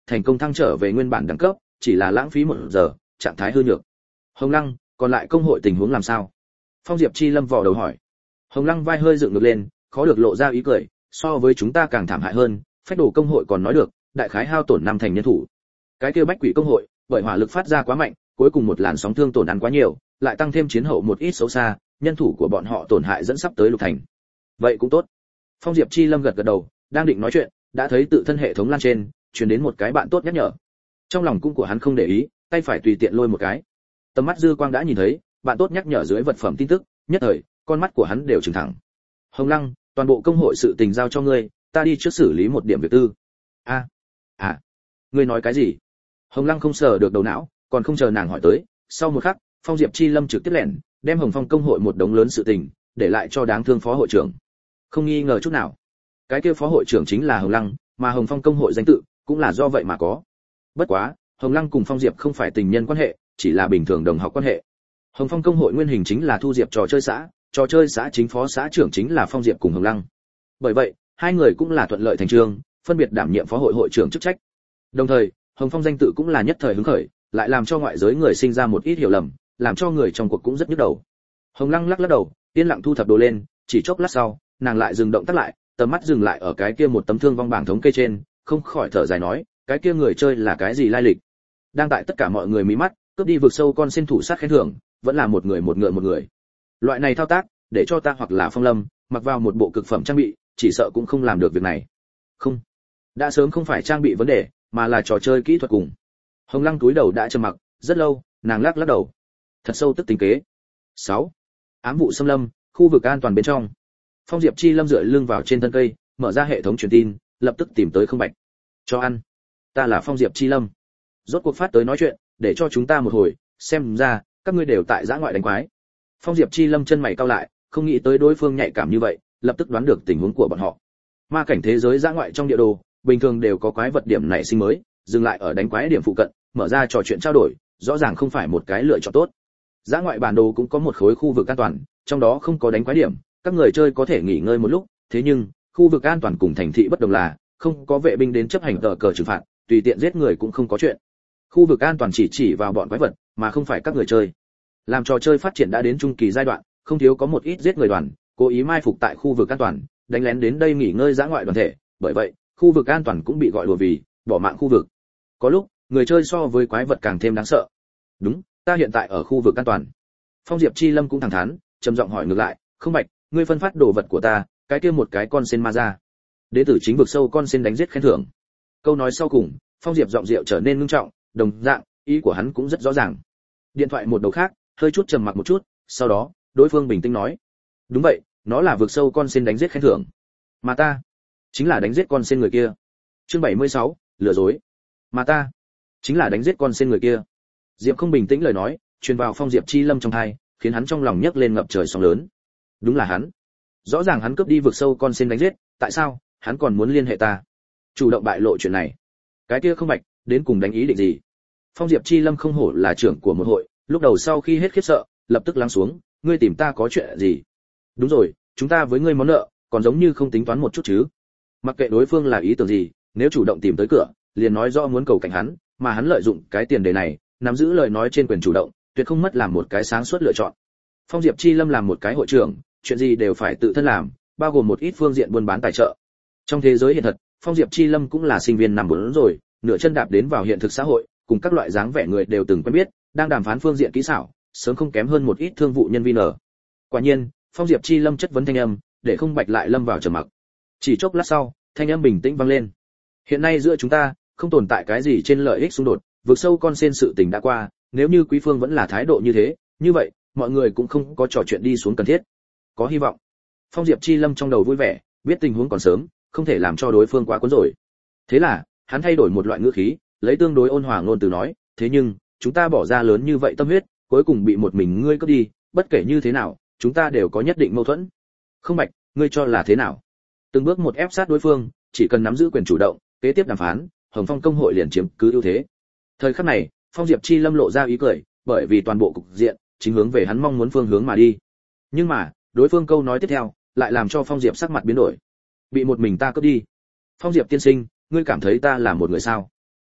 thành công thăng trở về nguyên bản đẳng cấp, chỉ là lãng phí một giờ, trạng thái hư nhược. Hồng Lăng, còn lại công hội tình huống làm sao? Phong Diệp Chi Lâm vò đầu hỏi. Hồng Lăng vai hơi dựng ngược lên, khó được lộ ra ý cười, so với chúng ta càng thảm hại hơn, phách đồ công hội còn nói được, đại khái hao tổn năm thành nhân thủ. Cái kia bách quỷ công hội, bởi hỏa lực phát ra quá mạnh, cuối cùng một làn sóng thương tổn ăn quá nhiều, lại tăng thêm chiến hậu một ít xấu xa, nhân thủ của bọn họ tổn hại dẫn sắp tới lục thành. Vậy cũng tốt. Phong Diệp Chi Lâm gật gật đầu, đang định nói chuyện, đã thấy tự thân hệ thống lan trên, truyền đến một cái bạn tốt nhắc nhở. Trong lòng cũng của hắn không để ý, tay phải tùy tiện lôi một cái. Tầm mắt dư quang đã nhìn thấy, bạn tốt nhắc nhở dưới vật phẩm tin tức, nhất thời, con mắt của hắn đều trừng thẳng. Hồng Lăng, toàn bộ công hội sự tình giao cho ngươi, ta đi trước xử lý một điểm việc tư. A, à, ngươi nói cái gì? Hồng Lăng không sờ được đầu não, còn không chờ nàng hỏi tới, sau một khắc, Phong Diệp Chi Lâm trực tiếp lẻn, đem Hồng Phong công hội một đống lớn sự tình, để lại cho đáng thương phó hội trưởng. Không nghi ngờ chút nào, cái kia phó hội trưởng chính là Hồng Lăng, mà Hồng Phong công hội danh tự cũng là do vậy mà có. Bất quá, Hồng Lăng cùng Phong Diệp không phải tình nhân quan hệ, chỉ là bình thường đồng học quan hệ. Hồng Phong công hội nguyên hình chính là Thu Diệp trò chơi xã, trò chơi xã chính phó xã trưởng chính là Phong Diệp cùng Hồng Lăng. Bởi vậy, hai người cũng là thuận lợi thành trương, phân biệt đảm nhiệm phó hội hội trưởng chức trách. Đồng thời, Hồng Phong danh tự cũng là nhất thời hứng khởi, lại làm cho ngoại giới người sinh ra một ít hiểu lầm, làm cho người trong cuộc cũng rất nhức đầu. Hồng Lăng lắc lắc đầu, yên lặng thu thập đồ lên, chỉ chốc lát sau, nàng lại dừng động tác lại, tầm mắt dừng lại ở cái kia một tấm thương vong bảng thống kê trên, không khỏi thở dài nói, cái kia người chơi là cái gì lai lịch? Đang tại tất cả mọi người mí mắt, cướp đi vực sâu con xin thủ sát khen thưởng, vẫn là một người một ngựa một người. Loại này thao tác, để cho ta hoặc là Phong Lâm, mặc vào một bộ cực phẩm trang bị, chỉ sợ cũng không làm được việc này. Không, đã sớm không phải trang bị vấn đề, mà là trò chơi kỹ thuật cùng. Hồng Lăng túi đầu đã trầm mặc, rất lâu, nàng lắc lắc đầu. Thật sâu tức tính kế. sáu. Ám vụ xâm lâm, khu vực an toàn bên trong. Phong Diệp Chi Lâm dựa lưng vào trên thân cây, mở ra hệ thống truyền tin, lập tức tìm tới Không Bạch. Cho ăn. Ta là Phong Diệp Chi Lâm. Rốt cuộc phát tới nói chuyện, để cho chúng ta một hồi, xem ra các ngươi đều tại giã ngoại đánh quái. Phong Diệp Chi Lâm chân mày cau lại, không nghĩ tới đối phương nhạy cảm như vậy, lập tức đoán được tình huống của bọn họ. Ma cảnh thế giới giã ngoại trong địa đồ, bình thường đều có quái vật điểm nảy sinh mới, dừng lại ở đánh quái điểm phụ cận, mở ra trò chuyện trao đổi, rõ ràng không phải một cái lựa chọn tốt. Giã ngoại bản đồ cũng có một khối khu vực an toàn, trong đó không có đánh quái điểm, các người chơi có thể nghỉ ngơi một lúc, thế nhưng, khu vực an toàn cùng thành thị bất đồng là, không có vệ binh đến chấp hành tờ cờ trừng phạt, tùy tiện giết người cũng không có chuyện. Khu vực an toàn chỉ chỉ vào bọn quái vật, mà không phải các người chơi. Làm trò chơi phát triển đã đến trung kỳ giai đoạn, không thiếu có một ít giết người đoàn, cố ý mai phục tại khu vực an toàn, đánh lén đến đây nghỉ ngơi giã ngoại đoàn thể, bởi vậy, khu vực an toàn cũng bị gọi đùa vì bỏ mạng khu vực. Có lúc, người chơi so với quái vật càng thêm đáng sợ. Đúng, ta hiện tại ở khu vực an toàn. Phong Diệp Chi Lâm cũng thẳng thắn, trầm giọng hỏi ngược lại, Không Bạch, ngươi phân phát đồ vật của ta, cái kia một cái con sen ma ra. Đệ tử chính vực sâu con sen đánh giết khen thưởng. Câu nói sau cùng, Phong Diệp giọng rượu trở nên ngưng trọng, đồng dạng, ý của hắn cũng rất rõ ràng. Điện thoại một đầu khác, hơi chút trầm mặc một chút, sau đó, đối phương bình tĩnh nói, đúng vậy, nó là vực sâu con sen đánh giết khen thưởng. Mà ta, chính là đánh giết con sen người kia. Chương bảy mươi sáu, lừa dối. Mà ta, chính là đánh giết con sen người kia. Diệp không bình tĩnh lời nói, truyền vào Phong Diệp Chi Lâm trong tai, khiến hắn trong lòng nhấc lên ngập trời sóng lớn. Đúng là hắn. Rõ ràng hắn cướp đi vực sâu con sen đánh giết, tại sao hắn còn muốn liên hệ ta? Chủ động bại lộ chuyện này. Cái kia Không Bạch, đến cùng đánh ý định gì? Phong Diệp Chi Lâm không hổ là trưởng của một hội, lúc đầu sau khi hết khiếp sợ, lập tức lắng xuống, ngươi tìm ta có chuyện gì? Đúng rồi, chúng ta với ngươi món nợ, còn giống như không tính toán một chút chứ? Mặc kệ đối phương là ý tưởng gì, nếu chủ động tìm tới cửa, liền nói rõ muốn cầu cảnh hắn, mà hắn lợi dụng cái tiền đề này, nắm giữ lời nói trên quyền chủ động, tuyệt không mất làm một cái sáng suốt lựa chọn. Phong Diệp Chi Lâm làm một cái hội trưởng, chuyện gì đều phải tự thân làm, bao gồm một ít phương diện buôn bán tài trợ. Trong thế giới hiện thật, Phong Diệp Chi Lâm cũng là sinh viên năm bốn rồi, nửa chân đạp đến vào hiện thực xã hội, cùng các loại dáng vẻ người đều từng quen biết, đang đàm phán phương diện kỹ xảo, sớm không kém hơn một ít thương vụ nhân viên ở. Quả nhiên, Phong Diệp Chi Lâm chất vấn thanh âm, để Không Bạch lại lâm vào trầm mặc. Chỉ chốc lát sau, thanh âm bình tĩnh vang lên. Hiện nay giữa chúng ta không tồn tại cái gì trên lợi ích xung đột, vượt sâu con sen sự tình đã qua, nếu như Quý Phương vẫn là thái độ như thế, như vậy, mọi người cũng không có trò chuyện đi xuống cần thiết. Có hy vọng. Phong Diệp Chi Lâm trong đầu vui vẻ, biết tình huống còn sớm, không thể làm cho đối phương quá cuốn rồi. Thế là, hắn thay đổi một loại ngữ khí, lấy tương đối ôn hòa ngôn từ nói, thế nhưng, chúng ta bỏ ra lớn như vậy tâm huyết, cuối cùng bị một mình ngươi cướp đi, bất kể như thế nào, chúng ta đều có nhất định mâu thuẫn. Không Bạch, ngươi cho là thế nào? Từng bước một ép sát đối phương, chỉ cần nắm giữ quyền chủ động, kế tiếp đàm phán, Hồng Phong công hội liền chiếm cứ ưu thế. Thời khắc này, Phong Diệp Chi Lâm lộ ra ý cười, bởi vì toàn bộ cục diện chính hướng về hắn mong muốn phương hướng mà đi. Nhưng mà, đối phương câu nói tiếp theo, lại làm cho Phong Diệp sắc mặt biến đổi. Bị một mình ta cướp đi. Phong Diệp tiên sinh, ngươi cảm thấy ta là một người sao?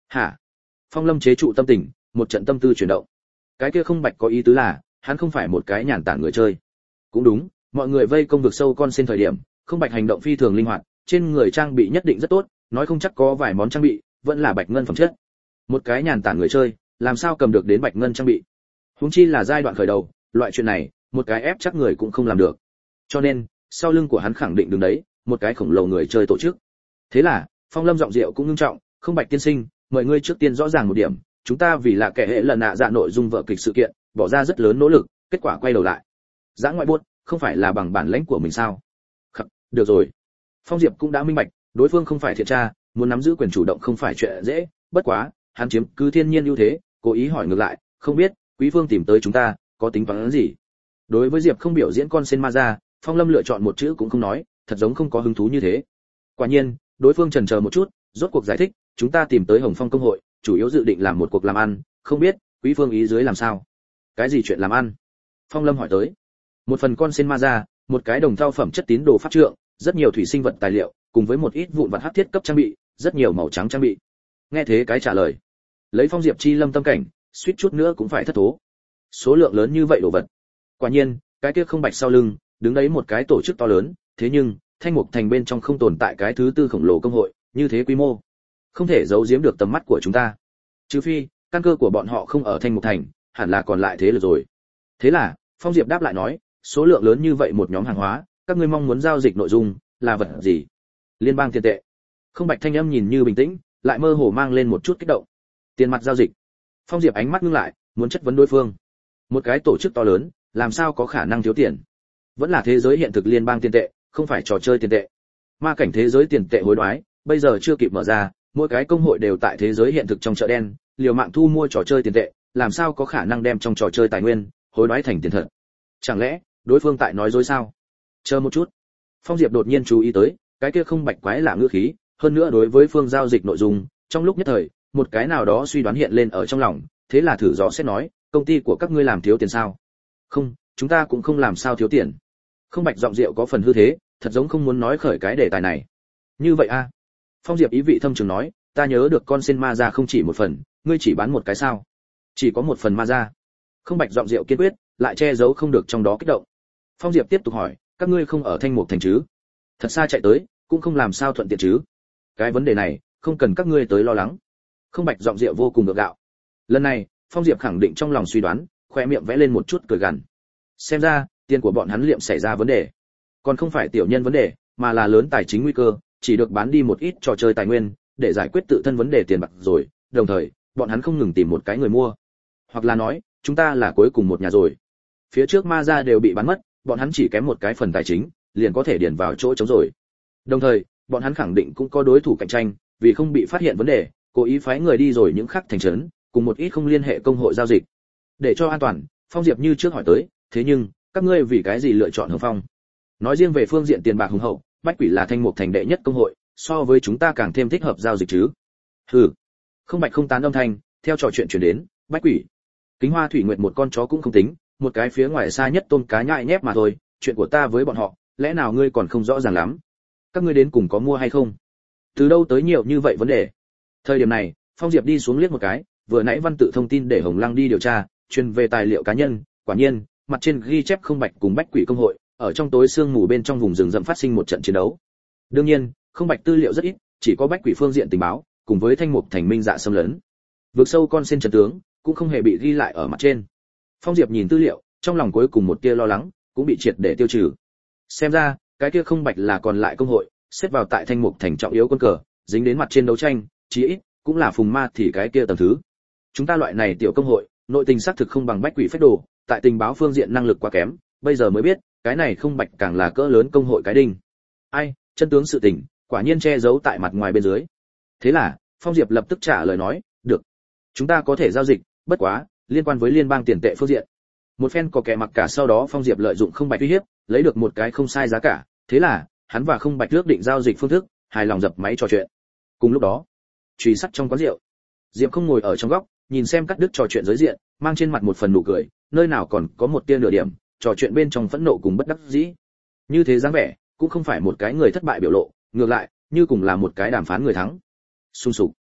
Hả? Phong Lâm chế trụ tâm tình, một trận tâm tư chuyển động. Cái kia không bạch có ý tứ là, hắn không phải một cái nhàn tản người chơi. Cũng đúng, mọi người vây công vực sâu con sen thời điểm, không bạch hành động phi thường linh hoạt, trên người trang bị nhất định rất tốt, nói không chắc có vài món trang bị, vẫn là bạch ngân phẩm chất. Một cái nhàn tản người chơi, làm sao cầm được đến bạch ngân trang bị? Huống chi là giai đoạn khởi đầu, loại chuyện này, một cái ép chắc người cũng không làm được. Cho nên, sau lưng của hắn khẳng định đứng đấy, một cái khổng lồ người chơi tổ chức. Thế là, Phong Lâm giọng rượu cũng ngưng trọng, không bạch tiên sinh, mời ngươi trước tiên rõ ràng một điểm, chúng ta vì là kẻ hệ lần nạ dạ nội dung vở kịch sự kiện, bỏ ra rất lớn nỗ lực, kết quả quay đầu lại. Giã ngoại buốt, không phải là bằng bản lãnh của mình sao? Khắc, được rồi. Phong Diệp cũng đã minh bạch, đối phương không phải thiện tra, muốn nắm giữ quyền chủ động không phải chuyện dễ, bất quá, hắn chiếm cứ thiên nhiên ưu thế, cố ý hỏi ngược lại, không biết, quý phương tìm tới chúng ta, có tính toán gì? Đối với Diệp không biểu diễn con sen ma ra, Phong Lâm lựa chọn một chữ cũng không nói, thật giống không có hứng thú như thế. Quả nhiên, đối phương chần chờ một chút, rốt cuộc giải thích, chúng ta tìm tới Hồng Phong công hội, chủ yếu dự định làm một cuộc làm ăn, không biết, quý phương ý dưới làm sao? Cái gì chuyện làm ăn? Phong Lâm hỏi tới. Một phần con sen ma ra, một cái đồng thau phẩm chất tín đồ pháp trượng, rất nhiều thủy sinh vật tài liệu, cùng với một ít vụn vặt hắc thiết cấp trang bị, rất nhiều màu trắng trang bị. Nghe thế cái trả lời, lấy Phong Diệp chi lâm tâm cảnh, suýt chút nữa cũng phải thất thố. Số lượng lớn như vậy đồ vật. Quả nhiên, cái kia không bạch sau lưng, đứng đấy một cái tổ chức to lớn, thế nhưng, Thanh Mục Thành bên trong không tồn tại cái thứ tư khổng lồ công hội, như thế quy mô, không thể giấu giếm được tầm mắt của chúng ta. Trừ phi, căn cơ của bọn họ không ở Thanh Mục Thành, hẳn là còn lại thế lực rồi. Thế là, Phong Diệp đáp lại nói, số lượng lớn như vậy một nhóm hàng hóa, các ngươi mong muốn giao dịch nội dung là vật gì? Liên bang tiền tệ. Không bạch thanh âm nhìn như bình tĩnh, lại mơ hồ mang lên một chút kích động. Tiền mặt giao dịch. Phong Diệp ánh mắt ngưng lại, muốn chất vấn đối phương. Một cái tổ chức to lớn, làm sao có khả năng thiếu tiền? Vẫn là thế giới hiện thực liên bang tiền tệ, không phải trò chơi tiền tệ. Ma cảnh thế giới tiền tệ hối đoái, bây giờ chưa kịp mở ra, mỗi cái công hội đều tại thế giới hiện thực trong chợ đen, liều mạng thu mua trò chơi tiền tệ, làm sao có khả năng đem trong trò chơi tài nguyên hối đoái thành tiền thật? Chẳng lẽ đối phương tại nói dối sao? Chờ một chút. Phong Diệp đột nhiên chú ý tới, cái kia không bạch quái lạ ngữ khí, hơn nữa đối với phương giao dịch nội dung, trong lúc nhất thời, một cái nào đó suy đoán hiện lên ở trong lòng, thế là thử dò xét nói, công ty của các ngươi làm thiếu tiền sao? Không, chúng ta cũng không làm sao thiếu tiền. Không bạch giọng rượu có phần hư thế, thật giống không muốn nói khởi cái đề tài này. Như vậy a? À? Phong Diệp ý vị thâm trường nói, ta nhớ được con sen ma ra không chỉ một phần, ngươi chỉ bán một cái sao? Chỉ có một phần ma ra. Không bạch giọng rượu kiên quyết, lại che giấu không được trong đó kích động. Phong Diệp tiếp tục hỏi, các ngươi không ở Thanh Mục Thành chứ? Thật xa chạy tới, cũng không làm sao thuận tiện chứ? Cái vấn đề này, không cần các ngươi tới lo lắng. Không bạch giọng rượu vô cùng ngược gạo. Lần này, Phong Diệp khẳng định trong lòng suy đoán, khoe miệng vẽ lên một chút cười gằn. Xem ra, tiền của bọn hắn liệm xảy ra vấn đề. Còn không phải tiểu nhân vấn đề, mà là lớn tài chính nguy cơ, chỉ được bán đi một ít trò chơi tài nguyên, để giải quyết tự thân vấn đề tiền bạc rồi, đồng thời, bọn hắn không ngừng tìm một cái người mua. Hoặc là nói, chúng ta là cuối cùng một nhà rồi. Phía trước ma gia đều bị bán mất, bọn hắn chỉ kém một cái phần tài chính, liền có thể điền vào chỗ trống rồi. Đồng thời, bọn hắn khẳng định cũng có đối thủ cạnh tranh, vì không bị phát hiện vấn đề, cố ý phái người đi rồi những khác thành trấn, cùng một ít không liên hệ công hội giao dịch. Để cho an toàn, Phong Diệp như trước hỏi tới, thế nhưng, các ngươi vì cái gì lựa chọn Hồng Phong? Nói riêng về phương diện tiền bạc hùng hậu, Bách Quỷ là Thanh Mục Thành đệ nhất công hội, so với chúng ta càng thêm thích hợp giao dịch chứ. Hừ. Không bạch không tán âm thanh, theo trò chuyện truyền đến, Bách Quỷ. Kính Hoa Thủy Nguyệt một con chó cũng không tính, một cái phía ngoài xa nhất tôm cá nhại nhép mà thôi, chuyện của ta với bọn họ, lẽ nào ngươi còn không rõ ràng lắm? Các ngươi đến cùng có mua hay không? Từ đâu tới nhiều như vậy vấn đề? Thời điểm này, Phong Diệp đi xuống liếc một cái, vừa nãy văn tự thông tin để Hồng Lăng đi điều tra, truyền về tài liệu cá nhân, quả nhiên, mặt trên ghi chép không bạch cùng Bách Quỷ công hội, ở trong tối sương mù bên trong vùng rừng rậm phát sinh một trận chiến đấu. Đương nhiên, không bạch tư liệu rất ít, chỉ có Bách Quỷ phương diện tình báo, cùng với Thanh Mục Thành minh dạ xâm lấn. Vượt sâu con sen trận tướng, cũng không hề bị ghi lại ở mặt trên. Phong Diệp nhìn tư liệu, trong lòng cuối cùng một tia lo lắng, cũng bị triệt để tiêu trừ. Xem ra, cái kia không bạch là còn lại công hội, xếp vào tại Thanh Mục Thành trọng yếu quân cờ, dính đến mặt trên đấu tranh, chí ít cũng là phùng ma thì cái kia tầng thứ. Chúng ta loại này tiểu công hội, nội tình xác thực không bằng Bách Quỷ phách đồ, tại tình báo phương diện năng lực quá kém, bây giờ mới biết, cái này không bạch càng là cỡ lớn công hội cái đinh. Ai, chân tướng sự tình, quả nhiên che giấu tại mặt ngoài bên dưới. Thế là, Phong Diệp lập tức trả lời nói, được, chúng ta có thể giao dịch, bất quá, liên quan với liên bang tiền tệ phương diện. Một phen có kẻ mặc cả sau đó Phong Diệp lợi dụng không bạch uy hiếp, lấy được một cái không sai giá cả, thế là, hắn và không bạch ước định giao dịch phương thức, hài lòng dập máy trò chuyện. Cùng lúc đó, truy sắt trong quán rượu, Diệp không ngồi ở trong góc, nhìn xem Cắt Đứt trò chuyện giới diện, mang trên mặt một phần nụ cười, nơi nào còn có một tia nửa điểm, trò chuyện bên trong phẫn nộ cùng bất đắc dĩ. Như thế dáng vẻ, cũng không phải một cái người thất bại biểu lộ, ngược lại, như cùng là một cái đàm phán người thắng. Xung sục.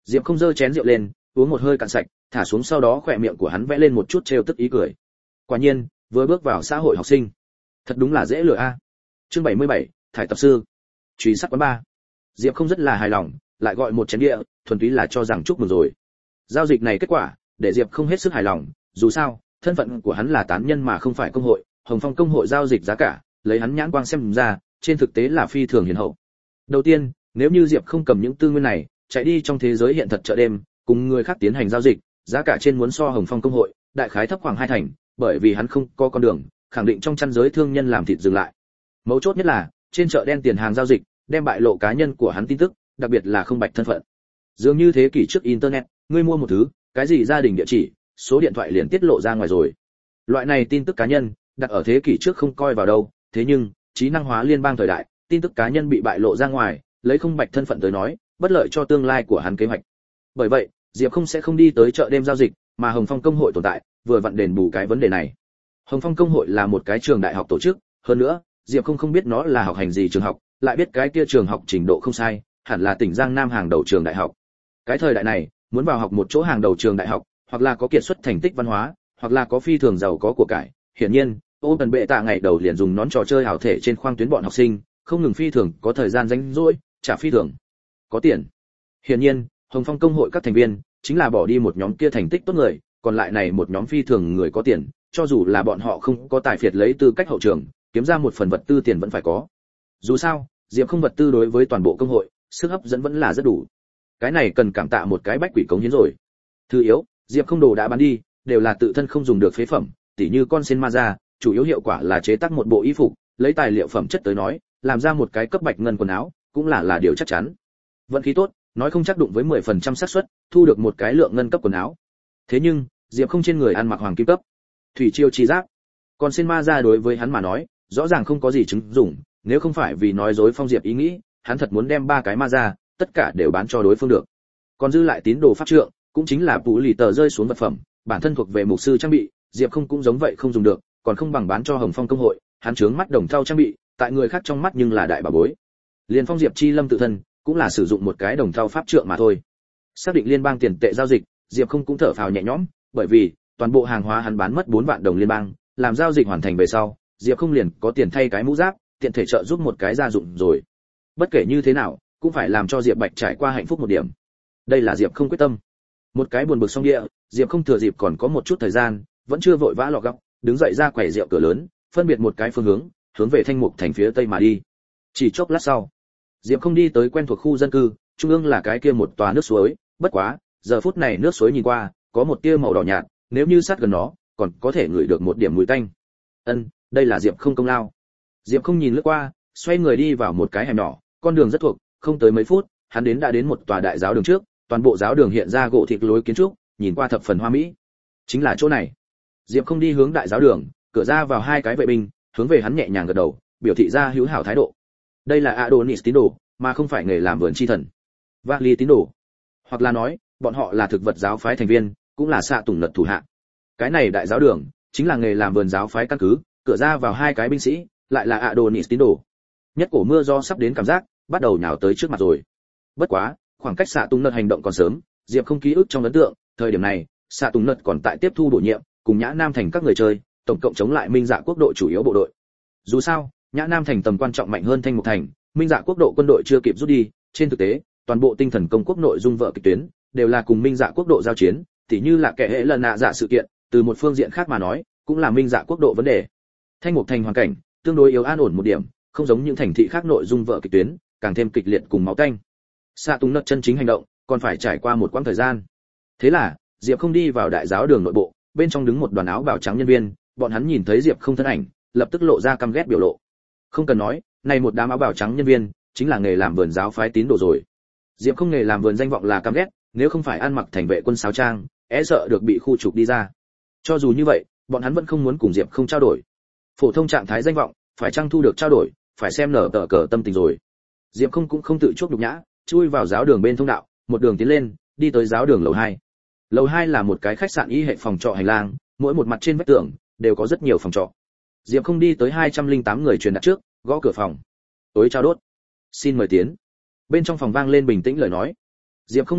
Diệp không giơ chén rượu lên, uống một hơi cạn sạch, thả xuống sau đó khỏe miệng của hắn vẽ lên một chút trêu tức ý cười. Quả nhiên, vừa bước vào xã hội học sinh, thật đúng là dễ lừa a. Chương bảy mươi bảy, thải tập sư. Truy sát quán ba. Diệp không rất là hài lòng, lại gọi một chén bia, thuần túy là cho rằng chúc mừng rồi. Giao dịch này kết quả, để Diệp không hết sức hài lòng, dù sao, thân phận của hắn là tán nhân mà không phải công hội, Hồng Phong công hội giao dịch giá cả, lấy hắn nhãn quang xem ra, trên thực tế là phi thường hiền hậu. Đầu tiên, nếu như Diệp không cầm những tư nguyên này, chạy đi trong thế giới hiện thật chợ đêm, cùng người khác tiến hành giao dịch, giá cả trên muốn so Hồng Phong công hội, đại khái thấp khoảng hai thành, bởi vì hắn không có con đường, khẳng định trong chăn giới thương nhân làm thịt dừng lại. Mấu chốt nhất là, trên chợ đen tiền hàng giao dịch, đem bại lộ cá nhân của hắn tin tức, đặc biệt là không bạch thân phận. Dường như thế kỷ trước internet, ngươi mua một thứ, cái gì gia đình địa chỉ, số điện thoại liền tiết lộ ra ngoài rồi. Loại này tin tức cá nhân, đặt ở thế kỷ trước không coi vào đâu, thế nhưng, trí năng hóa liên bang thời đại, tin tức cá nhân bị bại lộ ra ngoài, lấy không bạch thân phận tới nói, bất lợi cho tương lai của hắn kế hoạch. Bởi vậy, Diệp không sẽ không đi tới chợ đêm giao dịch, mà Hồng Phong công hội tồn tại, vừa vặn đền bù cái vấn đề này. Hồng Phong công hội là một cái trường đại học tổ chức, hơn nữa, Diệp không không biết nó là học hành gì trường học, lại biết cái kia trường học trình độ không sai, hẳn là tỉnh Giang Nam hàng đầu trường đại học. Cái thời đại này, muốn vào học một chỗ hàng đầu trường đại học, hoặc là có kiệt xuất thành tích văn hóa, hoặc là có phi thường giàu có của cải. Hiển nhiên, Ô Tần Bệ Tạ ngày đầu liền dùng nón trò chơi hảo thể trên khoang tuyến bọn học sinh, không ngừng phi thường có thời gian rảnh rỗi, trả phi thường, có tiền. Hiển nhiên, Hồng Phong công hội các thành viên chính là bỏ đi một nhóm kia thành tích tốt người, còn lại này một nhóm phi thường người có tiền, cho dù là bọn họ không có tài phiệt lấy tư cách hậu trường, kiếm ra một phần vật tư tiền vẫn phải có. Dù sao, Diệp không vật tư đối với toàn bộ công hội, sức hấp dẫn vẫn là rất đủ. Cái này cần cảm tạ một cái bách quỷ cống hiến rồi. Thứ yếu, Diệp không đồ đã bán đi, đều là tự thân không dùng được phế phẩm, tỉ như con sen ma ra, chủ yếu hiệu quả là chế tác một bộ y phục, lấy tài liệu phẩm chất tới nói, làm ra một cái cấp bạch ngân quần áo, cũng là là điều chắc chắn. Vận khí tốt, nói không chắc đụng với mười phần trăm xác suất thu được một cái lượng ngân cấp quần áo. Thế nhưng, Diệp không trên người ăn mặc hoàng kim cấp, thủy chiêu chi giáp. Còn sen ma ra đối với hắn mà nói, rõ ràng không có gì chứng dụng, nếu không phải vì nói dối Phong Diệp ý nghĩ, hắn thật muốn đem ba cái ma ra, tất cả đều bán cho đối phương được. Còn dư lại tín đồ pháp trượng, cũng chính là phụ lì tờ rơi xuống vật phẩm, bản thân thuộc về mục sư trang bị, Diệp không cũng giống vậy không dùng được, còn không bằng bán cho Hồng Phong công hội, hắn chướng mắt đồng thau trang bị, tại người khác trong mắt nhưng là đại bảo bối. Liên Phong Diệp chi lâm tự thân, cũng là sử dụng một cái đồng thau pháp trượng mà thôi. Xác định liên bang tiền tệ giao dịch, Diệp không cũng thở phào nhẹ nhõm, bởi vì toàn bộ hàng hóa hắn bán mất bốn vạn đồng liên bang, làm giao dịch hoàn thành về sau, Diệp không liền có tiền thay cái mũ giáp, tiện thể trợ giúp một cái gia dụng rồi. Bất kể như thế nào, cũng phải làm cho Diệp Bạch trải qua hạnh phúc một điểm. Đây là Diệp không quyết tâm. Một cái buồn bực xong địa, Diệp không thừa dịp còn có một chút thời gian, vẫn chưa vội vã lọ góc, đứng dậy ra quầy rượu cửa lớn, phân biệt một cái phương hướng, hướng về Thanh Mục thành phía tây mà đi. Chỉ chốc lát sau, Diệp không đi tới quen thuộc khu dân cư, trung ương là cái kia một tòa nước suối, bất quá, giờ phút này nước suối nhìn qua, có một tia màu đỏ nhạt, nếu như sát gần nó, còn có thể ngửi được một điểm mùi tanh. Ân, đây là Diệp không công lao. Diệp không nhìn lướt qua, xoay người đi vào một cái hẻm nhỏ, con đường rất thuộc, không tới mấy phút, hắn đến đã đến một tòa đại giáo đường trước, toàn bộ giáo đường hiện ra gỗ thịt lối kiến trúc, nhìn qua thập phần hoa mỹ. Chính là chỗ này. Diệp không đi hướng đại giáo đường, cửa ra vào hai cái vệ binh, hướng về hắn nhẹ nhàng gật đầu, biểu thị ra hữu hảo thái độ. Đây là Adonis tín đồ, mà không phải nghề làm vườn chi thần. Vali tín đồ, hoặc là nói, bọn họ là thực vật giáo phái thành viên, cũng là xạ tùng lật thủ hạ. Cái này đại giáo đường, chính là nghề làm vườn giáo phái căn cứ, cửa ra vào hai cái binh sĩ, lại là Adonis tín đồ. Nhất cổ mưa do sắp đến cảm giác, bắt đầu nhào tới trước mặt rồi. Bất quá, khoảng cách xạ tùng lật hành động còn sớm, Diệp không ký ức trong ấn tượng, thời điểm này, xạ tùng lật còn tại tiếp thu bổ nhiệm, cùng Nhã Nam thành các người chơi, tổng cộng chống lại Minh Dạ quốc độ chủ yếu bộ đội. Dù sao, Nhã Nam thành tầm quan trọng mạnh hơn Thanh Mục thành, Minh Dạ quốc độ quân đội chưa kịp rút đi, trên thực tế, toàn bộ tinh thần công quốc nội dung vợ kịch tuyến đều là cùng Minh Dạ quốc độ giao chiến, tỉ như là kẻ hệ lần nạ dạ sự kiện, từ một phương diện khác mà nói, cũng là Minh Dạ quốc độ vấn đề. Thanh Mục thành hoàn cảnh tương đối yếu an ổn một điểm, không giống những thành thị khác nội dung vợ kịch tuyến, càng thêm kịch liệt cùng máu tanh. Xạ Tùng Nật chân chính hành động, còn phải trải qua một quãng thời gian. Thế là, Diệp không đi vào đại giáo đường nội bộ, bên trong đứng một đoàn áo bào trắng nhân viên, bọn hắn nhìn thấy Diệp không thân ảnh, lập tức lộ ra căm ghét biểu lộ. Không cần nói, này một đám áo bào trắng nhân viên, chính là nghề làm vườn giáo phái tín đồ rồi. Diệp không nghề làm vườn danh vọng là căm ghét, nếu không phải ăn mặc thành vệ quân sáo trang, e sợ được bị khu trục đi ra. Cho dù như vậy, bọn hắn vẫn không muốn cùng Diệp không trao đổi. Phổ thông trạng thái danh vọng, phải chăng thu được trao đổi, phải xem nở tờ cờ tâm tình rồi. Diệp không cũng không tự chuốc nhục nhã, chui vào giáo đường bên thông đạo, một đường tiến lên, đi tới giáo đường lầu hai. Lầu hai là một cái khách sạn y hệ phòng trọ hành lang, mỗi một mặt trên vách tường đều có rất nhiều phòng trọ. Diệp không đi tới hai trăm lẻ tám người truyền đặt trước, gõ cửa phòng. "Tối trao đốt, xin mời tiến." Bên trong phòng vang lên bình tĩnh lời nói. Diệp không nghe vậy,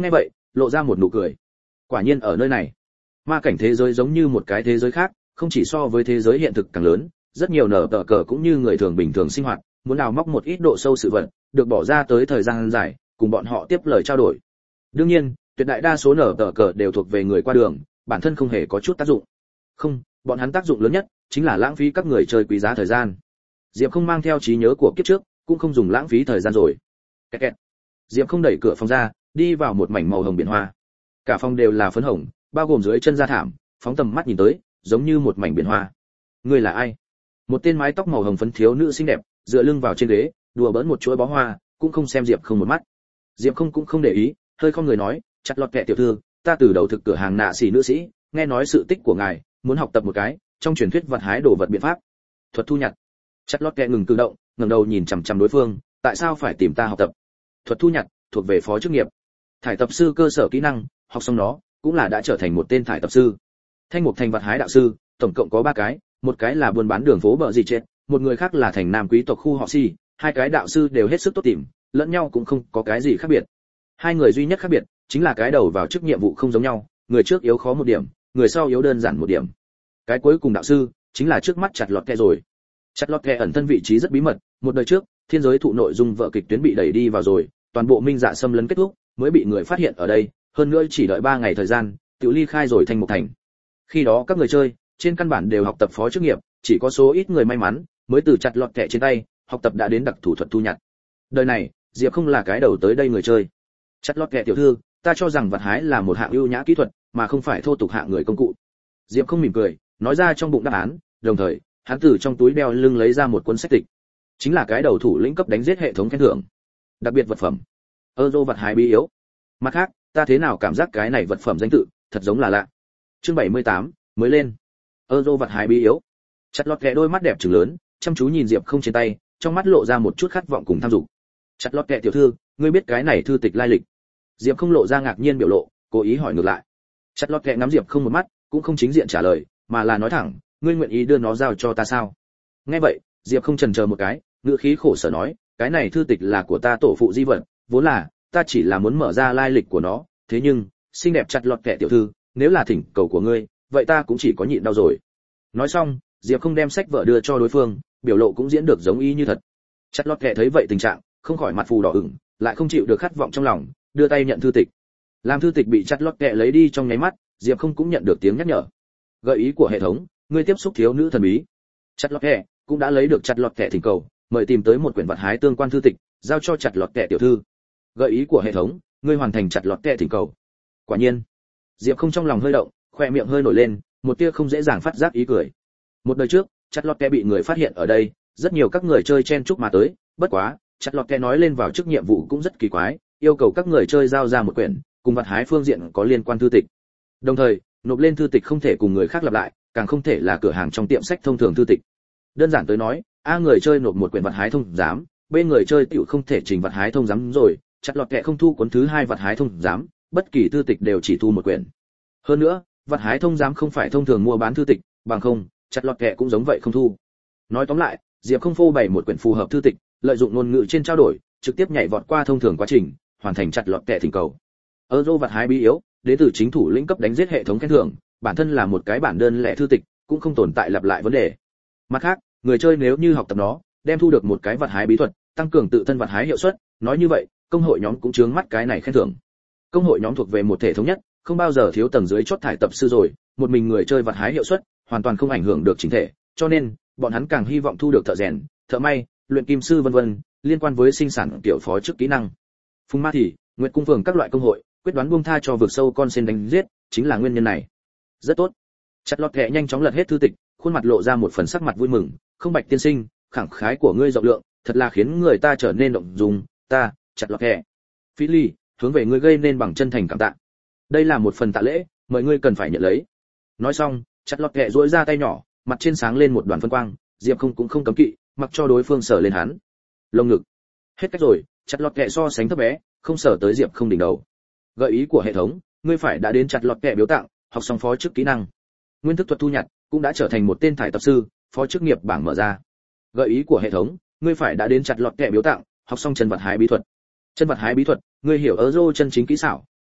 lộ ra một nụ cười. Quả nhiên ở nơi này, ma cảnh thế giới giống như một cái thế giới khác, không chỉ so với thế giới hiện thực càng lớn, rất nhiều nở tờ cờ cũng như người thường bình thường sinh hoạt, muốn đào móc một ít độ sâu sự vật, được bỏ ra tới thời gian dài, cùng bọn họ tiếp lời trao đổi. Đương nhiên, tuyệt đại đa số nở tờ cờ đều thuộc về người qua đường, bản thân không hề có chút tác dụng. Không, bọn hắn tác dụng lớn nhất chính là lãng phí các người chơi quý giá thời gian. Diệp không mang theo trí nhớ của kiếp trước, cũng không dùng lãng phí thời gian rồi. Kẹt kẹt. Diệp không đẩy cửa phòng ra, đi vào một mảnh màu hồng biển hoa. Cả phòng đều là phấn hồng, bao gồm dưới chân da thảm, phóng tầm mắt nhìn tới, giống như một mảnh biển hoa. Ngươi là ai? Một tên mái tóc màu hồng phấn thiếu nữ xinh đẹp, dựa lưng vào trên ghế, đùa bỡn một chuỗi bó hoa, cũng không xem Diệp không một mắt. Diệp không cũng không để ý, hơi không người nói, chặt lọt kệ tiểu thư, ta từ đầu thực cửa hàng nạ xỉ nữ sĩ, nghe nói sự tích của ngài, muốn học tập một cái trong truyền thuyết vật hái đồ vật biện pháp. Thuật thu nhặt. Chặt lọt kệ ngừng cử động, ngẩng đầu nhìn chằm chằm đối phương, tại sao phải tìm ta học tập? Thuật thu nhặt thuộc về phó chức nghiệp, thải tập sư cơ sở kỹ năng, học xong nó cũng là đã trở thành một tên thải tập sư. Thanh mục thành vật hái đạo sư, tổng cộng có ba cái, một cái là buôn bán đường phố bờ gì chết, một người khác là thành nam quý tộc khu họ Si, hai cái đạo sư đều hết sức tốt tìm, lẫn nhau cũng không có cái gì khác biệt. Hai người duy nhất khác biệt chính là cái đầu vào chức nhiệm vụ không giống nhau, người trước yếu khó một điểm, người sau yếu đơn giản một điểm. Cái cuối cùng đạo sư chính là trước mắt chặt lọt kẹ rồi. Chặt lọt kẹ ẩn thân vị trí rất bí mật, một đời trước, thiên giới thụ nội dung vợ kịch tuyến bị đẩy đi vào rồi, toàn bộ minh dạ xâm lấn kết thúc, mới bị người phát hiện ở đây, hơn nữa chỉ đợi ba ngày thời gian, tiểu ly khai rồi thành một thành. Khi đó các người chơi trên căn bản đều học tập phó chức nghiệp, chỉ có số ít người may mắn mới từ chặt lọt kẹ trên tay học tập đã đến đặc thủ thuật thu nhặt. Đời này, Diệp không là cái đầu tới đây người chơi. Chặt lọt kẹ tiểu thư, ta cho rằng vật hái là một hạng ưu nhã kỹ thuật, mà không phải thô tục hạng người công cụ. Diệp không mỉm cười, nói ra trong bụng đáp án, đồng thời, hắn từ trong túi đeo lưng lấy ra một cuốn sách tịch. Chính là cái đầu thủ lĩnh cấp đánh giết hệ thống khen thưởng. Đặc biệt vật phẩm. Euro vật hái bí yếu. Mặt khác, ta thế nào cảm giác cái này vật phẩm danh tự thật giống là lạ. Chương bảy mươi tám, mới lên. Euro vật hái bí yếu. Chặt lọt kẹ đôi mắt đẹp trừng lớn, chăm chú nhìn Diệp không trên tay, trong mắt lộ ra một chút khát vọng cùng tham dục. Chặt lọt kẹ tiểu thư, ngươi biết cái này thư tịch lai lịch? Diệp không lộ ra ngạc nhiên biểu lộ, cố ý hỏi ngược lại. Chặt lọt kẹ ngắm Diệp không một mắt, cũng không chính diện trả lời, mà là nói thẳng, ngươi nguyện ý đưa nó giao cho ta sao? Nghe vậy, Diệp không chần chờ một cái, ngữ khí khổ sở nói, cái này thư tịch là của ta tổ phụ di vật, vốn là ta chỉ là muốn mở ra lai lịch của nó, thế nhưng, xinh đẹp chặt lọt kẹ tiểu thư, nếu là thỉnh cầu của ngươi, vậy ta cũng chỉ có nhịn đau rồi. Nói xong, Diệp không đem sách vợ đưa cho đối phương, biểu lộ cũng diễn được giống y như thật. Chặt lọt kẹ thấy vậy tình trạng, không khỏi mặt phù đỏ ửng, lại không chịu được khát vọng trong lòng, đưa tay nhận thư tịch. Làm thư tịch bị chặt lọt kẹ lấy đi trong nháy mắt, Diệp không cũng nhận được tiếng nhắc nhở. Gợi ý của hệ thống, ngươi tiếp xúc thiếu nữ thần bí. Chặt lọt kẹ cũng đã lấy được chặt lọt kẹ thỉnh cầu, mời tìm tới một quyển vật hái tương quan thư tịch, giao cho chặt lọt kẹ tiểu thư. Gợi ý của hệ thống, ngươi hoàn thành chặt lọt kẹ thỉnh cầu. Quả nhiên, Diệp không trong lòng hơi động, khoe miệng hơi nổi lên, một tia không dễ dàng phát giác ý cười. Một đời trước, chặt lọt kẹ bị người phát hiện ở đây, rất nhiều các người chơi chen chúc mà tới, bất quá, chặt lọt kẹ nói lên vào chức nhiệm vụ cũng rất kỳ quái, yêu cầu các người chơi giao ra một quyển cùng vật hái phương diện có liên quan thư tịch. Đồng thời, nộp lên thư tịch không thể cùng người khác lặp lại, càng không thể là cửa hàng trong tiệm sách thông thường thư tịch. Đơn giản tới nói, a người chơi nộp một quyển vật hái thông giám, b người chơi tiểu không thể trình vật hái thông giám rồi, chặt lọt kẹ không thu cuốn thứ hai vật hái thông giám, bất kỳ thư tịch đều chỉ thu một quyển. Hơn nữa, vật hái thông giám không phải thông thường mua bán thư tịch, bằng không, chặt lọt kẹ cũng giống vậy không thu. Nói tóm lại, Diệp không phô bày một quyển phù hợp thư tịch, lợi dụng ngôn ngữ trên trao đổi, trực tiếp nhảy vọt qua thông thường quá trình, hoàn thành chặt lọt kẹ thỉnh cầu. Euro vật hái bí yếu, đến từ chính thủ lĩnh cấp đánh giết hệ thống khen thưởng, bản thân là một cái bản đơn lẻ thư tịch, cũng không tồn tại lặp lại vấn đề. Mặt khác, người chơi nếu như học tập nó, đem thu được một cái vật hái bí thuật, tăng cường tự thân vật hái hiệu suất, nói như vậy, công hội nhóm cũng chướng mắt cái này khen thưởng. Công hội nhóm thuộc về một thể thống nhất, không bao giờ thiếu tầng dưới chót thải tập sư rồi, một mình người chơi vật hái hiệu suất, hoàn toàn không ảnh hưởng được chỉnh thể, cho nên, bọn hắn càng hy vọng thu được thợ rèn, thợ may, luyện kim sư vân vân, liên quan với sinh sản tiểu phó chức kỹ năng. Phùng Ma thì, Nguyệt cung phường các loại công hội, quyết đoán buông tha cho vực sâu con sen đánh giết, chính là nguyên nhân này. Rất tốt. Chặt lọt kẹ nhanh chóng lật hết thư tịch, khuôn mặt lộ ra một phần sắc mặt vui mừng, không Bạch tiên sinh, khẳng khái của ngươi rộng lượng, thật là khiến người ta trở nên động dung, ta, chặt lọt kẹ. Phí Ly, hướng về ngươi gây nên bằng chân thành cảm tạ. Đây là một phần tạ lễ, mời ngươi cần phải nhận lấy. Nói xong, chặt lọt kẹ duỗi ra tay nhỏ, mặt trên sáng lên một đoàn phân quang, Diệp không cũng không cấm kỵ, mặc cho đối phương sờ lên hắn. Lông ngực. Hết cách rồi, chặt lọt kẹ so sánh thấp bé, không sờ tới Diệp không đỉnh đầu. Gợi ý của hệ thống, ngươi phải đã đến chặt lọt kẹ biếu tặng, học xong phó chức kỹ năng. Nguyên thức thuật thu nhặt cũng đã trở thành một tên thải tập sư, phó chức nghiệp bảng mở ra. Gợi ý của hệ thống, ngươi phải đã đến chặt lọt kẹ biếu tặng, học xong chân vật hái bí thuật. Chân vật hái bí thuật, ngươi hiểu Euro chân chính kỹ xảo,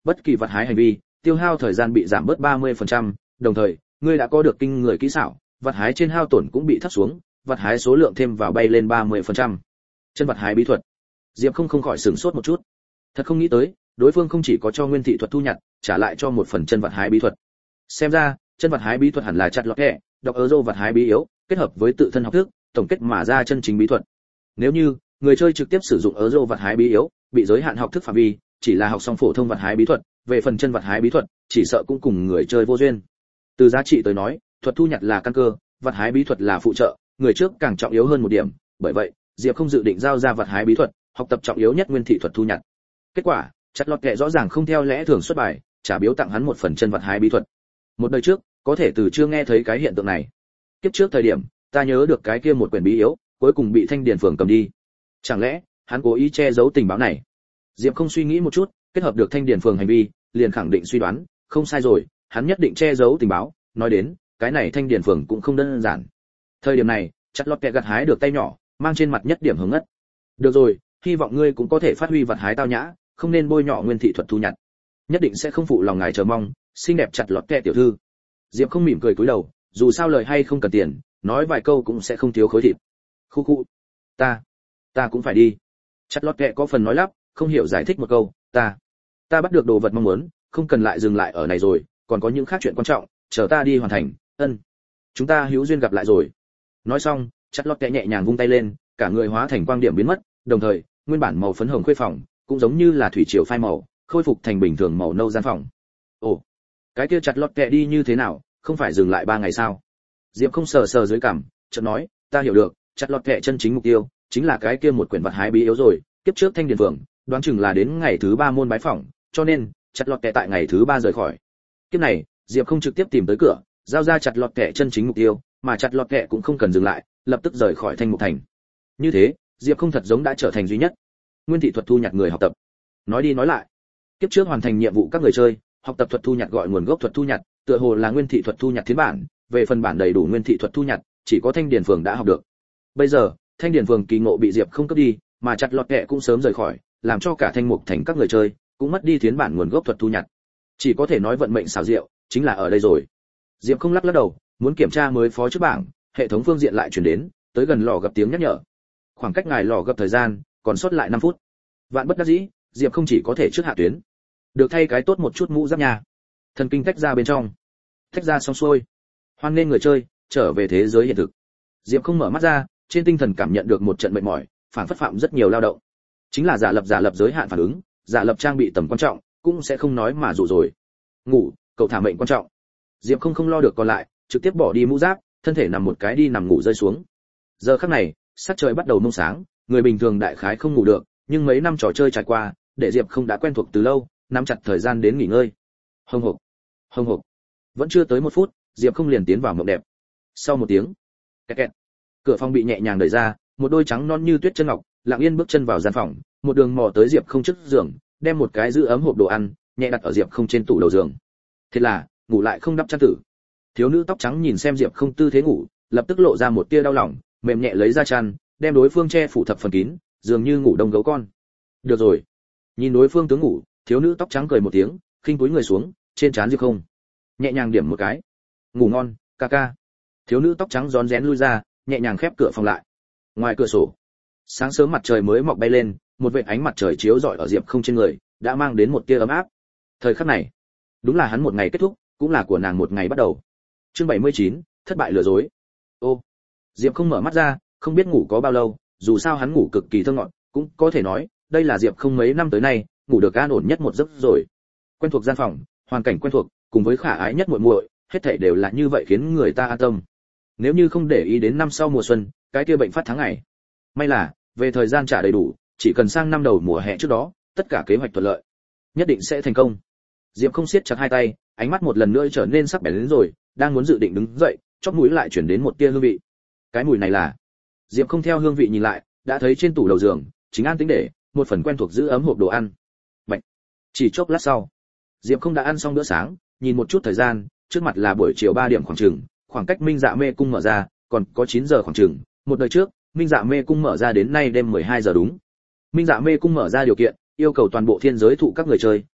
bất kỳ vật hái hành vi, tiêu hao thời gian bị giảm bớt ba mươi phần trăm, đồng thời, ngươi đã có được kinh người kỹ xảo, vật hái trên hao tổn cũng bị thấp xuống, vật hái số lượng thêm vào bay lên ba mươi phần trăm. Chân vật hái bí thuật. Diệp không không khỏi sửng sốt một chút. Thật không nghĩ tới, đối phương không chỉ có cho nguyên thị thuật thu nhặt, trả lại cho một phần chân vật hái bí thuật. Xem ra, chân vật hái bí thuật hẳn là chặt lọt kẹ, đọc euro vật hái bí yếu, kết hợp với tự thân học thức, tổng kết mà ra chân chính bí thuật. Nếu như người chơi trực tiếp sử dụng euro vật hái bí yếu, bị giới hạn học thức phạm vi, chỉ là học xong phổ thông vật hái bí thuật, về phần chân vật hái bí thuật, chỉ sợ cũng cùng người chơi vô duyên. Từ giá trị tới nói, thuật thu nhặt là căn cơ, vật hái bí thuật là phụ trợ, người trước càng trọng yếu hơn một điểm, bởi vậy, Diệp không dự định giao ra vật hái bí thuật, học tập trọng yếu nhất nguyên thị thuật thu nhặt. Kết quả, chặt lọt kệ rõ ràng không theo lẽ thường xuất bài, trả biếu tặng hắn một phần chân vật hái bí thuật. Một đời trước, có thể từ chưa nghe thấy cái hiện tượng này. Kiếp trước thời điểm, ta nhớ được cái kia một quyển bí yếu, cuối cùng bị Thanh Điền Phường cầm đi. Chẳng lẽ, hắn cố ý che giấu tình báo này? Diệp không suy nghĩ một chút, kết hợp được Thanh Điền Phường hành vi, liền khẳng định suy đoán, không sai rồi, hắn nhất định che giấu tình báo, nói đến, cái này Thanh Điền Phường cũng không đơn giản. Thời điểm này, chặt lọt kệ gặt hái được tay nhỏ, mang trên mặt nhất điểm hứng ngất. Được rồi, hy vọng ngươi cũng có thể phát huy vật hái tao nhã, không nên bôi nhọ nguyên thị thuật thu nhặt. Nhất định sẽ không phụ lòng ngài chờ mong, xinh đẹp chặt lọt kệ tiểu thư. Diệp không mỉm cười cúi đầu, dù sao lời hay không cần tiền, nói vài câu cũng sẽ không thiếu khối thịt. Khu khu, ta, ta cũng phải đi. Chặt lọt kệ có phần nói lắp, không hiểu giải thích một câu, ta, ta bắt được đồ vật mong muốn, không cần lại dừng lại ở này rồi, còn có những khác chuyện quan trọng, chờ ta đi hoàn thành. Ân, chúng ta hữu duyên gặp lại rồi. Nói xong, chặt lọt kệ nhẹ nhàng vung tay lên, cả người hóa thành quang điểm biến mất, đồng thời, nguyên bản màu phấn hồng khuê phòng, cũng giống như là thủy triều phai màu, khôi phục thành bình thường màu nâu gian phòng. Ồ, cái kia chặt lọt kệ đi như thế nào, không phải dừng lại ba ngày sao? Diệp không sờ sờ dưới cằm, chợt nói, ta hiểu được, chặt lọt kệ chân chính mục tiêu chính là cái kia một quyển vật hái bí yếu rồi, kiếp trước Thanh Điền Phường, đoán chừng là đến ngày thứ ba môn bái phỏng, cho nên chặt lọt kệ tại ngày thứ ba rời khỏi. Kiếp này, Diệp không trực tiếp tìm tới cửa, giao ra chặt lọt kệ chân chính mục tiêu, mà chặt lọt kệ cũng không cần dừng lại, lập tức rời khỏi Thanh Mục Thành. Như thế, Diệp không thật giống đã trở thành duy nhất nguyên thị thuật thu nhặt người học tập. Nói đi nói lại, kiếp trước hoàn thành nhiệm vụ các người chơi, học tập thuật thu nhặt gọi nguồn gốc thuật thu nhặt, tựa hồ là nguyên thị thuật thu nhặt phiên bản, về phần bản đầy đủ nguyên thị thuật thu nhặt, chỉ có Thanh Điền Phường đã học được. Bây giờ, Thanh Điền Phường kỳ ngộ bị Diệp không cướp đi, mà chặt lọt kệ cũng sớm rời khỏi, làm cho cả Thanh Mục Thành các người chơi cũng mất đi phiên bản nguồn gốc thuật thu nhặt. Chỉ có thể nói vận mệnh xảo diệu, chính là ở đây rồi. Diệp không lắc lắc đầu, muốn kiểm tra mới phó trước bảng, hệ thống phương diện lại truyền đến, tới gần lò gặp tiếng nhắc nhở. Khoảng cách ngài lò gặp thời gian còn sót lại năm phút. Vạn bất đắc dĩ, Diệp không chỉ có thể trước hạ tuyến. Được thay cái tốt một chút mũ giáp nhà. Thần kinh tách ra bên trong. Tách ra xong xuôi. Hoan nên người chơi trở về thế giới hiện thực. Diệp không mở mắt ra, trên tinh thần cảm nhận được một trận mệt mỏi, phản phất phạm rất nhiều lao động. Chính là giả lập giả lập giới hạn phản ứng, giả lập trang bị tầm quan trọng, cũng sẽ không nói mà dụ rồi. Ngủ, cậu thả mệnh quan trọng. Diệp không không lo được còn lại, trực tiếp bỏ đi mũ giáp, thân thể nằm một cái đi nằm ngủ rơi xuống. Giờ khắc này, sắc trời bắt đầu mông sáng, người bình thường đại khái không ngủ được, nhưng mấy năm trò chơi trải qua, để Diệp không đã quen thuộc từ lâu, nắm chặt thời gian đến nghỉ ngơi. Hông hộc, hông hộc. Vẫn chưa tới một phút, Diệp không liền tiến vào mộng đẹp. Sau một tiếng, kẹt kẹt, cửa phòng bị nhẹ nhàng đẩy ra, một đôi trắng non như tuyết chân ngọc, lặng yên bước chân vào gian phòng, một đường mò tới Diệp không trước giường, đem một cái giữ ấm hộp đồ ăn nhẹ đặt ở Diệp không trên tủ đầu giường. Thế là, ngủ lại không đắp chăn tử. Thiếu nữ tóc trắng nhìn xem Diệp không tư thế ngủ, lập tức lộ ra một tia đau lòng, mềm nhẹ lấy ra chăn, đem đối phương che phủ thập phần kín, dường như ngủ đông gấu con. Được rồi. Nhìn đối phương tướng ngủ, thiếu nữ tóc trắng cười một tiếng, khinh cúi người xuống, trên trán Diệp không nhẹ nhàng điểm một cái. Ngủ ngon, ca ca. Thiếu nữ tóc trắng rón rén lui ra, nhẹ nhàng khép cửa phòng lại. Ngoài cửa sổ, sáng sớm mặt trời mới mọc bay lên, một vệt ánh mặt trời chiếu rọi ở Diệp không trên người, đã mang đến một tia ấm áp. Thời khắc này, đúng là hắn một ngày kết thúc, cũng là của nàng một ngày bắt đầu. Chương bảy mươi chín, thất bại lừa dối. Ô, Diệp không mở mắt ra, không biết ngủ có bao lâu, dù sao hắn ngủ cực kỳ thơ ngọt, cũng có thể nói, đây là Diệp không mấy năm tới nay, ngủ được an ổn nhất một giấc rồi. Quen thuộc gian phòng, hoàn cảnh quen thuộc, cùng với khả ái nhất muội muội, hết thảy đều là như vậy khiến người ta an tâm. Nếu như không để ý đến năm sau mùa xuân, cái kia bệnh phát tháng ngày. May là, về thời gian trả đầy đủ, chỉ cần sang năm đầu mùa hè trước đó, tất cả kế hoạch thuận lợi, nhất định sẽ thành công. Diệp không siết chặt hai tay, ánh mắt một lần nữa trở nên sắc bén đến rồi, đang muốn dự định đứng dậy, chóp mũi lại chuyển đến một tia hương vị. Cái mùi này là? Diệp không theo hương vị nhìn lại, đã thấy trên tủ đầu giường, chính an tĩnh để một phần quen thuộc giữ ấm hộp đồ ăn. Bạch. Chỉ chốc lát sau, Diệp không đã ăn xong bữa sáng, nhìn một chút thời gian, trước mặt là buổi chiều ba điểm khoảng chừng, khoảng cách Minh Dạ Mê Cung mở ra, còn có chín giờ khoảng chừng, một đời trước, Minh Dạ Mê Cung mở ra đến nay đêm mười hai giờ đúng. Minh Dạ Mê Cung mở ra điều kiện, yêu cầu toàn bộ thiên giới thụ các người chơi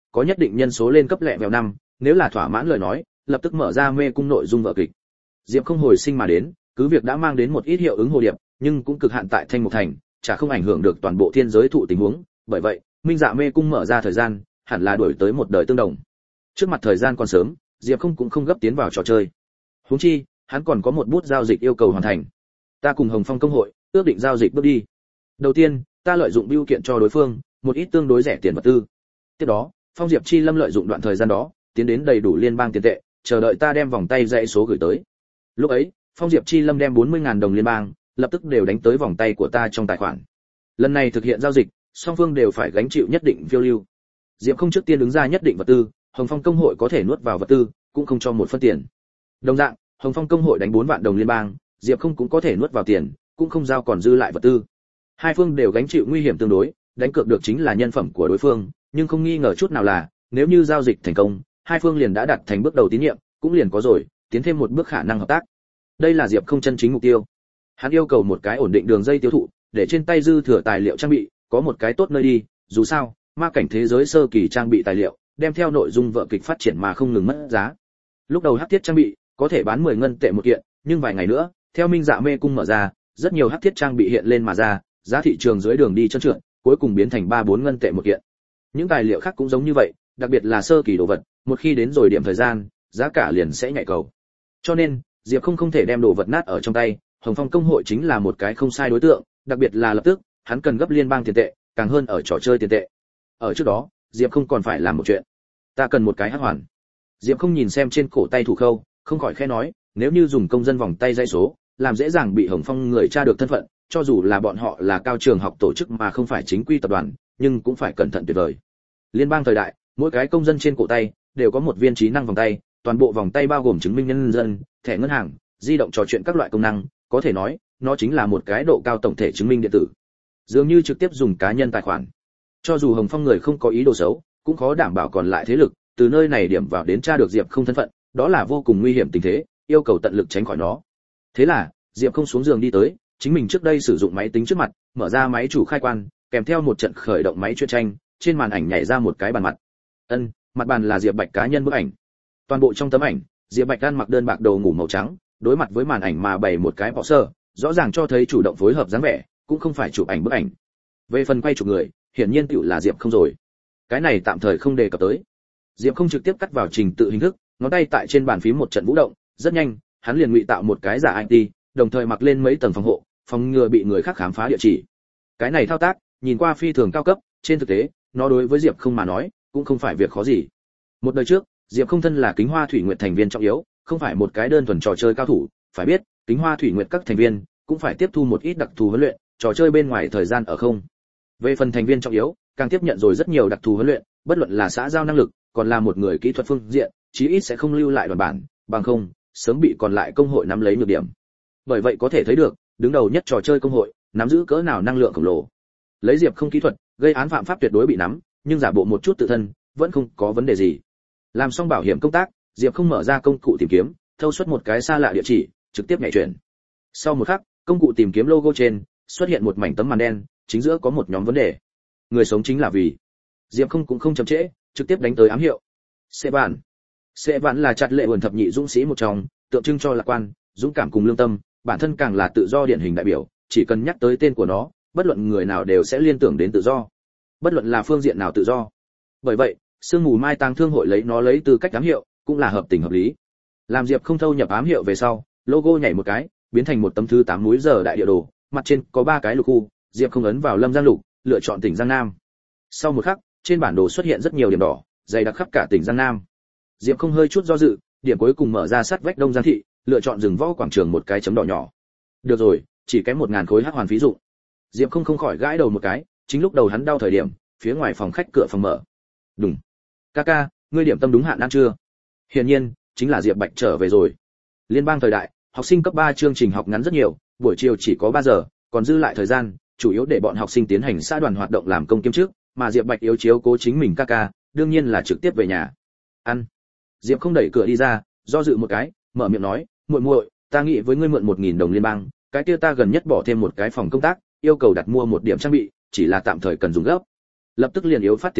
có nhất định nhân số lên cấp lẹ vèo năm, nếu là thỏa mãn lời nói, lập tức mở ra mê cung nội dung vở kịch. Diệp không hồi sinh mà đến, cứ việc đã mang đến một ít hiệu ứng hồ điệp, nhưng cũng cực hạn tại Thanh Mục Thành, chả không ảnh hưởng được toàn bộ thiên giới thụ tình huống, bởi vậy, Minh Dạ mê cung mở ra thời gian, hẳn là đuổi tới một đời tương đồng. Trước mặt thời gian còn sớm, Diệp không cũng không gấp tiến vào trò chơi. Huống chi, hắn còn có một bút giao dịch yêu cầu hoàn thành. Ta cùng Hồng Phong công hội ước định giao dịch bước đi. Đầu tiên, ta lợi dụng bưu kiện cho đối phương một ít tương đối rẻ tiền vật tư. Tiếp đó, Phong Diệp Chi Lâm lợi dụng đoạn thời gian đó, tiến đến đầy đủ liên bang tiền tệ, chờ đợi ta đem vòng tay dãy số gửi tới. Lúc ấy, Phong Diệp Chi Lâm đem bốn mươi nghìn đồng liên bang, lập tức đều đánh tới vòng tay của ta trong tài khoản. Lần này thực hiện giao dịch, song phương đều phải gánh chịu nhất định phiêu lưu. Diệp không trước tiên đứng ra nhất định vật tư, Hồng Phong công hội có thể nuốt vào vật tư, cũng không cho một phân tiền. Đồng dạng, Hồng Phong công hội đánh bốn vạn đồng liên bang, Diệp không cũng có thể nuốt vào tiền, cũng không giao còn dư lại vật tư. Hai phương đều gánh chịu nguy hiểm tương đối, đánh cược được chính là nhân phẩm của đối phương, nhưng không nghi ngờ chút nào là, nếu như giao dịch thành công, hai phương liền đã đạt thành bước đầu tín nhiệm, cũng liền có rồi, tiến thêm một bước khả năng hợp tác. Đây là Diệp không chân chính mục tiêu. Hắn yêu cầu một cái ổn định đường dây tiêu thụ, để trên tay dư thừa tài liệu trang bị, có một cái tốt nơi đi, dù sao, ma cảnh thế giới sơ kỳ trang bị tài liệu, đem theo nội dung vở kịch phát triển mà không ngừng mất giá. Lúc đầu hắc thiết trang bị có thể bán mười ngân tệ một kiện, nhưng vài ngày nữa, theo Minh Dạ mê cung mở ra, rất nhiều hắc thiết trang bị hiện lên mà ra, giá thị trường dưới đường đi trơn trượt, cuối cùng biến thành ba bốn ngân tệ một kiện. Những tài liệu khác cũng giống như vậy, đặc biệt là sơ kỳ đồ vật, một khi đến rồi điểm thời gian, giá cả liền sẽ nhảy cầu. Cho nên, Diệp không không thể đem đồ vật nát ở trong tay, Hồng Phong công hội chính là một cái không sai đối tượng, đặc biệt là lập tức, hắn cần gấp liên bang tiền tệ, càng hơn ở trò chơi tiền tệ. Ở trước đó, Diệp không còn phải làm một chuyện. Ta cần một cái hắc hoàn. Diệp không nhìn xem trên cổ tay thủ khâu, không khỏi khẽ nói, nếu như dùng công dân vòng tay dây số, làm dễ dàng bị Hồng Phong người tra được thân phận, cho dù là bọn họ là cao trường học tổ chức mà không phải chính quy tập đoàn, nhưng cũng phải cẩn thận tuyệt vời. Liên bang thời đại, mỗi cái công dân trên cổ tay đều có một viên trí năng vòng tay, toàn bộ vòng tay bao gồm chứng minh nhân dân, thẻ ngân hàng, di động trò chuyện các loại công năng, có thể nói, nó chính là một cái độ cao tổng thể chứng minh điện tử. Dường như trực tiếp dùng cá nhân tài khoản. Cho dù Hồng Phong người không có ý đồ xấu, cũng khó đảm bảo còn lại thế lực, từ nơi này điểm vào đến tra được Diệp không thân phận, đó là vô cùng nguy hiểm tình thế, yêu cầu tận lực tránh khỏi nó. Thế là, Diệp không xuống giường đi tới, chính mình trước đây sử dụng máy tính trước mặt, mở ra máy chủ khai quan, kèm theo một trận khởi động máy truyện tranh, trên màn ảnh nhảy ra một cái bàn mặt. Ân, mặt bàn là Diệp Bạch cá nhân bức ảnh. Toàn bộ trong tấm ảnh, Diệp Bạch ăn mặc đơn bạc đồ ngủ màu trắng, đối mặt với màn ảnh mà bày một cái bọ sơ, rõ ràng cho thấy chủ động phối hợp dáng vẻ, cũng không phải chụp ảnh bức ảnh. Về phần quay chụp người, hiển nhiên tựu là Diệp không rồi. Cái này tạm thời không đề cập tới. Diệp không trực tiếp cắt vào trình tự hình thức, ngón tay tại trên bàn phím một trận vũ động, rất nhanh, hắn liền ngụy tạo một cái giả i tê, đồng thời mặc lên mấy tầng phòng hộ, phòng ngừa bị người khác khám phá địa chỉ. Cái này thao tác, nhìn qua phi thường cao cấp, trên thực tế, nó đối với Diệp không mà nói, cũng không phải việc khó gì. Một đời trước, Diệp không thân là Kính Hoa Thủy Nguyệt thành viên trọng yếu, không phải một cái đơn thuần trò chơi cao thủ, phải biết, Kính Hoa Thủy Nguyệt các thành viên cũng phải tiếp thu một ít đặc thù huấn luyện, trò chơi bên ngoài thời gian ở không. Về phần thành viên trọng yếu, càng tiếp nhận rồi rất nhiều đặc thù huấn luyện, bất luận là xã giao năng lực, còn là một người kỹ thuật phương diện, chí ít sẽ không lưu lại đoàn bản, bằng không, sớm bị còn lại công hội nắm lấy nhược điểm. Bởi vậy có thể thấy được, đứng đầu nhất trò chơi công hội, nắm giữ cỡ nào năng lượng khổng lồ. Lấy Diệp không kỹ thuật, gây án phạm pháp tuyệt đối bị nắm, nhưng giả bộ một chút tự thân, vẫn không có vấn đề gì. Làm xong bảo hiểm công tác, Diệp không mở ra công cụ tìm kiếm, thâu xuất một cái xa lạ địa chỉ, trực tiếp nhảy chuyển. Sau một khắc, công cụ tìm kiếm logo trên xuất hiện một mảnh tấm màn đen, chính giữa có một nhóm vấn đề. Người sống chính là vì. Diệp không cũng không chậm trễ, trực tiếp đánh tới ám hiệu. Sẽ vạn. Sẽ vạn là chặt lệ quần thập nhị dũng sĩ một trong, tượng trưng cho lạc quan, dũng cảm cùng lương tâm, bản thân càng là tự do điển hình đại biểu, chỉ cần nhắc tới tên của nó, bất luận người nào đều sẽ liên tưởng đến tự do. Bất luận là phương diện nào tự do. Bởi vậy, sương mù mai tang thương hội lấy nó lấy tư cách ám hiệu, cũng là hợp tình hợp lý. Làm Diệp không thâu nhập ám hiệu về sau, logo nhảy một cái, biến thành một tấm thứ tám núi giờ đại địa đồ, mặt trên có ba cái lục khu, Diệp không ấn vào Lâm Giang lục, lựa chọn tỉnh Giang Nam. Sau một khắc, trên bản đồ xuất hiện rất nhiều điểm đỏ, dày đặc khắp cả tỉnh Giang Nam. Diệp không hơi chút do dự, điểm cuối cùng mở ra sát vách Đông Giang thị, lựa chọn rừng võ quảng trường một cái chấm đỏ nhỏ. Được rồi, chỉ kém một ngàn khối hắc hoàn phí dụng. Diệp không không khỏi gãi đầu một cái, chính lúc đầu hắn đau thời điểm, phía ngoài phòng khách cửa phòng mở. Đúng. Kaka, ngươi điểm tâm đúng hạn ăn chưa? Hiển nhiên, chính là Diệp Bạch trở về rồi. Liên bang thời đại, học sinh cấp ba chương trình học ngắn rất nhiều, buổi chiều chỉ có ba giờ, còn dư lại thời gian, chủ yếu để bọn học sinh tiến hành xã đoàn hoạt động làm công kiêm trước, mà Diệp Bạch yếu chiếu cố chính mình Kaka, đương nhiên là trực tiếp về nhà. Ăn. Diệp không đẩy cửa đi ra, do dự một cái, mở miệng nói, muội muội, ta nghĩ với ngươi mượn một nghìn đồng liên bang, cái kia ta gần nhất bỏ thêm một cái phòng công tác, yêu cầu đặt mua một điểm trang bị, chỉ là tạm thời cần dùng gấp. Lập tức liền yếu phát tiền lương,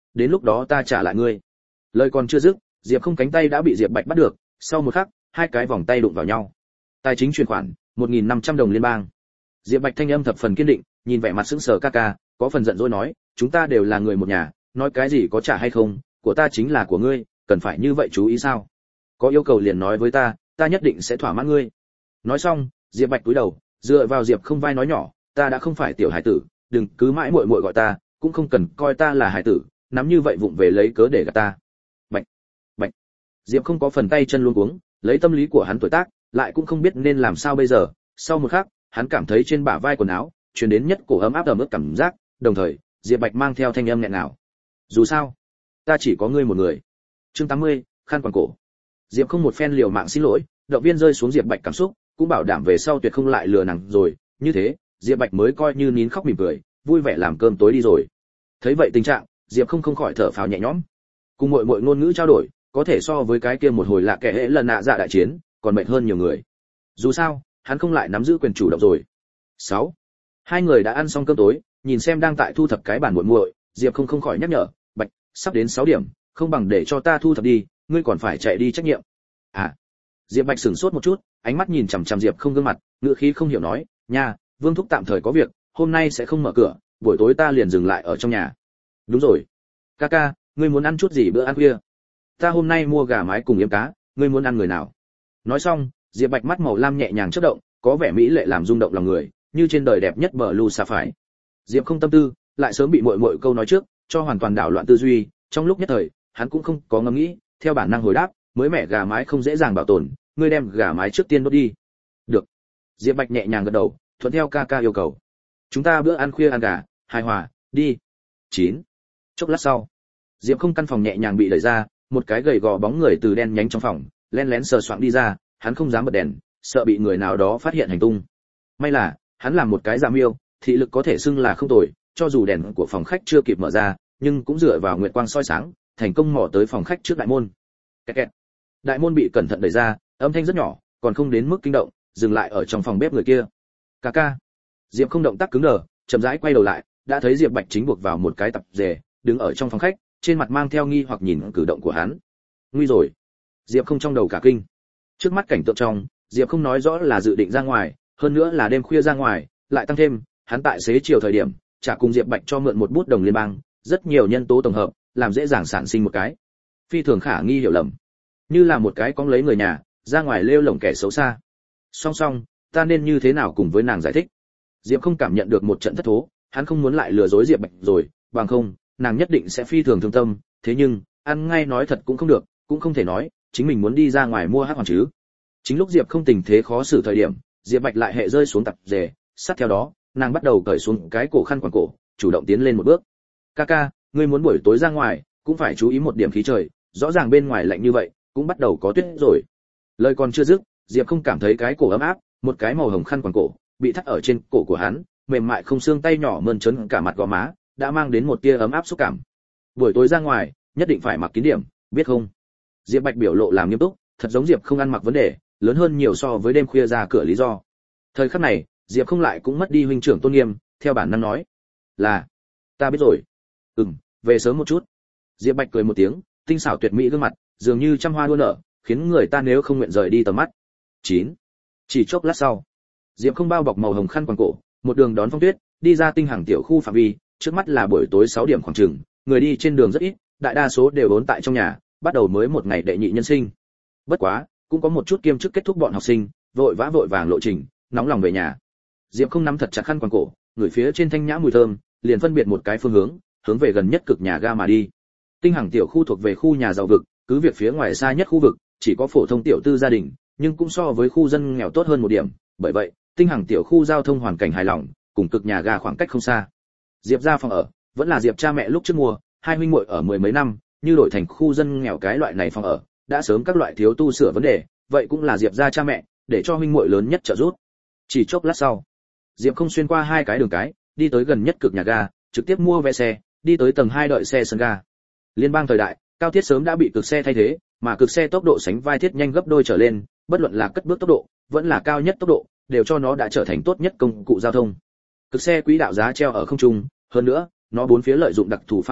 đến lúc đó ta trả lại ngươi. Lời còn chưa dứt, Diệp Không cánh tay đã bị Diệp Bạch bắt được, sau một khắc, hai cái vòng tay đụng vào nhau. Tài chính chuyển khoản, một nghìn năm trăm đồng liên bang. Diệp Bạch thanh âm thập phần kiên định, nhìn vẻ mặt sững sờ ca ca, có phần giận dỗi nói, chúng ta đều là người một nhà, nói cái gì có trả hay không, của ta chính là của ngươi, cần phải như vậy chú ý sao? Có yêu cầu liền nói với ta, ta nhất định sẽ thỏa mãn ngươi. Nói xong, Diệp Bạch cúi đầu, dựa vào Diệp Không vai nói nhỏ, ta đã không phải tiểu hải tử, đừng cứ mãi muội muội gọi ta, cũng không cần coi ta là hải tử, nắm như vậy vụng về lấy cớ để gạt ta. Bạch, bạch. Diệp Không có phần tay chân luống cuống, lấy tâm lý của hắn tuổi tác, lại cũng không biết nên làm sao bây giờ. Sau một khắc, hắn cảm thấy trên bả vai quần áo truyền đến nhất cổ ấm áp ẩm ướt cảm giác, đồng thời, Diệp Bạch mang theo thanh âm nghẹn ngào. Dù sao, ta chỉ có ngươi một người. Chương tám mươi, khăn quàng cổ. Diệp Không một phen liều mạng xin lỗi, động viên rơi xuống Diệp Bạch cảm xúc, cũng bảo đảm về sau tuyệt không lại lừa nàng rồi, như thế, Diệp Bạch mới coi như nín khóc mỉm cười, vui vẻ làm cơm tối đi rồi. Thấy vậy tình trạng, Diệp Không không khỏi thở phào nhẹ nhõm. Cùng muội muội ngôn ngữ trao đổi, có thể so với cái kia một hồi lạ kẻ hễ lần nạ dạ đại chiến, còn mệt hơn nhiều người. Dù sao, hắn không lại nắm giữ quyền chủ động rồi. sáu. Hai người đã ăn xong cơm tối, nhìn xem đang tại thu thập cái bàn muội muội, Diệp Không không khỏi nhắc nhở, Bạch, sắp đến sáu điểm, không bằng để cho ta thu thập đi, ngươi còn phải chạy đi trách nhiệm. À. Diệp Bạch sửng sốt một chút, ánh mắt nhìn chằm chằm Diệp Không gương mặt, ngữ khí không hiểu nói, nha, Vương thúc tạm thời có việc, hôm nay sẽ không mở cửa, buổi tối ta liền dừng lại ở trong nhà. Đúng rồi. Kaka, ngươi muốn ăn chút gì bữa ăn khuya? Ta hôm nay mua gà mái cùng yếm cá, ngươi muốn ăn người nào? Nói xong, Diệp Bạch mắt màu lam nhẹ nhàng chớp động, có vẻ mỹ lệ làm rung động lòng người, như trên đời đẹp nhất bờ lưu xa phải. Diệp Không tâm tư, lại sớm bị muội muội câu nói trước, cho hoàn toàn đảo loạn tư duy, trong lúc nhất thời, hắn cũng không có ngẫm nghĩ, theo bản năng hồi đáp, mới mẻ gà mái không dễ dàng bảo tồn, ngươi đem gà mái trước tiên đốt đi. Được. Diệp Bạch nhẹ nhàng gật đầu, thuận theo ca ca yêu cầu. Chúng ta bữa ăn khuya ăn gà, hài hòa, đi. chín. Chốc lát sau, Diệp Không căn phòng nhẹ nhàng bị đẩy ra, một cái gầy gò bóng người từ đen nhánh trong phòng, lén lén sờ soạng đi ra, hắn không dám bật đèn, sợ bị người nào đó phát hiện hành tung. May là, hắn làm một cái dạ miêu, thị lực có thể xưng là không tồi, cho dù đèn của phòng khách chưa kịp mở ra, nhưng cũng dựa vào nguyệt quang soi sáng, thành công mò tới phòng khách trước đại môn. Kẹt kẹt. Đại môn bị cẩn thận đẩy ra, âm thanh rất nhỏ, còn không đến mức kinh động, dừng lại ở trong phòng bếp người kia. Ca ca. Diệp Không động tác cứng đờ, chậm rãi quay đầu lại, đã thấy Diệp Bạch chính buộc vào một cái tập dề, đứng ở trong phòng khách, trên mặt mang theo nghi hoặc nhìn cử động của hắn. Nguy rồi. Diệp Không trong đầu cả kinh. Trước mắt cảnh tượng trong, Diệp Không nói rõ là dự định ra ngoài, hơn nữa là đêm khuya ra ngoài, lại tăng thêm, hắn tại xế chiều thời điểm, trả cùng Diệp Bạch cho mượn một bút đồng liên bang, rất nhiều nhân tố tổng hợp, làm dễ dàng sản sinh một cái phi thường khả nghi hiểu lầm, như là một cái cóng lấy người nhà, ra ngoài lêu lổng kẻ xấu xa. Song song, ta nên như thế nào cùng với nàng giải thích? Diệp Không cảm nhận được một trận thất thố, hắn không muốn lại lừa dối Diệp Bạch rồi, bằng không, nàng nhất định sẽ phi thường thương tâm, thế nhưng, ăn ngay nói thật cũng không được, cũng không thể nói, chính mình muốn đi ra ngoài mua hắc hoàng chứ. Chính lúc Diệp Không tình thế khó xử thời điểm, Diệp Bạch lại hệ rơi xuống tập dề, sát theo đó, nàng bắt đầu cởi xuống cái cổ khăn quàng cổ, chủ động tiến lên một bước. Kaka, ngươi muốn buổi tối ra ngoài, cũng phải chú ý một điểm khí trời, rõ ràng bên ngoài lạnh như vậy, cũng bắt đầu có tuyết rồi. Lời còn chưa dứt, Diệp Không cảm thấy cái cổ ấm áp, một cái màu hồng khăn quàng cổ bị thắt ở trên cổ của hắn, mềm mại không xương tay nhỏ mơn trớn cả mặt gò má, đã mang đến một tia ấm áp xúc cảm. Buổi tối ra ngoài, nhất định phải mặc kín điểm, biết không? Diệp Bạch biểu lộ làm nghiêm túc, thật giống Diệp Không ăn mặc vấn đề lớn hơn nhiều so với đêm khuya ra cửa lý do. Thời khắc này, Diệp Không lại cũng mất đi huynh trưởng tôn nghiêm, theo bản năng nói, là, ta biết rồi. Ừm, về sớm một chút. Diệp Bạch cười một tiếng, tinh xảo tuyệt mỹ gương mặt, dường như trăm hoa đua nở, khiến người ta nếu không nguyện rời đi tầm mắt. chín. Chỉ chốc lát sau, Diệp Không bao bọc màu hồng khăn quàng cổ, một đường đón phong tuyết, đi ra tinh hàng tiểu khu phạm vi, trước mắt là buổi tối sáu điểm khoảng chừng, người đi trên đường rất ít, đại đa số đều vốn tại trong nhà, bắt đầu mới một ngày đệ nhị nhân sinh. Bất quá, cũng có một chút kiêm chức kết thúc bọn học sinh, vội vã vội vàng lộ trình, nóng lòng về nhà. Diệp Không nắm thật chặt khăn quàng cổ, người phía trên thanh nhã mùi thơm, liền phân biệt một cái phương hướng, hướng về gần nhất cực nhà ga mà đi. Tinh hàng tiểu khu thuộc về khu nhà giàu vực, cứ việc phía ngoài xa nhất khu vực chỉ có phổ thông tiểu tư gia đình, nhưng cũng so với khu dân nghèo tốt hơn một điểm, bởi vậy, tinh hàng tiểu khu giao thông hoàn cảnh hài lòng, cùng cực nhà ga khoảng cách không xa. Diệp gia phòng ở, vẫn là Diệp cha mẹ lúc trước mua, hai huynh muội ở mười mấy năm, như đổi thành khu dân nghèo cái loại này phòng ở, đã sớm các loại thiếu tu sửa vấn đề, vậy cũng là Diệp gia cha mẹ, để cho huynh muội lớn nhất trợ giúp. Chỉ chốc lát sau, Diệp Không xuyên qua hai cái đường cái, đi tới gần nhất cực nhà ga, trực tiếp mua vé xe, đi tới tầng hai đợi xe sân ga. Liên bang thời đại, cao thiết sớm đã bị cực xe thay thế, mà cực xe tốc độ sánh vai thiết nhanh gấp đôi trở lên, bất luận là cất bước tốc độ, vẫn là cao nhất tốc độ, đều cho nó đã trở thành tốt nhất công cụ giao thông. Cực xe quỹ đạo giá treo ở không trung, hơn nữa, nó bốn phía lợi dụng đặc thù pha lê,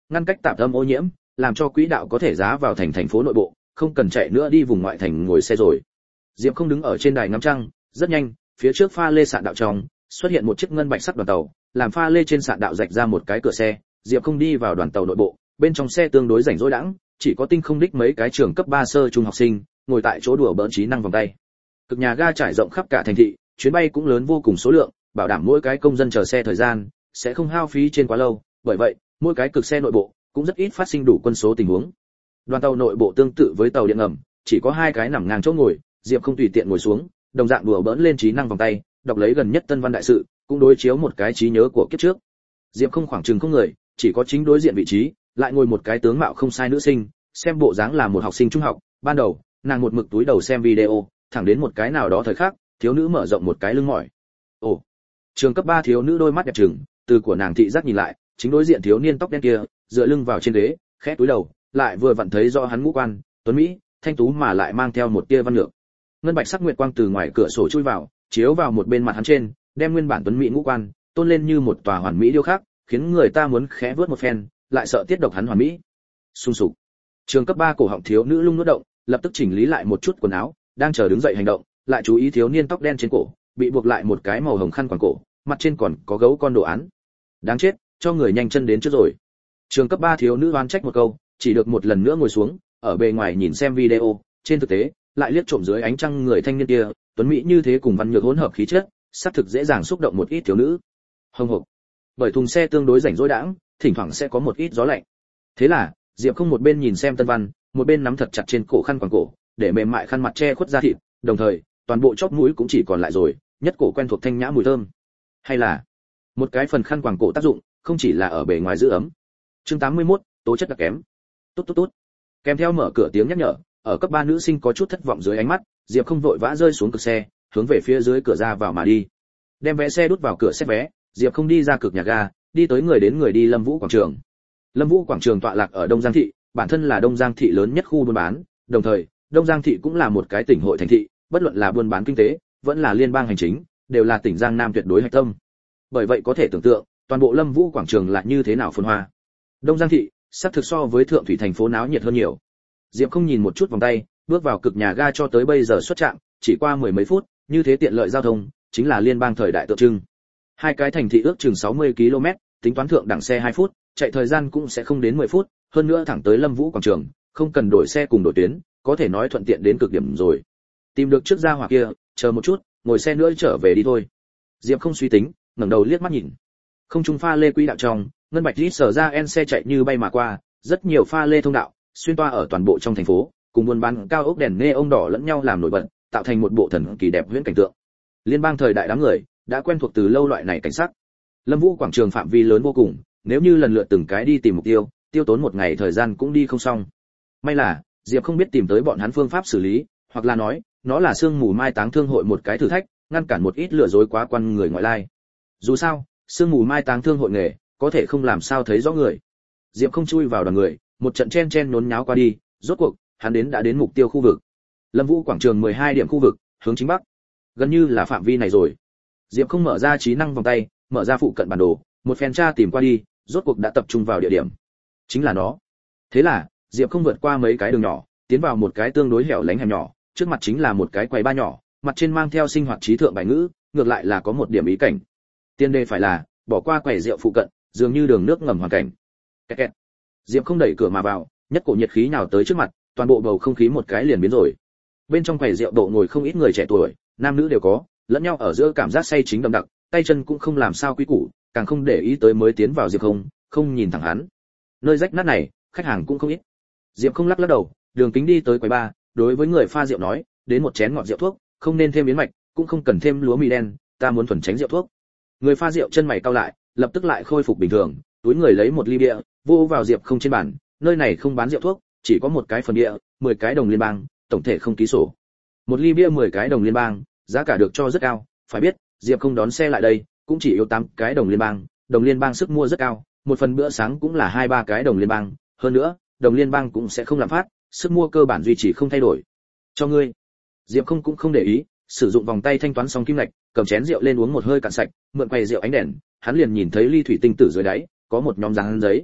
ngăn cách tạp âm ô nhiễm, làm cho quỹ đạo có thể giá vào thành thành phố nội bộ, không cần chạy nữa đi vùng ngoại thành ngồi xe rồi. Diệp không đứng ở trên đài ngắm trăng, rất nhanh, phía trước pha lê sạn đạo trong xuất hiện một chiếc ngân bạch sắc đoàn tàu, làm pha lê trên sạn đạo rạch ra một cái cửa xe. Diệp không đi vào đoàn tàu nội bộ, bên trong xe tương đối rảnh rỗi đãng, chỉ có tinh không đích mấy cái trường cấp ba sơ trung học sinh ngồi tại chỗ đùa bỡn trí năng vòng tay. Cực nhà ga trải rộng khắp cả thành thị, chuyến bay cũng lớn vô cùng số lượng, bảo đảm mỗi cái công dân chờ xe thời gian sẽ không hao phí trên quá lâu, bởi vậy, mỗi cái cực xe nội bộ cũng rất ít phát sinh đủ quân số tình huống. Đoàn tàu nội bộ tương tự với tàu điện ngầm, chỉ có hai cái nằm ngang chỗ ngồi, Diệp không tùy tiện ngồi xuống, đồng dạng đùa bỡn lên trí năng vòng tay, đọc lấy gần nhất tân văn đại sự, cũng đối chiếu một cái trí nhớ của kiếp trước. Diệp không khoảng chừng không người, chỉ có chính đối diện vị trí, lại ngồi một cái tướng mạo không sai nữ sinh, xem bộ dáng là một học sinh trung học, ban đầu, nàng một mực túi đầu xem video, thẳng đến một cái nào đó thời khắc, thiếu nữ mở rộng một cái lưng mỏi. Ồ, trường cấp ba thiếu nữ đôi mắt đẹp trừng, từ của nàng thị giác nhìn lại, chính đối diện thiếu niên tóc đen kia, dựa lưng vào trên ghế, khẽ túi đầu, lại vừa vặn thấy rõ hắn ngũ quan, tuấn mỹ, thanh tú mà lại mang theo một tia văn lượng. Ngân bạch sắc nguyệt quang từ ngoài cửa sổ chui vào, chiếu vào một bên mặt hắn trên, đem nguyên bản tuấn mỹ ngũ quan tôn lên như một tòa hoàn mỹ điêu khắc, khiến người ta muốn khẽ vớt một phen, lại sợ tiết độc hắn hoàn mỹ. Sung sục. Trường cấp ba cổ họng thiếu nữ lung nuốt động, lập tức chỉnh lý lại một chút quần áo, đang chờ đứng dậy hành động, lại chú ý thiếu niên tóc đen trên cổ, bị buộc lại một cái màu hồng khăn quàng cổ, mặt trên còn có gấu con đồ án. Đáng chết, cho người nhanh chân đến trước rồi. Trường cấp ba thiếu nữ oán trách một câu, chỉ được một lần nữa ngồi xuống, ở bề ngoài nhìn xem video, trên thực tế, lại liếc trộm dưới ánh trăng người thanh niên kia, tuấn mỹ như thế cùng văn nhược hỗn hợp khí chất, xác thực dễ dàng xúc động một ít thiếu nữ. Hồng hộc. Bởi thùng xe tương đối rảnh rỗi đãng, thỉnh thoảng sẽ có một ít gió lạnh. Thế là, Diệp không một bên nhìn xem tân văn, một bên nắm thật chặt trên cổ khăn quàng cổ, để mềm mại khăn mặt che khuất da thịt, đồng thời, toàn bộ chóp mũi cũng chỉ còn lại rồi, nhất cổ quen thuộc thanh nhã mùi thơm. Hay là, một cái phần khăn quàng cổ tác dụng, không chỉ là ở bề ngoài giữ ấm. Chương tám mươi mốt, tố chất đặc kém. Tốt tốt tốt. Kèm theo mở cửa tiếng nhắc nhở, ở cấp ba nữ sinh có chút thất vọng dưới ánh mắt, Diệp không vội vã rơi xuống cực xe, hướng về phía dưới cửa ra vào mà đi. Đem vé xe đút vào cửa xếp vé, Diệp không đi ra cực nhà ga, đi tới người đến người đi Lâm Vũ quảng trường. Lâm Vũ quảng trường tọa lạc ở Đông Giang thị, bản thân là Đông Giang thị lớn nhất khu buôn bán, đồng thời, Đông Giang thị cũng là một cái tỉnh hội thành thị, bất luận là buôn bán kinh tế, vẫn là liên bang hành chính, đều là tỉnh Giang Nam tuyệt đối hạch tâm. Bởi vậy có thể tưởng tượng, toàn bộ Lâm Vũ quảng trường là như thế nào phồn hoa. Đông Giang thị, sắp thực so với thượng thủy thành phố náo nhiệt hơn nhiều. Diệp không nhìn một chút vòng tay, bước vào cực nhà ga cho tới bây giờ xuất trạm, chỉ qua mười mấy phút, như thế tiện lợi giao thông, chính là liên bang thời đại tượng trưng. Hai cái thành thị ước chừng sáu mươi ki lô mét, tính toán thượng đẳng xe hai phút, chạy thời gian cũng sẽ không đến mười phút, hơn nữa thẳng tới Lâm Vũ quảng trường, không cần đổi xe cùng đổi tuyến, có thể nói thuận tiện đến cực điểm rồi. Tìm được trước ra hỏa kia, chờ một chút, ngồi xe nữa trở về đi thôi. Diệp không suy tính, ngẩng đầu liếc mắt nhìn. Không trung pha lê quỹ đạo trong, ngân bạch rít sở ra en xe chạy như bay mà qua, rất nhiều pha lê thông đạo, xuyên toa ở toàn bộ trong thành phố, cùng buôn bán cao ốc đèn neon đỏ lẫn nhau làm nổi bật, tạo thành một bộ thần kỳ đẹp huyễn cảnh tượng. Liên bang thời đại đám người đã quen thuộc từ lâu loại này cảnh sắc. Lâm Vũ quảng trường phạm vi lớn vô cùng, nếu như lần lượt từng cái đi tìm mục tiêu, tiêu tốn một ngày thời gian cũng đi không xong. May là, Diệp không biết tìm tới bọn hắn phương pháp xử lý, hoặc là nói, nó là sương mù mai táng thương hội một cái thử thách, ngăn cản một ít lừa dối quá quan người ngoại lai. Dù sao, sương mù mai táng thương hội nghề, có thể không làm sao thấy rõ người. Diệp không chui vào đoàn người, một trận chen chen nhốn nháo qua đi, rốt cuộc, hắn đến đã đến mục tiêu khu vực. Lâm Vũ quảng trường mười hai điểm khu vực, hướng chính bắc. Gần như là phạm vi này rồi. Diệp không mở ra trí năng vòng tay, mở ra phụ cận bản đồ, một phen tra tìm qua đi, rốt cuộc đã tập trung vào địa điểm. Chính là nó. Thế là, Diệp không vượt qua mấy cái đường nhỏ, tiến vào một cái tương đối hẻo lánh hẻm nhỏ, trước mặt chính là một cái quầy ba nhỏ, mặt trên mang theo sinh hoạt trí thượng bài ngữ, ngược lại là có một điểm ý cảnh. Tiên đề phải là, bỏ qua quầy rượu phụ cận, dường như đường nước ngầm hoàn cảnh. Kẹt kẹt. Diệp không đẩy cửa mà vào, nhất cổ nhiệt khí nào tới trước mặt, toàn bộ bầu không khí một cái liền biến rồi. Bên trong quầy rượu độ ngồi không ít người trẻ tuổi, nam nữ đều có, lẫn nhau ở giữa cảm giác say chính đậm đặc, tay chân cũng không làm sao quý củ, càng không để ý tới mới tiến vào Diệp không, không nhìn thẳng hắn. Nơi rách nát này, khách hàng cũng không ít. Diệp không lắc lắc đầu, đường kính đi tới quầy ba, đối với người pha rượu nói, đến một chén ngọt rượu thuốc, không nên thêm yến mạch, cũng không cần thêm lúa mì đen, ta muốn thuần tránh rượu thuốc. Người pha rượu chân mày cau lại, lập tức lại khôi phục bình thường, túi người lấy một ly bia, vô vào Diệp không trên bàn, nơi này không bán rượu thuốc, chỉ có một cái phần bia, mười cái đồng liên bang, tổng thể không ký sổ. Một ly bia mười cái đồng liên bang, giá cả được cho rất cao, phải biết, Diệp không đón xe lại đây, cũng chỉ yếu tám cái đồng liên bang, đồng liên bang sức mua rất cao, một phần bữa sáng cũng là hai ba cái đồng liên bang, hơn nữa, đồng liên bang cũng sẽ không lạm phát, sức mua cơ bản duy trì không thay đổi. Cho ngươi. Diệp không cũng không để ý, sử dụng vòng tay thanh toán xong kim ngạch, cầm chén rượu lên uống một hơi cạn sạch, mượn quầy rượu ánh đèn, hắn liền nhìn thấy ly thủy tinh tử dưới đáy, có một nhóm dáng giấy.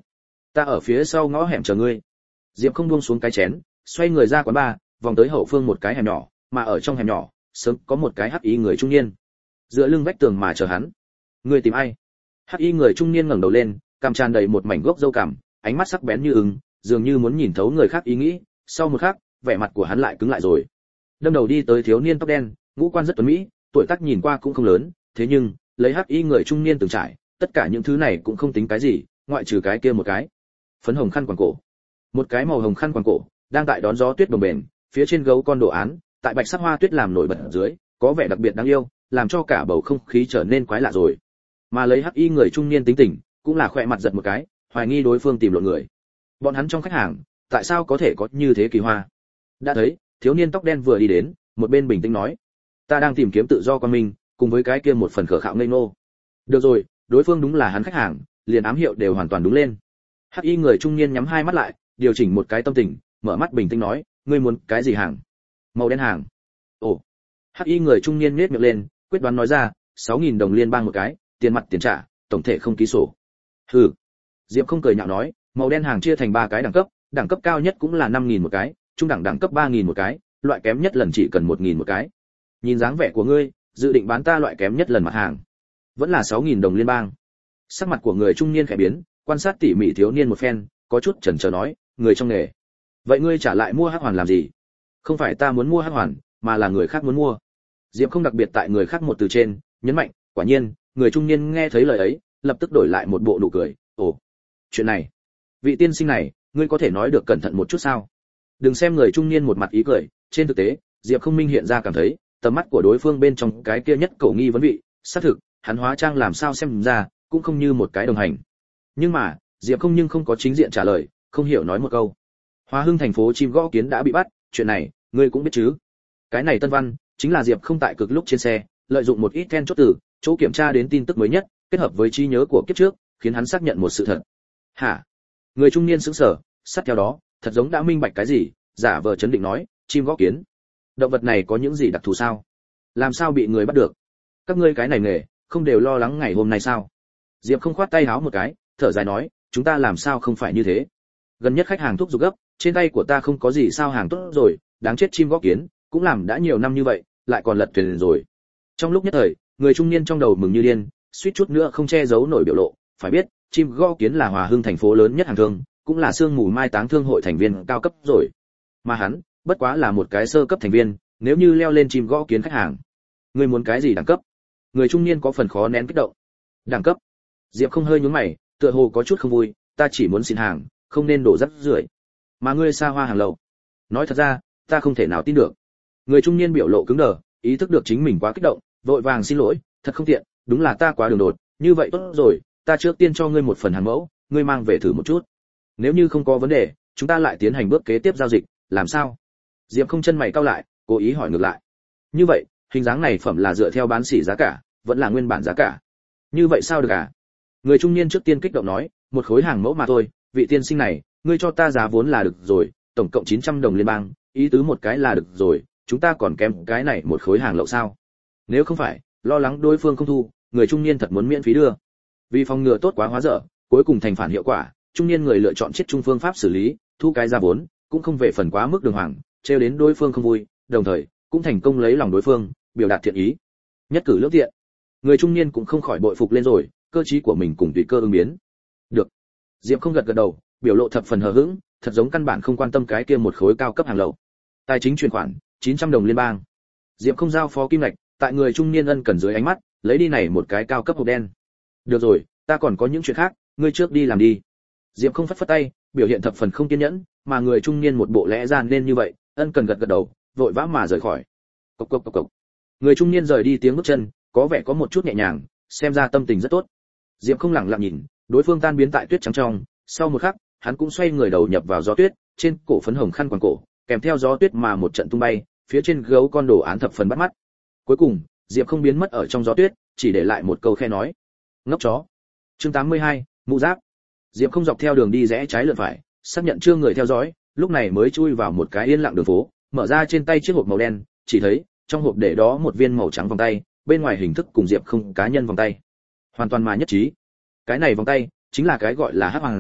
Ta ở phía sau ngõ hẻm chờ ngươi. Diệp không buông xuống cái chén, xoay người ra quán bar, vòng tới hậu phương một cái hẻm nhỏ, mà ở trong hẻm nhỏ, sớm có một cái hắc y người trung niên, dựa lưng vách tường mà chờ hắn. Ngươi tìm ai? Hắc y người trung niên ngẩng đầu lên, cằm tràn đầy một mảnh gốc râu cằm, ánh mắt sắc bén như ưng, dường như muốn nhìn thấu người khác ý nghĩ. Sau một khắc, vẻ mặt của hắn lại cứng lại rồi. Đâm đầu đi tới thiếu niên tóc đen, ngũ quan rất tuấn mỹ, tuổi tác nhìn qua cũng không lớn, thế nhưng lấy hắc y người trung niên từng trải, tất cả những thứ này cũng không tính cái gì, ngoại trừ cái kia một cái phấn hồng khăn quàng cổ. Một cái màu hồng khăn quàng cổ đang tại đón gió tuyết bồng bềnh, phía trên gấu con đồ án, tại bạch sắc hoa tuyết làm nổi bật ở dưới, có vẻ đặc biệt đáng yêu, làm cho cả bầu không khí trở nên quái lạ rồi. Mà lấy hắc y người trung niên tính tình, cũng là khỏe mặt giật một cái, hoài nghi đối phương tìm lộn người. Bọn hắn trong khách hàng, tại sao có thể có như thế kỳ hoa? Đã thấy, thiếu niên tóc đen vừa đi đến, một bên bình tĩnh nói: "Ta đang tìm kiếm tự do quan minh, cùng với cái kia một phần khở khạo ngây ngô." Được rồi, đối phương đúng là hắn khách hàng, liền ám hiệu đều hoàn toàn đúng lên. Hắc y người trung niên nhắm hai mắt lại, điều chỉnh một cái tâm tình, mở mắt bình tĩnh nói: "Ngươi muốn cái gì hàng?" "Màu đen hàng." "Ồ." Hắc y người trung niên nhếch miệng lên, quyết đoán nói ra: sáu nghìn đồng liên bang một cái, tiền mặt tiền trả, tổng thể không ký sổ. "Hừ." Diệp không cười nhạo nói: "Màu đen hàng chia thành ba cái đẳng cấp, đẳng cấp cao nhất cũng là năm nghìn một cái, trung đẳng đẳng cấp ba nghìn một cái, loại kém nhất lần chỉ cần một nghìn một cái. Nhìn dáng vẻ của ngươi, dự định bán ta loại kém nhất lần mặt hàng, vẫn là sáu nghìn đồng liên bang." Sắc mặt của người trung niên khẽ biến, quan sát tỉ mỉ thiếu niên một phen, có chút chần chờ nói: "Người trong nghề, vậy ngươi trả lại mua hắc hoàn làm gì?" "Không phải ta muốn mua hắc hoàn, mà là người khác muốn mua." Diệp không đặc biệt tại người khác một từ trên, nhấn mạnh, quả nhiên, người trung niên nghe thấy lời ấy, lập tức đổi lại một bộ nụ cười: "Ồ, chuyện này, vị tiên sinh này, ngươi có thể nói được cẩn thận một chút sao?" Đừng xem người trung niên một mặt ý cười, trên thực tế, Diệp không minh hiện ra cảm thấy, tầm mắt của đối phương bên trong cái kia nhất cổ nghi vấn vị, xác thực, hắn hóa trang làm sao xem ra, cũng không như một cái đồng hành. Nhưng mà, Diệp không nhưng không có chính diện trả lời, không hiểu nói một câu: "Hoa Hưng thành phố chim gõ kiến đã bị bắt, chuyện này, ngươi cũng biết chứ?" Cái này Tân Văn, chính là Diệp không tại cực lúc trên xe, lợi dụng một ít then chốt từ, chỗ kiểm tra đến tin tức mới nhất, kết hợp với trí nhớ của kiếp trước, khiến hắn xác nhận một sự thật. "Hả?" Người trung niên sững sờ, sát theo đó, thật giống đã minh bạch cái gì, giả vờ chấn định nói: "Chim gõ kiến, động vật này có những gì đặc thù sao? Làm sao bị người bắt được? Các ngươi cái này nghề, không đều lo lắng ngày hôm nay sao?" Diệp không khoát tay háo một cái, thở dài nói: "Chúng ta làm sao không phải như thế? Gần nhất khách hàng thúc giục gấp, trên tay của ta không có gì sao hàng tốt rồi, đáng chết chim gõ kiến, cũng làm đã nhiều năm như vậy, lại còn lật thuyền rồi." Trong lúc nhất thời, người trung niên trong đầu mừng như điên, suýt chút nữa không che giấu nổi biểu lộ, phải biết, chim gõ kiến là Hòa Hưng thành phố lớn nhất hàng thương, cũng là sương mù mai táng thương hội thành viên cao cấp rồi. Mà hắn, bất quá là một cái sơ cấp thành viên, nếu như leo lên chim gõ kiến khách hàng, ngươi muốn cái gì đẳng cấp? Người trung niên có phần khó nén kích động. Đẳng cấp? Diệp không hơi nhướng mày, tựa hồ có chút không vui, ta chỉ muốn xin hàng, không nên đổ rác rưởi. Mà ngươi xa hoa hàng lầu. Nói thật ra, ta không thể nào tin được. Người trung niên biểu lộ cứng đờ, ý thức được chính mình quá kích động, vội vàng xin lỗi, thật không tiện, đúng là ta quá đường đột, như vậy tốt rồi, ta trước tiên cho ngươi một phần hàng mẫu, ngươi mang về thử một chút. Nếu như không có vấn đề, chúng ta lại tiến hành bước kế tiếp giao dịch, làm sao? Diệp không chân mày cau lại, cố ý hỏi ngược lại. Như vậy, hình dáng này phẩm là dựa theo bán sỉ giá cả, vẫn là nguyên bản giá cả? Như vậy sao được à? Người trung niên trước tiên kích động nói, một khối hàng mẫu mà thôi, vị tiên sinh này, ngươi cho ta giá vốn là được rồi, tổng cộng chín trăm đồng liên bang, ý tứ một cái là được rồi, chúng ta còn kém cái này một khối hàng lậu sao? Nếu không phải, lo lắng đối phương không thu, người trung niên thật muốn miễn phí đưa. Vì phòng ngừa tốt quá hóa dở, cuối cùng thành phản hiệu quả, trung niên người lựa chọn chết trung phương pháp xử lý, thu cái giá vốn, cũng không về phần quá mức đường hoàng, trêu đến đối phương không vui, đồng thời cũng thành công lấy lòng đối phương, biểu đạt thiện ý. Nhất cử lưỡng tiện. Người trung niên cũng không khỏi bội phục lên rồi, cơ trí của mình cùng tùy cơ ứng biến. Được. Diệp không gật gật đầu, biểu lộ thập phần hờ hững, thật giống căn bản không quan tâm cái kia một khối cao cấp hàng lậu. Tài chính chuyển khoản, chín trăm đồng liên bang. Diệp không giao phó kim ngạch, tại người trung niên ân cần dưới ánh mắt, lấy đi này một cái cao cấp hộp đen. Được rồi, ta còn có những chuyện khác, ngươi trước đi làm đi. Diệp không phất phất tay, biểu hiện thập phần không kiên nhẫn, mà người trung niên một bộ lẽ ra nên như vậy, ân cần gật gật đầu, vội vã mà rời khỏi. Cộc cộc cộc cộc. Người trung niên rời đi tiếng bước chân, có vẻ có một chút nhẹ nhàng, xem ra tâm tình rất tốt. Diệp không lặng lặng nhìn, đối phương tan biến tại tuyết trắng trong, sau một khắc, hắn cũng xoay người đầu nhập vào gió tuyết, trên cổ phấn hồng khăn quàng cổ, kèm theo gió tuyết mà một trận tung bay, phía trên gấu con đồ án thập phần bắt mắt. Cuối cùng, Diệp không biến mất ở trong gió tuyết, chỉ để lại một câu khe nói: ngốc chó. Chương tám mươi hai, mũ giáp. Diệp không dọc theo đường đi rẽ trái lượn phải, xác nhận chưa người theo dõi, lúc này mới chui vào một cái yên lặng đường phố, mở ra trên tay chiếc hộp màu đen, chỉ thấy trong hộp để đó một viên màu trắng vòng tay, bên ngoài hình thức cùng Diệp không cá nhân vòng tay, hoàn toàn mà nhất trí. Cái này vòng tay chính là cái gọi là hắc hoàng rồi,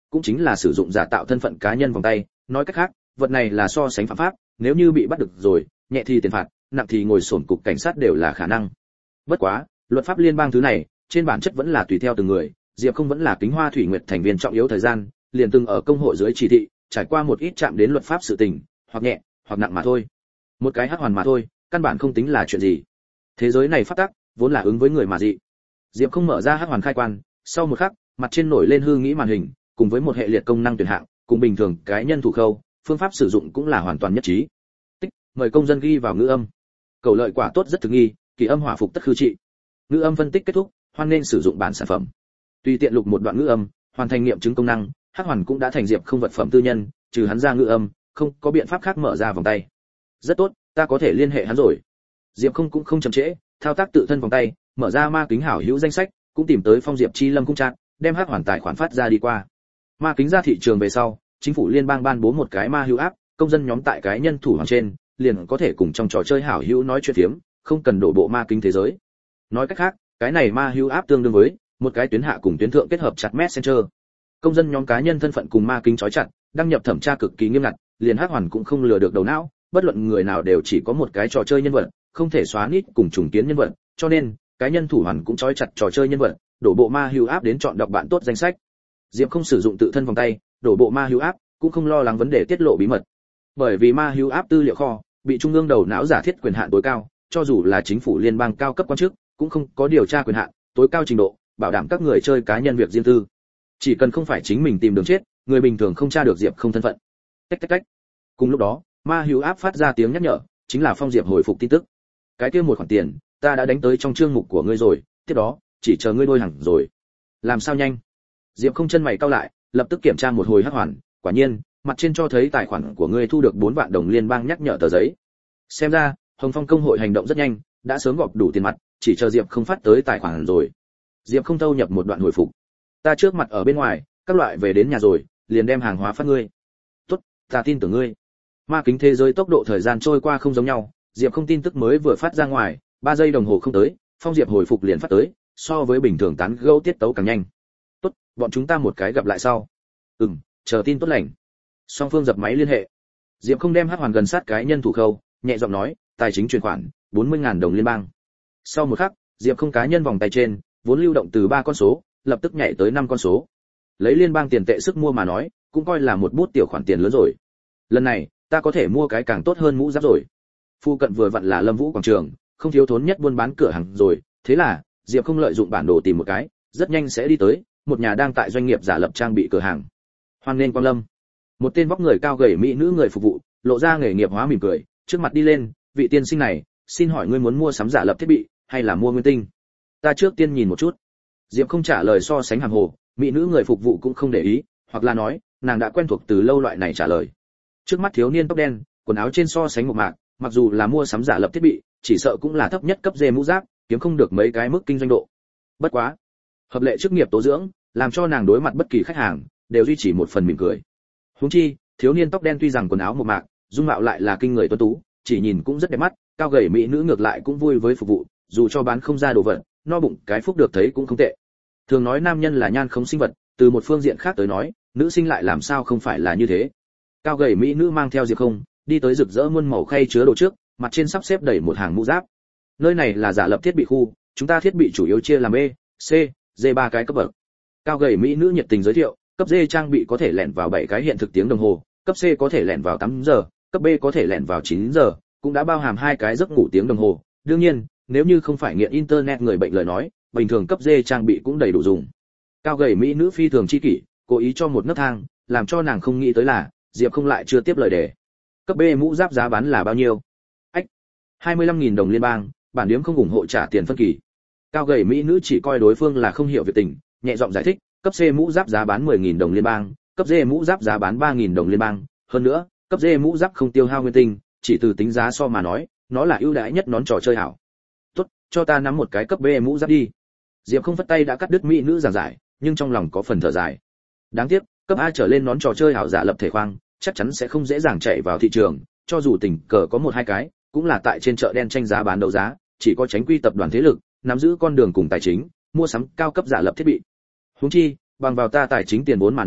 cũng chính là sử dụng giả tạo thân phận cá nhân vòng tay, nói cách khác, vật này là so sánh phạm pháp, nếu như bị bắt được rồi, nhẹ thì tiền phạt, nặng thì ngồi xổm cục cảnh sát đều là khả năng. Bất quá, luật pháp liên bang thứ này, trên bản chất vẫn là tùy theo từng người, Diệp Không vẫn là Kính Hoa Thủy Nguyệt thành viên trọng yếu thời gian, liền từng ở công hội dưới chỉ thị, trải qua một ít chạm đến luật pháp sự tình, hoặc nhẹ, hoặc nặng mà thôi. Một cái hắc hoàn mà thôi, căn bản không tính là chuyện gì. Thế giới này pháp tắc, vốn là ứng với người mà dị. Diệp Không mở ra hắc hoàn khai quan, sau một khắc, mặt trên nổi lên hư nghĩ màn hình, cùng với một hệ liệt công năng tuyển hạng, cùng bình thường cái nhân thủ khâu, phương pháp sử dụng cũng là hoàn toàn nhất trí. Tích, mời công dân ghi vào ngữ âm. Cầu lợi quả tốt rất thực nghi, kỳ âm hỏa phục tất khư trị. Ngữ âm phân tích kết thúc, hoan nên sử dụng bản sản phẩm. Tùy tiện lục một đoạn ngữ âm, hoàn thành nghiệm chứng công năng, hắc hoàn cũng đã thành Diệp Không vật phẩm tư nhân, trừ hắn ra ngữ âm, không có biện pháp khác mở ra vòng tay. Rất tốt, ta có thể liên hệ hắn rồi. Diệp Không cũng không chậm trễ, thao tác tự thân vòng tay, mở ra ma kính hảo hữu danh sách, cũng tìm tới Phong Diệp Chi Lâm cung trạng, đem hắc hoàn tài khoản phát ra đi qua. Ma kính ra thị trường về sau, chính phủ liên bang ban bố một cái ma hữu áp, công dân nhóm tại cái nhân thủ hoàng trên, liền có thể cùng trong trò chơi hảo hữu nói chuyện phiếm, không cần đổ bộ ma kính thế giới. Nói cách khác, cái này ma hữu áp tương đương với một cái tuyến hạ cùng tuyến thượng kết hợp chặt Messenger. Công dân nhóm cá nhân thân phận cùng ma kính trói chặt, đăng nhập thẩm tra cực kỳ nghiêm ngặt, liền hắc hoàn cũng không lừa được đầu não, bất luận người nào đều chỉ có một cái trò chơi nhân vật, không thể xóa nít cùng trùng kiến nhân vật, cho nên cái nhân thủ hoàn cũng trói chặt trò chơi nhân vật, đổ bộ ma hữu áp đến chọn đọc bạn tốt danh sách. Diệp Không sử dụng tự thân vòng tay, đổ bộ ma hữu áp, cũng không lo lắng vấn đề tiết lộ bí mật. Bởi vì ma hữu áp tư liệu kho bị trung ương đầu não giả thiết quyền hạn tối cao, cho dù là chính phủ liên bang cao cấp quan chức, cũng không có điều tra quyền hạn tối cao trình độ, bảo đảm các người chơi cá nhân việc riêng tư. Chỉ cần không phải chính mình tìm đường chết, người bình thường không tra được Diệp Không thân phận. Tách tách tách. Cùng lúc đó, ma hữu áp phát ra tiếng nhắc nhở, chính là Phong Diệp hồi phục tin tức. Cái kia một khoản tiền, ta đã đánh tới trong chương mục của ngươi rồi, tiếp đó, chỉ chờ ngươi đôi hàng rồi. Làm sao nhanh? Diệp Không chân mày cau lại, lập tức kiểm tra một hồi hắc hoàn, quả nhiên, mặt trên cho thấy tài khoản của ngươi thu được bốn vạn đồng liên bang nhắc nhở tờ giấy. Xem ra, Hồng Phong công hội hành động rất nhanh, đã sớm gọp đủ tiền mặt, chỉ chờ Diệp Không phát tới tài khoản rồi. Diệp Không thâu nhập một đoạn hồi phục. Ta trước mặt ở bên ngoài, các loại về đến nhà rồi, liền đem hàng hóa phát ngươi. Tốt, ta tin tưởng ngươi. Ma kính thế giới tốc độ thời gian trôi qua không giống nhau, Diệp Không tin tức mới vừa phát ra ngoài, ba giây đồng hồ không tới, Phong Diệp hồi phục liền phát tới, so với bình thường tán gẫu tiết tấu càng nhanh. Tốt, bọn chúng ta một cái gặp lại sau. Ừm, chờ tin tốt lành. Song phương dập máy liên hệ. Diệp Không đem hắc hoàn gần sát cái nhân thủ khâu, nhẹ giọng nói, tài chính chuyển khoản, bốn mươi nghìn đồng liên bang. Sau một khắc, Diệp Không cá nhân vòng tay trên, vốn lưu động từ ba con số, lập tức nhảy tới năm con số. Lấy liên bang tiền tệ sức mua mà nói, cũng coi là một bút tiểu khoản tiền lớn rồi. Lần này, ta có thể mua cái càng tốt hơn mũ giáp rồi. Phu cận vừa vặn là Lâm Vũ quảng trường, không thiếu thốn nhất buôn bán cửa hàng rồi, thế là, Diệp Không lợi dụng bản đồ tìm một cái, rất nhanh sẽ đi tới một nhà đang tại doanh nghiệp giả lập trang bị cửa hàng. Hoan nghênh quang lâm. Một tên vóc người cao gầy mỹ nữ người phục vụ, lộ ra nghề nghiệp hóa mỉm cười, trước mặt đi lên, vị tiên sinh này, xin hỏi ngươi muốn mua sắm giả lập thiết bị hay là mua nguyên tinh? Ta trước tiên nhìn một chút. Diệp Không trả lời so sánh hàng hồ, mỹ nữ người phục vụ cũng không để ý, hoặc là nói, nàng đã quen thuộc từ lâu loại này trả lời. Trước mắt thiếu niên tóc đen, quần áo trên so sánh một mạc, mặc dù là mua sắm giả lập thiết bị, chỉ sợ cũng là thấp nhất cấp D mũ giáp, kiếm không được mấy cái mức kinh doanh độ. Bất quá, hợp lệ chức nghiệp tố dưỡng, làm cho nàng đối mặt bất kỳ khách hàng đều duy trì một phần mỉm cười. Huống chi, thiếu niên tóc đen tuy rằng quần áo một mạc, dung mạo lại là kinh người tuấn tú, chỉ nhìn cũng rất đẹp mắt, cao gầy mỹ nữ ngược lại cũng vui với phục vụ, dù cho bán không ra đồ vật, no bụng cái phúc được thấy cũng không tệ. Thường nói nam nhân là nhan khống sinh vật, từ một phương diện khác tới nói, nữ sinh lại làm sao không phải là như thế. Cao gầy mỹ nữ mang theo Diệp Không, đi tới rực rỡ muôn màu khay chứa đồ trước, mặt trên sắp xếp đầy một hàng mũ giáp. Nơi này là giả lập thiết bị khu, chúng ta thiết bị chủ yếu chia làm B, C, D ba cái cấp bậc. Cao gầy mỹ nữ nhiệt tình giới thiệu, cấp D trang bị có thể lẻn vào bảy cái hiện thực tiếng đồng hồ, cấp C có thể lẻn vào tám giờ, cấp B có thể lẻn vào chín giờ, cũng đã bao hàm hai cái giấc ngủ tiếng đồng hồ. Đương nhiên, nếu như không phải nghiện internet người bệnh lời nói, bình thường cấp D trang bị cũng đầy đủ dùng. Cao gầy mỹ nữ phi thường chi kỷ, cố ý cho một nấc thang, làm cho nàng không nghĩ tới là Diệp Không lại chưa tiếp lời đề. Cấp B mũ giáp giá bán là bao nhiêu? Ách, hai mươi lăm nghìn đồng liên bang, bản điếm không ủng hộ trả tiền phân kỳ. Cao gầy mỹ nữ chỉ coi đối phương là không hiểu việc tình, nhẹ giọng giải thích, cấp C mũ giáp giá bán mười nghìn đồng liên bang, cấp D mũ giáp giá bán ba nghìn đồng liên bang, hơn nữa, cấp D mũ giáp không tiêu hao nguyên tinh, chỉ từ tính giá so mà nói, nó là ưu đãi nhất nón trò chơi hảo. Tốt, cho ta nắm một cái cấp B mũ giáp đi. Diệp Không vất tay đã cắt đứt mỹ nữ giảng giải, nhưng trong lòng có phần thở dài. Đáng tiếc, cấp A trở lên nón trò chơi hảo giả lập thể khoang, chắc chắn sẽ không dễ dàng chạy vào thị trường, cho dù tình cờ có một hai cái, cũng là tại trên chợ đen tranh giá bán đấu giá, chỉ có tránh quy tập đoàn thế lực, nắm giữ con đường cùng tài chính, mua sắm cao cấp giả lập thiết bị. Huống chi, bằng vào ta tài chính tiền vốn mà nói,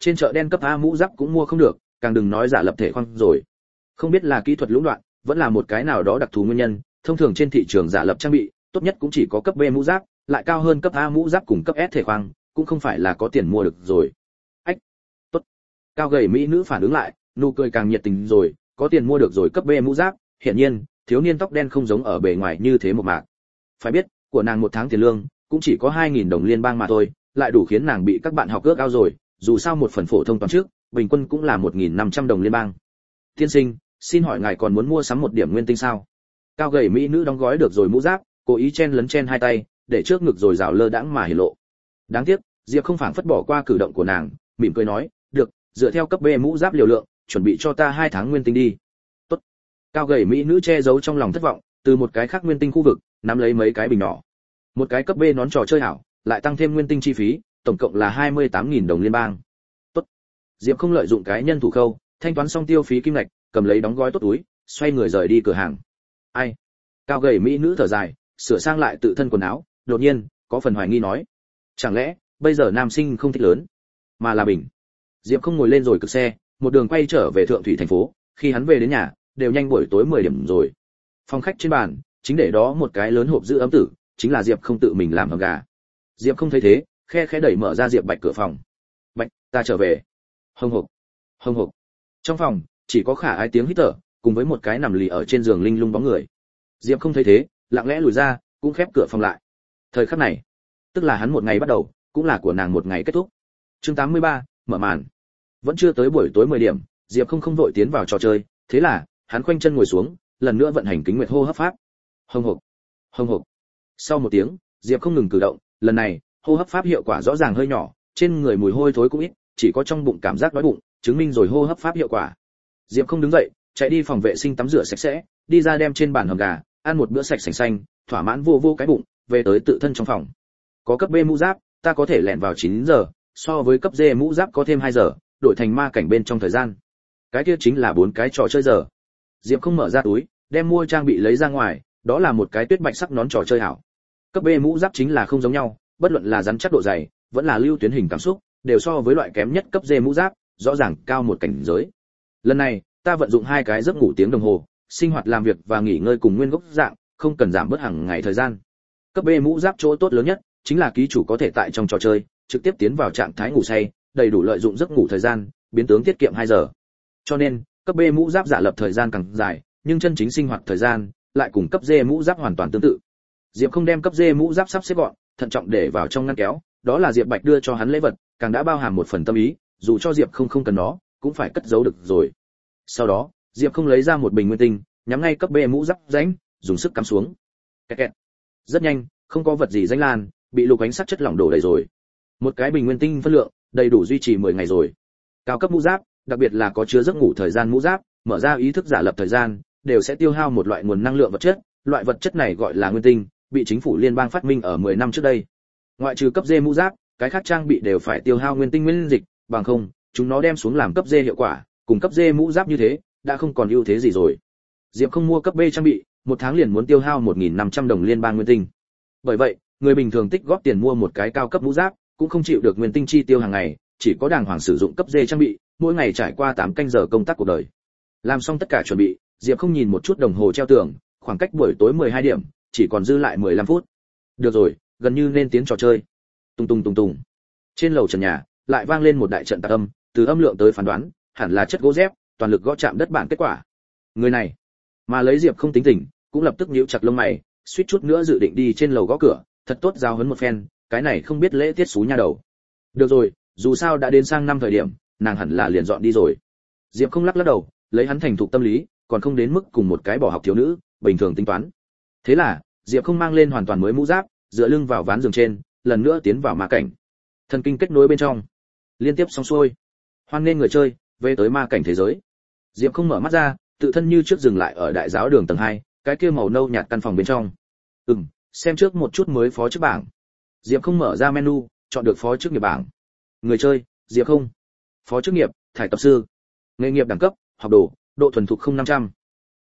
trên chợ đen cấp A mũ giáp cũng mua không được, càng đừng nói giả lập thể khoang rồi. Không biết là kỹ thuật lũng đoạn, vẫn là một cái nào đó đặc thù nguyên nhân, thông thường trên thị trường giả lập trang bị, tốt nhất cũng chỉ có cấp B mũ giáp, lại cao hơn cấp A mũ giáp cùng cấp S thể khoang, cũng không phải là có tiền mua được rồi. Ách, tốt. Cao gầy mỹ nữ phản ứng lại, nụ cười càng nhiệt tình rồi, có tiền mua được rồi cấp B mũ giáp, hiển nhiên, thiếu niên tóc đen không giống ở bề ngoài như thế một mạc. Phải biết, của nàng một tháng tiền lương cũng chỉ có hai nghìn đồng liên bang mà thôi, lại đủ khiến nàng bị các bạn học ước ao rồi, dù sao một phần phổ thông toán trước, bình quân cũng là một nghìn năm trăm đồng liên bang. Tiên sinh, xin hỏi ngài còn muốn mua sắm một điểm nguyên tinh sao? Cao gầy mỹ nữ đóng gói được rồi mũ giáp, cố ý chen lấn chen hai tay, để trước ngực rồi rào lơ đãng mà hiển lộ. Đáng tiếc, Diệp không phảng phất bỏ qua cử động của nàng, mỉm cười nói, "Được, dựa theo cấp B mũ giáp liều lượng, chuẩn bị cho ta hai tháng nguyên tinh đi." "Tốt." Cao gầy mỹ nữ che giấu trong lòng thất vọng, từ một cái khác nguyên tinh khu vực, nắm lấy mấy cái bình nhỏ. Một cái cấp B nón trò chơi hảo, lại tăng thêm nguyên tinh chi phí, tổng cộng là hai mươi tám nghìn đồng liên bang. "Tốt." Diệp không lợi dụng cái nhân thủ khâu, thanh toán xong tiêu phí kim ngạch, cầm lấy đóng gói tốt túi, xoay người rời đi cửa hàng. "Ai?" Cao gầy mỹ nữ thở dài, sửa sang lại tự thân quần áo, đột nhiên có phần hoài nghi nói, chẳng lẽ bây giờ nam sinh không thích lớn mà là bình. Diệp không ngồi lên rồi cực xe, một đường quay trở về thượng thủy thành phố, khi hắn về đến nhà đều nhanh buổi tối mười điểm rồi. Phòng khách trên bàn chính để đó một cái lớn hộp giữ ấm tử, chính là Diệp không tự mình làm hầm gà. Diệp không thấy thế, khe khẽ đẩy mở ra Diệp Bạch cửa phòng. "Bạch, ta trở về." Hông hộc, hông hộc. Trong phòng chỉ có khả ái tiếng hít thở, cùng với một cái nằm lì ở trên giường linh lung bóng người. Diệp không thấy thế, lặng lẽ lùi ra, cũng khép cửa phòng lại. Thời khắc này, tức là hắn một ngày bắt đầu, cũng là của nàng một ngày kết thúc. Chương tám mươi ba, mở màn. Vẫn chưa tới buổi tối mười điểm, Diệp không không vội tiến vào trò chơi, thế là hắn khoanh chân ngồi xuống, lần nữa vận hành kính nguyệt hô hấp pháp. Hông hộc, hông hộc. Sau một tiếng, Diệp không ngừng cử động, lần này, hô hấp pháp hiệu quả rõ ràng hơi nhỏ, trên người mùi hôi thối cũng ít, chỉ có trong bụng cảm giác đói bụng, chứng minh rồi hô hấp pháp hiệu quả. Diệp không đứng dậy, chạy đi phòng vệ sinh tắm rửa sạch sẽ, đi ra đem trên bàn hầm gà, ăn một bữa sạch sành xanh, thỏa mãn vô vô cái bụng, về tới tự thân trong phòng. Có cấp B mũ giáp, ta có thể lẻn vào chín giờ, so với cấp D mũ giáp có thêm hai giờ, đổi thành ma cảnh bên trong thời gian. Cái kia chính là bốn cái trò chơi giờ. Diệp không mở ra túi, đem mua trang bị lấy ra ngoài, đó là một cái tuyết bạch sắc nón trò chơi hảo. Cấp B mũ giáp chính là không giống nhau, bất luận là rắn chắc độ dày, vẫn là lưu tuyến hình cảm xúc, đều so với loại kém nhất cấp D mũ giáp, rõ ràng cao một cảnh giới. Lần này, ta vận dụng hai cái giấc ngủ tiếng đồng hồ, sinh hoạt làm việc và nghỉ ngơi cùng nguyên gốc dạng, không cần giảm bớt hàng ngày thời gian. Cấp B mũ giáp chỗ tốt lớn nhất chính là ký chủ có thể tại trong trò chơi trực tiếp tiến vào trạng thái ngủ say, đầy đủ lợi dụng giấc ngủ thời gian, biến tướng tiết kiệm hai giờ. Cho nên, cấp B mũ giáp giả lập thời gian càng dài, nhưng chân chính sinh hoạt thời gian lại cùng cấp D mũ giáp hoàn toàn tương tự. Diệp không đem cấp D mũ giáp sắp xếp gọn, thận trọng để vào trong ngăn kéo, đó là Diệp Bạch đưa cho hắn lễ vật, càng đã bao hàm một phần tâm ý, dù cho Diệp không không cần nó, cũng phải cất giấu được rồi. Sau đó, Diệp không lấy ra một bình nguyên tinh, nhắm ngay cấp B mũ giáp rãnh, dùng sức cắm xuống. Kẹt kẹt. Rất nhanh, không có vật gì rãnh lan, bị lục ánh sắt chất lỏng đổ đầy rồi. Một cái bình nguyên tinh phân lượng, đầy đủ duy trì mười ngày rồi. Cao cấp mũ giáp, đặc biệt là có chứa giấc ngủ thời gian mũ giáp, mở ra ý thức giả lập thời gian, đều sẽ tiêu hao một loại nguồn năng lượng vật chất, loại vật chất này gọi là nguyên tinh, bị chính phủ liên bang phát minh ở mười năm trước đây. Ngoại trừ cấp D mũ giáp, cái khác trang bị đều phải tiêu hao nguyên tinh nguyên dịch, bằng không, chúng nó đem xuống làm cấp D hiệu quả, cùng cấp D mũ giáp như thế, đã không còn ưu thế gì rồi. Diệp không mua cấp B trang bị, một tháng liền muốn tiêu hao một nghìn năm trăm đồng liên bang nguyên tinh. Bởi vậy, người bình thường tích góp tiền mua một cái cao cấp mũ giáp, cũng không chịu được nguyên tinh chi tiêu hàng ngày, chỉ có đàng hoàng sử dụng cấp D trang bị, mỗi ngày trải qua tám canh giờ công tác cuộc đời. Làm xong tất cả chuẩn bị, Diệp không nhìn một chút đồng hồ treo tường, khoảng cách buổi tối mười hai điểm, chỉ còn dư lại mười lăm phút. Được rồi, gần như nên tiến trò chơi. Tung tung tung tung. Trên lầu trần nhà, lại vang lên một đại trận tạc âm, từ âm lượng tới phán đoán, hẳn là chất gỗ dép, toàn lực gõ chạm đất bản kết quả. Người này, mà lấy Diệp không tính tình, cũng lập tức nhíu chặt lông mày, suýt chút nữa dự định đi trên lầu gõ cửa, thật tốt giao huấn một phen, cái này không biết lễ tiết xú nha đầu. Được rồi, dù sao đã đến sang năm thời điểm, nàng hẳn là liền dọn đi rồi. Diệp không lắc lắc đầu, lấy hắn thành thục tâm lý, còn không đến mức cùng một cái bỏ học thiếu nữ, bình thường tính toán. Thế là, Diệp không mang lên hoàn toàn mới mũ giáp, dựa lưng vào ván giường trên, lần nữa tiến vào ma cảnh. Thần kinh kết nối bên trong, liên tiếp xong xuôi. Hoan nên người chơi về tới ma cảnh thế giới. Diệp không mở mắt ra, tự thân như trước dừng lại ở đại giáo đường tầng hai, cái kia màu nâu nhạt căn phòng bên trong. Ừm, xem trước một chút mới phó chức bảng. Diệp không mở ra menu, chọn được phó chức nghiệp bảng. Người chơi, Diệp không. Phó chức nghiệp, thải tập sư. Nghề nghiệp đẳng cấp, học đồ, độ thuần thục không năm trăm.